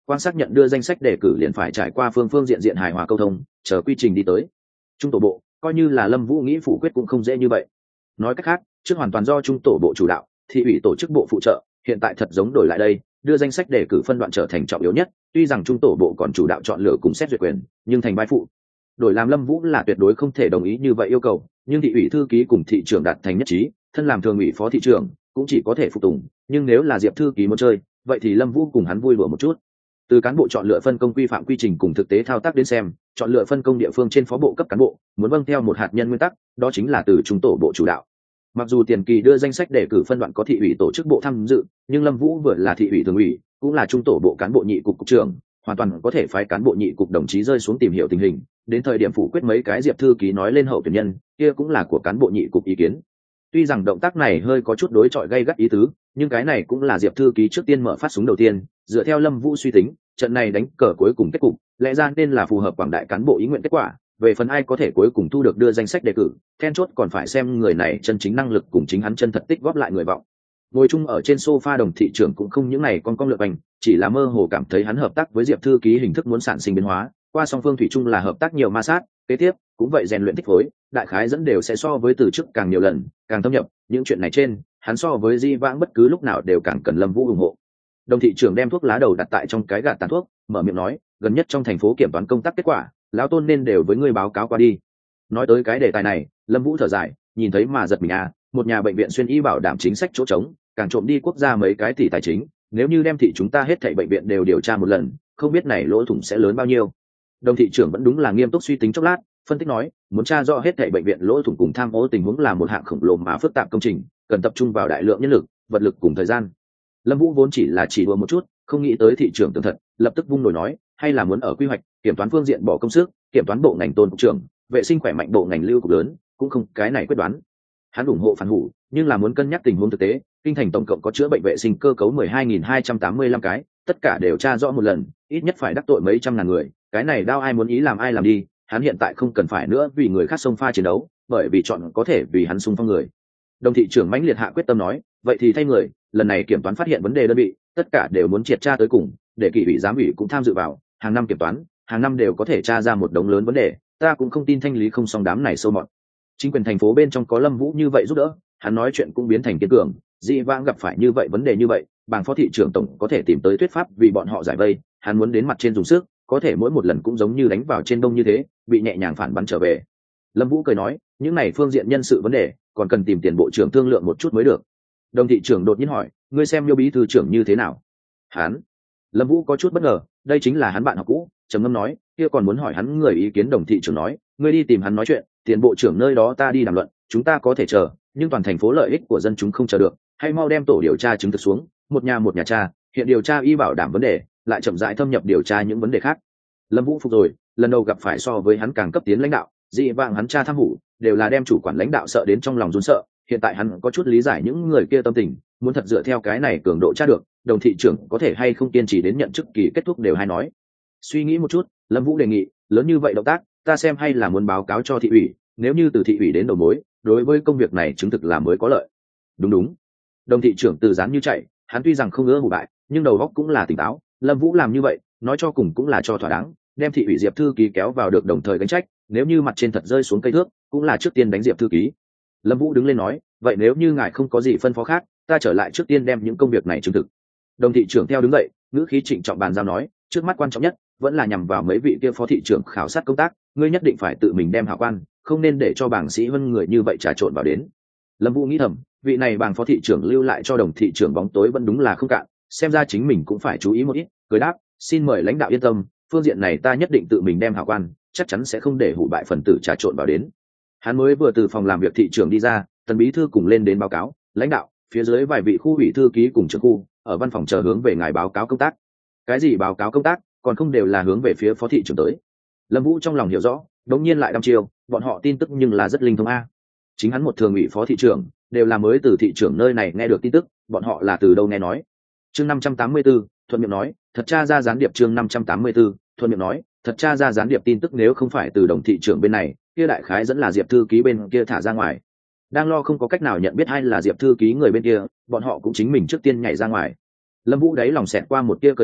quan xác nhận đưa danh sách đề cử liền phải trải qua phương phương diện diện hài hòa câu thông, chờ quy trình đi tới trung tổ bộ. Coi như là Lâm Vũ nghĩ phủ quyết cũng không dễ như vậy. Nói cách khác, trước hoàn toàn do trung tổ bộ chủ đạo, thị ủy tổ chức bộ phụ trợ, hiện tại thật giống đổi lại đây, đưa danh sách đề cử phân đoạn trở thành trọng yếu nhất. Tuy rằng trung tổ bộ còn chủ đạo chọn lựa cùng xét duyệt quyền, nhưng thành vai phụ. Đổi làm Lâm Vũ là tuyệt đối không thể đồng ý như vậy yêu cầu, nhưng thị ủy thư ký cùng thị trưởng đạt thành nhất trí, thân làm thường ủy phó thị trưởng cũng chỉ có thể phục tùng. Nhưng nếu là Diệp thư ký muốn chơi, vậy thì Lâm Vũ cùng hắn vui đùa một chút. Từ cán bộ chọn lựa phân công quy phạm quy trình cùng thực tế thao tác đến xem, chọn lựa phân công địa phương trên phó bộ cấp cán bộ muốn vâng theo một hạt nhân nguyên tắc, đó chính là từ trung tổ bộ chủ đạo. Mặc dù tiền kỳ đưa danh sách đề cử phân đoạn có thị ủy tổ chức bộ tham dự, nhưng Lâm Vũ vừa là thị ủy thường ủy, cũng là trung tổ bộ cán bộ nhị cục cục trưởng, hoàn toàn có thể phái cán bộ nhị cục đồng chí rơi xuống tìm hiểu tình hình, đến thời điểm phủ quyết mấy cái Diệp thư ký nói lên hậu tuyển nhân, kia cũng là của cán bộ nhị cục ý kiến. Tuy rằng động tác này hơi có chút đối chọi gay gắt ý tứ, nhưng cái này cũng là Diệp thư ký trước tiên mở phát súng đầu tiên, dựa theo Lâm Vũ suy tính, trận này đánh cờ cuối cùng kết cục, lẽ ra nên là phù hợp quảng đại cán bộ ý nguyện kết quả. Về phần ai có thể cuối cùng thu được đưa danh sách đề cử, then chốt còn phải xem người này chân chính năng lực cùng chính hắn chân thật tích góp lại người vọng. Ngồi chung ở trên sofa đồng thị trưởng cũng không những này con con lượt bành, chỉ là mơ hồ cảm thấy hắn hợp tác với Diệp thư ký hình thức muốn sản sinh biến hóa, qua song phương thủy chung là hợp tác nhiều ma sát, kế tiếp cũng vậy rèn luyện tích phối, đại khái dẫn đều sẽ so với từ trước càng nhiều lần, càng thâm nhập, những chuyện này trên, hắn so với Di Vãng bất cứ lúc nào đều càng cần Lâm Vũ ủng hộ. Đồng thị trưởng đem thuốc lá đầu đặt tại trong cái gạt tàn thuốc, mở miệng nói, gần nhất trong thành phố kiểm toán công tác kết quả, lão Tôn nên đều với ngươi báo cáo qua đi. Nói tới cái đề tài này, Lâm Vũ thở dài, nhìn thấy mà giật mình à, một nhà bệnh viện xuyên y bảo đảm chính sách chỗ trống, càng trộm đi quốc gia mấy cái tỷ tài chính, nếu như đem thị chúng ta hết thảy bệnh viện đều điều tra một lần, không biết này lỗ thủng sẽ lớn bao nhiêu. Đồng thị trưởng vẫn đúng là nghiêm túc suy tính chốc lát, phân tích nói, muốn tra rõ hết thảy bệnh viện lỗ thủng cùng tham ô tình huống là một hạng khổng lồ mà phức tạp công trình, cần tập trung vào đại lượng nhân lực, vật lực cùng thời gian. Lâm Vũ vốn chỉ là chỉ đùa một chút, không nghĩ tới thị trưởng tường thật, lập tức vung nổi nói, hay là muốn ở quy hoạch, kiểm toán phương diện bỏ công sức, kiểm toán bộ ngành Tôn cục trưởng, vệ sinh khỏe mạnh bộ ngành Lưu cục lớn, cũng không cái này quyết đoán. Hắn ủng hộ phản hủ, nhưng là muốn cân nhắc tình huống thực tế, kinh thành tổng cộng có chữa bệnh vệ sinh cơ cấu mười hai nghìn hai trăm tám mươi lăm cái, tất cả đều tra rõ một lần, ít nhất phải đắc tội mấy trăm ngàn người, cái này đao ai muốn ý làm ai làm đi, hắn hiện tại không cần phải nữa vì người khác xông pha chiến đấu, bởi vì chọn có thể vì hắn xung phong người. Đồng thị trưởng mãnh liệt hạ quyết tâm nói, vậy thì thay người, lần này kiểm toán phát hiện vấn đề đơn vị, tất cả đều muốn triệt tra tới cùng, để kỷ ủy giám ủy cũng tham dự vào, hàng năm kiểm toán, hàng năm đều có thể tra ra một đống lớn vấn đề, ta cũng không tin thanh lý không xong đám này sâu mọt. Chính quyền thành phố bên trong có Lâm Vũ như vậy giúp đỡ, hắn nói chuyện cũng biến thành kiên cường, Dị Vãng gặp phải như vậy vấn đề như vậy, bàng phó thị trưởng tổng có thể tìm tới thuyết pháp vì bọn họ giải vây, hắn muốn đến mặt trên dùng sức, có thể mỗi một lần cũng giống như đánh vào trên đông như thế, bị nhẹ nhàng phản bắn trở về. Lâm Vũ cười nói, những này phương diện nhân sự vấn đề, còn cần tìm tiền bộ trưởng thương lượng một chút mới được. Đồng thị trưởng đột nhiên hỏi, ngươi xem Miêu bí thư trưởng như thế nào? Hắn, Lâm Vũ có chút bất ngờ, đây chính là hắn bạn học cũ, trầm ngâm nói, kia còn muốn hỏi hắn người ý kiến. Đồng thị trưởng nói, ngươi đi tìm hắn nói chuyện, tiền bộ trưởng nơi đó ta đi đàm luận, chúng ta có thể chờ, nhưng toàn thành phố lợi ích của dân chúng không chờ được, hay mau đem tổ điều tra chứng thực xuống, một nhà một nhà tra, hiện điều tra y bảo đảm vấn đề, lại chậm rãi thâm nhập điều tra những vấn đề khác. Lâm Vũ phục rồi, lần đầu gặp phải so với hắn càng cấp tiến lãnh đạo, Dị Vãng hắn tra tham hủ, đều là đem chủ quản lãnh đạo sợ đến trong lòng run sợ, hiện tại hắn có chút lý giải những người kia tâm tình, muốn thật dựa theo cái này cường độ tra được, đồng thị trưởng có thể hay không kiên trì đến nhận chức kỳ kết thúc đều hay nói. Suy nghĩ một chút, Lâm Vũ đề nghị, lớn như vậy động tác, ta xem hay là muốn báo cáo cho thị ủy, nếu như từ thị ủy đến đầu mối, đối với công việc này chứng thực là mới có lợi. Đúng đúng. Đồng thị trưởng từ dán như chạy, hắn tuy rằng không ngỡ hủ bại, nhưng đầu óc cũng là tỉnh táo, Lâm Vũ làm như vậy, nói cho cùng cũng là cho thỏa đáng, đem thị ủy Diệp thư ký kéo vào được đồng thời gánh trách, nếu như mặt trên thật rơi xuống cây thước, cũng là trước tiên đánh Diệp thư ký. Lâm Vũ đứng lên nói, vậy nếu như ngài không có gì phân phó khác, ta trở lại trước tiên đem những công việc này chứng thực. Đồng thị trưởng theo đứng dậy, ngữ khí trịnh trọng bàn giao nói, trước mắt quan trọng nhất vẫn là nhằm vào mấy vị kia phó thị trưởng khảo sát công tác, ngươi nhất định phải tự mình đem hảo quan, không nên để cho bảng sĩ hơn người như vậy trà trộn vào đến. Lâm Vũ nghĩ thầm, vị này bảng phó thị trưởng lưu lại cho đồng thị trưởng bóng tối vẫn đúng là không cạn, xem ra chính mình cũng phải chú ý một ít, cười đáp, xin mời lãnh đạo yên tâm, phương diện này ta nhất định tự mình đem hảo quan, chắc chắn sẽ không để hủ bại phần tử trà trộn vào đến. Hắn mới vừa từ phòng làm việc thị trưởng đi ra, Tần bí thư cùng lên đến báo cáo, lãnh đạo, phía dưới vài vị khu ủy thư ký cùng trưởng khu ở văn phòng chờ hướng về ngài báo cáo công tác. Cái gì báo cáo công tác, còn không đều là hướng về phía phó thị trưởng tới. Lâm Vũ trong lòng hiểu rõ, đống nhiên lại đăm chiêu, bọn họ tin tức nhưng là rất linh thông a. Chính hắn một thường ủy phó thị trưởng, đều là mới từ thị trưởng nơi này nghe được tin tức, bọn họ là từ đâu nghe nói. Chương năm trăm tám mươi tư, thuận miệng nói, thật tra ra gián điệp. Chương năm trăm tám mươi tư, thuận miệng nói, thật tra ra gián điệp tin tức, nếu không phải từ đồng thị trưởng bên này, kia đại khái dẫn là Diệp thư ký bên kia thả ra ngoài. Đang lo không có cách nào nhận biết ai là Diệp thư ký người bên kia, bọn họ cũng chính mình trước tiên nhảy ra ngoài. Lâm Vũ đáy lòng xẹt qua một tia cười thầm,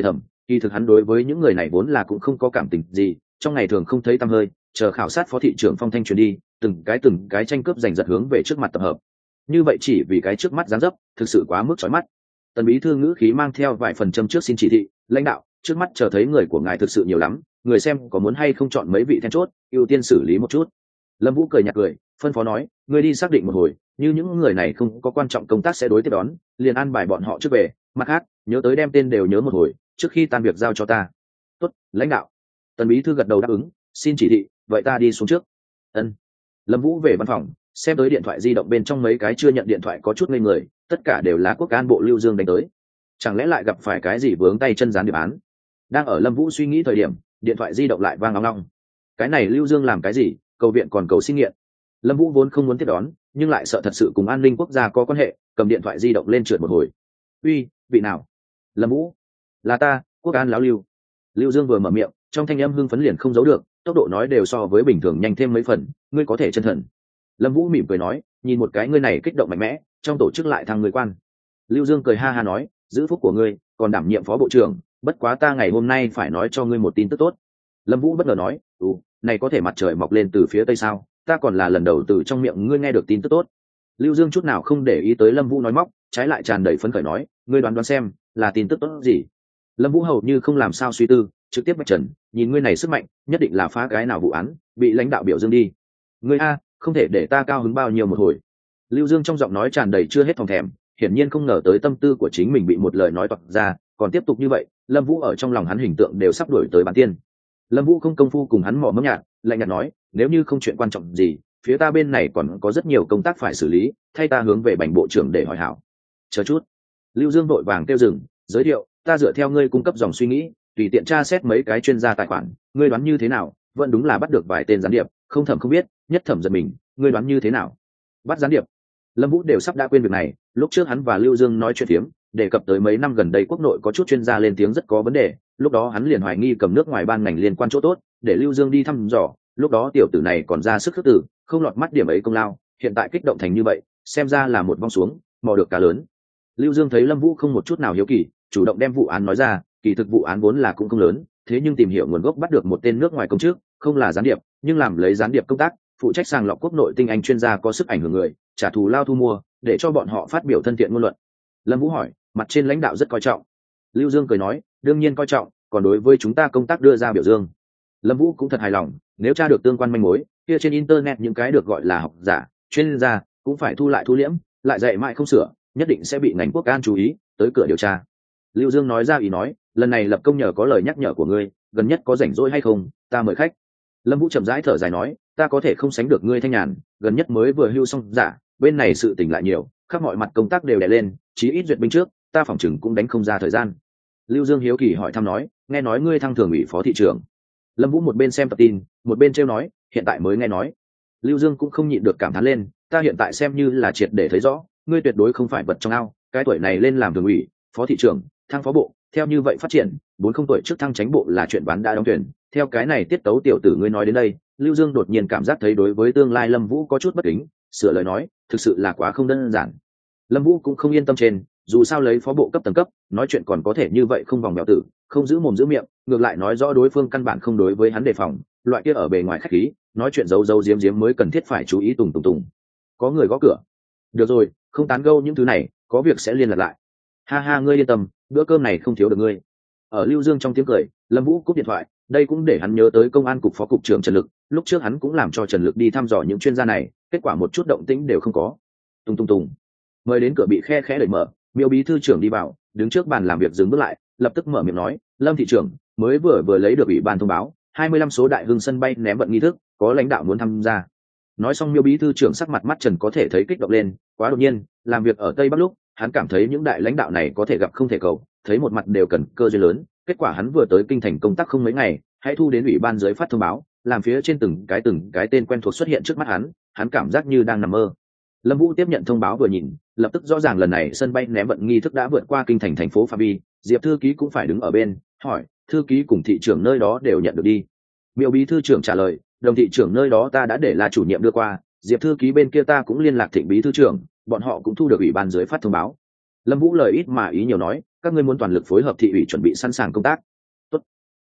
kỳ thực hắn đối với những người này vốn là cũng không có cảm tình gì, trong ngày thường không thấy tăm hơi, chờ khảo sát phó thị trưởng phong thanh truyền đi, từng cái từng cái tranh cướp giành giật hướng về trước mặt tập hợp. Như vậy chỉ vì cái trước mắt dáng dấp, thực sự quá mức chói mắt. Tần bí thư ngữ khí mang theo vài phần châm trước xin chỉ thị, lãnh đạo, trước mắt chờ thấy người của ngài thực sự nhiều lắm, người xem có muốn hay không chọn mấy vị then chốt, ưu tiên xử lý một chút. Lâm Vũ cười nhạt cười, phân phó nói, người đi xác định một hồi, như những người này không có quan trọng công tác sẽ đối tiếp đón, liền an bài bọn họ trước về, mặt khác, nhớ tới đem tên đều nhớ một hồi, trước khi tan việc giao cho ta. Tốt, lãnh đạo. Tần bí thư gật đầu đáp ứng, xin chỉ thị, vậy ta đi xuống trước. Ân. Lâm Vũ về văn phòng, xem tới điện thoại di động bên trong mấy cái chưa nhận điện thoại có chút ngây người, tất cả đều là quốc an bộ Lưu Dương đánh tới. Chẳng lẽ lại gặp phải cái gì vướng tay chân gián điệp án? Đang ở Lâm Vũ suy nghĩ thời điểm, điện thoại di động lại vang ong ong. Cái này Lưu Dương làm cái gì, cầu viện còn cầu xin nghiện. Lâm Vũ vốn không muốn tiếp đón, nhưng lại sợ thật sự cùng an ninh quốc gia có quan hệ, cầm điện thoại di động lên trượt một hồi. Uy, vị nào? Lâm Vũ. Là ta, quốc an lão Lưu. Lưu Dương vừa mở miệng, trong thanh âm hưng phấn liền không giấu được, tốc độ nói đều so với bình thường nhanh thêm mấy phần, ngươi có thể chân thần. Lâm Vũ mỉm cười nói, nhìn một cái ngươi này kích động mạnh mẽ, trong tổ chức lại thăng người quan. Lưu Dương cười ha ha nói, giữ phúc của ngươi, còn đảm nhiệm phó bộ trưởng, bất quá ta ngày hôm nay phải nói cho ngươi một tin tức tốt. Lâm Vũ bất ngờ nói, ừ, này có thể mặt trời mọc lên từ phía tây sao, ta còn là lần đầu từ trong miệng ngươi nghe được tin tức tốt. Lưu Dương chút nào không để ý tới Lâm Vũ nói móc, trái lại tràn đầy phấn khởi nói, ngươi đoán đoán xem, là tin tức tốt gì? Lâm Vũ hầu như không làm sao suy tư, trực tiếp bạch trần, nhìn ngươi này sức mạnh, nhất định là phá cái nào vụ án, bị lãnh đạo biểu dương đi. Ngươi a, không thể để ta cao hứng bao nhiêu một hồi. Lưu Dương trong giọng nói tràn đầy chưa hết phòng thèm, hiển nhiên không ngờ tới tâm tư của chính mình bị một lời nói toạc ra, còn tiếp tục như vậy, Lâm Vũ ở trong lòng hắn hình tượng đều sắp đuổi tới bản tiên. Lâm Vũ không công phu cùng hắn mò mẫm nhạt, lạnh nhạt nói, nếu như không chuyện quan trọng gì, phía ta bên này còn có rất nhiều công tác phải xử lý, thay ta hướng về bành bộ trưởng để hỏi hảo. Chờ chút. Lưu Dương vội vàng kêu dừng, giới thiệu, ta dựa theo ngươi cung cấp dòng suy nghĩ, tùy tiện tra xét mấy cái chuyên gia tài khoản, ngươi đoán như thế nào? Vẫn đúng là bắt được vài tên gián điệp, không thẩm không biết, nhất thẩm giật mình, ngươi đoán như thế nào? Bắt gián điệp. Lâm Vũ đều sắp đã quên việc này, lúc trước hắn và Lưu Dương nói chuyện phiếm, đề cập tới mấy năm gần đây quốc nội có chút chuyên gia lên tiếng rất có vấn đề, lúc đó hắn liền hoài nghi cầm nước ngoài ban ngành liên quan chỗ tốt, để Lưu Dương đi thăm dò, lúc đó tiểu tử này còn ra sức khước từ, không lọt mắt điểm ấy công lao, hiện tại kích động thành như vậy, xem ra là một vong xuống, mò được cá lớn. Lưu Dương thấy Lâm Vũ không một chút nào hiếu kỳ, chủ động đem vụ án nói ra, kỳ thực vụ án vốn là cũng không lớn, thế nhưng tìm hiểu nguồn gốc bắt được một tên nước ngoài công chức, không là gián điệp, nhưng làm lấy gián điệp công tác, phụ trách sàng lọc quốc nội tinh anh chuyên gia có sức ảnh hưởng người, trả thù lao thu mua, để cho bọn họ phát biểu thân thiện ngôn luận. Lâm Vũ hỏi, mặt trên lãnh đạo rất coi trọng. Lưu Dương cười nói, đương nhiên coi trọng, còn đối với chúng ta công tác đưa ra biểu dương. Lâm Vũ cũng thật hài lòng, nếu tra được tương quan manh mối, kia trên internet những cái được gọi là học giả, chuyên gia, cũng phải thu lại thu liễm, lại dạy mãi không sửa, nhất định sẽ bị ngành quốc an chú ý, tới cửa điều tra. Lưu Dương nói ra ý nói, lần này lập công nhờ có lời nhắc nhở của ngươi, gần nhất có rảnh rỗi hay không, ta mời khách. Lâm Vũ chậm rãi thở dài nói, ta có thể không sánh được ngươi thanh nhàn, gần nhất mới vừa hưu xong giả, bên này sự tình lại nhiều, khắp mọi mặt công tác đều đè lên, chí ít duyệt binh trước, ta phỏng chừng cũng đánh không ra thời gian. Lưu Dương hiếu kỳ hỏi thăm nói, nghe nói ngươi thăng thường ủy phó thị trưởng. Lâm Vũ một bên xem tập tin, một bên trêu nói, hiện tại mới nghe nói. Lưu Dương cũng không nhịn được cảm thán lên, ta hiện tại xem như là triệt để thấy rõ, ngươi tuyệt đối không phải vật trong ao, cái tuổi này lên làm thường ủy, phó thị trưởng, thăng phó bộ, theo như vậy phát triển, bốn không tuổi trước thăng chánh bộ là chuyện bán đã đóng thuyền. Theo cái này tiết tấu tiểu tử ngươi nói đến đây, Lưu Dương đột nhiên cảm giác thấy đối với tương lai Lâm Vũ có chút bất kính, sửa lời nói, thực sự là quá không đơn giản. Lâm Vũ cũng không yên tâm trên, dù sao lấy phó bộ cấp tầng cấp, nói chuyện còn có thể như vậy không vòng mèo tử, không giữ mồm giữ miệng, ngược lại nói rõ đối phương căn bản không đối với hắn đề phòng, loại kia ở bề ngoài khách khí, nói chuyện giấu giấu giếm giếm mới cần thiết phải chú ý tùng tùng tùng. Có người gõ cửa. Được rồi, không tán gẫu những thứ này, có việc sẽ liên lạc lại. Ha ha, ngươi yên tâm, bữa cơm này không thiếu được ngươi. Ở Lưu Dương trong tiếng cười, Lâm Vũ cúp điện thoại, đây cũng để hắn nhớ tới công an cục phó cục trưởng Trần Lực, lúc trước hắn cũng làm cho Trần Lực đi thăm dò những chuyên gia này, kết quả một chút động tĩnh đều không có. Tung tung tung. Mời đến cửa bị khe khẽ đẩy mở, Miêu bí thư trưởng đi vào, đứng trước bàn làm việc dừng bước lại, lập tức mở miệng nói, Lâm thị trưởng, mới vừa vừa lấy được ủy ban thông báo, hai mươi lăm số đại hưng sân bay ném vận nghi thức, có lãnh đạo muốn tham gia. Nói xong Miêu bí thư trưởng sắc mặt mắt Trần có thể thấy kích động lên, quá đột nhiên, làm việc ở Tây Bắc lúc, hắn cảm thấy những đại lãnh đạo này có thể gặp không thể cầu, thấy một mặt đều cần cơ duyên lớn, kết quả hắn vừa tới kinh thành công tác không mấy ngày, hãy thu đến ủy ban dưới phát thông báo, làm phía trên từng cái từng cái tên quen thuộc xuất hiện trước mắt hắn, hắn cảm giác như đang nằm mơ. Lâm Vũ tiếp nhận thông báo vừa nhìn, lập tức rõ ràng lần này sân bay ném vận nghi thức đã vượt qua kinh thành thành phố phạm vi, Diệp thư ký cũng phải đứng ở bên, hỏi, thư ký cùng thị trưởng nơi đó đều nhận được đi. Miêu bí thư trưởng trả lời, đồng thị trưởng nơi đó ta đã để là chủ nhiệm đưa qua, Diệp thư ký bên kia ta cũng liên lạc Thịnh bí thư trưởng, bọn họ cũng thu được ủy ban dưới phát thông báo. Lâm Vũ lời ít mà ý nhiều nói, các ngươi muốn toàn lực phối hợp thị ủy chuẩn bị sẵn sàng công tác,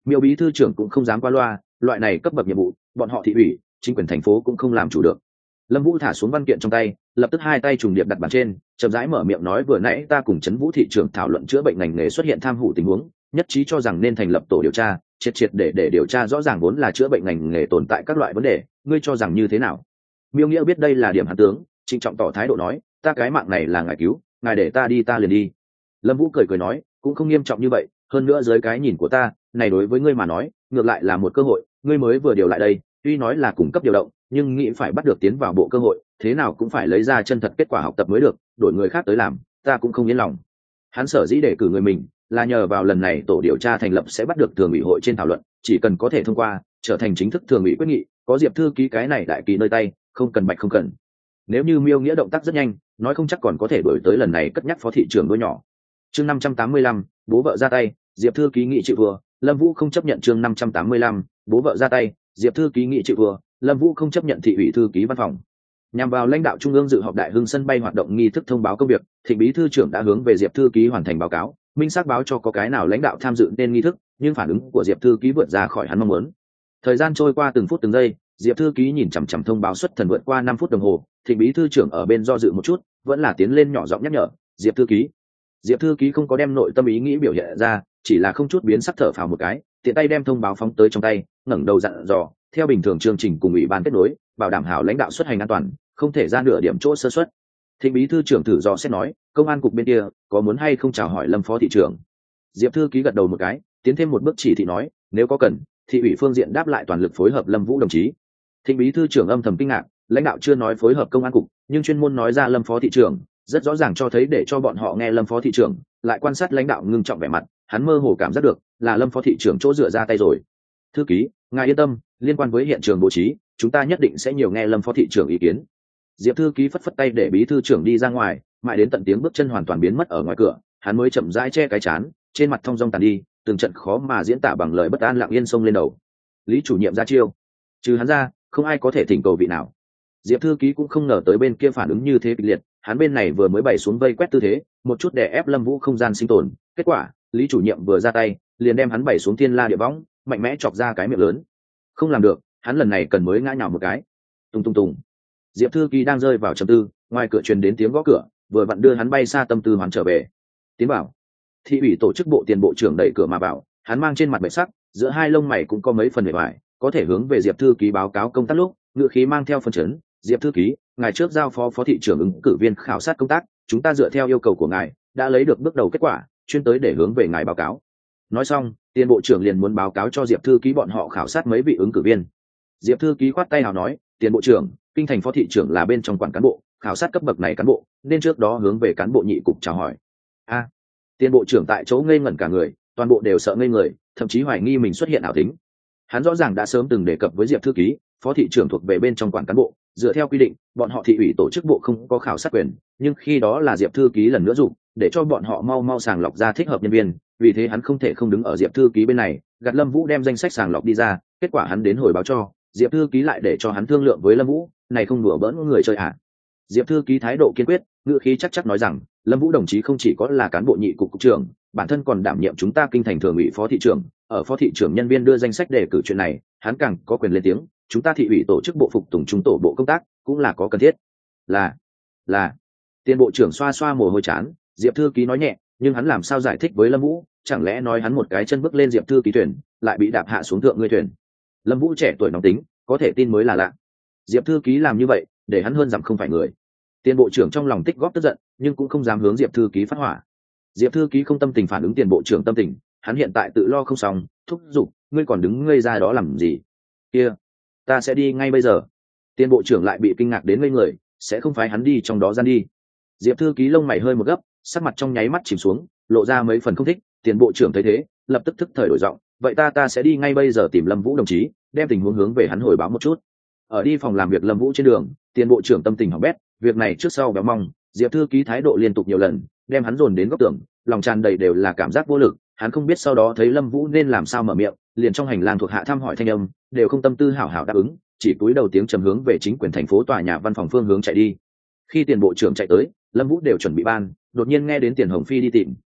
Miêu bí thư trưởng cũng không dám qua loa, loại này cấp bậc nhiệm vụ bọn họ thị ủy chính quyền thành phố cũng không làm chủ được. Lâm Vũ thả xuống văn kiện trong tay, lập tức hai tay trùng điệp đặt bàn trên, chậm rãi mở miệng nói, vừa nãy ta cùng Trấn Vũ thị trưởng thảo luận chữa bệnh ngành nghề xuất hiện tham hủ tình huống, nhất trí cho rằng nên thành lập tổ điều tra, triệt triệt để để điều tra rõ ràng vốn là chữa bệnh ngành nghề tồn tại các loại vấn đề, ngươi cho rằng như thế nào? Miêu Nghĩa biết đây là điểm hắn tướng, trịnh trọng tỏ thái độ nói, ta cái mạng này là ngài cứu, ngài để ta đi ta liền đi. Lâm Vũ cười cười nói, cũng không nghiêm trọng như vậy, hơn nữa dưới cái nhìn của ta, này đối với ngươi mà nói, ngược lại là một cơ hội, ngươi mới vừa điều lại đây, tuy nói là cung cấp điều động, nhưng nghĩ phải bắt được tiến vào bộ cơ hội, thế nào cũng phải lấy ra chân thật kết quả học tập mới được, đổi người khác tới làm, ta cũng không yên lòng. Hắn sở dĩ để cử người mình, là nhờ vào lần này tổ điều tra thành lập sẽ bắt được thường ủy hội trên thảo luận, chỉ cần có thể thông qua, trở thành chính thức thường ủy quyết nghị, có Diệp thư ký cái này đại kỳ nơi tay, không cần bạch không cần. Nếu như Miêu Nghĩa động tác rất nhanh, nói không chắc còn có thể đổi tới lần này cất nhắc phó thị trưởng đôi nhỏ. Chương năm trăm tám mươi lăm, bố vợ ra tay, Diệp thư ký nghị chịu vừa, Lâm Vũ không chấp nhận. Chương năm trăm tám mươi lăm, bố vợ ra tay, Diệp thư ký nghị chịu vừa, Lâm Vũ không chấp nhận thị ủy thư ký văn phòng. Nhằm vào lãnh đạo trung ương dự họp đại hưng sân bay hoạt động nghi thức thông báo công việc, Thịnh bí thư trưởng đã hướng về Diệp thư ký hoàn thành báo cáo, minh xác báo cho có cái nào lãnh đạo tham dự nên nghi thức, nhưng phản ứng của Diệp thư ký vượt ra khỏi hắn mong muốn. Thời gian trôi qua từng phút từng giây, Diệp thư ký nhìn chằm chằm thông báo xuất thần vượt qua năm phút đồng hồ, Thịnh bí thư trưởng ở bên do dự một chút, vẫn là tiến lên nhỏ giọng nhắc nhở, "Diệp thư ký." Diệp thư ký không có đem nội tâm ý nghĩ biểu hiện ra, chỉ là không chút biến sắc thở phào một cái, tiện tay đem thông báo phóng tới trong tay, ngẩng đầu dặn dò, theo bình thường chương trình cùng ủy ban kết nối, bảo đảm hảo lãnh đạo xuất hành an toàn, không thể ra nửa điểm chỗ sơ suất. Thịnh bí thư trưởng thử dò xét nói, công an cục bên kia có muốn hay không chào hỏi Lâm phó thị trưởng. Diệp thư ký gật đầu một cái, tiến thêm một bước chỉ thị nói, nếu có cần, thị ủy phương diện đáp lại toàn lực phối hợp Lâm Vũ đồng chí. Thịnh bí thư trưởng âm thầm kinh ngạc, lãnh đạo chưa nói phối hợp công an cục, nhưng chuyên môn nói ra Lâm phó thị trưởng, rất rõ ràng cho thấy để cho bọn họ nghe Lâm phó thị trưởng, lại quan sát lãnh đạo ngưng trọng vẻ mặt, hắn mơ hồ cảm giác được là Lâm phó thị trưởng chỗ dựa ra tay rồi. Thư ký, ngài yên tâm, liên quan với hiện trường bố trí, chúng ta nhất định sẽ nhiều nghe Lâm phó thị trưởng ý kiến. Diệp thư ký phất phất tay để bí thư trưởng đi ra ngoài, mãi đến tận tiếng bước chân hoàn toàn biến mất ở ngoài cửa, hắn mới chậm rãi che cái chán, trên mặt thong dong tàn đi, từng trận khó mà diễn tả bằng lời bất an lặng yên xông lên đầu. Lý chủ nhiệm ra chiêu, trừ hắn ra, không ai có thể thỉnh cầu vị nào. Diệp thư ký cũng không ngờ tới bên kia phản ứng như thế kịch liệt, hắn bên này vừa mới bày xuống vây quét tư thế, một chút để ép Lâm Vũ không gian sinh tồn, kết quả, Lý chủ nhiệm vừa ra tay, liền đem hắn bày xuống thiên la địa võng, mạnh mẽ chọc ra cái miệng lớn. Không làm được, hắn lần này cần mới ngã nhào một cái. Tung tung tung. Diệp thư ký đang rơi vào trầm tư, ngoài cửa truyền đến tiếng gõ cửa, vừa vặn đưa hắn bay xa tâm tư hoán trở về. Tiến bảo. Thị ủy tổ chức bộ tiền bộ trưởng đẩy cửa mà vào, hắn mang trên mặt bệ sắc, giữa hai lông mày cũng có mấy phần bề ngoài, có thể hướng về Diệp thư ký báo cáo công tác lúc, ngữ khí mang theo phân chấn. Diệp thư ký, ngài trước giao phó phó thị trưởng ứng cử viên khảo sát công tác, chúng ta dựa theo yêu cầu của ngài đã lấy được bước đầu kết quả, chuyên tới để hướng về ngài báo cáo. Nói xong, tiền bộ trưởng liền muốn báo cáo cho Diệp thư ký bọn họ khảo sát mấy vị ứng cử viên. Diệp thư ký khoát tay nào nói, tiền bộ trưởng, kinh thành phó thị trưởng là bên trong quản cán bộ, khảo sát cấp bậc này cán bộ nên trước đó hướng về cán bộ nhị cục chào hỏi. A, à, tiền bộ trưởng tại chỗ ngây ngẩn cả người, toàn bộ đều sợ ngây người, thậm chí hoài nghi mình xuất hiện ảo tính. Hắn rõ ràng đã sớm từng đề cập với Diệp thư ký, phó thị trưởng thuộc về bên trong quản cán bộ, dựa theo quy định bọn họ thị ủy tổ chức bộ không có khảo sát quyền, nhưng khi đó là Diệp thư ký lần nữa dùng để cho bọn họ mau mau sàng lọc ra thích hợp nhân viên, vì thế hắn không thể không đứng ở Diệp thư ký bên này, gạt Lâm Vũ đem danh sách sàng lọc đi ra, kết quả hắn đến hồi báo cho Diệp thư ký lại để cho hắn thương lượng với Lâm Vũ, này không đùa bỡn người chơi à. Diệp thư ký thái độ kiên quyết, ngữ khí chắc chắc nói rằng, Lâm Vũ đồng chí không chỉ có là cán bộ nhị cục cục trưởng, bản thân còn đảm nhiệm chúng ta kinh thành thường ủy phó thị trưởng, ở phó thị trưởng nhân viên đưa danh sách đề cử chuyện này, hắn càng có quyền lên tiếng, chúng ta thị ủy tổ chức bộ phục tùng trung tổ bộ công tác cũng là có cần thiết. Là là tiền bộ trưởng xoa xoa mồ hôi chán, Diệp thư ký nói nhẹ, nhưng hắn làm sao giải thích với Lâm Vũ, chẳng lẽ nói hắn một cái chân bước lên Diệp thư ký thuyền, lại bị đạp hạ xuống thượng ngươi thuyền. Lâm Vũ trẻ tuổi nóng tính, có thể tin mới là lạ. Diệp thư ký làm như vậy, để hắn hơn dặm không phải người. Tiền bộ trưởng trong lòng tích góp tức giận, nhưng cũng không dám hướng Diệp thư ký phát hỏa. Diệp thư ký không tâm tình phản ứng tiền bộ trưởng tâm tình, hắn hiện tại tự lo không xong, thúc giục, ngươi còn đứng ngây ra đó làm gì? Kia, ta sẽ đi ngay bây giờ. Tiền bộ trưởng lại bị kinh ngạc đến ngây người, sẽ không phải hắn đi trong đó gian đi. Diệp thư ký lông mày hơi một gấp, sắc mặt trong nháy mắt chìm xuống, lộ ra mấy phần không thích. Tiền bộ trưởng thấy thế, lập tức thức thời đổi giọng, vậy ta ta sẽ đi ngay bây giờ tìm Lâm Vũ đồng chí, đem tình huống hướng về hắn hồi báo một chút. Ở đi phòng làm việc Lâm Vũ trên đường, tiền bộ trưởng tâm tình hỏng bét, việc này trước sau béo mong, Diệp thư ký thái độ liên tục nhiều lần, đem hắn dồn đến góc tường, lòng tràn đầy đều là cảm giác vô lực. Hắn không biết sau đó thấy Lâm Vũ nên làm sao mở miệng, liền trong hành lang thuộc hạ thăm hỏi thanh âm, đều không tâm tư hảo hảo đáp ứng, chỉ cúi đầu tiếng trầm hướng về chính quyền thành phố tòa nhà văn phòng phương hướng chạy đi. Khi tiền bộ trưởng chạy tới, Lâm Vũ đều chuẩn bị ban, đột nhiên nghe đến Tiền Hồng Phi đi tìm,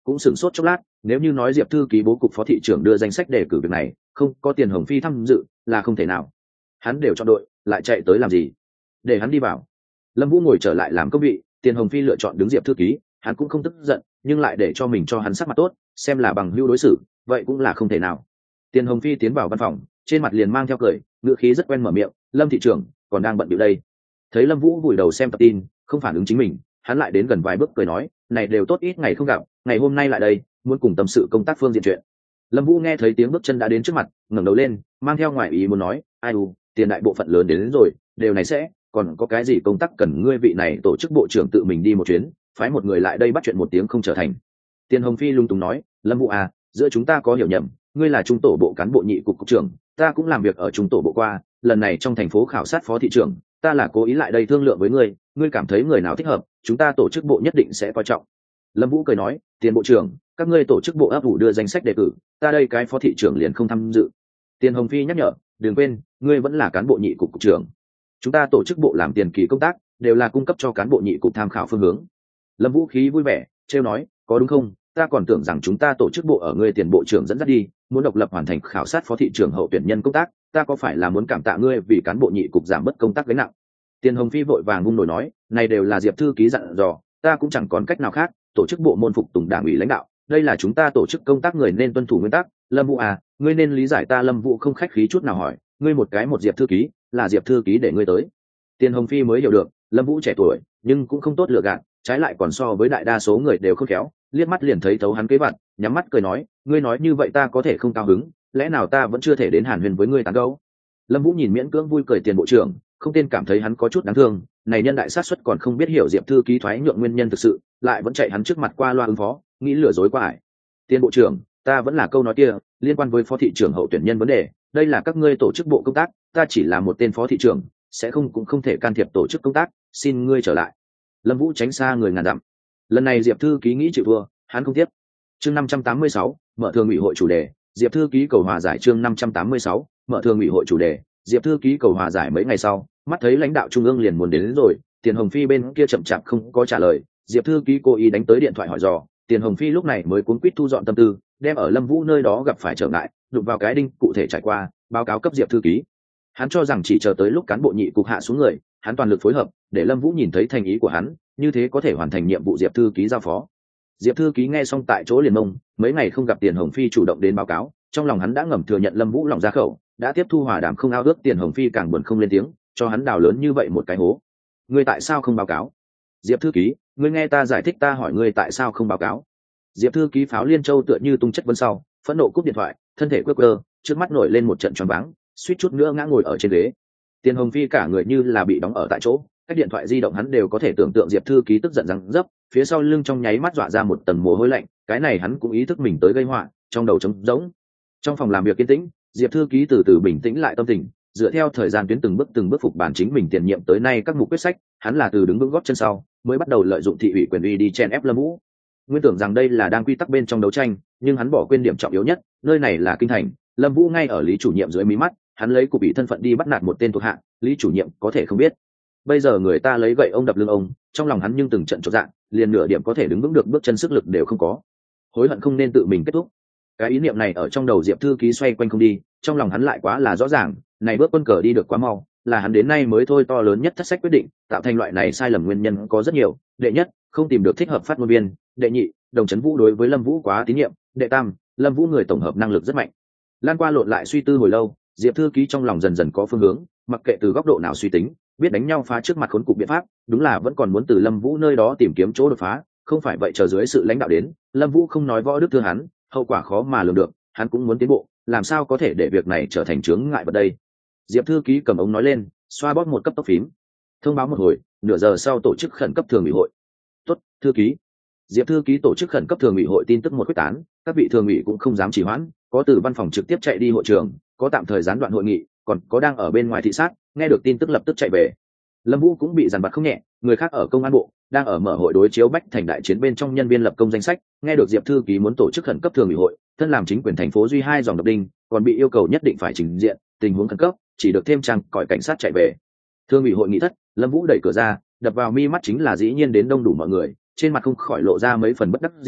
cũng sửng sốt chốc lát. Nếu như nói Diệp thư ký bố cục phó thị trưởng đưa danh sách đề cử việc này không có Tiền Hồng Phi tham dự là không thể nào. Hắn đều chọn đội lại chạy tới làm gì? Để hắn đi vào. Lâm Vũ ngồi trở lại làm công vị, Tiền Hồng Phi lựa chọn đứng Diệp thư ký, hắn cũng không tức giận, nhưng lại để cho mình cho hắn sắc mặt tốt, xem là bằng hữu đối xử, vậy cũng là không thể nào. Tiền Hồng Phi tiến vào văn phòng, trên mặt liền mang theo cười, ngữ khí rất quen mở miệng, "Lâm thị trưởng còn đang bận bịu đây." Thấy Lâm Vũ vùi đầu xem tập tin, không phản ứng chính mình, hắn lại đến gần vài bước cười nói, "Này đều tốt ít ngày không gặp, ngày hôm nay lại đây, muốn cùng tâm sự công tác phương diện chuyện." Lâm Vũ nghe thấy tiếng bước chân đã đến trước mặt, ngẩng đầu lên, mang theo ngoài ý muốn nói, "Ai u, tiền đại bộ phận lớn đến, đến rồi, điều này sẽ, còn có cái gì công tác cần ngươi vị này tổ chức bộ trưởng tự mình đi một chuyến, phái một người lại đây bắt chuyện một tiếng không trở thành." Tiền Hồng Phi lung túng nói, "Lâm Vũ à, giữa chúng ta có hiểu nhầm, ngươi là trung tổ bộ cán bộ nhị cục cục trưởng, ta cũng làm việc ở trung tổ bộ qua, lần này trong thành phố khảo sát phó thị trưởng, ta là cố ý lại đây thương lượng với ngươi, ngươi cảm thấy người nào thích hợp, chúng ta tổ chức bộ nhất định sẽ coi trọng." Lâm Vũ cười nói, "Tiền bộ trưởng, các ngươi tổ chức bộ ấp ủ đưa danh sách đề cử, ta đây cái phó thị trưởng liền không tham dự." Tiền Hồng Phi nhắc nhở, "Đừng quên, ngươi vẫn là cán bộ nhị cục cục trưởng. Chúng ta tổ chức bộ làm tiền kỳ công tác, đều là cung cấp cho cán bộ nhị cục tham khảo phương hướng." Lâm Vũ khí vui vẻ, trêu nói, "Có đúng không? Ta còn tưởng rằng chúng ta tổ chức bộ ở ngươi Tiền bộ trưởng dẫn dắt đi, muốn độc lập hoàn thành khảo sát phó thị trưởng hậu tuyển nhân công tác, ta có phải là muốn cảm tạ ngươi vì cán bộ nhị cục giảm bớt công tác gánh nặng?" Tiền Hồng Phi vội vàng vung nổi nói, "Này đều là Diệp thư ký dặn dò, ta cũng chẳng còn cách nào khác, tổ chức bộ môn phục tùng đảng ủy lãnh đạo, đây là chúng ta tổ chức công tác người nên tuân thủ nguyên tắc. Lâm Vũ à, ngươi nên lý giải ta." Lâm Vũ không khách khí chút nào hỏi, "Ngươi một cái một Diệp thư ký, là Diệp thư ký để ngươi tới?" Tiền Hồng Phi mới hiểu được, Lâm Vũ trẻ tuổi, nhưng cũng không tốt lựa gạt, trái lại còn so với đại đa số người đều khôn khéo, liếc mắt liền thấy thấu hắn kế vặt, nhắm mắt cười nói, "Ngươi nói như vậy ta có thể không cao hứng, lẽ nào ta vẫn chưa thể đến hàn huyên với ngươi tán gẫu?" Lâm Vũ nhìn miễn cưỡng vui cười Tiền bộ trưởng, không tên cảm thấy hắn có chút đáng thương, này nhân đại sát suất còn không biết hiểu Diệp thư ký thoái nhượng nguyên nhân thực sự, lại vẫn chạy hắn trước mặt qua loa ứng phó, nghĩ lừa dối qua ải. "Tiền bộ trưởng, ta vẫn là câu nói kia, liên quan với phó thị trưởng hậu tuyển nhân vấn đề, đây là các ngươi tổ chức bộ công tác, ta chỉ là một tên phó thị trưởng, sẽ không cũng không thể can thiệp tổ chức công tác, xin ngươi trở lại." Lâm Vũ tránh xa người ngàn dặm. Lần này Diệp thư ký nghĩ chịu thua, hắn không tiếp. Chương năm trăm tám mươi sáu, mở thường ủy hội chủ đề, Diệp thư ký cầu hòa giải. Chương năm trăm tám mươi sáu, mở thường ủy hội chủ đề, Diệp thư ký cầu hòa giải. Mấy ngày sau, mắt thấy lãnh đạo trung ương liền muốn đến, đến rồi, Tiền Hồng Phi bên kia chậm chạp không có trả lời, Diệp thư ký cố ý đánh tới điện thoại hỏi dò, Tiền Hồng Phi lúc này mới cuốn quýt thu dọn tâm tư, đem ở Lâm Vũ nơi đó gặp phải trở ngại, đụng vào cái đinh cụ thể trải qua, báo cáo cấp Diệp thư ký. Hắn cho rằng chỉ chờ tới lúc cán bộ nhị cục hạ xuống người, hắn toàn lực phối hợp, để Lâm Vũ nhìn thấy thành ý của hắn, như thế có thể hoàn thành nhiệm vụ Diệp thư ký giao phó. Diệp thư ký nghe xong tại chỗ liền mông, mấy ngày không gặp Tiền Hồng Phi chủ động đến báo cáo, trong lòng hắn đã ngầm thừa nhận Lâm Vũ lòng ra khẩu, đã tiếp thu hòa đàm không ao ước. Tiền Hồng Phi càng buồn không lên tiếng, cho hắn đào lớn như vậy một cái hố. "Ngươi tại sao không báo cáo?" "Diệp thư ký, ngươi nghe ta giải thích, ta hỏi ngươi tại sao không báo cáo." Diệp thư ký Pháo Liên Châu tựa như tung chất vấn sau, phẫn nộ cúp điện thoại, thân thể quơ quơ, trước mắt nổi lên một trận choáng váng, suýt chút nữa ngã ngồi ở trên ghế. Tiền Hồng Phi cả người như là bị đóng ở tại chỗ, cách điện thoại di động hắn đều có thể tưởng tượng Diệp thư ký tức giận rằng dấp, phía sau lưng trong nháy mắt dọa ra một tầng mồ hôi lạnh, cái này hắn cũng ý thức mình tới gây họa, trong đầu trống rỗng. Trong phòng làm việc yên tĩnh, Diệp thư ký từ từ bình tĩnh lại tâm tình, dựa theo thời gian tuyến từng bước từng bước phục bản chính mình tiền nhiệm tới nay các mục quyết sách, hắn là từ đứng vững gót chân sau mới bắt đầu lợi dụng thị ủy quyền uy đi chen ép Lâm Vũ. Nguyên tưởng rằng đây là đang quy tắc bên trong đấu tranh, nhưng hắn bỏ quên điểm trọng yếu nhất, nơi này là kinh thành, Lâm Vũ ngay ở Lý chủ nhiệm dưới mí mắt, hắn lấy cục ủy thân phận đi bắt nạt một tên thuộc hạ, Lý chủ nhiệm có thể không biết. Bây giờ người ta lấy gậy ông đập lưng ông, trong lòng hắn nhưng từng trận chột dạ, liền nửa điểm có thể đứng vững được bước chân sức lực đều không có. Hối hận không nên tự mình kết thúc. Cái ý niệm này ở trong đầu Diệp thư ký xoay quanh không đi, trong lòng hắn lại quá là rõ ràng, này bước quân cờ đi được quá mau, là hắn đến nay mới thôi to lớn nhất thất sách quyết định, tạo thành loại này sai lầm nguyên nhân có rất nhiều. Đệ nhất, không tìm được thích hợp phát ngôn viên; đệ nhị, Đồng Chấn Vũ đối với Lâm Vũ quá tín nhiệm; đệ tam, Lâm Vũ người tổng hợp năng lực rất mạnh. Lan qua lộn lại suy tư hồi lâu, Diệp thư ký trong lòng dần dần có phương hướng, mặc kệ từ góc độ nào suy tính, biết đánh nhau phá trước mặt khốn cục biện pháp, đúng là vẫn còn muốn từ Lâm Vũ nơi đó tìm kiếm chỗ đột phá, không phải vậy chờ dưới sự lãnh đạo đến, Lâm Vũ không nói võ đức thưa hắn, hậu quả khó mà lường được, hắn cũng muốn tiến bộ, làm sao có thể để việc này trở thành chướng ngại vật đây. Diệp thư ký cầm ống nói lên, xoa bóp một cấp tốc phím, thông báo một hồi, nửa giờ sau tổ chức khẩn cấp thường ủy hội. Tốt, thư ký. Diệp thư ký tổ chức khẩn cấp thường ủy hội tin tức một quyết tán, các vị thường ủy cũng không dám trì hoãn, có từ văn phòng trực tiếp chạy đi hội trường, có tạm thời gián đoạn hội nghị, còn có đang ở bên ngoài thị sát, nghe được tin tức lập tức chạy về. Lâm Vũ cũng bị dằn vặt không nhẹ, người khác ở công an bộ đang ở mở hội đối chiếu bách thành đại chiến bên trong nhân viên lập công danh sách, nghe được Diệp thư ký muốn tổ chức khẩn cấp thường ủy hội, thân làm chính quyền thành phố duy hai dòng độc đinh, còn bị yêu cầu nhất định phải trình diện, tình huống khẩn cấp, chỉ được thêm trang còi cảnh sát chạy về. Thường ủy hội nghị thất, Lâm Vũ đẩy cửa ra, đập vào mi mắt chính là dĩ nhiên đến đông đủ mọi người, trên mặt không khỏi lộ ra mấy phần bất đắc dĩ,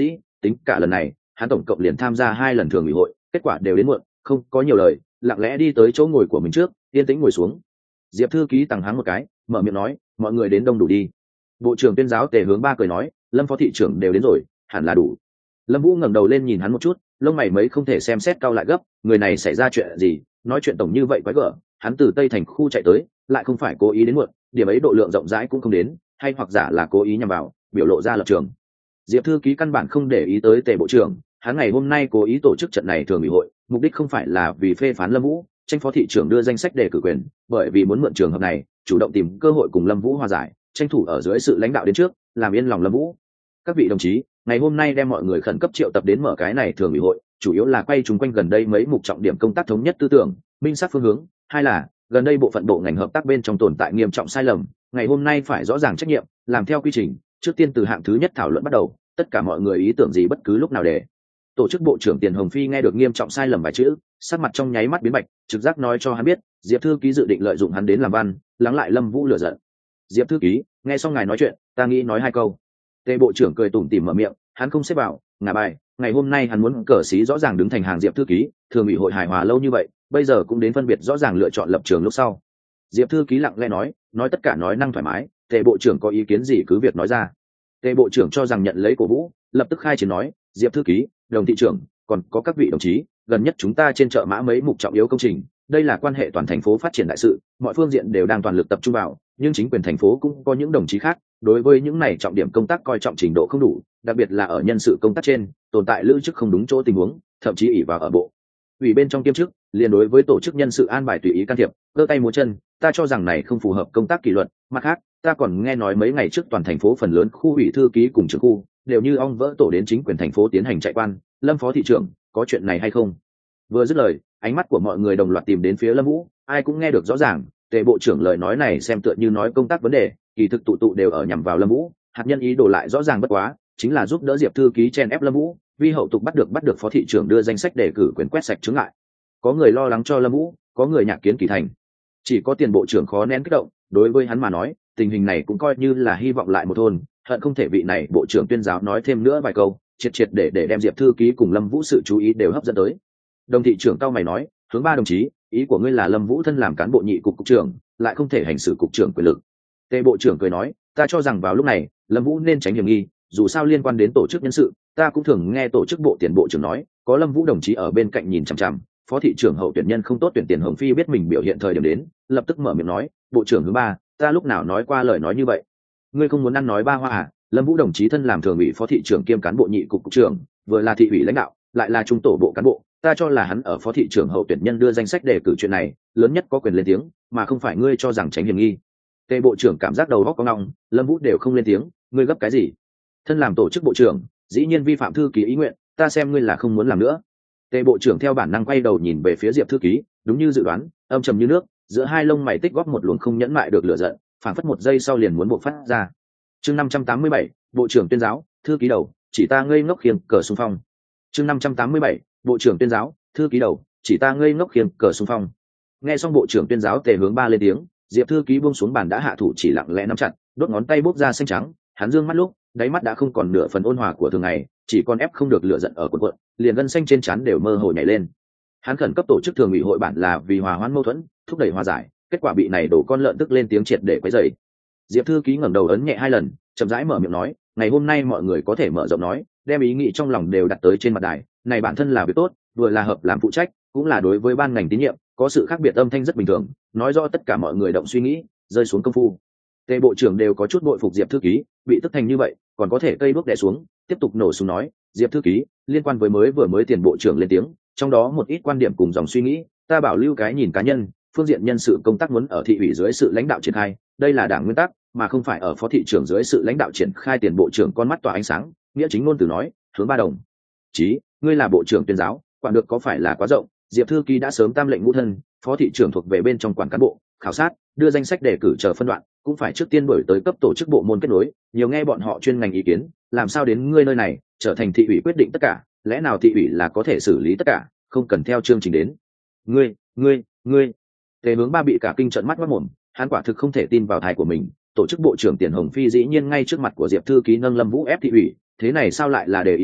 tính cả lần này hắn tổng cộng liền tham gia hai lần thường ủy hội, kết quả đều đến muộn, không có nhiều lời, lặng lẽ đi tới chỗ ngồi của mình trước, yên tĩnh ngồi xuống. Diệp thư ký tằng hắng một cái, mở miệng nói, mọi người đến đông đủ đi. Bộ trưởng tuyên giáo Tề Hướng Ba cười nói, Lâm phó thị trưởng đều đến rồi, hẳn là đủ. Lâm Vũ ngẩng đầu lên nhìn hắn một chút, lông mày mấy không thể xem xét cao lại gấp, người này xảy ra chuyện gì, nói chuyện tổng như vậy quái gở, hắn từ Tây thành khu chạy tới, lại không phải cố ý đến muộn, điểm ấy độ lượng rộng rãi cũng không đến, hay hoặc giả là cố ý nhằm vào, biểu lộ ra lập trường. Diệp thư ký căn bản không để ý tới Tề bộ trưởng, hắn ngày hôm nay cố ý tổ chức trận này thường ủy hội, mục đích không phải là vì phê phán Lâm Vũ, tranh phó thị trưởng đưa danh sách đề cử quyền, bởi vì muốn mượn trường hợp này, chủ động tìm cơ hội cùng Lâm Vũ hòa giải, tranh thủ ở dưới sự lãnh đạo đến trước, làm yên lòng Lâm Vũ. Các vị đồng chí, ngày hôm nay đem mọi người khẩn cấp triệu tập đến mở cái này thường ủy hội, chủ yếu là quay chung quanh gần đây mấy mục trọng điểm công tác thống nhất tư tưởng, minh xác phương hướng, hai là gần đây bộ phận bộ ngành hợp tác bên trong tồn tại nghiêm trọng sai lầm, ngày hôm nay phải rõ ràng trách nhiệm, làm theo quy trình, trước tiên từ hạng thứ nhất thảo luận bắt đầu, tất cả mọi người ý tưởng gì bất cứ lúc nào để. Tổ chức bộ trưởng Tiền Hồng Phi nghe được nghiêm trọng sai lầm vài chữ, sắc mặt trong nháy mắt biến bạch, trực giác nói cho hắn biết, Diệp thư ký dự định lợi dụng hắn đến làm văn, lắng lại Lâm Vũ lửa giận. Diệp thư ký, nghe xong ngài nói chuyện, ta nghĩ nói hai câu. Tề bộ trưởng cười tủm tỉm mở miệng, hắn không xếp vào, ngả bài, ngày hôm nay hắn muốn cờ xí rõ ràng đứng thành hàng Diệp thư ký, thường ủy hội hài hòa lâu như vậy, bây giờ cũng đến phân biệt rõ ràng lựa chọn lập trường lúc sau. Diệp thư ký lặng lẽ nói, nói tất cả nói năng thoải mái, Tề bộ trưởng có ý kiến gì cứ việc nói ra. Tề bộ trưởng cho rằng nhận lấy cổ vũ, lập tức khai chiến nói, Diệp thư ký, đồng thị trưởng, còn có các vị đồng chí, gần nhất chúng ta trên chợ mã mấy mục trọng yếu công trình, đây là quan hệ toàn thành phố phát triển đại sự, mọi phương diện đều đang toàn lực tập trung vào, nhưng chính quyền thành phố cũng có những đồng chí khác, đối với những này trọng điểm công tác coi trọng trình độ không đủ, đặc biệt là ở nhân sự công tác trên, tồn tại lưu chức không đúng chỗ tình huống, thậm chí ỷ vào ở bộ ủy bên trong kiêm chức, liền đối với tổ chức nhân sự an bài tùy ý can thiệp, giơ tay múa chân, ta cho rằng này không phù hợp công tác kỷ luật, mặt khác, ta còn nghe nói mấy ngày trước toàn thành phố phần lớn khu ủy thư ký cùng trưởng khu đều như ong vỡ tổ đến chính quyền thành phố tiến hành chạy quan, Lâm phó thị trưởng, có chuyện này hay không? Vừa dứt lời, ánh mắt của mọi người đồng loạt tìm đến phía Lâm Vũ, ai cũng nghe được rõ ràng, Tề bộ trưởng lời nói này xem tựa như nói công tác vấn đề, kỳ thực tụ tụ đều ở nhằm vào Lâm Vũ, hạt nhân ý đồ lại rõ ràng bất quá, chính là giúp đỡ Diệp thư ký chen ép Lâm Vũ, vi hậu tục bắt được bắt được phó thị trưởng đưa danh sách đề cử quyền quét sạch chứng lại. Có người lo lắng cho Lâm Vũ, có người nhạc kiến kỳ thành. Chỉ có Tiền bộ trưởng khó nén kích động, đối với hắn mà nói, tình hình này cũng coi như là hy vọng lại một thôn, hận không thể vị này bộ trưởng tuyên giáo nói thêm nữa vài câu, triệt triệt để để đem Diệp thư ký cùng Lâm Vũ sự chú ý đều hấp dẫn tới. Đồng thị trưởng cao mày nói, hướng Ba đồng chí, ý của ngươi là Lâm Vũ thân làm cán bộ nhị cục cục trưởng, lại không thể hành xử cục trưởng quyền lực. Tề bộ trưởng cười nói, ta cho rằng vào lúc này, Lâm Vũ nên tránh hiểm nghi, dù sao liên quan đến tổ chức nhân sự, ta cũng thường nghe tổ chức bộ Tiền bộ trưởng nói, có Lâm Vũ đồng chí ở bên cạnh nhìn chằm chằm, phó thị trưởng hậu tuyển nhân không tốt tuyển Tiền Hồng Phi biết mình biểu hiện thời điểm đến, lập tức mở miệng nói, bộ trưởng hướng Ba, ta lúc nào nói qua lời nói như vậy? Ngươi không muốn ăn nói ba hoa à? Lâm Vũ đồng chí thân làm thường ủy phó thị trưởng kiêm cán bộ nhị cục cục trưởng, vừa là thị ủy lãnh đạo, lại là trung tổ bộ cán bộ, ta cho là hắn ở phó thị trưởng hậu tuyển nhân đưa danh sách đề cử chuyện này, lớn nhất có quyền lên tiếng, mà không phải ngươi cho rằng tránh hiểm nghi. Tề bộ trưởng cảm giác đầu óc có ngọng, Lâm Vũ đều không lên tiếng, ngươi gấp cái gì? Thân làm tổ chức bộ trưởng, dĩ nhiên vi phạm thư ký ý nguyện, ta xem ngươi là không muốn làm nữa. Tề bộ trưởng theo bản năng quay đầu nhìn về phía Diệp thư ký, đúng như dự đoán, âm trầm như nước, giữa hai lông mày tích góp một luồng không nhẫn mại được lửa giận, phản phất một giây sau liền muốn bộc phát ra. Chương năm trăm tám mươi bảy, bộ trưởng tuyên giáo, thư ký đầu, chỉ ta ngây ngốc khiêng cờ xung phong. Chương năm trăm tám mươi bảy, bộ trưởng tuyên giáo, thư ký đầu, chỉ ta ngây ngốc khiêng cờ xung phong. Nghe xong bộ trưởng tuyên giáo Tề Hướng Ba lên tiếng, Diệp thư ký buông xuống bàn đã hạ thủ chỉ lặng lẽ nắm chặt, đốt ngón tay bốc ra xanh trắng, hắn dương mắt lúc, đáy mắt đã không còn nửa phần ôn hòa của thường ngày, chỉ còn ép không được lửa giận ở cuộn cuộn, liền gân xanh trên trán đều mơ hồ nhảy lên. Hắn khẩn cấp tổ chức thường ủy hội bản là vì hòa hoãn mâu thuẫn, thúc đẩy hòa giải, kết quả bị này đổ con lợn tức lên tiếng triệt để quấy rầy. Diệp thư ký ngẩng đầu ấn nhẹ hai lần, chậm rãi mở miệng nói, ngày hôm nay mọi người có thể mở rộng nói, đem ý nghĩ trong lòng đều đặt tới trên mặt đài, này bản thân là việc tốt, vừa là hợp làm phụ trách, cũng là đối với ban ngành tín nhiệm, có sự khác biệt âm thanh rất bình thường, nói rõ tất cả mọi người động suy nghĩ, rơi xuống công phu. Tề bộ trưởng đều có chút bội phục Diệp thư ký, bị tức thành như vậy, còn có thể cây bước đè xuống, tiếp tục nổ súng nói, Diệp thư ký, liên quan với mới vừa mới Tiền bộ trưởng lên tiếng, trong đó một ít quan điểm cùng dòng suy nghĩ, ta bảo lưu cái nhìn cá nhân, phương diện nhân sự công tác muốn ở thị ủy dưới sự lãnh đạo triển khai, đây là đảng nguyên tắc, mà không phải ở phó thị trưởng dưới sự lãnh đạo triển khai. Tiền bộ trưởng con mắt tỏa ánh sáng, nghĩa chính ngôn từ nói, Hướng Ba đồng chí, ngươi là bộ trưởng tuyên giáo, quản được có phải là quá rộng? Diệp thư ký đã sớm tam lệnh ngũ thân, phó thị trưởng thuộc về bên trong quản cán bộ, khảo sát, đưa danh sách đề cử chờ phân đoạn, cũng phải trước tiên đổi tới cấp tổ chức bộ môn kết nối, nhiều nghe bọn họ chuyên ngành ý kiến, làm sao đến ngươi nơi này trở thành thị ủy quyết định tất cả? Lẽ nào thị ủy là có thể xử lý tất cả, không cần theo chương trình đến? Ngươi, ngươi, ngươi! Tề Hướng Ba bị cả kinh trợn mắt mất mồm, hắn quả thực không thể tin vào tai của mình. Tổ chức bộ trưởng Tiền Hồng Phi dĩ nhiên ngay trước mặt của Diệp thư ký nâng Lâm Vũ ép thị ủy, thế này sao lại là đề ý kiến?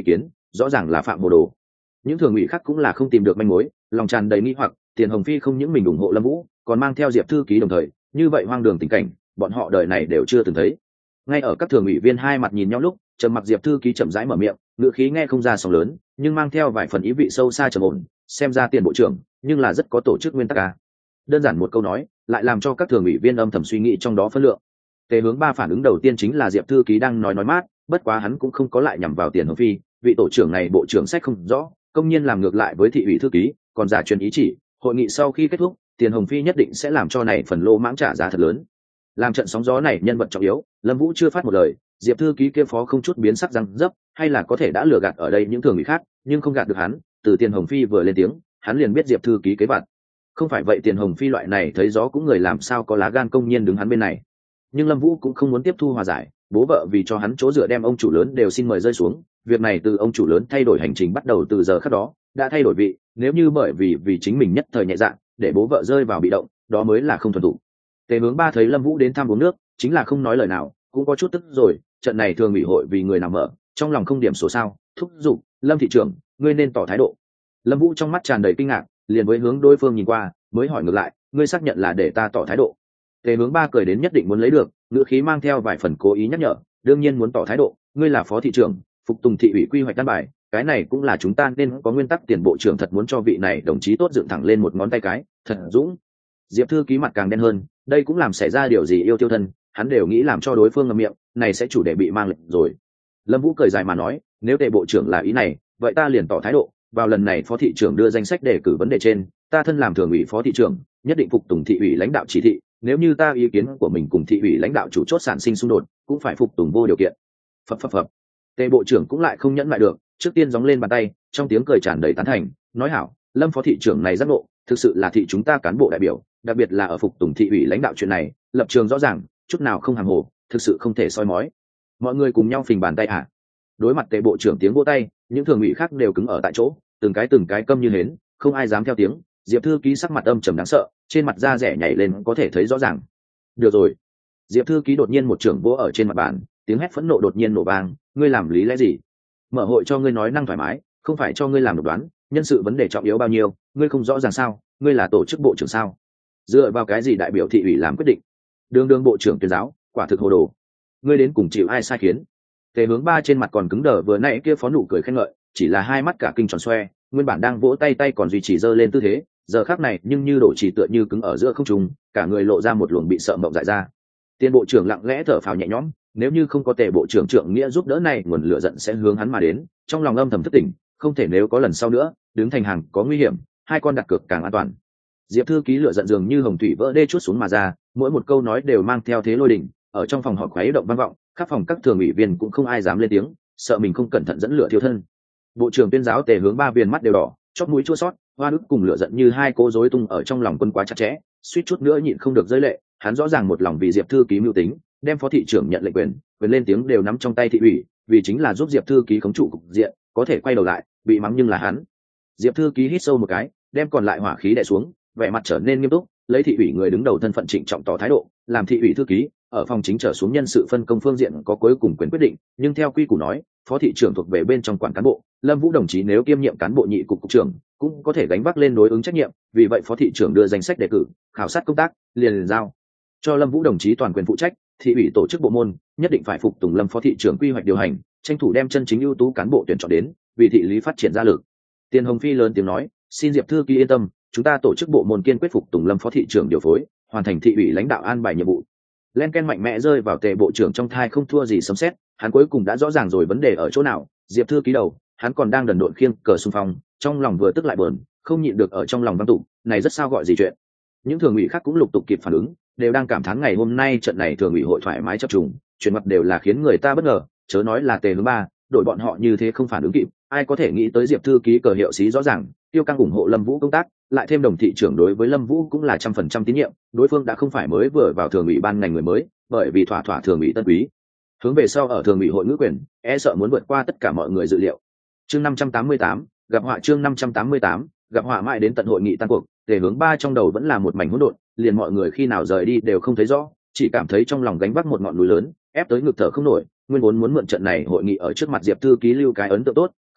rõ ràng là phạm hồ đồ. Những thường ủy khác cũng là không tìm được manh mối, lòng tràn đầy nghi hoặc. Tiền Hồng Phi không những mình ủng hộ Lâm Vũ, còn mang theo Diệp thư ký đồng thời, như vậy hoang đường tình cảnh bọn họ đời này đều chưa từng thấy. Ngay ở các thường ủy viên hai mặt nhìn nhau lúc, trầm mặc Diệp thư ký chậm rãi mở miệng, ngữ khí nghe không ra sóng lớn, nhưng mang theo vài phần ý vị sâu xa trầm ổn. Xem ra Tiền bộ trưởng nhưng là rất có tổ chức nguyên tắc à. Đơn giản một câu nói lại làm cho các thường ủy viên âm thầm suy nghĩ trong đó phân lượng. Tề Hướng Ba phản ứng đầu tiên chính là Diệp thư ký đang nói nói mát, bất quá hắn cũng không có lại nhằm vào Tiền Hồng Phi, vị tổ trưởng này bộ trưởng sách không rõ, công nhiên làm ngược lại với thị ủy thư ký, còn giả truyền ý chỉ. Hội nghị sau khi kết thúc, Tiền Hồng Phi nhất định sẽ làm cho này phần lô mãng trả giá thật lớn. Làm trận sóng gió này nhân vật trọng yếu, Lâm Vũ chưa phát một lời, Diệp thư ký kia phó không chút biến sắc răng dấp, hay là có thể đã lừa gạt ở đây những thường ủy khác, nhưng không gạt được hắn. Từ Tiền Hồng Phi vừa lên tiếng, hắn liền biết Diệp thư ký kế vặt. Không phải vậy Tiền Hồng Phi loại này thấy gió cũng người làm sao có lá gan công nhiên đứng hắn bên này. Nhưng Lâm Vũ cũng không muốn tiếp thu hòa giải, bố vợ vì cho hắn chỗ dựa đem ông chủ lớn đều xin mời rơi xuống. Việc này từ ông chủ lớn thay đổi hành trình bắt đầu từ giờ khắc đó đã thay đổi vị, nếu như bởi vì vì chính mình nhất thời nhẹ dạ để bố vợ rơi vào bị động, đó mới là không thuần thủ. Tề Hướng Ba thấy Lâm Vũ đến thăm uống nước, chính là không nói lời nào, cũng có chút tức rồi. Trận này thường ủy hội vì người nào mở, trong lòng không điểm số sao, thúc giục Lâm thị trưởng, ngươi nên tỏ thái độ. Lâm Vũ trong mắt tràn đầy kinh ngạc, liền với hướng đối phương nhìn qua, mới hỏi ngược lại, ngươi xác nhận là để ta tỏ thái độ? Tề Hướng Ba cười đến nhất định muốn lấy được, ngữ khí mang theo vài phần cố ý nhắc nhở, đương nhiên muốn tỏ thái độ, ngươi là phó thị trưởng, phục tùng thị ủy quy hoạch căn bài, cái này cũng là chúng ta nên có nguyên tắc. Tiền bộ trưởng thật muốn cho vị này đồng chí tốt dựng thẳng lên một ngón tay cái, thật dũng. Diệp thư ký mặt càng đen hơn, đây cũng làm xảy ra điều gì yêu tiêu thân, hắn đều nghĩ làm cho đối phương ngậm miệng, này sẽ chủ đề bị mang lệnh rồi. Lâm Vũ cười dài mà nói, nếu Tề bộ trưởng là ý này, vậy ta liền tỏ thái độ. Vào lần này phó thị trưởng đưa danh sách đề cử vấn đề trên, ta thân làm thường ủy phó thị trưởng, nhất định phục tùng thị ủy lãnh đạo chỉ thị. Nếu như ta ý kiến của mình cùng thị ủy lãnh đạo chủ chốt sản sinh xung đột, cũng phải phục tùng vô điều kiện. Phập phập phập. Tề bộ trưởng cũng lại không nhẫn lại được, trước tiên gióng lên bàn tay, trong tiếng cười tràn đầy tán thành, nói hảo, Lâm phó thị trưởng này giác ngộ, thực sự là thị chúng ta cán bộ đại biểu, đặc biệt là ở phục tùng thị ủy lãnh đạo chuyện này, lập trường rõ ràng, chút nào không hàm hồ, thực sự không thể soi mói. Mọi người cùng nhau phình bàn tay à? Đối mặt Tề bộ trưởng tiếng vỗ tay, những thường ủy khác đều cứng ở tại chỗ, từng cái từng cái câm như hến, không ai dám theo tiếng. Diệp thư ký sắc mặt âm trầm đáng sợ, trên mặt da rẻ nhảy lên có thể thấy rõ ràng. Được rồi. Diệp thư ký đột nhiên một trưởng vỗ ở trên mặt bàn, tiếng hét phẫn nộ đột nhiên nổ vang, ngươi làm lý lẽ gì? Mở hội cho ngươi nói năng thoải mái, không phải cho ngươi làm độc đoán, nhân sự vấn đề trọng yếu bao nhiêu, ngươi không rõ ràng sao? Ngươi là tổ chức bộ trưởng sao? Dựa vào cái gì đại biểu thị ủy làm quyết định? Đường đường bộ trưởng tuyên giáo, quả thực hồ đồ. Ngươi đến cùng chịu ai sai khiến? Tề Hướng Ba trên mặt còn cứng đờ, vừa nãy kia phó nụ cười khen ngợi, chỉ là hai mắt cả kinh tròn xoe, nguyên bản đang vỗ tay tay còn duy trì giơ lên tư thế, giờ khắc này nhưng như đổ chỉ tựa như cứng ở giữa không trung, cả người lộ ra một luồng bị sợ mộng dại ra. Tiền bộ trưởng lặng lẽ thở phào nhẹ nhõm, nếu như không có Tề bộ trưởng trưởng nghĩa giúp đỡ này, nguồn lửa giận sẽ hướng hắn mà đến, trong lòng âm thầm thất tỉnh, không thể nếu có lần sau nữa, đứng thành hàng có nguy hiểm, hai con đặt cược càng an toàn. Diệp thư ký lửa giận dường như hồng thủy vỡ đê chút xuống mà ra, mỗi một câu nói đều mang theo thế lôi đỉnh, ở trong phòng họp khuấy động vang vọng, các phòng các thường ủy viên cũng không ai dám lên tiếng, sợ mình không cẩn thận dẫn lửa thiêu thân. Bộ trưởng tuyên giáo Tề Hướng Ba viền mắt đều đỏ, chóp mũi chua xót, hoa nước cùng lửa giận như hai cô rối tung ở trong lòng quân quá chặt chẽ, suýt chút nữa nhịn không được rơi lệ. Hắn rõ ràng một lòng vì Diệp thư ký mưu tính, đem phó thị trưởng nhận lệnh quyền, quyền lên tiếng đều nắm trong tay thị ủy, vì chính là giúp Diệp thư ký khống trụ cục diện, có thể quay đầu lại, bị mắng nhưng là hắn. Diệp thư ký hít sâu một cái, đem còn lại hỏa khí đè xuống, vẻ mặt trở nên nghiêm túc, lấy thị ủy người đứng đầu thân phận trịnh trọng tỏ thái độ, làm thị ủy thư ký, ở phòng chính trở xuống nhân sự phân công phương diện có cuối cùng quyền quyết định, nhưng theo quy củ nói, phó thị trưởng thuộc về bên trong quản cán bộ, Lâm Vũ đồng chí nếu kiêm nhiệm cán bộ nhị cục cục trưởng, cũng có thể gánh vác lên đối ứng trách nhiệm, vì vậy phó thị trưởng đưa danh sách đề cử, khảo sát công tác, liền, liền giao cho Lâm Vũ đồng chí toàn quyền phụ trách. Thị ủy tổ chức bộ môn nhất định phải phục tùng Lâm phó thị trưởng quy hoạch điều hành, tranh thủ đem chân chính ưu tú cán bộ tuyển chọn đến, vì thị lý phát triển ra lực. Tiền Hồng Phi lớn tiếng nói, xin Diệp thư ký yên tâm, chúng ta tổ chức bộ môn kiên quyết phục tùng Lâm phó thị trưởng điều phối, hoàn thành thị ủy lãnh đạo an bài nhiệm vụ. Len ken mạnh mẽ rơi vào Tề bộ trưởng trong thai không thua gì sấm sét, hắn cuối cùng đã rõ ràng rồi vấn đề ở chỗ nào. Diệp thư ký đầu, hắn còn đang đần độn khiêng cờ xung phong, trong lòng vừa tức lại bờn, không nhịn được ở trong lòng văng tụ, này rất sao gọi gì chuyện. Những thường ủy khác cũng lục tục kịp phản ứng, đều đang cảm thán ngày hôm nay trận này thường ủy hội thoải mái chập trùng, chuyển mặt đều là khiến người ta bất ngờ, chớ nói là Tề Hướng Ba, đội bọn họ như thế không phản ứng kịp, ai có thể nghĩ tới Diệp thư ký cờ hiệu xí rõ ràng, tiêu căng ủng hộ Lâm Vũ công tác, lại thêm đồng thị trưởng đối với Lâm Vũ cũng là trăm phần trăm tín nhiệm, đối phương đã không phải mới vừa vào thường ủy ban ngành người mới, bởi vì thỏa thỏa thường ủy tân quý, hướng về sau ở thường ủy hội ngữ quyền, e sợ muốn vượt qua tất cả mọi người dự liệu. Chương năm trăm tám mươi tám, gặp họa chương năm trăm tám mươi tám, gặp họa mãi đến tận hội nghị tan cuộc, Tề Hướng Ba trong đầu vẫn là một mảnh hỗn độn, liền mọi người khi nào rời đi đều không thấy rõ, chỉ cảm thấy trong lòng gánh vác một ngọn núi lớn, ép tới ngực thở không nổi, nguyên vốn muốn mượn trận này hội nghị ở trước mặt Diệp thư ký lưu cái ấn tượng tốt,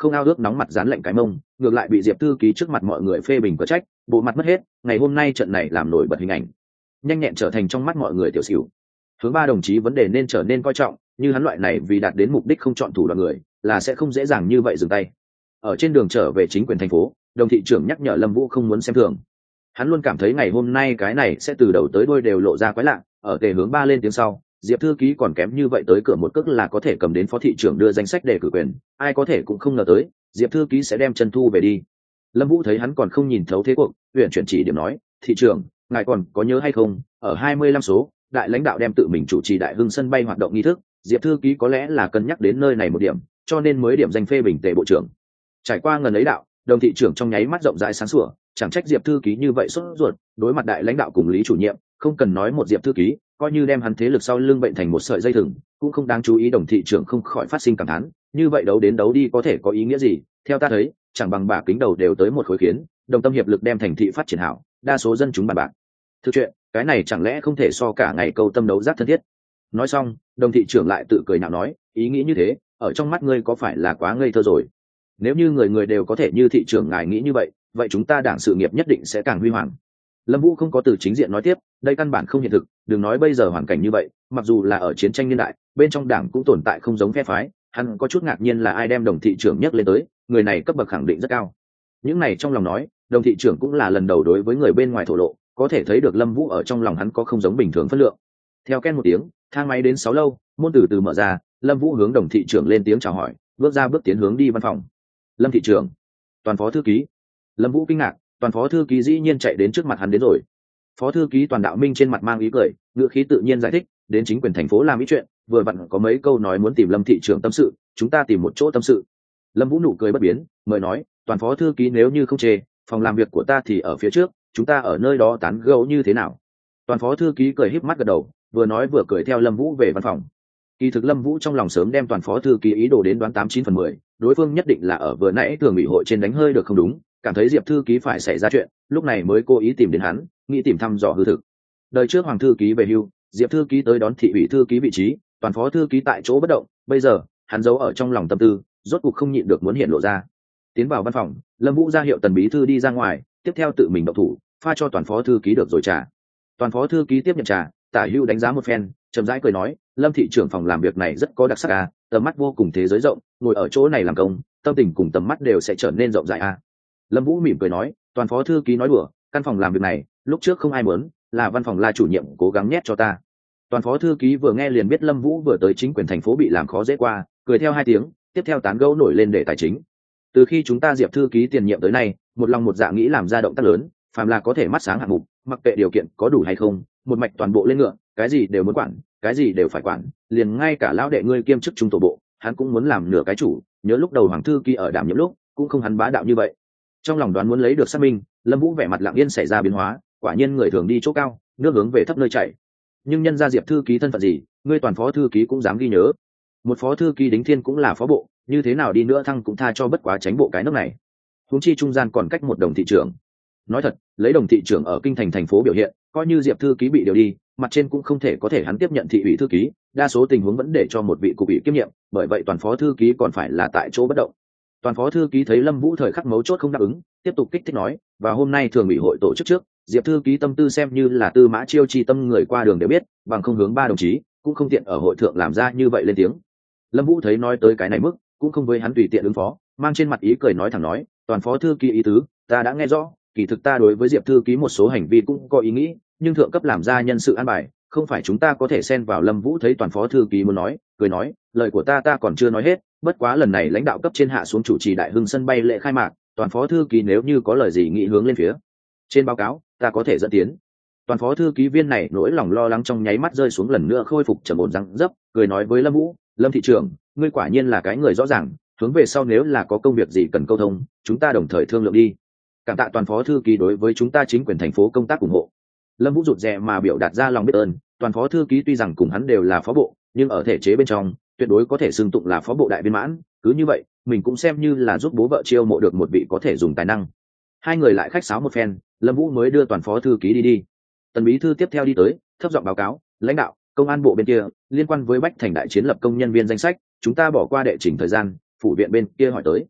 không ao ước nóng mặt dán lạnh cái mông, ngược lại bị diệp thư ký trước mặt mọi người phê bình có trách, bộ mặt mất hết. Ngày hôm nay trận này làm nổi bật hình ảnh, nhanh nhẹn trở thành trong mắt mọi người tiểu xỉu. Hướng ba đồng chí vấn đề nên trở nên coi trọng, như hắn loại này vì đạt đến mục đích không chọn thủ đoạn người là sẽ không dễ dàng như vậy dừng tay. Ở trên đường trở về chính quyền thành phố, đồng thị trưởng nhắc nhở Lâm Vũ không muốn xem thường. Hắn luôn cảm thấy ngày hôm nay cái này sẽ từ đầu tới đuôi đều lộ ra quái lạ. Ở tề hướng ba lên tiếng sau, diệp thư ký còn kém như vậy tới cửa một cước là có thể cầm đến phó thị trưởng đưa danh sách để cử quyền, ai có thể cũng không ngờ tới diệp thư ký sẽ đem chân thu về đi. Lâm Vũ thấy hắn còn không nhìn thấu thế cuộc, huyện chuyển chỉ điểm nói, thị trưởng ngài còn có nhớ hay không, ở hai mươi lăm số đại lãnh đạo đem tự mình chủ trì đại hưng sân bay hoạt động nghi thức, diệp thư ký có lẽ là cân nhắc đến nơi này một điểm, cho nên mới điểm danh phê bình tề bộ trưởng. Trải qua ngần ấy đạo, đồng thị trưởng trong nháy mắt rộng rãi sáng sủa, chẳng trách diệp thư ký như vậy sốt ruột đối mặt đại lãnh đạo cùng lý chủ nhiệm, không cần nói một diệp thư ký, coi như đem hắn thế lực sau lưng bệnh thành một sợi dây thừng cũng không đáng chú ý. Đồng thị trưởng không khỏi phát sinh cảm thán, như vậy đấu đến đấu đi có thể có ý nghĩa gì? Theo ta thấy, chẳng bằng bả kính đầu đều tới một khối kiến, đồng tâm hiệp lực đem thành thị phát triển hảo, đa số dân chúng bàn bạc thực chuyện, cái này chẳng lẽ không thể so cả ngày câu tâm đấu giác thân thiết? Nói xong, đồng thị trưởng lại tự cười nhạo nói, ý nghĩ như thế ở trong mắt ngươi có phải là quá ngây thơ rồi? Nếu như người người đều có thể như thị trưởng ngài nghĩ như vậy, vậy chúng ta đảng sự nghiệp nhất định sẽ càng huy hoàng. Lâm Vũ không có từ chính diện nói tiếp, đây căn bản không hiện thực, đừng nói bây giờ hoàn cảnh như vậy, mặc dù là ở chiến tranh niên đại, bên trong đảng cũng tồn tại không giống phe phái. Hắn có chút ngạc nhiên là ai đem đồng thị trưởng nhắc lên tới, người này cấp bậc khẳng định rất cao. Những này trong lòng nói, đồng thị trưởng cũng là lần đầu đối với người bên ngoài thổ lộ, có thể thấy được Lâm Vũ ở trong lòng hắn có không giống bình thường phân lượng. Theo ken một tiếng, thang máy đến sáu lâu, môn từ từ mở ra, Lâm Vũ hướng đồng thị trưởng lên tiếng chào hỏi, bước ra bước tiến hướng đi văn phòng. Lâm thị trưởng, Toàn phó thư ký. Lâm Vũ kinh ngạc, Toàn phó thư ký dĩ nhiên chạy đến trước mặt hắn đến rồi. Phó thư ký Toàn Đạo Minh trên mặt mang ý cười, ngữ khí tự nhiên giải thích, đến chính quyền thành phố làm ý chuyện, vừa vặn có mấy câu nói muốn tìm Lâm thị trưởng tâm sự, chúng ta tìm một chỗ tâm sự. Lâm Vũ nụ cười bất biến, mời nói, Toàn phó thư ký nếu như không chê, phòng làm việc của ta thì ở phía trước, chúng ta ở nơi đó tán gẫu như thế nào? Toàn phó thư ký cười híp mắt gật đầu, vừa nói vừa cười theo Lâm Vũ về văn phòng. Kỳ thực Lâm Vũ trong lòng sớm đem Toàn phó thư ký ý đồ đến đoán tám chín phần mười, đối phương nhất định là ở vừa nãy thường ủy hội trên đánh hơi được không đúng, cảm thấy diệp thư ký phải xảy ra chuyện, lúc này mới cố ý tìm đến hắn, nghĩ tìm thăm dò hư thực. Đời trước hoàng thư ký về hưu, diệp thư ký tới đón thị ủy thư ký vị trí, Toàn phó thư ký tại chỗ bất động, bây giờ hắn giấu ở trong lòng tâm tư, rốt cuộc không nhịn được muốn hiện lộ ra. Tiến vào văn phòng, Lâm Vũ ra hiệu Tần bí thư đi ra ngoài, tiếp theo tự mình động thủ pha cho Toàn phó thư ký được rồi trà. Toàn phó thư ký tiếp nhận trà, tả hữu đánh giá một phen, chậm rãi cười nói, Lâm thị trưởng phòng làm việc này rất có đặc sắc à, tầm mắt vô cùng thế giới rộng, ngồi ở chỗ này làm công, tâm tình cùng tầm mắt đều sẽ trở nên rộng rãi à. Lâm Vũ mỉm cười nói, Toàn phó thư ký nói đùa, căn phòng làm việc này lúc trước không ai muốn, là văn phòng la chủ nhiệm cố gắng nhét cho ta. Toàn phó thư ký vừa nghe liền biết Lâm Vũ vừa tới chính quyền thành phố bị làm khó dễ qua, cười theo hai tiếng, tiếp theo tán gẫu nổi lên để tài chính. Từ khi chúng ta diệp thư ký tiền nhiệm tới nay, một lòng một dạ nghĩ làm ra động tác lớn, phàm là có thể mắt sáng hạng mục, mặc kệ điều kiện có đủ hay không, một mạch toàn bộ lên ngựa, cái gì đều muốn quản, cái gì đều phải quản, liền ngay cả lão đệ ngươi kiêm chức trung tổ bộ, hắn cũng muốn làm nửa cái chủ, nhớ lúc đầu hoàng thư ký ở đảm nhiệm lúc, cũng không hắn bá đạo như vậy. Trong lòng đoán muốn lấy được xác minh, Lâm Vũ vẻ mặt lặng yên xảy ra biến hóa, quả nhiên người thường đi chỗ cao, nước hướng về thấp nơi chảy. Nhưng nhân gia diệp thư ký thân phận gì, ngươi Toàn phó thư ký cũng dám ghi nhớ. Một phó thư ký đính thiên cũng là phó bộ, như thế nào đi nữa thăng cũng tha cho bất quá tránh bộ cái nước này. Huống chi trung gian còn cách một đồng thị trưởng. Nói thật, lấy đồng thị trưởng ở kinh thành thành phố biểu hiện, coi như diệp thư ký bị điều đi, mặt trên cũng không thể có thể hắn tiếp nhận thị ủy thư ký, đa số tình huống vẫn để cho một vị cục ủy kiêm nhiệm, bởi vậy Toàn phó thư ký còn phải là tại chỗ bất động. Toàn phó thư ký thấy Lâm Vũ thời khắc mấu chốt không đáp ứng, tiếp tục kích thích nói, và hôm nay thường ủy hội tổ chức trước, diệp thư ký tâm tư xem như là tư mã chiêu chi tâm người qua đường đều biết, bằng không hướng ba đồng chí cũng không tiện ở hội thượng làm ra như vậy lên tiếng. Lâm Vũ thấy nói tới cái này mức, cũng không với hắn tùy tiện ứng phó, mang trên mặt ý cười nói thẳng nói, Toàn phó thư ký ý tứ ta đã nghe rõ, kỳ thực ta đối với diệp thư ký một số hành vi cũng có ý nghĩ, nhưng thượng cấp làm ra nhân sự an bài, không phải chúng ta có thể xen vào. Lâm Vũ thấy Toàn phó thư ký muốn nói, cười nói, lời của ta ta còn chưa nói hết, bất quá lần này lãnh đạo cấp trên hạ xuống chủ trì đại hưng sân bay lễ khai mạc, Toàn phó thư ký nếu như có lời gì nghĩ hướng lên phía trên báo cáo, ta có thể dẫn tiến. Toàn phó thư ký viên này nỗi lòng lo lắng trong nháy mắt rơi xuống, lần nữa khôi phục trầm ổn răng dấp, cười nói với Lâm Vũ, Lâm thị trưởng, ngươi quả nhiên là cái người rõ ràng, hướng về sau nếu là có công việc gì cần câu thông, chúng ta đồng thời thương lượng đi. Cảm tạ Toàn phó thư ký đối với chúng ta chính quyền thành phố công tác ủng hộ. Lâm Vũ rụt rè mà biểu đạt ra lòng biết ơn. Toàn phó thư ký tuy rằng cùng hắn đều là phó bộ, nhưng ở thể chế bên trong tuyệt đối có thể xưng tụng là phó bộ đại viên mãn, cứ như vậy mình cũng xem như là giúp bố vợ chiêu mộ được một vị có thể dùng tài năng. Hai người lại khách sáo một phen, Lâm Vũ mới đưa Toàn phó thư ký đi đi. Tần bí thư tiếp theo đi tới, thấp giọng báo cáo, lãnh đạo công an bộ bên kia liên quan với Bách Thành đại chiến lập công nhân viên danh sách, chúng ta bỏ qua đệ trình thời gian, phủ viện bên kia hỏi tới.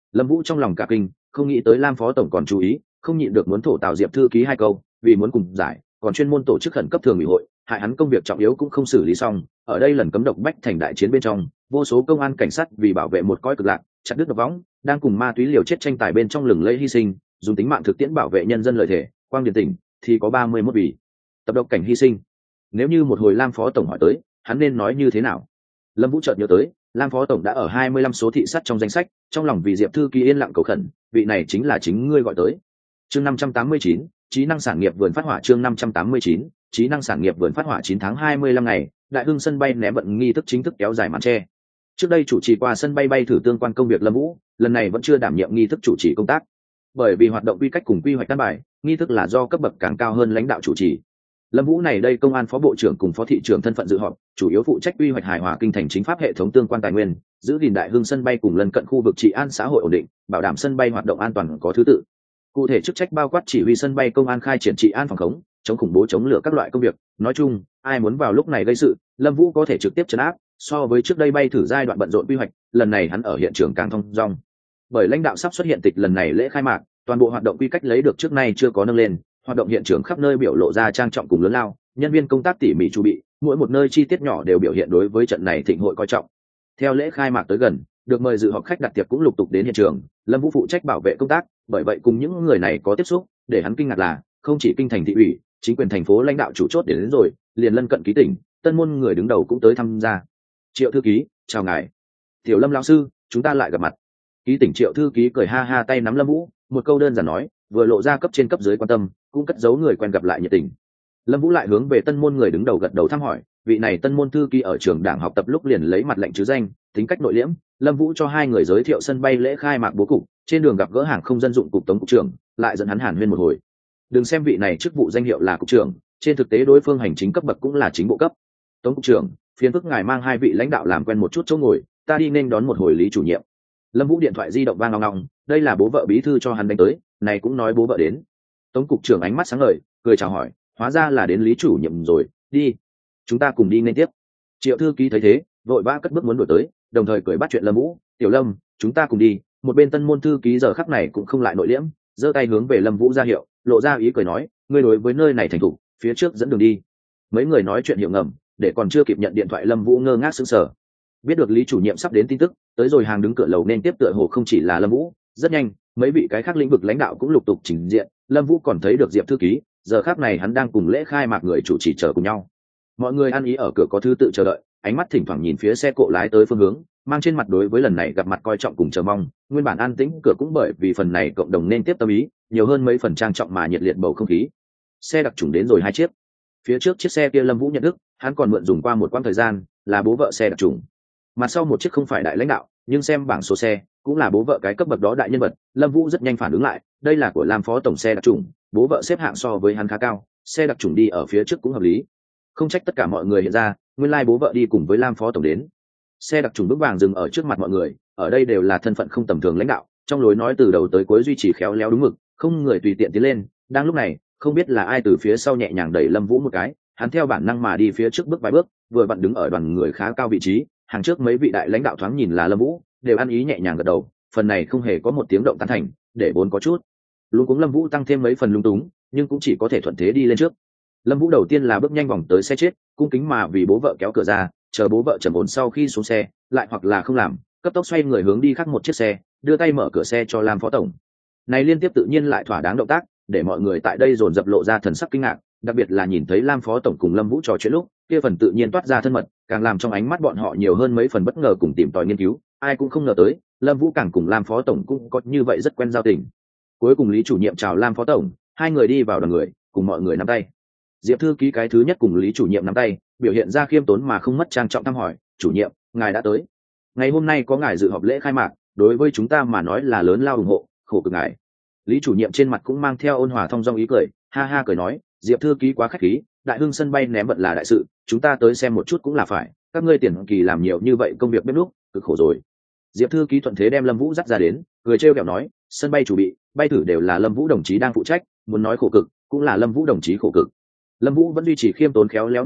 Lâm Vũ trong lòng cả kinh, không nghĩ tới Lam phó tổng còn chú ý, không nhịn được muốn thổ tào Diệp thư ký hai câu, vì muốn cùng giải, còn chuyên môn tổ chức khẩn cấp thường ủy hội, hại hắn công việc trọng yếu cũng không xử lý xong. Ở đây lần cấm độc bách thành đại chiến bên trong, vô số công an cảnh sát vì bảo vệ một cõi cực lạc, chặt đứt độc võng, đang cùng ma túy liều chết tranh tài bên trong lừng lẫy hy sinh, dùng tính mạng thực tiễn bảo vệ nhân dân lợi thể. Quang Điền tỉnh thì có ba mươi mốt vị tập độc cảnh hy sinh. Nếu như một hồi Lam phó tổng hỏi tới, hắn nên nói như thế nào? Lâm Vũ chợt nhớ tới, Lam phó tổng đã ở hai mươi lăm số thị sát trong danh sách, trong lòng vì Diệp thư ký yên lặng cầu khẩn, vị này chính là chính ngươi gọi tới. Chương năm trăm tám mươi chín, trí năng sản nghiệp vườn phát hỏa. Chương năm trăm tám mươi chín, trí năng sản nghiệp vườn phát hỏa. Chín tháng hai mươi lăm ngày, Đại Hưng sân bay ném vận nghi thức chính thức kéo dài màn che. Trước đây chủ trì qua sân bay bay thử tương quan công việc Lâm Vũ, lần này vẫn chưa đảm nhiệm nghi thức chủ trì công tác. Bởi vì hoạt động quy cách cùng quy hoạch căn bài, nghi thức là do cấp bậc càng cao hơn lãnh đạo chủ trì. Lâm Vũ này đây công an phó bộ trưởng cùng phó thị trưởng thân phận dự họp, chủ yếu phụ trách quy hoạch hài hòa kinh thành chính pháp hệ thống tương quan tài nguyên, giữ gìn Đại Hưng sân bay cùng lân cận khu vực trị an xã hội ổn định, bảo đảm sân bay hoạt động an toàn có thứ tự. Cụ thể chức trách bao quát chỉ huy sân bay công an khai triển trị an phòng khống, chống khủng bố chống lửa các loại công việc. Nói chung, ai muốn vào lúc này gây sự, Lâm Vũ có thể trực tiếp trấn áp. So với trước đây bay thử giai đoạn bận rộn quy hoạch, lần này hắn ở hiện trường càng thông dong. Bởi lãnh đạo sắp xuất hiện tịch lần này lễ khai mạc, toàn bộ hoạt động quy cách lấy được trước nay chưa có nâng lên, hoạt động hiện trường khắp nơi biểu lộ ra trang trọng cùng lớn lao, nhân viên công tác tỉ mỉ chuẩn bị, mỗi một nơi chi tiết nhỏ đều biểu hiện đối với trận này thịnh hội coi trọng. Theo lễ khai mạc tới gần, được mời dự họp khách đặt tiệc cũng lục tục đến hiện trường, Lâm Vũ phụ trách bảo vệ công tác, bởi vậy cùng những người này có tiếp xúc, để hắn kinh ngạc là, không chỉ kinh thành thị ủy, chính quyền thành phố lãnh đạo chủ chốt đến, đến rồi, liền lân cận ký tỉnh, tân môn người đứng đầu cũng tới tham gia. Triệu thư ký, chào ngài. Tiểu Lâm lão sư, chúng ta lại gặp mặt. Ký tỉnh Triệu thư ký cười ha ha tay nắm Lâm Vũ, một câu đơn giản nói, vừa lộ ra cấp trên cấp dưới quan tâm, cũng cất giấu người quen gặp lại nhiệt tình. Lâm Vũ lại hướng về tân môn người đứng đầu gật đầu thăm hỏi, vị này tân môn thư ký ở trường đảng học tập lúc liền lấy mặt lệnh chứ danh, tính cách nội liễm. Lâm Vũ cho hai người giới thiệu sân bay lễ khai mạc bố cục, trên đường gặp gỡ hàng không dân dụng cục tống cục trưởng, lại dẫn hắn hàn huyên một hồi. Đừng xem vị này chức vụ danh hiệu là cục trưởng, trên thực tế đối phương hành chính cấp bậc cũng là chính bộ cấp. Tống cục trưởng, phiền phức ngài mang hai vị lãnh đạo làm quen một chút chỗ ngồi, ta đi nên đón một hồi Lý chủ nhiệm. Lâm Vũ điện thoại di động vang ngong ngong, đây là bố vợ bí thư cho hắn đánh tới, này cũng nói bố vợ đến. Tống cục trưởng ánh mắt sáng ngời, cười chào hỏi, hóa ra là đến Lý chủ nhiệm rồi, đi, chúng ta cùng đi nên tiếp. Triệu thư ký thấy thế, vội vã cất bước muốn đuổi tới, đồng thời cười bắt chuyện Lâm Vũ, tiểu Lâm, chúng ta cùng đi. Một bên tân môn thư ký giờ khắc này cũng không lại nội liễm, giơ tay hướng về Lâm Vũ ra hiệu, lộ ra ý cười nói, ngươi đối với nơi này thành thục, phía trước dẫn đường đi. Mấy người nói chuyện hiệu ngầm, để còn chưa kịp nhận điện thoại Lâm Vũ ngơ ngác sững sờ. Biết được Lý chủ nhiệm sắp đến tin tức, tới rồi hàng đứng cửa lầu nên tiếp tựa hồ không chỉ là Lâm Vũ, rất nhanh, mấy vị cái khác lĩnh vực lãnh đạo cũng lục tục trình diện. Lâm Vũ còn thấy được Diệp thư ký, giờ khắc này hắn đang cùng lễ khai mạc người chủ trì chờ cùng nhau. Mọi người ăn ý ở cửa có thứ tự chờ đợi, ánh mắt thỉnh thoảng nhìn phía xe cộ lái tới phương hướng, mang trên mặt đối với lần này gặp mặt coi trọng cùng chờ mong. Nguyên bản an tĩnh cửa cũng bởi vì phần này cộng đồng nên tiếp tâm ý, nhiều hơn mấy phần trang trọng mà nhiệt liệt bầu không khí. Xe đặc trùng đến rồi hai chiếc. Phía trước chiếc xe kia Lâm Vũ nhận thức, hắn còn mượn dùng qua một quãng thời gian, là bố vợ xe đặc trùng. Mà sau một chiếc không phải đại lãnh đạo, nhưng xem bảng số xe, cũng là bố vợ cái cấp bậc đó đại nhân vật. Lâm Vũ rất nhanh phản ứng lại, đây là của Lam phó tổng xe đặc trùng, bố vợ xếp hạng so với hắn khá cao, xe đặc trùng đi ở phía trước cũng hợp lý. Không trách tất cả mọi người hiện ra, nguyên lai bố vợ đi cùng với Lam phó tổng đến. Xe đặc trùng bước vàng dừng ở trước mặt mọi người, ở đây đều là thân phận không tầm thường lãnh đạo, trong lối nói từ đầu tới cuối duy trì khéo léo đúng mực, không người tùy tiện tiến lên. Đang lúc này, không biết là ai từ phía sau nhẹ nhàng đẩy Lâm Vũ một cái, hắn theo bản năng mà đi phía trước bước vài bước, vừa vặn đứng ở đoàn người khá cao vị trí, hàng trước mấy vị đại lãnh đạo thoáng nhìn là Lâm Vũ, đều ăn ý nhẹ nhàng gật đầu, phần này không hề có một tiếng động tán thành, để vốn có chút luôn cũng Lâm Vũ tăng thêm mấy phần lung túng, nhưng cũng chỉ có thể thuận thế đi lên trước. Lâm Vũ đầu tiên là bước nhanh vòng tới xe chết, cung kính mà vì bố vợ kéo cửa ra, chờ bố vợ trầm ổn sau khi xuống xe, lại hoặc là không làm, cấp tốc xoay người hướng đi khác một chiếc xe, đưa tay mở cửa xe cho Lam phó tổng. Này liên tiếp tự nhiên lại thỏa đáng động tác, để mọi người tại đây dồn dập lộ ra thần sắc kinh ngạc, đặc biệt là nhìn thấy Lam phó tổng cùng Lâm Vũ trò chuyện lúc, kia phần tự nhiên toát ra thân mật, càng làm trong ánh mắt bọn họ nhiều hơn mấy phần bất ngờ cùng tìm tòi nghiên cứu. Ai cũng không ngờ tới, Lâm Vũ càng cùng Lam phó tổng cũng có như vậy rất quen giao tình. Cuối cùng Lý chủ nhiệm chào Lam phó tổng, hai người đi vào đoàn người, cùng mọi người nắm tay. Diệp thư ký cái thứ nhất cùng Lý chủ nhiệm nắm tay, biểu hiện ra khiêm tốn mà không mất trang trọng thăm hỏi, "Chủ nhiệm, ngài đã tới. Ngày hôm nay có ngài dự họp lễ khai mạc, đối với chúng ta mà nói là lớn lao ủng hộ, khổ cực ngài." Lý chủ nhiệm trên mặt cũng mang theo ôn hòa thông dong ý cười, ha ha cười nói, "Diệp thư ký quá khách khí, Đại Hưng sân bay ném vận là đại sự, chúng ta tới xem một chút cũng là phải, các ngươi tiền kỳ làm nhiều như vậy công việc bếp núc, cực khổ rồi." Diệp thư ký thuận thế đem Lâm Vũ dắt ra đến, cười trêu ghẹo nói, "Sân bay chủ bị, bay thử đều là Lâm Vũ đồng chí đang phụ trách, muốn nói khổ cực, cũng là Lâm Vũ đồng chí khổ cực." Lâm Vũ vẫn duy trì khiêm tốn khéo léo nụ cười,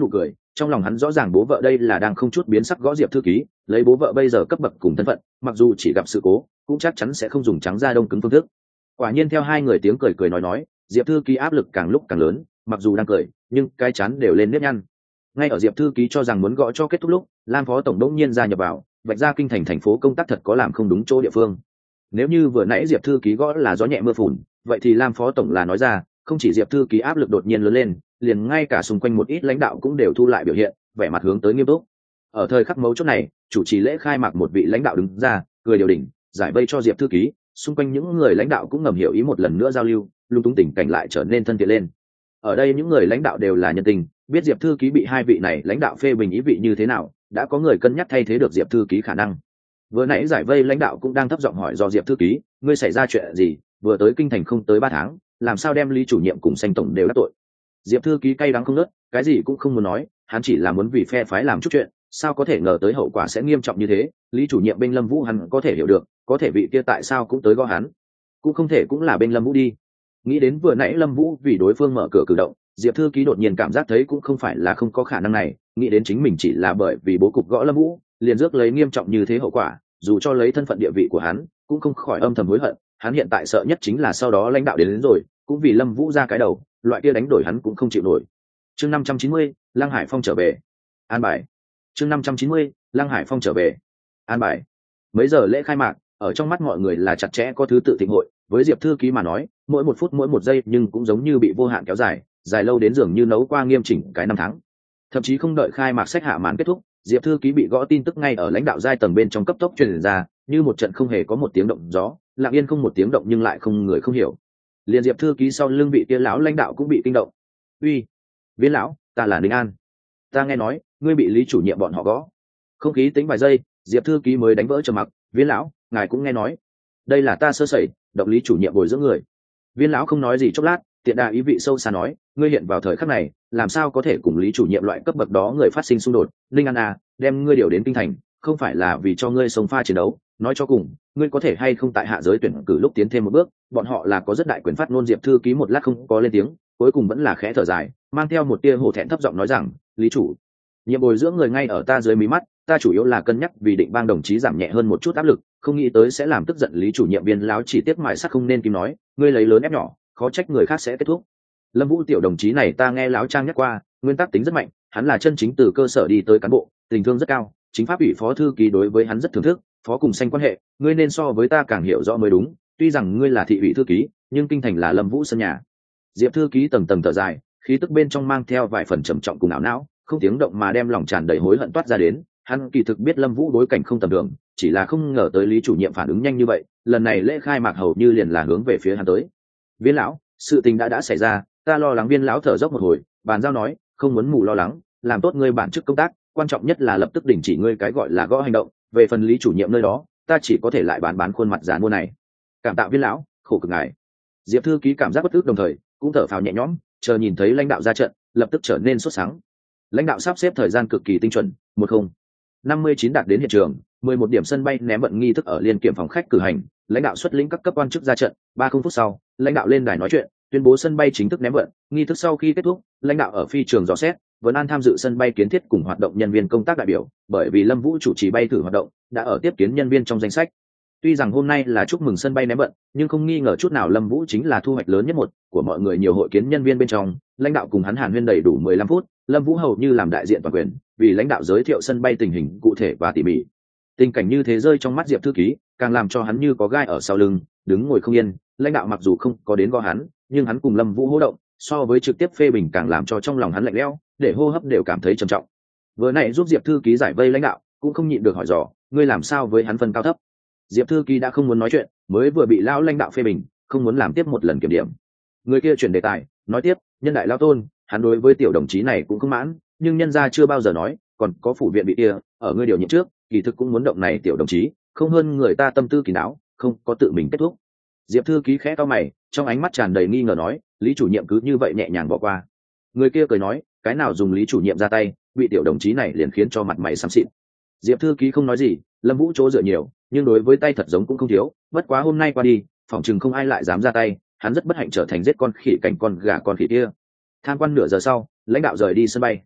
trong lòng hắn rõ ràng bố vợ đây là đang không chút biến sắc gõ Diệp thư ký, lấy bố vợ bây giờ cấp bậc cùng thân phận, mặc dù chỉ gặp sự cố cũng chắc chắn sẽ không dùng trắng da đông cứng phương thức. Quả nhiên theo hai người tiếng cười cười nói nói, Diệp thư ký áp lực càng lúc càng lớn, mặc dù đang cười nhưng cái chán đều lên nếp nhăn. Ngay ở Diệp thư ký cho rằng muốn gõ cho kết thúc lúc, Lam phó tổng đống nhiên ra nhập vào, vạch ra kinh thành thành phố công tác thật có làm không đúng chỗ địa phương. Nếu như vừa nãy Diệp thư ký gõ là gió nhẹ mưa phùn, vậy thì Lam phó tổng là nói ra, không chỉ Diệp thư ký áp lực đột nhiên lớn lên, liền ngay cả xung quanh một ít lãnh đạo cũng đều thu lại biểu hiện, vẻ mặt hướng tới nghiêm túc. Ở thời khắc mấu chốt này, chủ trì lễ khai mạc một vị lãnh đạo đứng ra, cười điều đỉnh, giải vây cho Diệp thư ký, xung quanh những người lãnh đạo cũng ngầm hiểu ý một lần nữa giao lưu, lung tung tình cảnh lại trở nên thân thiện lên. Ở đây những người lãnh đạo đều là nhân tình, biết Diệp thư ký bị hai vị này lãnh đạo phê bình ý vị như thế nào, đã có người cân nhắc thay thế được Diệp thư ký khả năng. Vừa nãy giải vây lãnh đạo cũng đang thấp giọng hỏi do Diệp thư ký, ngươi xảy ra chuyện gì, vừa tới kinh thành không tới ba tháng, làm sao đem Lý chủ nhiệm cùng Sanh tổng đều đắc tội. Diệp thư ký cay đắng không nớt, cái gì cũng không muốn nói, hắn chỉ là muốn vì phe phái làm chút chuyện, sao có thể ngờ tới hậu quả sẽ nghiêm trọng như thế. Lý chủ nhiệm bên Lâm Vũ hắn có thể hiểu được, có thể vị kia tại sao cũng tới gõ hắn, cũng không thể cũng là bên Lâm Vũ đi. Nghĩ đến vừa nãy Lâm Vũ vì đối phương mở cửa cử động, Diệp thư ký đột nhiên cảm giác thấy cũng không phải là không có khả năng này, nghĩ đến chính mình chỉ là bởi vì bố cục gõ Lâm Vũ, liền rước lấy nghiêm trọng như thế hậu quả, dù cho lấy thân phận địa vị của hắn, cũng không khỏi âm thầm hối hận. Hắn hiện tại sợ nhất chính là sau đó lãnh đạo đến, đến rồi, cũng vì Lâm Vũ ra cái đầu, loại kia đánh đổi hắn cũng không chịu nổi. Chương năm trăm chín mươi, Lăng Hải Phong trở về. An bài. Chương năm trăm chín mươi, Lăng Hải Phong trở về. An bài. Mấy giờ lễ khai mạc, ở trong mắt mọi người là chặt chẽ có thứ tự thịnh hội, với Diệp thư ký mà nói, mỗi một phút mỗi một giây nhưng cũng giống như bị vô hạn kéo dài, dài lâu đến dường như nấu qua nghiêm chỉnh cái năm tháng. Thậm chí không đợi khai mạc sách hạ màn kết thúc, Diệp thư ký bị gõ tin tức ngay ở lãnh đạo giai tầng bên trong cấp tốc truyền ra, như một trận không hề có một tiếng động gió, lặng yên không một tiếng động nhưng lại không người không hiểu. Liên Diệp thư ký sau lưng vị kia lão lãnh đạo cũng bị kinh động. Uy, Viên lão, ta là Ninh An. Ta nghe nói, ngươi bị Lý chủ nhiệm bọn họ gõ. Không khí tính vài giây, Diệp thư ký mới đánh vỡ trầm mặc. Viên lão, ngài cũng nghe nói. Đây là ta sơ sẩy, động Lý chủ nhiệm bồi dưỡng người. Viên lão không nói gì chốc lát, tiện đà ý vị sâu xa nói, ngươi hiện vào thời khắc này, làm sao có thể cùng Lý chủ nhiệm loại cấp bậc đó người phát sinh xung đột. Ninh An à, đem ngươi điều đến kinh thành, không phải là vì cho ngươi sống pha chiến đấu, nói cho cùng, ngươi có thể hay không tại hạ giới tuyển cử lúc tiến thêm một bước, bọn họ là có rất đại quyền phát ngôn. Diệp thư ký một lát không có lên tiếng, cuối cùng vẫn là khẽ thở dài, mang theo một tia hổ thẹn thấp giọng nói rằng, Lý chủ nhiệm bồi dưỡng người ngay ở ta dưới mí mắt, ta chủ yếu là cân nhắc vì định bang đồng chí giảm nhẹ hơn một chút áp lực, không nghĩ tới sẽ làm tức giận Lý chủ nhiệm. Viên láo chỉ tiếc mài sắt không nên kim nói, ngươi lấy lớn ép nhỏ, khó trách người khác sẽ kết thúc. Lâm Vũ tiểu đồng chí này ta nghe láo trang nhắc qua, nguyên tắc tính rất mạnh, hắn là chân chính từ cơ sở đi tới cán bộ, tình thương rất cao, chính pháp ủy phó thư ký đối với hắn rất thưởng thức, phó cùng Xanh quan hệ, ngươi nên so với ta càng hiểu rõ mới đúng, tuy rằng ngươi là thị ủy thư ký, nhưng kinh thành là Lâm Vũ sân nhà. Diệp thư ký tầng tầng thở dài, khí tức bên trong mang theo vài phần trầm trọng cùng não não, không tiếng động mà đem lòng tràn đầy hối hận toát ra đến. Hắn kỳ thực biết Lâm Vũ đối cảnh không tầm thường, chỉ là không ngờ tới Lý chủ nhiệm phản ứng nhanh như vậy, lần này lễ khai mạc hầu như liền là hướng về phía hắn tới. Viên lão, sự tình đã đã xảy ra, ta lo lắng. Viên lão thở dốc một hồi, bàn giao nói, không muốn mù lo lắng, làm tốt ngươi bản chức công tác, quan trọng nhất là lập tức đình chỉ ngươi cái gọi là gõ hành động, về phần Lý chủ nhiệm nơi đó, ta chỉ có thể lại bán bán khuôn mặt giàn mua này. Cảm tạ Viên lão, khổ cực ngài. Diệp thư ký cảm giác bất ức đồng thời cũng thở phào nhẹ nhõm, chờ nhìn thấy lãnh đạo ra trận, lập tức trở nên sốt sắng. Lãnh đạo sắp xếp thời gian cực kỳ tinh chuẩn, một không năm mươi chín đạt đến hiện trường, mười một điểm sân bay ném vận nghi thức ở liên kiểm phòng khách cử hành, lãnh đạo xuất lĩnh các cấp quan chức ra trận. Ba không phút sau, lãnh đạo lên đài nói chuyện, tuyên bố sân bay chính thức ném vận. Nghi thức sau khi kết thúc, lãnh đạo ở phi trường dò xét, vẫn an tham dự sân bay kiến thiết cùng hoạt động nhân viên công tác đại biểu, bởi vì Lâm Vũ chủ trì bay thử hoạt động, đã ở tiếp kiến nhân viên trong danh sách. Tuy rằng hôm nay là chúc mừng sân bay ném vận, nhưng không nghi ngờ chút nào Lâm Vũ chính là thu hoạch lớn nhất một của mọi người. Nhiều hội kiến nhân viên bên trong, lãnh đạo cùng hắn hàn huyên đầy đủ mười lăm phút, Lâm Vũ hầu như làm đại diện toàn quyền, vì lãnh đạo giới thiệu sân bay tình hình cụ thể và tỉ mỉ. Tình cảnh như thế rơi trong mắt Diệp thư ký, càng làm cho hắn như có gai ở sau lưng, đứng ngồi không yên. Lãnh đạo mặc dù không có đến gõ hắn, nhưng hắn cùng Lâm Vũ hô động, so với trực tiếp phê bình càng làm cho trong lòng hắn lạnh lẽo, để hô hấp đều cảm thấy trầm trọng. Vừa nãy giúp Diệp thư ký giải vây lãnh đạo, cũng không nhịn được hỏi dò, ngươi làm sao với hắn phân cao thấp? Diệp thư ký đã không muốn nói chuyện, mới vừa bị lão lãnh đạo phê bình, không muốn làm tiếp một lần kiểm điểm. Người kia chuyển đề tài, nói tiếp, nhân đại lao tôn, hắn đối với tiểu đồng chí này cũng không mãn, nhưng nhân gia chưa bao giờ nói, còn có phủ viện bị kia, ở ngươi điều nhiệm trước, kỳ thực cũng muốn động này tiểu đồng chí, không hơn người ta tâm tư kỳ não, không có tự mình kết thúc. Diệp thư ký khẽ cau mày, trong ánh mắt tràn đầy nghi ngờ nói, Lý chủ nhiệm cứ như vậy nhẹ nhàng bỏ qua. Người kia cười nói, cái nào dùng Lý chủ nhiệm ra tay, bị tiểu đồng chí này liền khiến cho mặt mày xám xịt. Diệp thư ký không nói gì, Lâm Vũ chỗ dựa nhiều, nhưng đối với tay thật giống cũng không thiếu, bất quá hôm nay qua đi, phỏng chừng không ai lại dám ra tay, hắn rất bất hạnh trở thành giết con khỉ cảnh con gà con khỉ kia. Tham quan nửa giờ sau, lãnh đạo rời đi sân bay.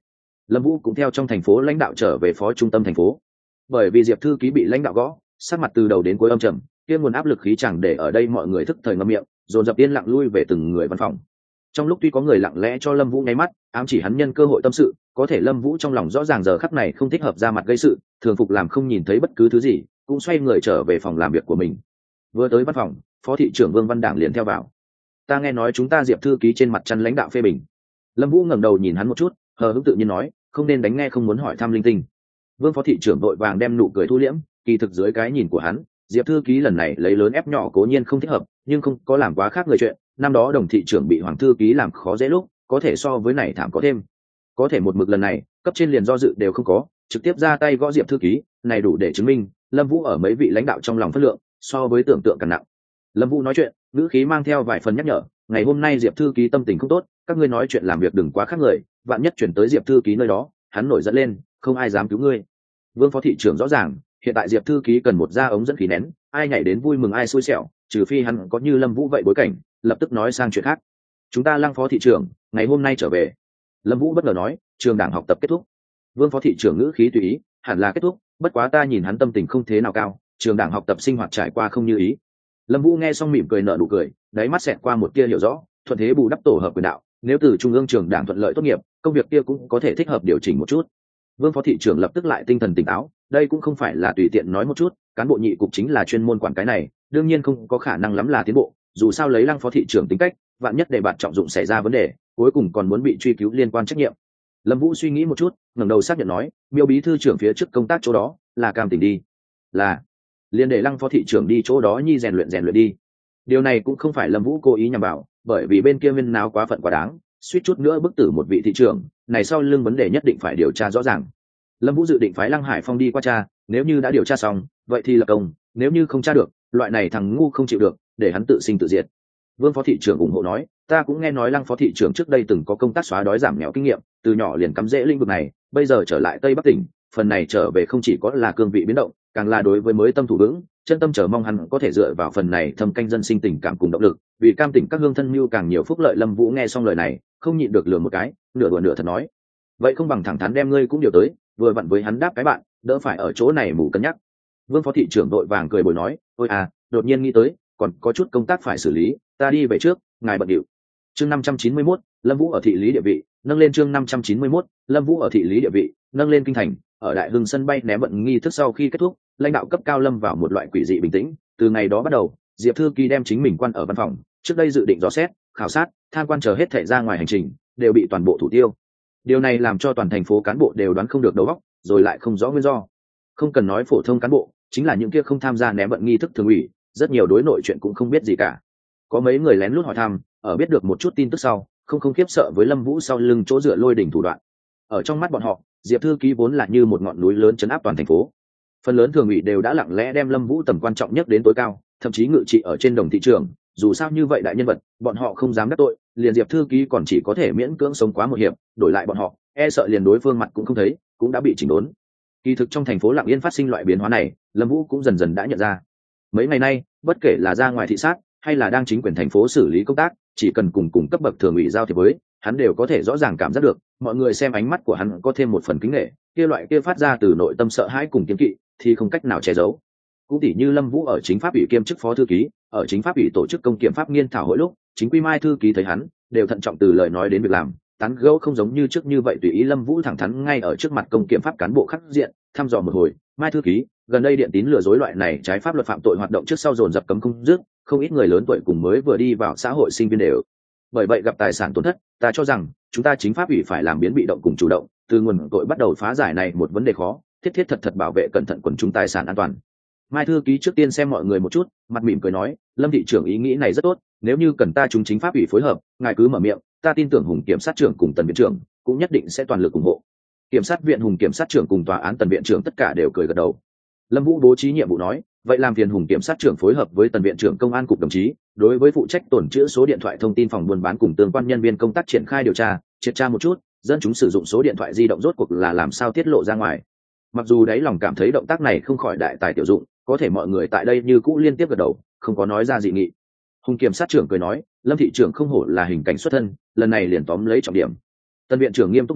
Lâm Vũ cũng theo trong thành phố lãnh đạo trở về phó trung tâm thành phố. Bởi vì Diệp thư ký bị lãnh đạo gõ, sắc mặt từ đầu đến cuối âm trầm, kia nguồn áp lực khí chẳng để ở đây mọi người thức thời ngậm miệng, dồn dập yên lặng lui về từng người văn phòng. Trong lúc tuy có người lặng lẽ cho Lâm Vũ nháy mắt, ám chỉ hắn nhân cơ hội tâm sự, có thể Lâm Vũ trong lòng rõ ràng giờ khắc này không thích hợp ra mặt gây sự, thường phục làm không nhìn thấy bất cứ thứ gì, cũng xoay người trở về phòng làm việc của mình. Vừa tới văn phòng, phó thị trưởng Vương Văn Đảng liền theo vào. Ta nghe nói chúng ta Diệp thư ký trên mặt chăn lãnh đạo phê bình. Lâm Vũ ngẩng đầu nhìn hắn một chút, hờ hững tự nhiên nói, không nên đánh nghe không muốn hỏi thăm linh tinh. Vương phó thị trưởng vội vàng đem nụ cười thu liễm, kỳ thực dưới cái nhìn của hắn, Diệp thư ký lần này lấy lớn ép nhỏ cố nhiên không thích hợp, nhưng không có làm quá khác người chuyện. Năm đó đồng thị trưởng bị hoàng thư ký làm khó dễ lúc, có thể so với này thảm có thêm. Có thể một mực lần này, cấp trên liền do dự đều không có, trực tiếp ra tay gõ Diệp thư ký, này đủ để chứng minh Lâm Vũ ở mấy vị lãnh đạo trong lòng phất lượng, so với tưởng tượng càng nặng. Lâm Vũ nói chuyện, ngữ khí mang theo vài phần nhắc nhở, ngày hôm nay Diệp thư ký tâm tình không tốt, các ngươi nói chuyện làm việc đừng quá khác người, vạn nhất chuyển tới Diệp thư ký nơi đó, hắn nổi giận lên, không ai dám cứu ngươi. Vương phó thị trưởng rõ ràng, hiện tại Diệp thư ký cần một da ống dẫn khí nén, ai nhảy đến vui mừng ai xui xẻo, trừ phi hắn có như Lâm Vũ vậy bối cảnh, lập tức nói sang chuyện khác. Chúng ta Lăng phó thị trưởng, ngày hôm nay trở về. Lâm Vũ bất ngờ nói, trường đảng học tập kết thúc. Vương phó thị trưởng ngữ khí tùy ý, hẳn là kết thúc, bất quá ta nhìn hắn tâm tình không thế nào cao, trường đảng học tập sinh hoạt trải qua không như ý. Lâm Vũ nghe xong mỉm cười nở nụ cười, đáy mắt xẹt qua một tia hiểu rõ, thuận thế bù đắp tổ hợp quyền đạo, nếu từ trung ương trường đảng thuận lợi tốt nghiệp, công việc kia cũng có thể thích hợp điều chỉnh một chút. Vương phó thị trưởng lập tức lại tinh thần tỉnh táo, đây cũng không phải là tùy tiện nói một chút, cán bộ nhị cục chính là chuyên môn quản cái này, đương nhiên không có khả năng lắm là tiến bộ, dù sao lấy Lăng phó thị trưởng tính cách, vạn nhất để bạn trọng dụng xảy ra vấn đề, cuối cùng còn muốn bị truy cứu liên quan trách nhiệm. Lâm Vũ suy nghĩ một chút, ngẩng đầu xác nhận nói, Miêu bí thư trưởng phía trước công tác chỗ đó, là Cam Tỉnh đi. Là, liền để Lăng phó thị trưởng đi chỗ đó nhi rèn luyện rèn luyện đi. Điều này cũng không phải Lâm Vũ cố ý nhằm vào, bởi vì bên kia viên nào quá phận quá đáng, suýt chút nữa bức tử một vị thị trưởng, này sau lưng vấn đề nhất định phải điều tra rõ ràng. Lâm Vũ dự định phái Lăng Hải Phong đi qua tra, nếu như đã điều tra xong, vậy thì là công, nếu như không tra được, loại này thằng ngu không chịu được, để hắn tự sinh tự diệt. Vương phó thị trưởng ủng hộ nói, ta cũng nghe nói Lăng phó thị trưởng trước đây từng có công tác xóa đói giảm nghèo kinh nghiệm, từ nhỏ liền cắm rễ lĩnh vực này, bây giờ trở lại Tây Bắc tỉnh, phần này trở về không chỉ có là cương vị biến động, càng là đối với mới tâm thủ vững, chân tâm chờ mong hắn có thể dựa vào phần này thâm canh dân sinh tình cảm cùng động lực, vì Cam Tỉnh các hương thân mưu càng nhiều phúc lợi. Lâm Vũ nghe xong lời này, không nhịn được lườm một cái, nửa đùa nửa thật nói, vậy không bằng thẳng thắn đem ngươi cũng điều tới, vừa vặn với hắn đáp cái bạn, đỡ phải ở chỗ này mù cân nhắc. Vương phó thị trưởng đội vàng cười bồi nói, ôi à, đột nhiên nghĩ tới, còn có chút công tác phải xử lý, ta đi về trước, ngài bận điệu. Chương năm trăm chín mươi mốt, Lâm Vũ ở thị lý địa vị, nâng lên chương năm trăm chín mươi mốt, Lâm Vũ ở thị lý địa vị, nâng lên kinh thành, ở Đại Hưng sân bay ném vận nghi thức sau khi kết thúc, lãnh đạo cấp cao lâm vào một loại quỷ dị bình tĩnh, từ ngày đó bắt đầu, Diệp thư ký đem chính mình quan ở văn phòng, trước đây dự định dò xét, khảo sát, tham quan chờ hết thảy ra ngoài hành trình, đều bị toàn bộ thủ tiêu. Điều này làm cho toàn thành phố cán bộ đều đoán không được đầu óc, rồi lại không rõ nguyên do. Không cần nói phổ thông cán bộ, chính là những kia không tham gia ném vận nghi thức thường ủy, rất nhiều đối nội chuyện cũng không biết gì cả. Có mấy người lén lút hỏi thăm, ở biết được một chút tin tức sau, không không khiếp sợ với Lâm Vũ sau lưng chỗ dựa lôi đỉnh thủ đoạn. Ở trong mắt bọn họ, Diệp thư ký vốn là như một ngọn núi lớn trấn áp toàn thành phố. Phần lớn thường ủy đều đã lặng lẽ đem Lâm Vũ tầm quan trọng nhất đến tối cao, thậm chí ngự trị ở trên đồng thị trường, dù sao như vậy đại nhân vật, bọn họ không dám đắc tội, liền Diệp thư ký còn chỉ có thể miễn cưỡng sống quá một hiệp, đổi lại bọn họ, e sợ liền đối phương mặt cũng không thấy, cũng đã bị chỉnh đốn. Kỳ thực trong thành phố lặng yên phát sinh loại biến hóa này, Lâm Vũ cũng dần dần đã nhận ra. Mấy ngày nay, bất kể là ra ngoài thị sát, hay là đang chính quyền thành phố xử lý công tác, chỉ cần cùng cùng cấp bậc thường ủy giao thiệp với, hắn đều có thể rõ ràng cảm giác được, mọi người xem ánh mắt của hắn có thêm một phần kính nể, kia loại kia phát ra từ nội tâm sợ hãi cùng kiêng kỵ, thì không cách nào che giấu. Cũng tỉ như Lâm Vũ ở chính pháp ủy kiêm chức phó thư ký, ở chính pháp ủy tổ chức công kiểm pháp nghiên thảo hội lúc, chính quy mai thư ký thấy hắn, đều thận trọng từ lời nói đến việc làm, tán gẫu không giống như trước như vậy tùy ý. Lâm Vũ thẳng thắn ngay ở trước mặt công kiểm pháp cán bộ khắc diện, thăm dò một hồi, mai thư ký, gần đây điện tín lừa dối loại này trái pháp luật phạm tội hoạt động trước sau dồn dập cấm không dứt, không ít người lớn tuổi cùng mới vừa đi vào xã hội sinh viên đều bởi vậy gặp tài sản tổn thất, ta cho rằng chúng ta chính pháp ủy phải làm biến bị động cùng chủ động, từ nguồn tội bắt đầu phá giải này một vấn đề khó, thiết thiết thật thật bảo vệ cẩn thận quần chúng tài sản an toàn. Mai thư ký trước tiên xem mọi người một chút, mặt mỉm cười nói, Lâm thị trưởng ý nghĩ này rất tốt, nếu như cần ta chúng chính pháp ủy phối hợp, ngài cứ mở miệng, ta tin tưởng Hùng kiểm sát trưởng cùng Tần viện trưởng cũng nhất định sẽ toàn lực ủng hộ. Kiểm sát viện Hùng kiểm sát trưởng cùng tòa án Tần viện trưởng tất cả đều cười gật đầu. Lâm Vũ bố trí nhiệm vụ nói, vậy làm phiền Hùng kiểm sát trưởng phối hợp với Tần viện trưởng công an cục đồng chí, đối với phụ trách tổn trữ số điện thoại thông tin phòng buôn bán cùng tương quan nhân viên công tác triển khai điều tra, triệt tra một chút, dân chúng sử dụng số điện thoại di động rốt cuộc là làm sao tiết lộ ra ngoài. Mặc dù đáy lòng cảm thấy động tác này không khỏi đại tài tiểu dụng, có thể mọi người tại đây như cũ liên tiếp gật đầu, không có nói ra dị nghị. Hùng kiểm sát trưởng cười nói, Lâm thị trưởng không hổ là hình cảnh xuất thân, lần này liền tóm lấy trọng điểm. Tần viện trưởng nghiêm túc nói,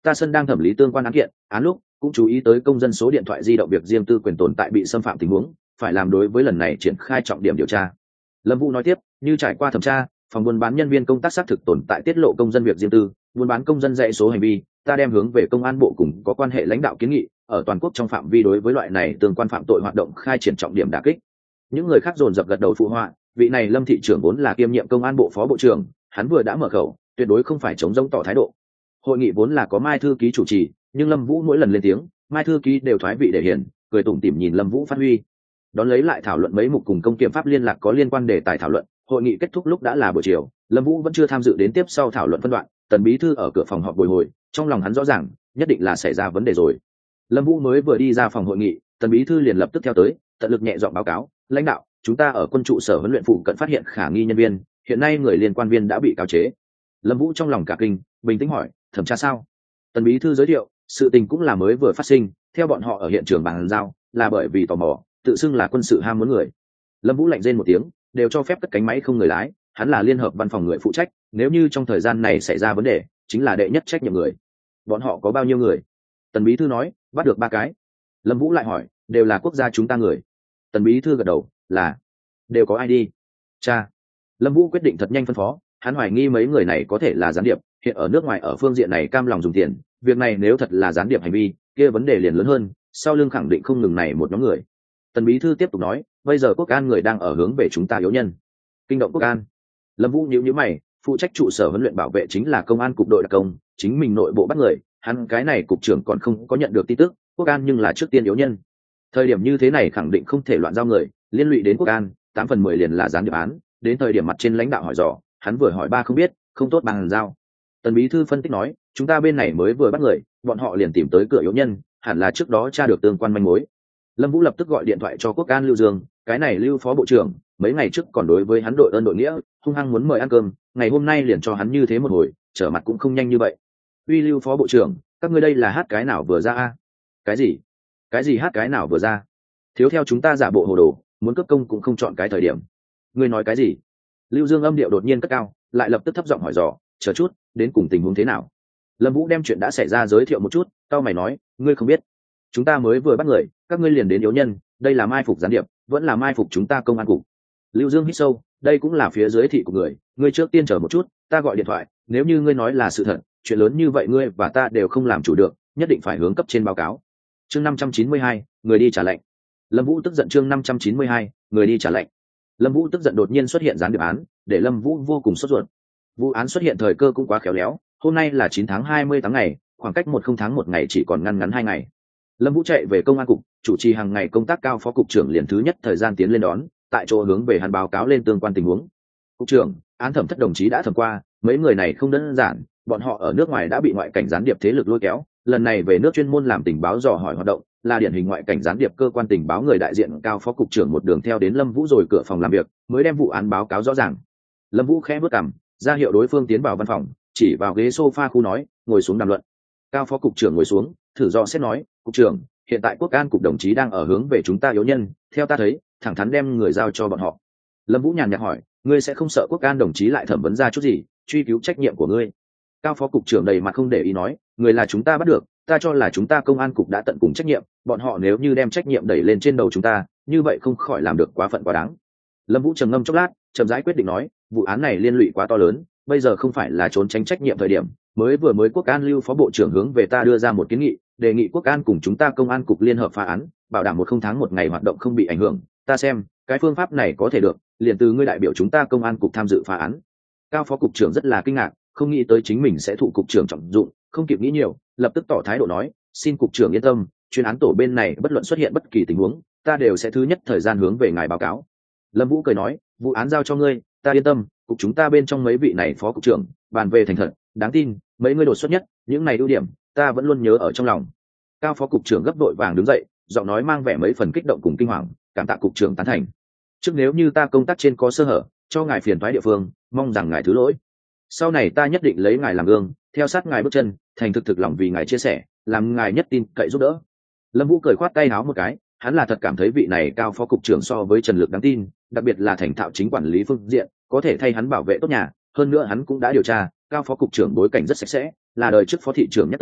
ta sân đang thẩm lý tương quan án kiện án lúc cũng chú ý tới công dân số điện thoại di động việc riêng tư quyền tồn tại bị xâm phạm tình huống, phải làm đối với lần này triển khai trọng điểm điều tra. Lâm Vũ nói tiếp, như trải qua thẩm tra, phòng buôn bán nhân viên công tác xác thực tồn tại tiết lộ công dân việc riêng tư, buôn bán công dân dãy số hành vi, ta đem hướng về công an bộ cùng có quan hệ lãnh đạo kiến nghị, ở toàn quốc trong phạm vi đối với loại này tương quan phạm tội hoạt động khai triển trọng điểm đả kích. Những người khác dồn dập gật đầu phụ họa, vị này Lâm thị trưởng vốn là kiêm nhiệm công an bộ phó bộ trưởng, hắn vừa đã mở khẩu, tuyệt đối không phải chống rông tỏ thái độ. Hội nghị vốn là có Mai thư ký chủ trì, nhưng Lâm Vũ mỗi lần lên tiếng, Mai thư ký đều thoái vị để hiển, cười tủm tỉm nhìn Lâm Vũ phát huy. Đón lấy lại thảo luận mấy mục cùng công kiểm pháp liên lạc có liên quan đề tài thảo luận. Hội nghị kết thúc lúc đã là buổi chiều, Lâm Vũ vẫn chưa tham dự đến tiếp sau thảo luận phân đoạn. Tần bí thư ở cửa phòng họp bồi hồi, trong lòng hắn rõ ràng, nhất định là xảy ra vấn đề rồi. Lâm Vũ mới vừa đi ra phòng hội nghị, Tần bí thư liền lập tức theo tới, tận lực nhẹ giọng báo cáo, lãnh đạo, chúng ta ở quân trụ sở huấn luyện phụ cận phát hiện khả nghi nhân viên, hiện nay người liên quan viên đã bị cáo chế. Lâm Vũ trong lòng cả kinh, bình tĩnh hỏi, thẩm tra sao? Tần bí thư giới thiệu, sự tình cũng là mới vừa phát sinh, theo bọn họ ở hiện trường bàn giao, là bởi vì tò mò, tự xưng là quân sự ham muốn người. Lâm Vũ lạnh rên một tiếng, đều cho phép cất cánh máy không người lái, hắn là liên hợp văn phòng người phụ trách, nếu như trong thời gian này xảy ra vấn đề, chính là đệ nhất trách nhiệm người. Bọn họ có bao nhiêu người? Tần bí thư nói, bắt được ba cái. Lâm Vũ lại hỏi, đều là quốc gia chúng ta người? Tần bí thư gật đầu, là đều có ai đi? Cha. Lâm Vũ quyết định thật nhanh phân phó, hắn hoài nghi mấy người này có thể là gián điệp, hiện ở nước ngoài ở phương diện này cam lòng dùng tiền, việc này nếu thật là gián điệp hành vi, kia vấn đề liền lớn hơn, sau lưng khẳng định không ngừng này một nhóm người. Tần bí thư tiếp tục nói, bây giờ quốc an người đang ở hướng về chúng ta yếu nhân. Kinh động quốc an. Lâm Vũ nhíu nhíu mày, phụ trách trụ sở huấn luyện bảo vệ chính là công an cục đội đặc công, chính mình nội bộ bắt người, hắn cái này cục trưởng còn không có nhận được tin tức, quốc an nhưng là trước tiên yếu nhân. Thời điểm như thế này khẳng định không thể loạn giao người, liên lụy đến quốc an, tám phần mười liền là gián điệp án, đến thời điểm mặt trên lãnh đạo hỏi dò, hắn vừa hỏi ba không biết, không tốt bằng giao. Tần bí thư phân tích nói, chúng ta bên này mới vừa bắt người, bọn họ liền tìm tới cửa yếu nhân, hẳn là trước đó tra được tương quan manh mối. Lâm Vũ lập tức gọi điện thoại cho quốc an Lưu Dương, cái này Lưu phó bộ trưởng, mấy ngày trước còn đối với hắn đội ơn đội nghĩa, hung hăng muốn mời ăn cơm, ngày hôm nay liền cho hắn như thế một hồi, trở mặt cũng không nhanh như vậy. Uy Lưu phó bộ trưởng, các ngươi đây là hát cái nào vừa ra a? Cái gì? Cái gì hát cái nào vừa ra? Thiếu theo chúng ta giả bộ hồ đồ, muốn cấp công cũng không chọn cái thời điểm. Ngươi nói cái gì? Lưu Dương âm điệu đột nhiên cất cao, lại lập tức thấp giọng hỏi dò, chờ chút, đến cùng tình huống thế nào? Lâm Vũ đem chuyện đã xảy ra giới thiệu một chút, tao mày nói, ngươi không biết, chúng ta mới vừa bắt người, các ngươi liền đến yếu nhân, đây là mai phục gián điệp, vẫn là mai phục chúng ta công an cục. Lưu Dương hít sâu, đây cũng là phía dưới thị của người, ngươi trước tiên chờ một chút, ta gọi điện thoại, nếu như ngươi nói là sự thật, chuyện lớn như vậy ngươi và ta đều không làm chủ được, nhất định phải hướng cấp trên báo cáo. Chương năm trăm chín mươi hai, người đi trả lệnh. Lâm Vũ tức giận chương năm trăm chín mươi hai, người đi trả lệnh. Lâm Vũ tức giận đột nhiên xuất hiện gián điệp án, để Lâm Vũ vô cùng sốt ruột. Vụ án xuất hiện thời cơ cũng quá khéo léo, hôm nay là chín tháng hai mươi tháng ngày, khoảng cách một không tháng một ngày chỉ còn ngăn ngắn hai ngày. Lâm Vũ chạy về công an cục, chủ trì hàng ngày công tác cao phó cục trưởng liền thứ nhất thời gian tiến lên đón, tại chỗ hướng về hắn báo cáo lên tương quan tình huống. Cục trưởng, án thẩm thất đồng chí đã thẩm qua, mấy người này không đơn giản, bọn họ ở nước ngoài đã bị ngoại cảnh gián điệp thế lực lôi kéo, lần này về nước chuyên môn làm tình báo dò hỏi hoạt động, là điển hình ngoại cảnh gián điệp. Cơ quan tình báo người đại diện cao phó cục trưởng một đường theo đến Lâm Vũ rồi cửa phòng làm việc, mới đem vụ án báo cáo rõ ràng. Lâm Vũ khẽ bước cằm, ra hiệu đối phương tiến vào văn phòng, chỉ vào ghế sofa khu nói, ngồi xuống đàm luận. Cao phó cục trưởng ngồi xuống, thử dò xét nói, cục trưởng, hiện tại quốc an cục đồng chí đang ở hướng về chúng ta yếu nhân, theo ta thấy, thẳng thắn đem người giao cho bọn họ. Lâm Vũ nhàn nhạt hỏi, ngươi sẽ không sợ quốc an đồng chí lại thẩm vấn ra chút gì, truy cứu trách nhiệm của ngươi? Cao phó cục trưởng đầy mặt không để ý nói, người là chúng ta bắt được, ta cho là chúng ta công an cục đã tận cùng trách nhiệm, bọn họ nếu như đem trách nhiệm đẩy lên trên đầu chúng ta, như vậy không khỏi làm được quá phận quá đáng. Lâm Vũ trầm ngâm chốc lát, chậm rãi quyết định nói, vụ án này liên lụy quá to lớn, bây giờ không phải là trốn tránh trách nhiệm thời điểm. Mới vừa mới quốc an Lưu phó bộ trưởng hướng về ta đưa ra một kiến nghị, đề nghị quốc an cùng chúng ta công an cục liên hợp phá án, bảo đảm một không tháng một ngày hoạt động không bị ảnh hưởng. Ta xem cái phương pháp này có thể được, liền từ ngươi đại biểu chúng ta công an cục tham dự phá án. Cao phó cục trưởng rất là kinh ngạc, không nghĩ tới chính mình sẽ thụ cục trưởng trọng dụng, không kịp nghĩ nhiều, lập tức tỏ thái độ nói, xin cục trưởng yên tâm, chuyên án tổ bên này bất luận xuất hiện bất kỳ tình huống, ta đều sẽ thứ nhất thời gian hướng về ngài báo cáo. Lâm Vũ cười nói, vụ án giao cho ngươi, ta yên tâm, cục chúng ta bên trong mấy vị này phó cục trưởng bàn về thành thật đáng tin, mấy ngươi đột xuất nhất, những này ưu điểm ta vẫn luôn nhớ ở trong lòng. Cao phó cục trưởng gấp đội vàng đứng dậy, giọng nói mang vẻ mấy phần kích động cùng kinh hoàng, cảm tạ cục trưởng tán thành. Trước nếu như ta công tác trên có sơ hở, cho ngài phiền toái địa phương, mong rằng ngài thứ lỗi. Sau này ta nhất định lấy ngài làm gương, theo sát ngài bước chân, thành thực thực lòng vì ngài chia sẻ, làm ngài nhất tin cậy giúp đỡ. Lâm Vũ cười khoát tay áo một cái, hắn là thật cảm thấy vị này cao phó cục trưởng so với Trần Lực đáng tin, đặc biệt là thành thạo chính quản lý phương diện, có thể thay hắn bảo vệ tốt nhà. Hơn nữa hắn cũng đã điều tra, cao phó cục trưởng bối cảnh rất sạch sẽ, là đời trước phó thị trưởng nhắc tới,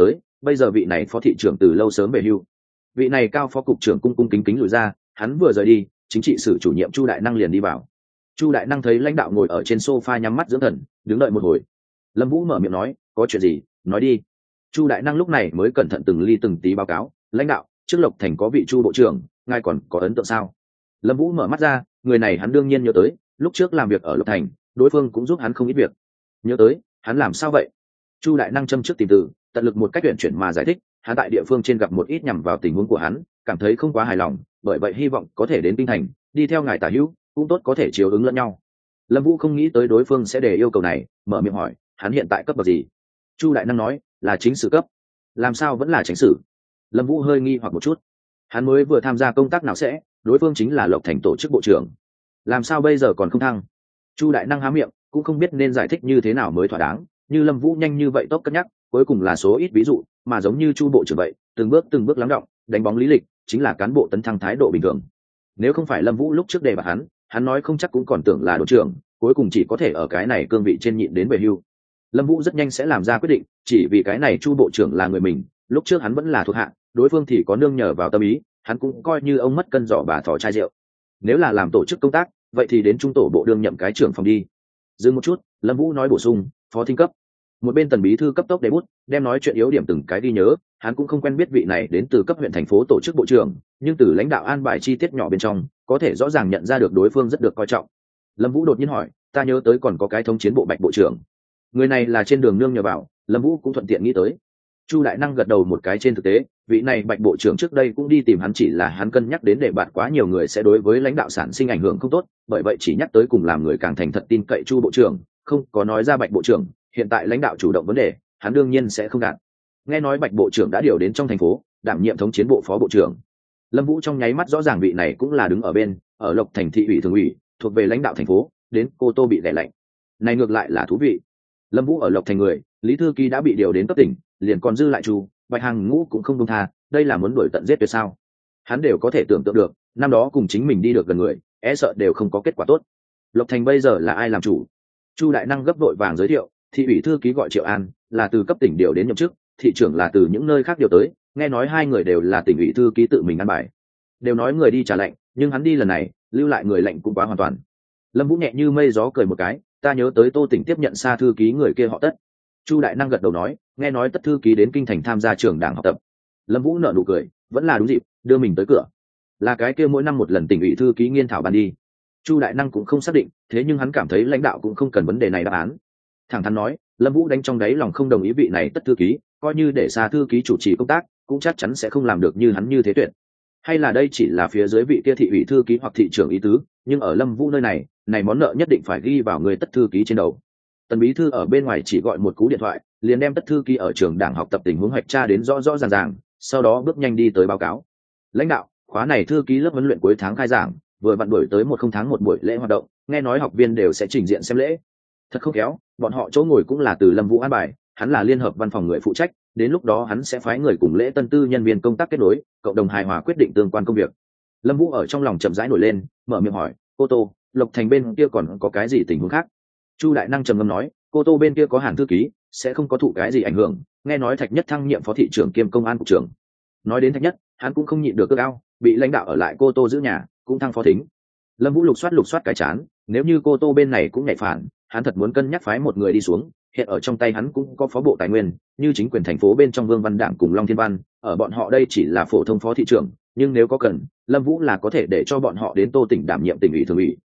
bây giờ vị này phó thị trưởng từ lâu sớm về hưu. Vị này cao phó cục trưởng cung cung kính kính lùi ra, hắn vừa rời đi, chính trị sử chủ nhiệm Chu Đại Năng liền đi vào. Chu Đại Năng thấy lãnh đạo ngồi ở trên sofa nhắm mắt dưỡng thần, đứng đợi một hồi. Lâm Vũ mở miệng nói, có chuyện gì, nói đi. Chu Đại Năng lúc này mới cẩn thận từng ly từng tí báo cáo, lãnh đạo, trước Lộc Thành có vị Chu bộ trưởng, ngài còn có ấn tượng sao? Lâm Vũ mở mắt ra, người này hắn đương nhiên nhớ tới, lúc trước làm việc ở Lộc Thành, đối phương cũng giúp hắn không ít việc. Nhớ tới, hắn làm sao vậy? Chu Đại Năng châm trước tìm từ, tận lực một cách tuyển chuyển mà giải thích, hắn tại địa phương trên gặp một ít nhằm vào tình huống của hắn, cảm thấy không quá hài lòng, bởi vậy hy vọng có thể đến kinh thành, đi theo ngài tả hữu, cũng tốt có thể chiếu ứng lẫn nhau. Lâm Vũ không nghĩ tới đối phương sẽ đề yêu cầu này, mở miệng hỏi, hắn hiện tại cấp bậc gì? Chu Đại Năng nói, là chính sử cấp. Làm sao vẫn là chính sử? Lâm Vũ hơi nghi hoặc một chút. Hắn mới vừa tham gia công tác nào sẽ, đối phương chính là Lộc Thành tổ chức bộ trưởng, làm sao bây giờ còn không thăng? Chu Đại Năng há miệng, cũng không biết nên giải thích như thế nào mới thỏa đáng, như Lâm Vũ nhanh như vậy tốc cân nhắc, cuối cùng là số ít ví dụ, mà giống như Chu bộ trưởng vậy, từng bước từng bước lắng đọng, đánh bóng lý lịch, chính là cán bộ tấn thăng thái độ bình thường. Nếu không phải Lâm Vũ lúc trước đề bạt hắn, hắn nói không chắc cũng còn tưởng là đội trưởng, cuối cùng chỉ có thể ở cái này cương vị trên nhịn đến về hưu. Lâm Vũ rất nhanh sẽ làm ra quyết định, chỉ vì cái này Chu bộ trưởng là người mình, lúc trước hắn vẫn là thuộc hạ, đối phương thì có nương nhờ vào tâm ý, hắn cũng coi như ông mất cân giỏ bà thỏ chai rượu. Nếu là làm tổ chức công tác, vậy thì đến trung tổ bộ đương nhậm cái trưởng phòng đi. Dừng một chút, Lâm Vũ nói bổ sung, phó thính cấp. Một bên Tần bí thư cấp tốc để bút, đem nói chuyện yếu điểm từng cái đi nhớ, hắn cũng không quen biết vị này đến từ cấp huyện thành phố tổ chức bộ trưởng, nhưng từ lãnh đạo an bài chi tiết nhỏ bên trong, có thể rõ ràng nhận ra được đối phương rất được coi trọng. Lâm Vũ đột nhiên hỏi, ta nhớ tới còn có cái thống chiến bộ Bạch bộ trưởng. Người này là trên đường nương nhờ vào, Lâm Vũ cũng thuận tiện nghĩ tới. Chu Đại Năng gật đầu một cái, trên thực tế, vị này Bạch bộ trưởng trước đây cũng đi tìm hắn, chỉ là hắn cân nhắc đến để bạt quá nhiều người sẽ đối với lãnh đạo sản sinh ảnh hưởng không tốt, bởi vậy chỉ nhắc tới cùng làm người càng thành thật tin cậy Chu bộ trưởng, không có nói ra Bạch bộ trưởng. Hiện tại lãnh đạo chủ động vấn đề, hắn đương nhiên sẽ không gạt. Nghe nói Bạch bộ trưởng đã điều đến trong thành phố, đảm nhiệm thống chiến bộ phó bộ trưởng. Lâm Vũ trong nháy mắt rõ ràng vị này cũng là đứng ở bên, ở Lộc Thành thị ủy thường ủy, thuộc về lãnh đạo thành phố, đến Cô Tô bị đè lạnh. Này ngược lại là thú vị. Lâm Vũ ở Lộc Thành người, Lý thư ký đã bị điều đến cấp tỉnh, liền còn dư lại Chu, Bạch hàng ngũ cũng không buông tha, đây là muốn đuổi tận giết tuyệt sao? Hắn đều có thể tưởng tượng được, năm đó cùng chính mình đi được gần người, e sợ đều không có kết quả tốt. Lộc Thành bây giờ là ai làm chủ? Chu Đại Năng gấp vội vàng giới thiệu, thị ủy thư ký gọi Triệu An, là từ cấp tỉnh điều đến nhậm chức, thị trưởng là từ những nơi khác điều tới, nghe nói hai người đều là tỉnh ủy thư ký tự mình ăn bài. Đều nói người đi trả lệnh, nhưng hắn đi lần này, lưu lại người lệnh cũng quá hoàn toàn. Lâm Vũ nhẹ như mây gió cười một cái, ta nhớ tới Tô tỉnh tiếp nhận xa thư ký người kia họ Tất. Chu Đại Năng gật đầu nói, nghe nói Tất thư ký đến kinh thành tham gia trường đảng học tập. Lâm Vũ nở nụ cười, vẫn là đúng dịp, đưa mình tới cửa. Là cái kia mỗi năm một lần tỉnh ủy thư ký nghiên thảo ban đi. Chu Đại Năng cũng không xác định, thế nhưng hắn cảm thấy lãnh đạo cũng không cần vấn đề này đáp án. Thẳng thắn nói, Lâm Vũ đánh trong đáy lòng không đồng ý vị này Tất thư ký, coi như để xa thư ký chủ trì công tác, cũng chắc chắn sẽ không làm được như hắn như thế tuyệt. Hay là đây chỉ là phía dưới vị kia thị ủy thư ký hoặc thị trưởng ý tứ, nhưng ở Lâm Vũ nơi này, này món nợ nhất định phải ghi vào người Tất thư ký trên đầu. Tần bí thư ở bên ngoài chỉ gọi một cú điện thoại, liền đem Tất thư ký ở trường đảng học tập tình huống hoạch tra đến rõ rõ ràng ràng, sau đó bước nhanh đi tới báo cáo. Lãnh đạo, khóa này thư ký lớp huấn luyện cuối tháng khai giảng, vừa vặn đổi tới một không tháng một buổi lễ hoạt động, nghe nói học viên đều sẽ trình diện xem lễ. Thật không khéo, bọn họ chỗ ngồi cũng là từ Lâm Vũ an bài, hắn là liên hợp văn phòng người phụ trách, đến lúc đó hắn sẽ phái người cùng lễ tân tư nhân viên công tác kết nối, cộng đồng hài hòa quyết định tương quan công việc. Lâm Vũ ở trong lòng chậm rãi nổi lên, mở miệng hỏi, cô Tô, Lộc Thành bên kia còn có cái gì tình huống khác? Chu Đại Năng trầm ngâm nói, cô Tô bên kia có Hàn thư ký, sẽ không có thụ cái gì ảnh hưởng, nghe nói Thạch Nhất thăng nhiệm phó thị trưởng kiêm công an cục trưởng. Nói đến Thạch Nhất, hắn cũng không nhịn được ước ao, bị lãnh đạo ở lại cô Tô giữ nhà, cũng thăng phó thính. Lâm Vũ lục soát lục soát cái chán, nếu như cô Tô bên này cũng nhảy phản, hắn thật muốn cân nhắc phái một người đi xuống, hiện ở trong tay hắn cũng có phó bộ tài nguyên, như chính quyền thành phố bên trong Vương Văn Đảng cùng Long Thiên Văn, ở bọn họ đây chỉ là phổ thông phó thị trưởng, nhưng nếu có cần, Lâm Vũ là có thể để cho bọn họ đến Tô tỉnh đảm nhiệm tỉnh ủy thường ủy.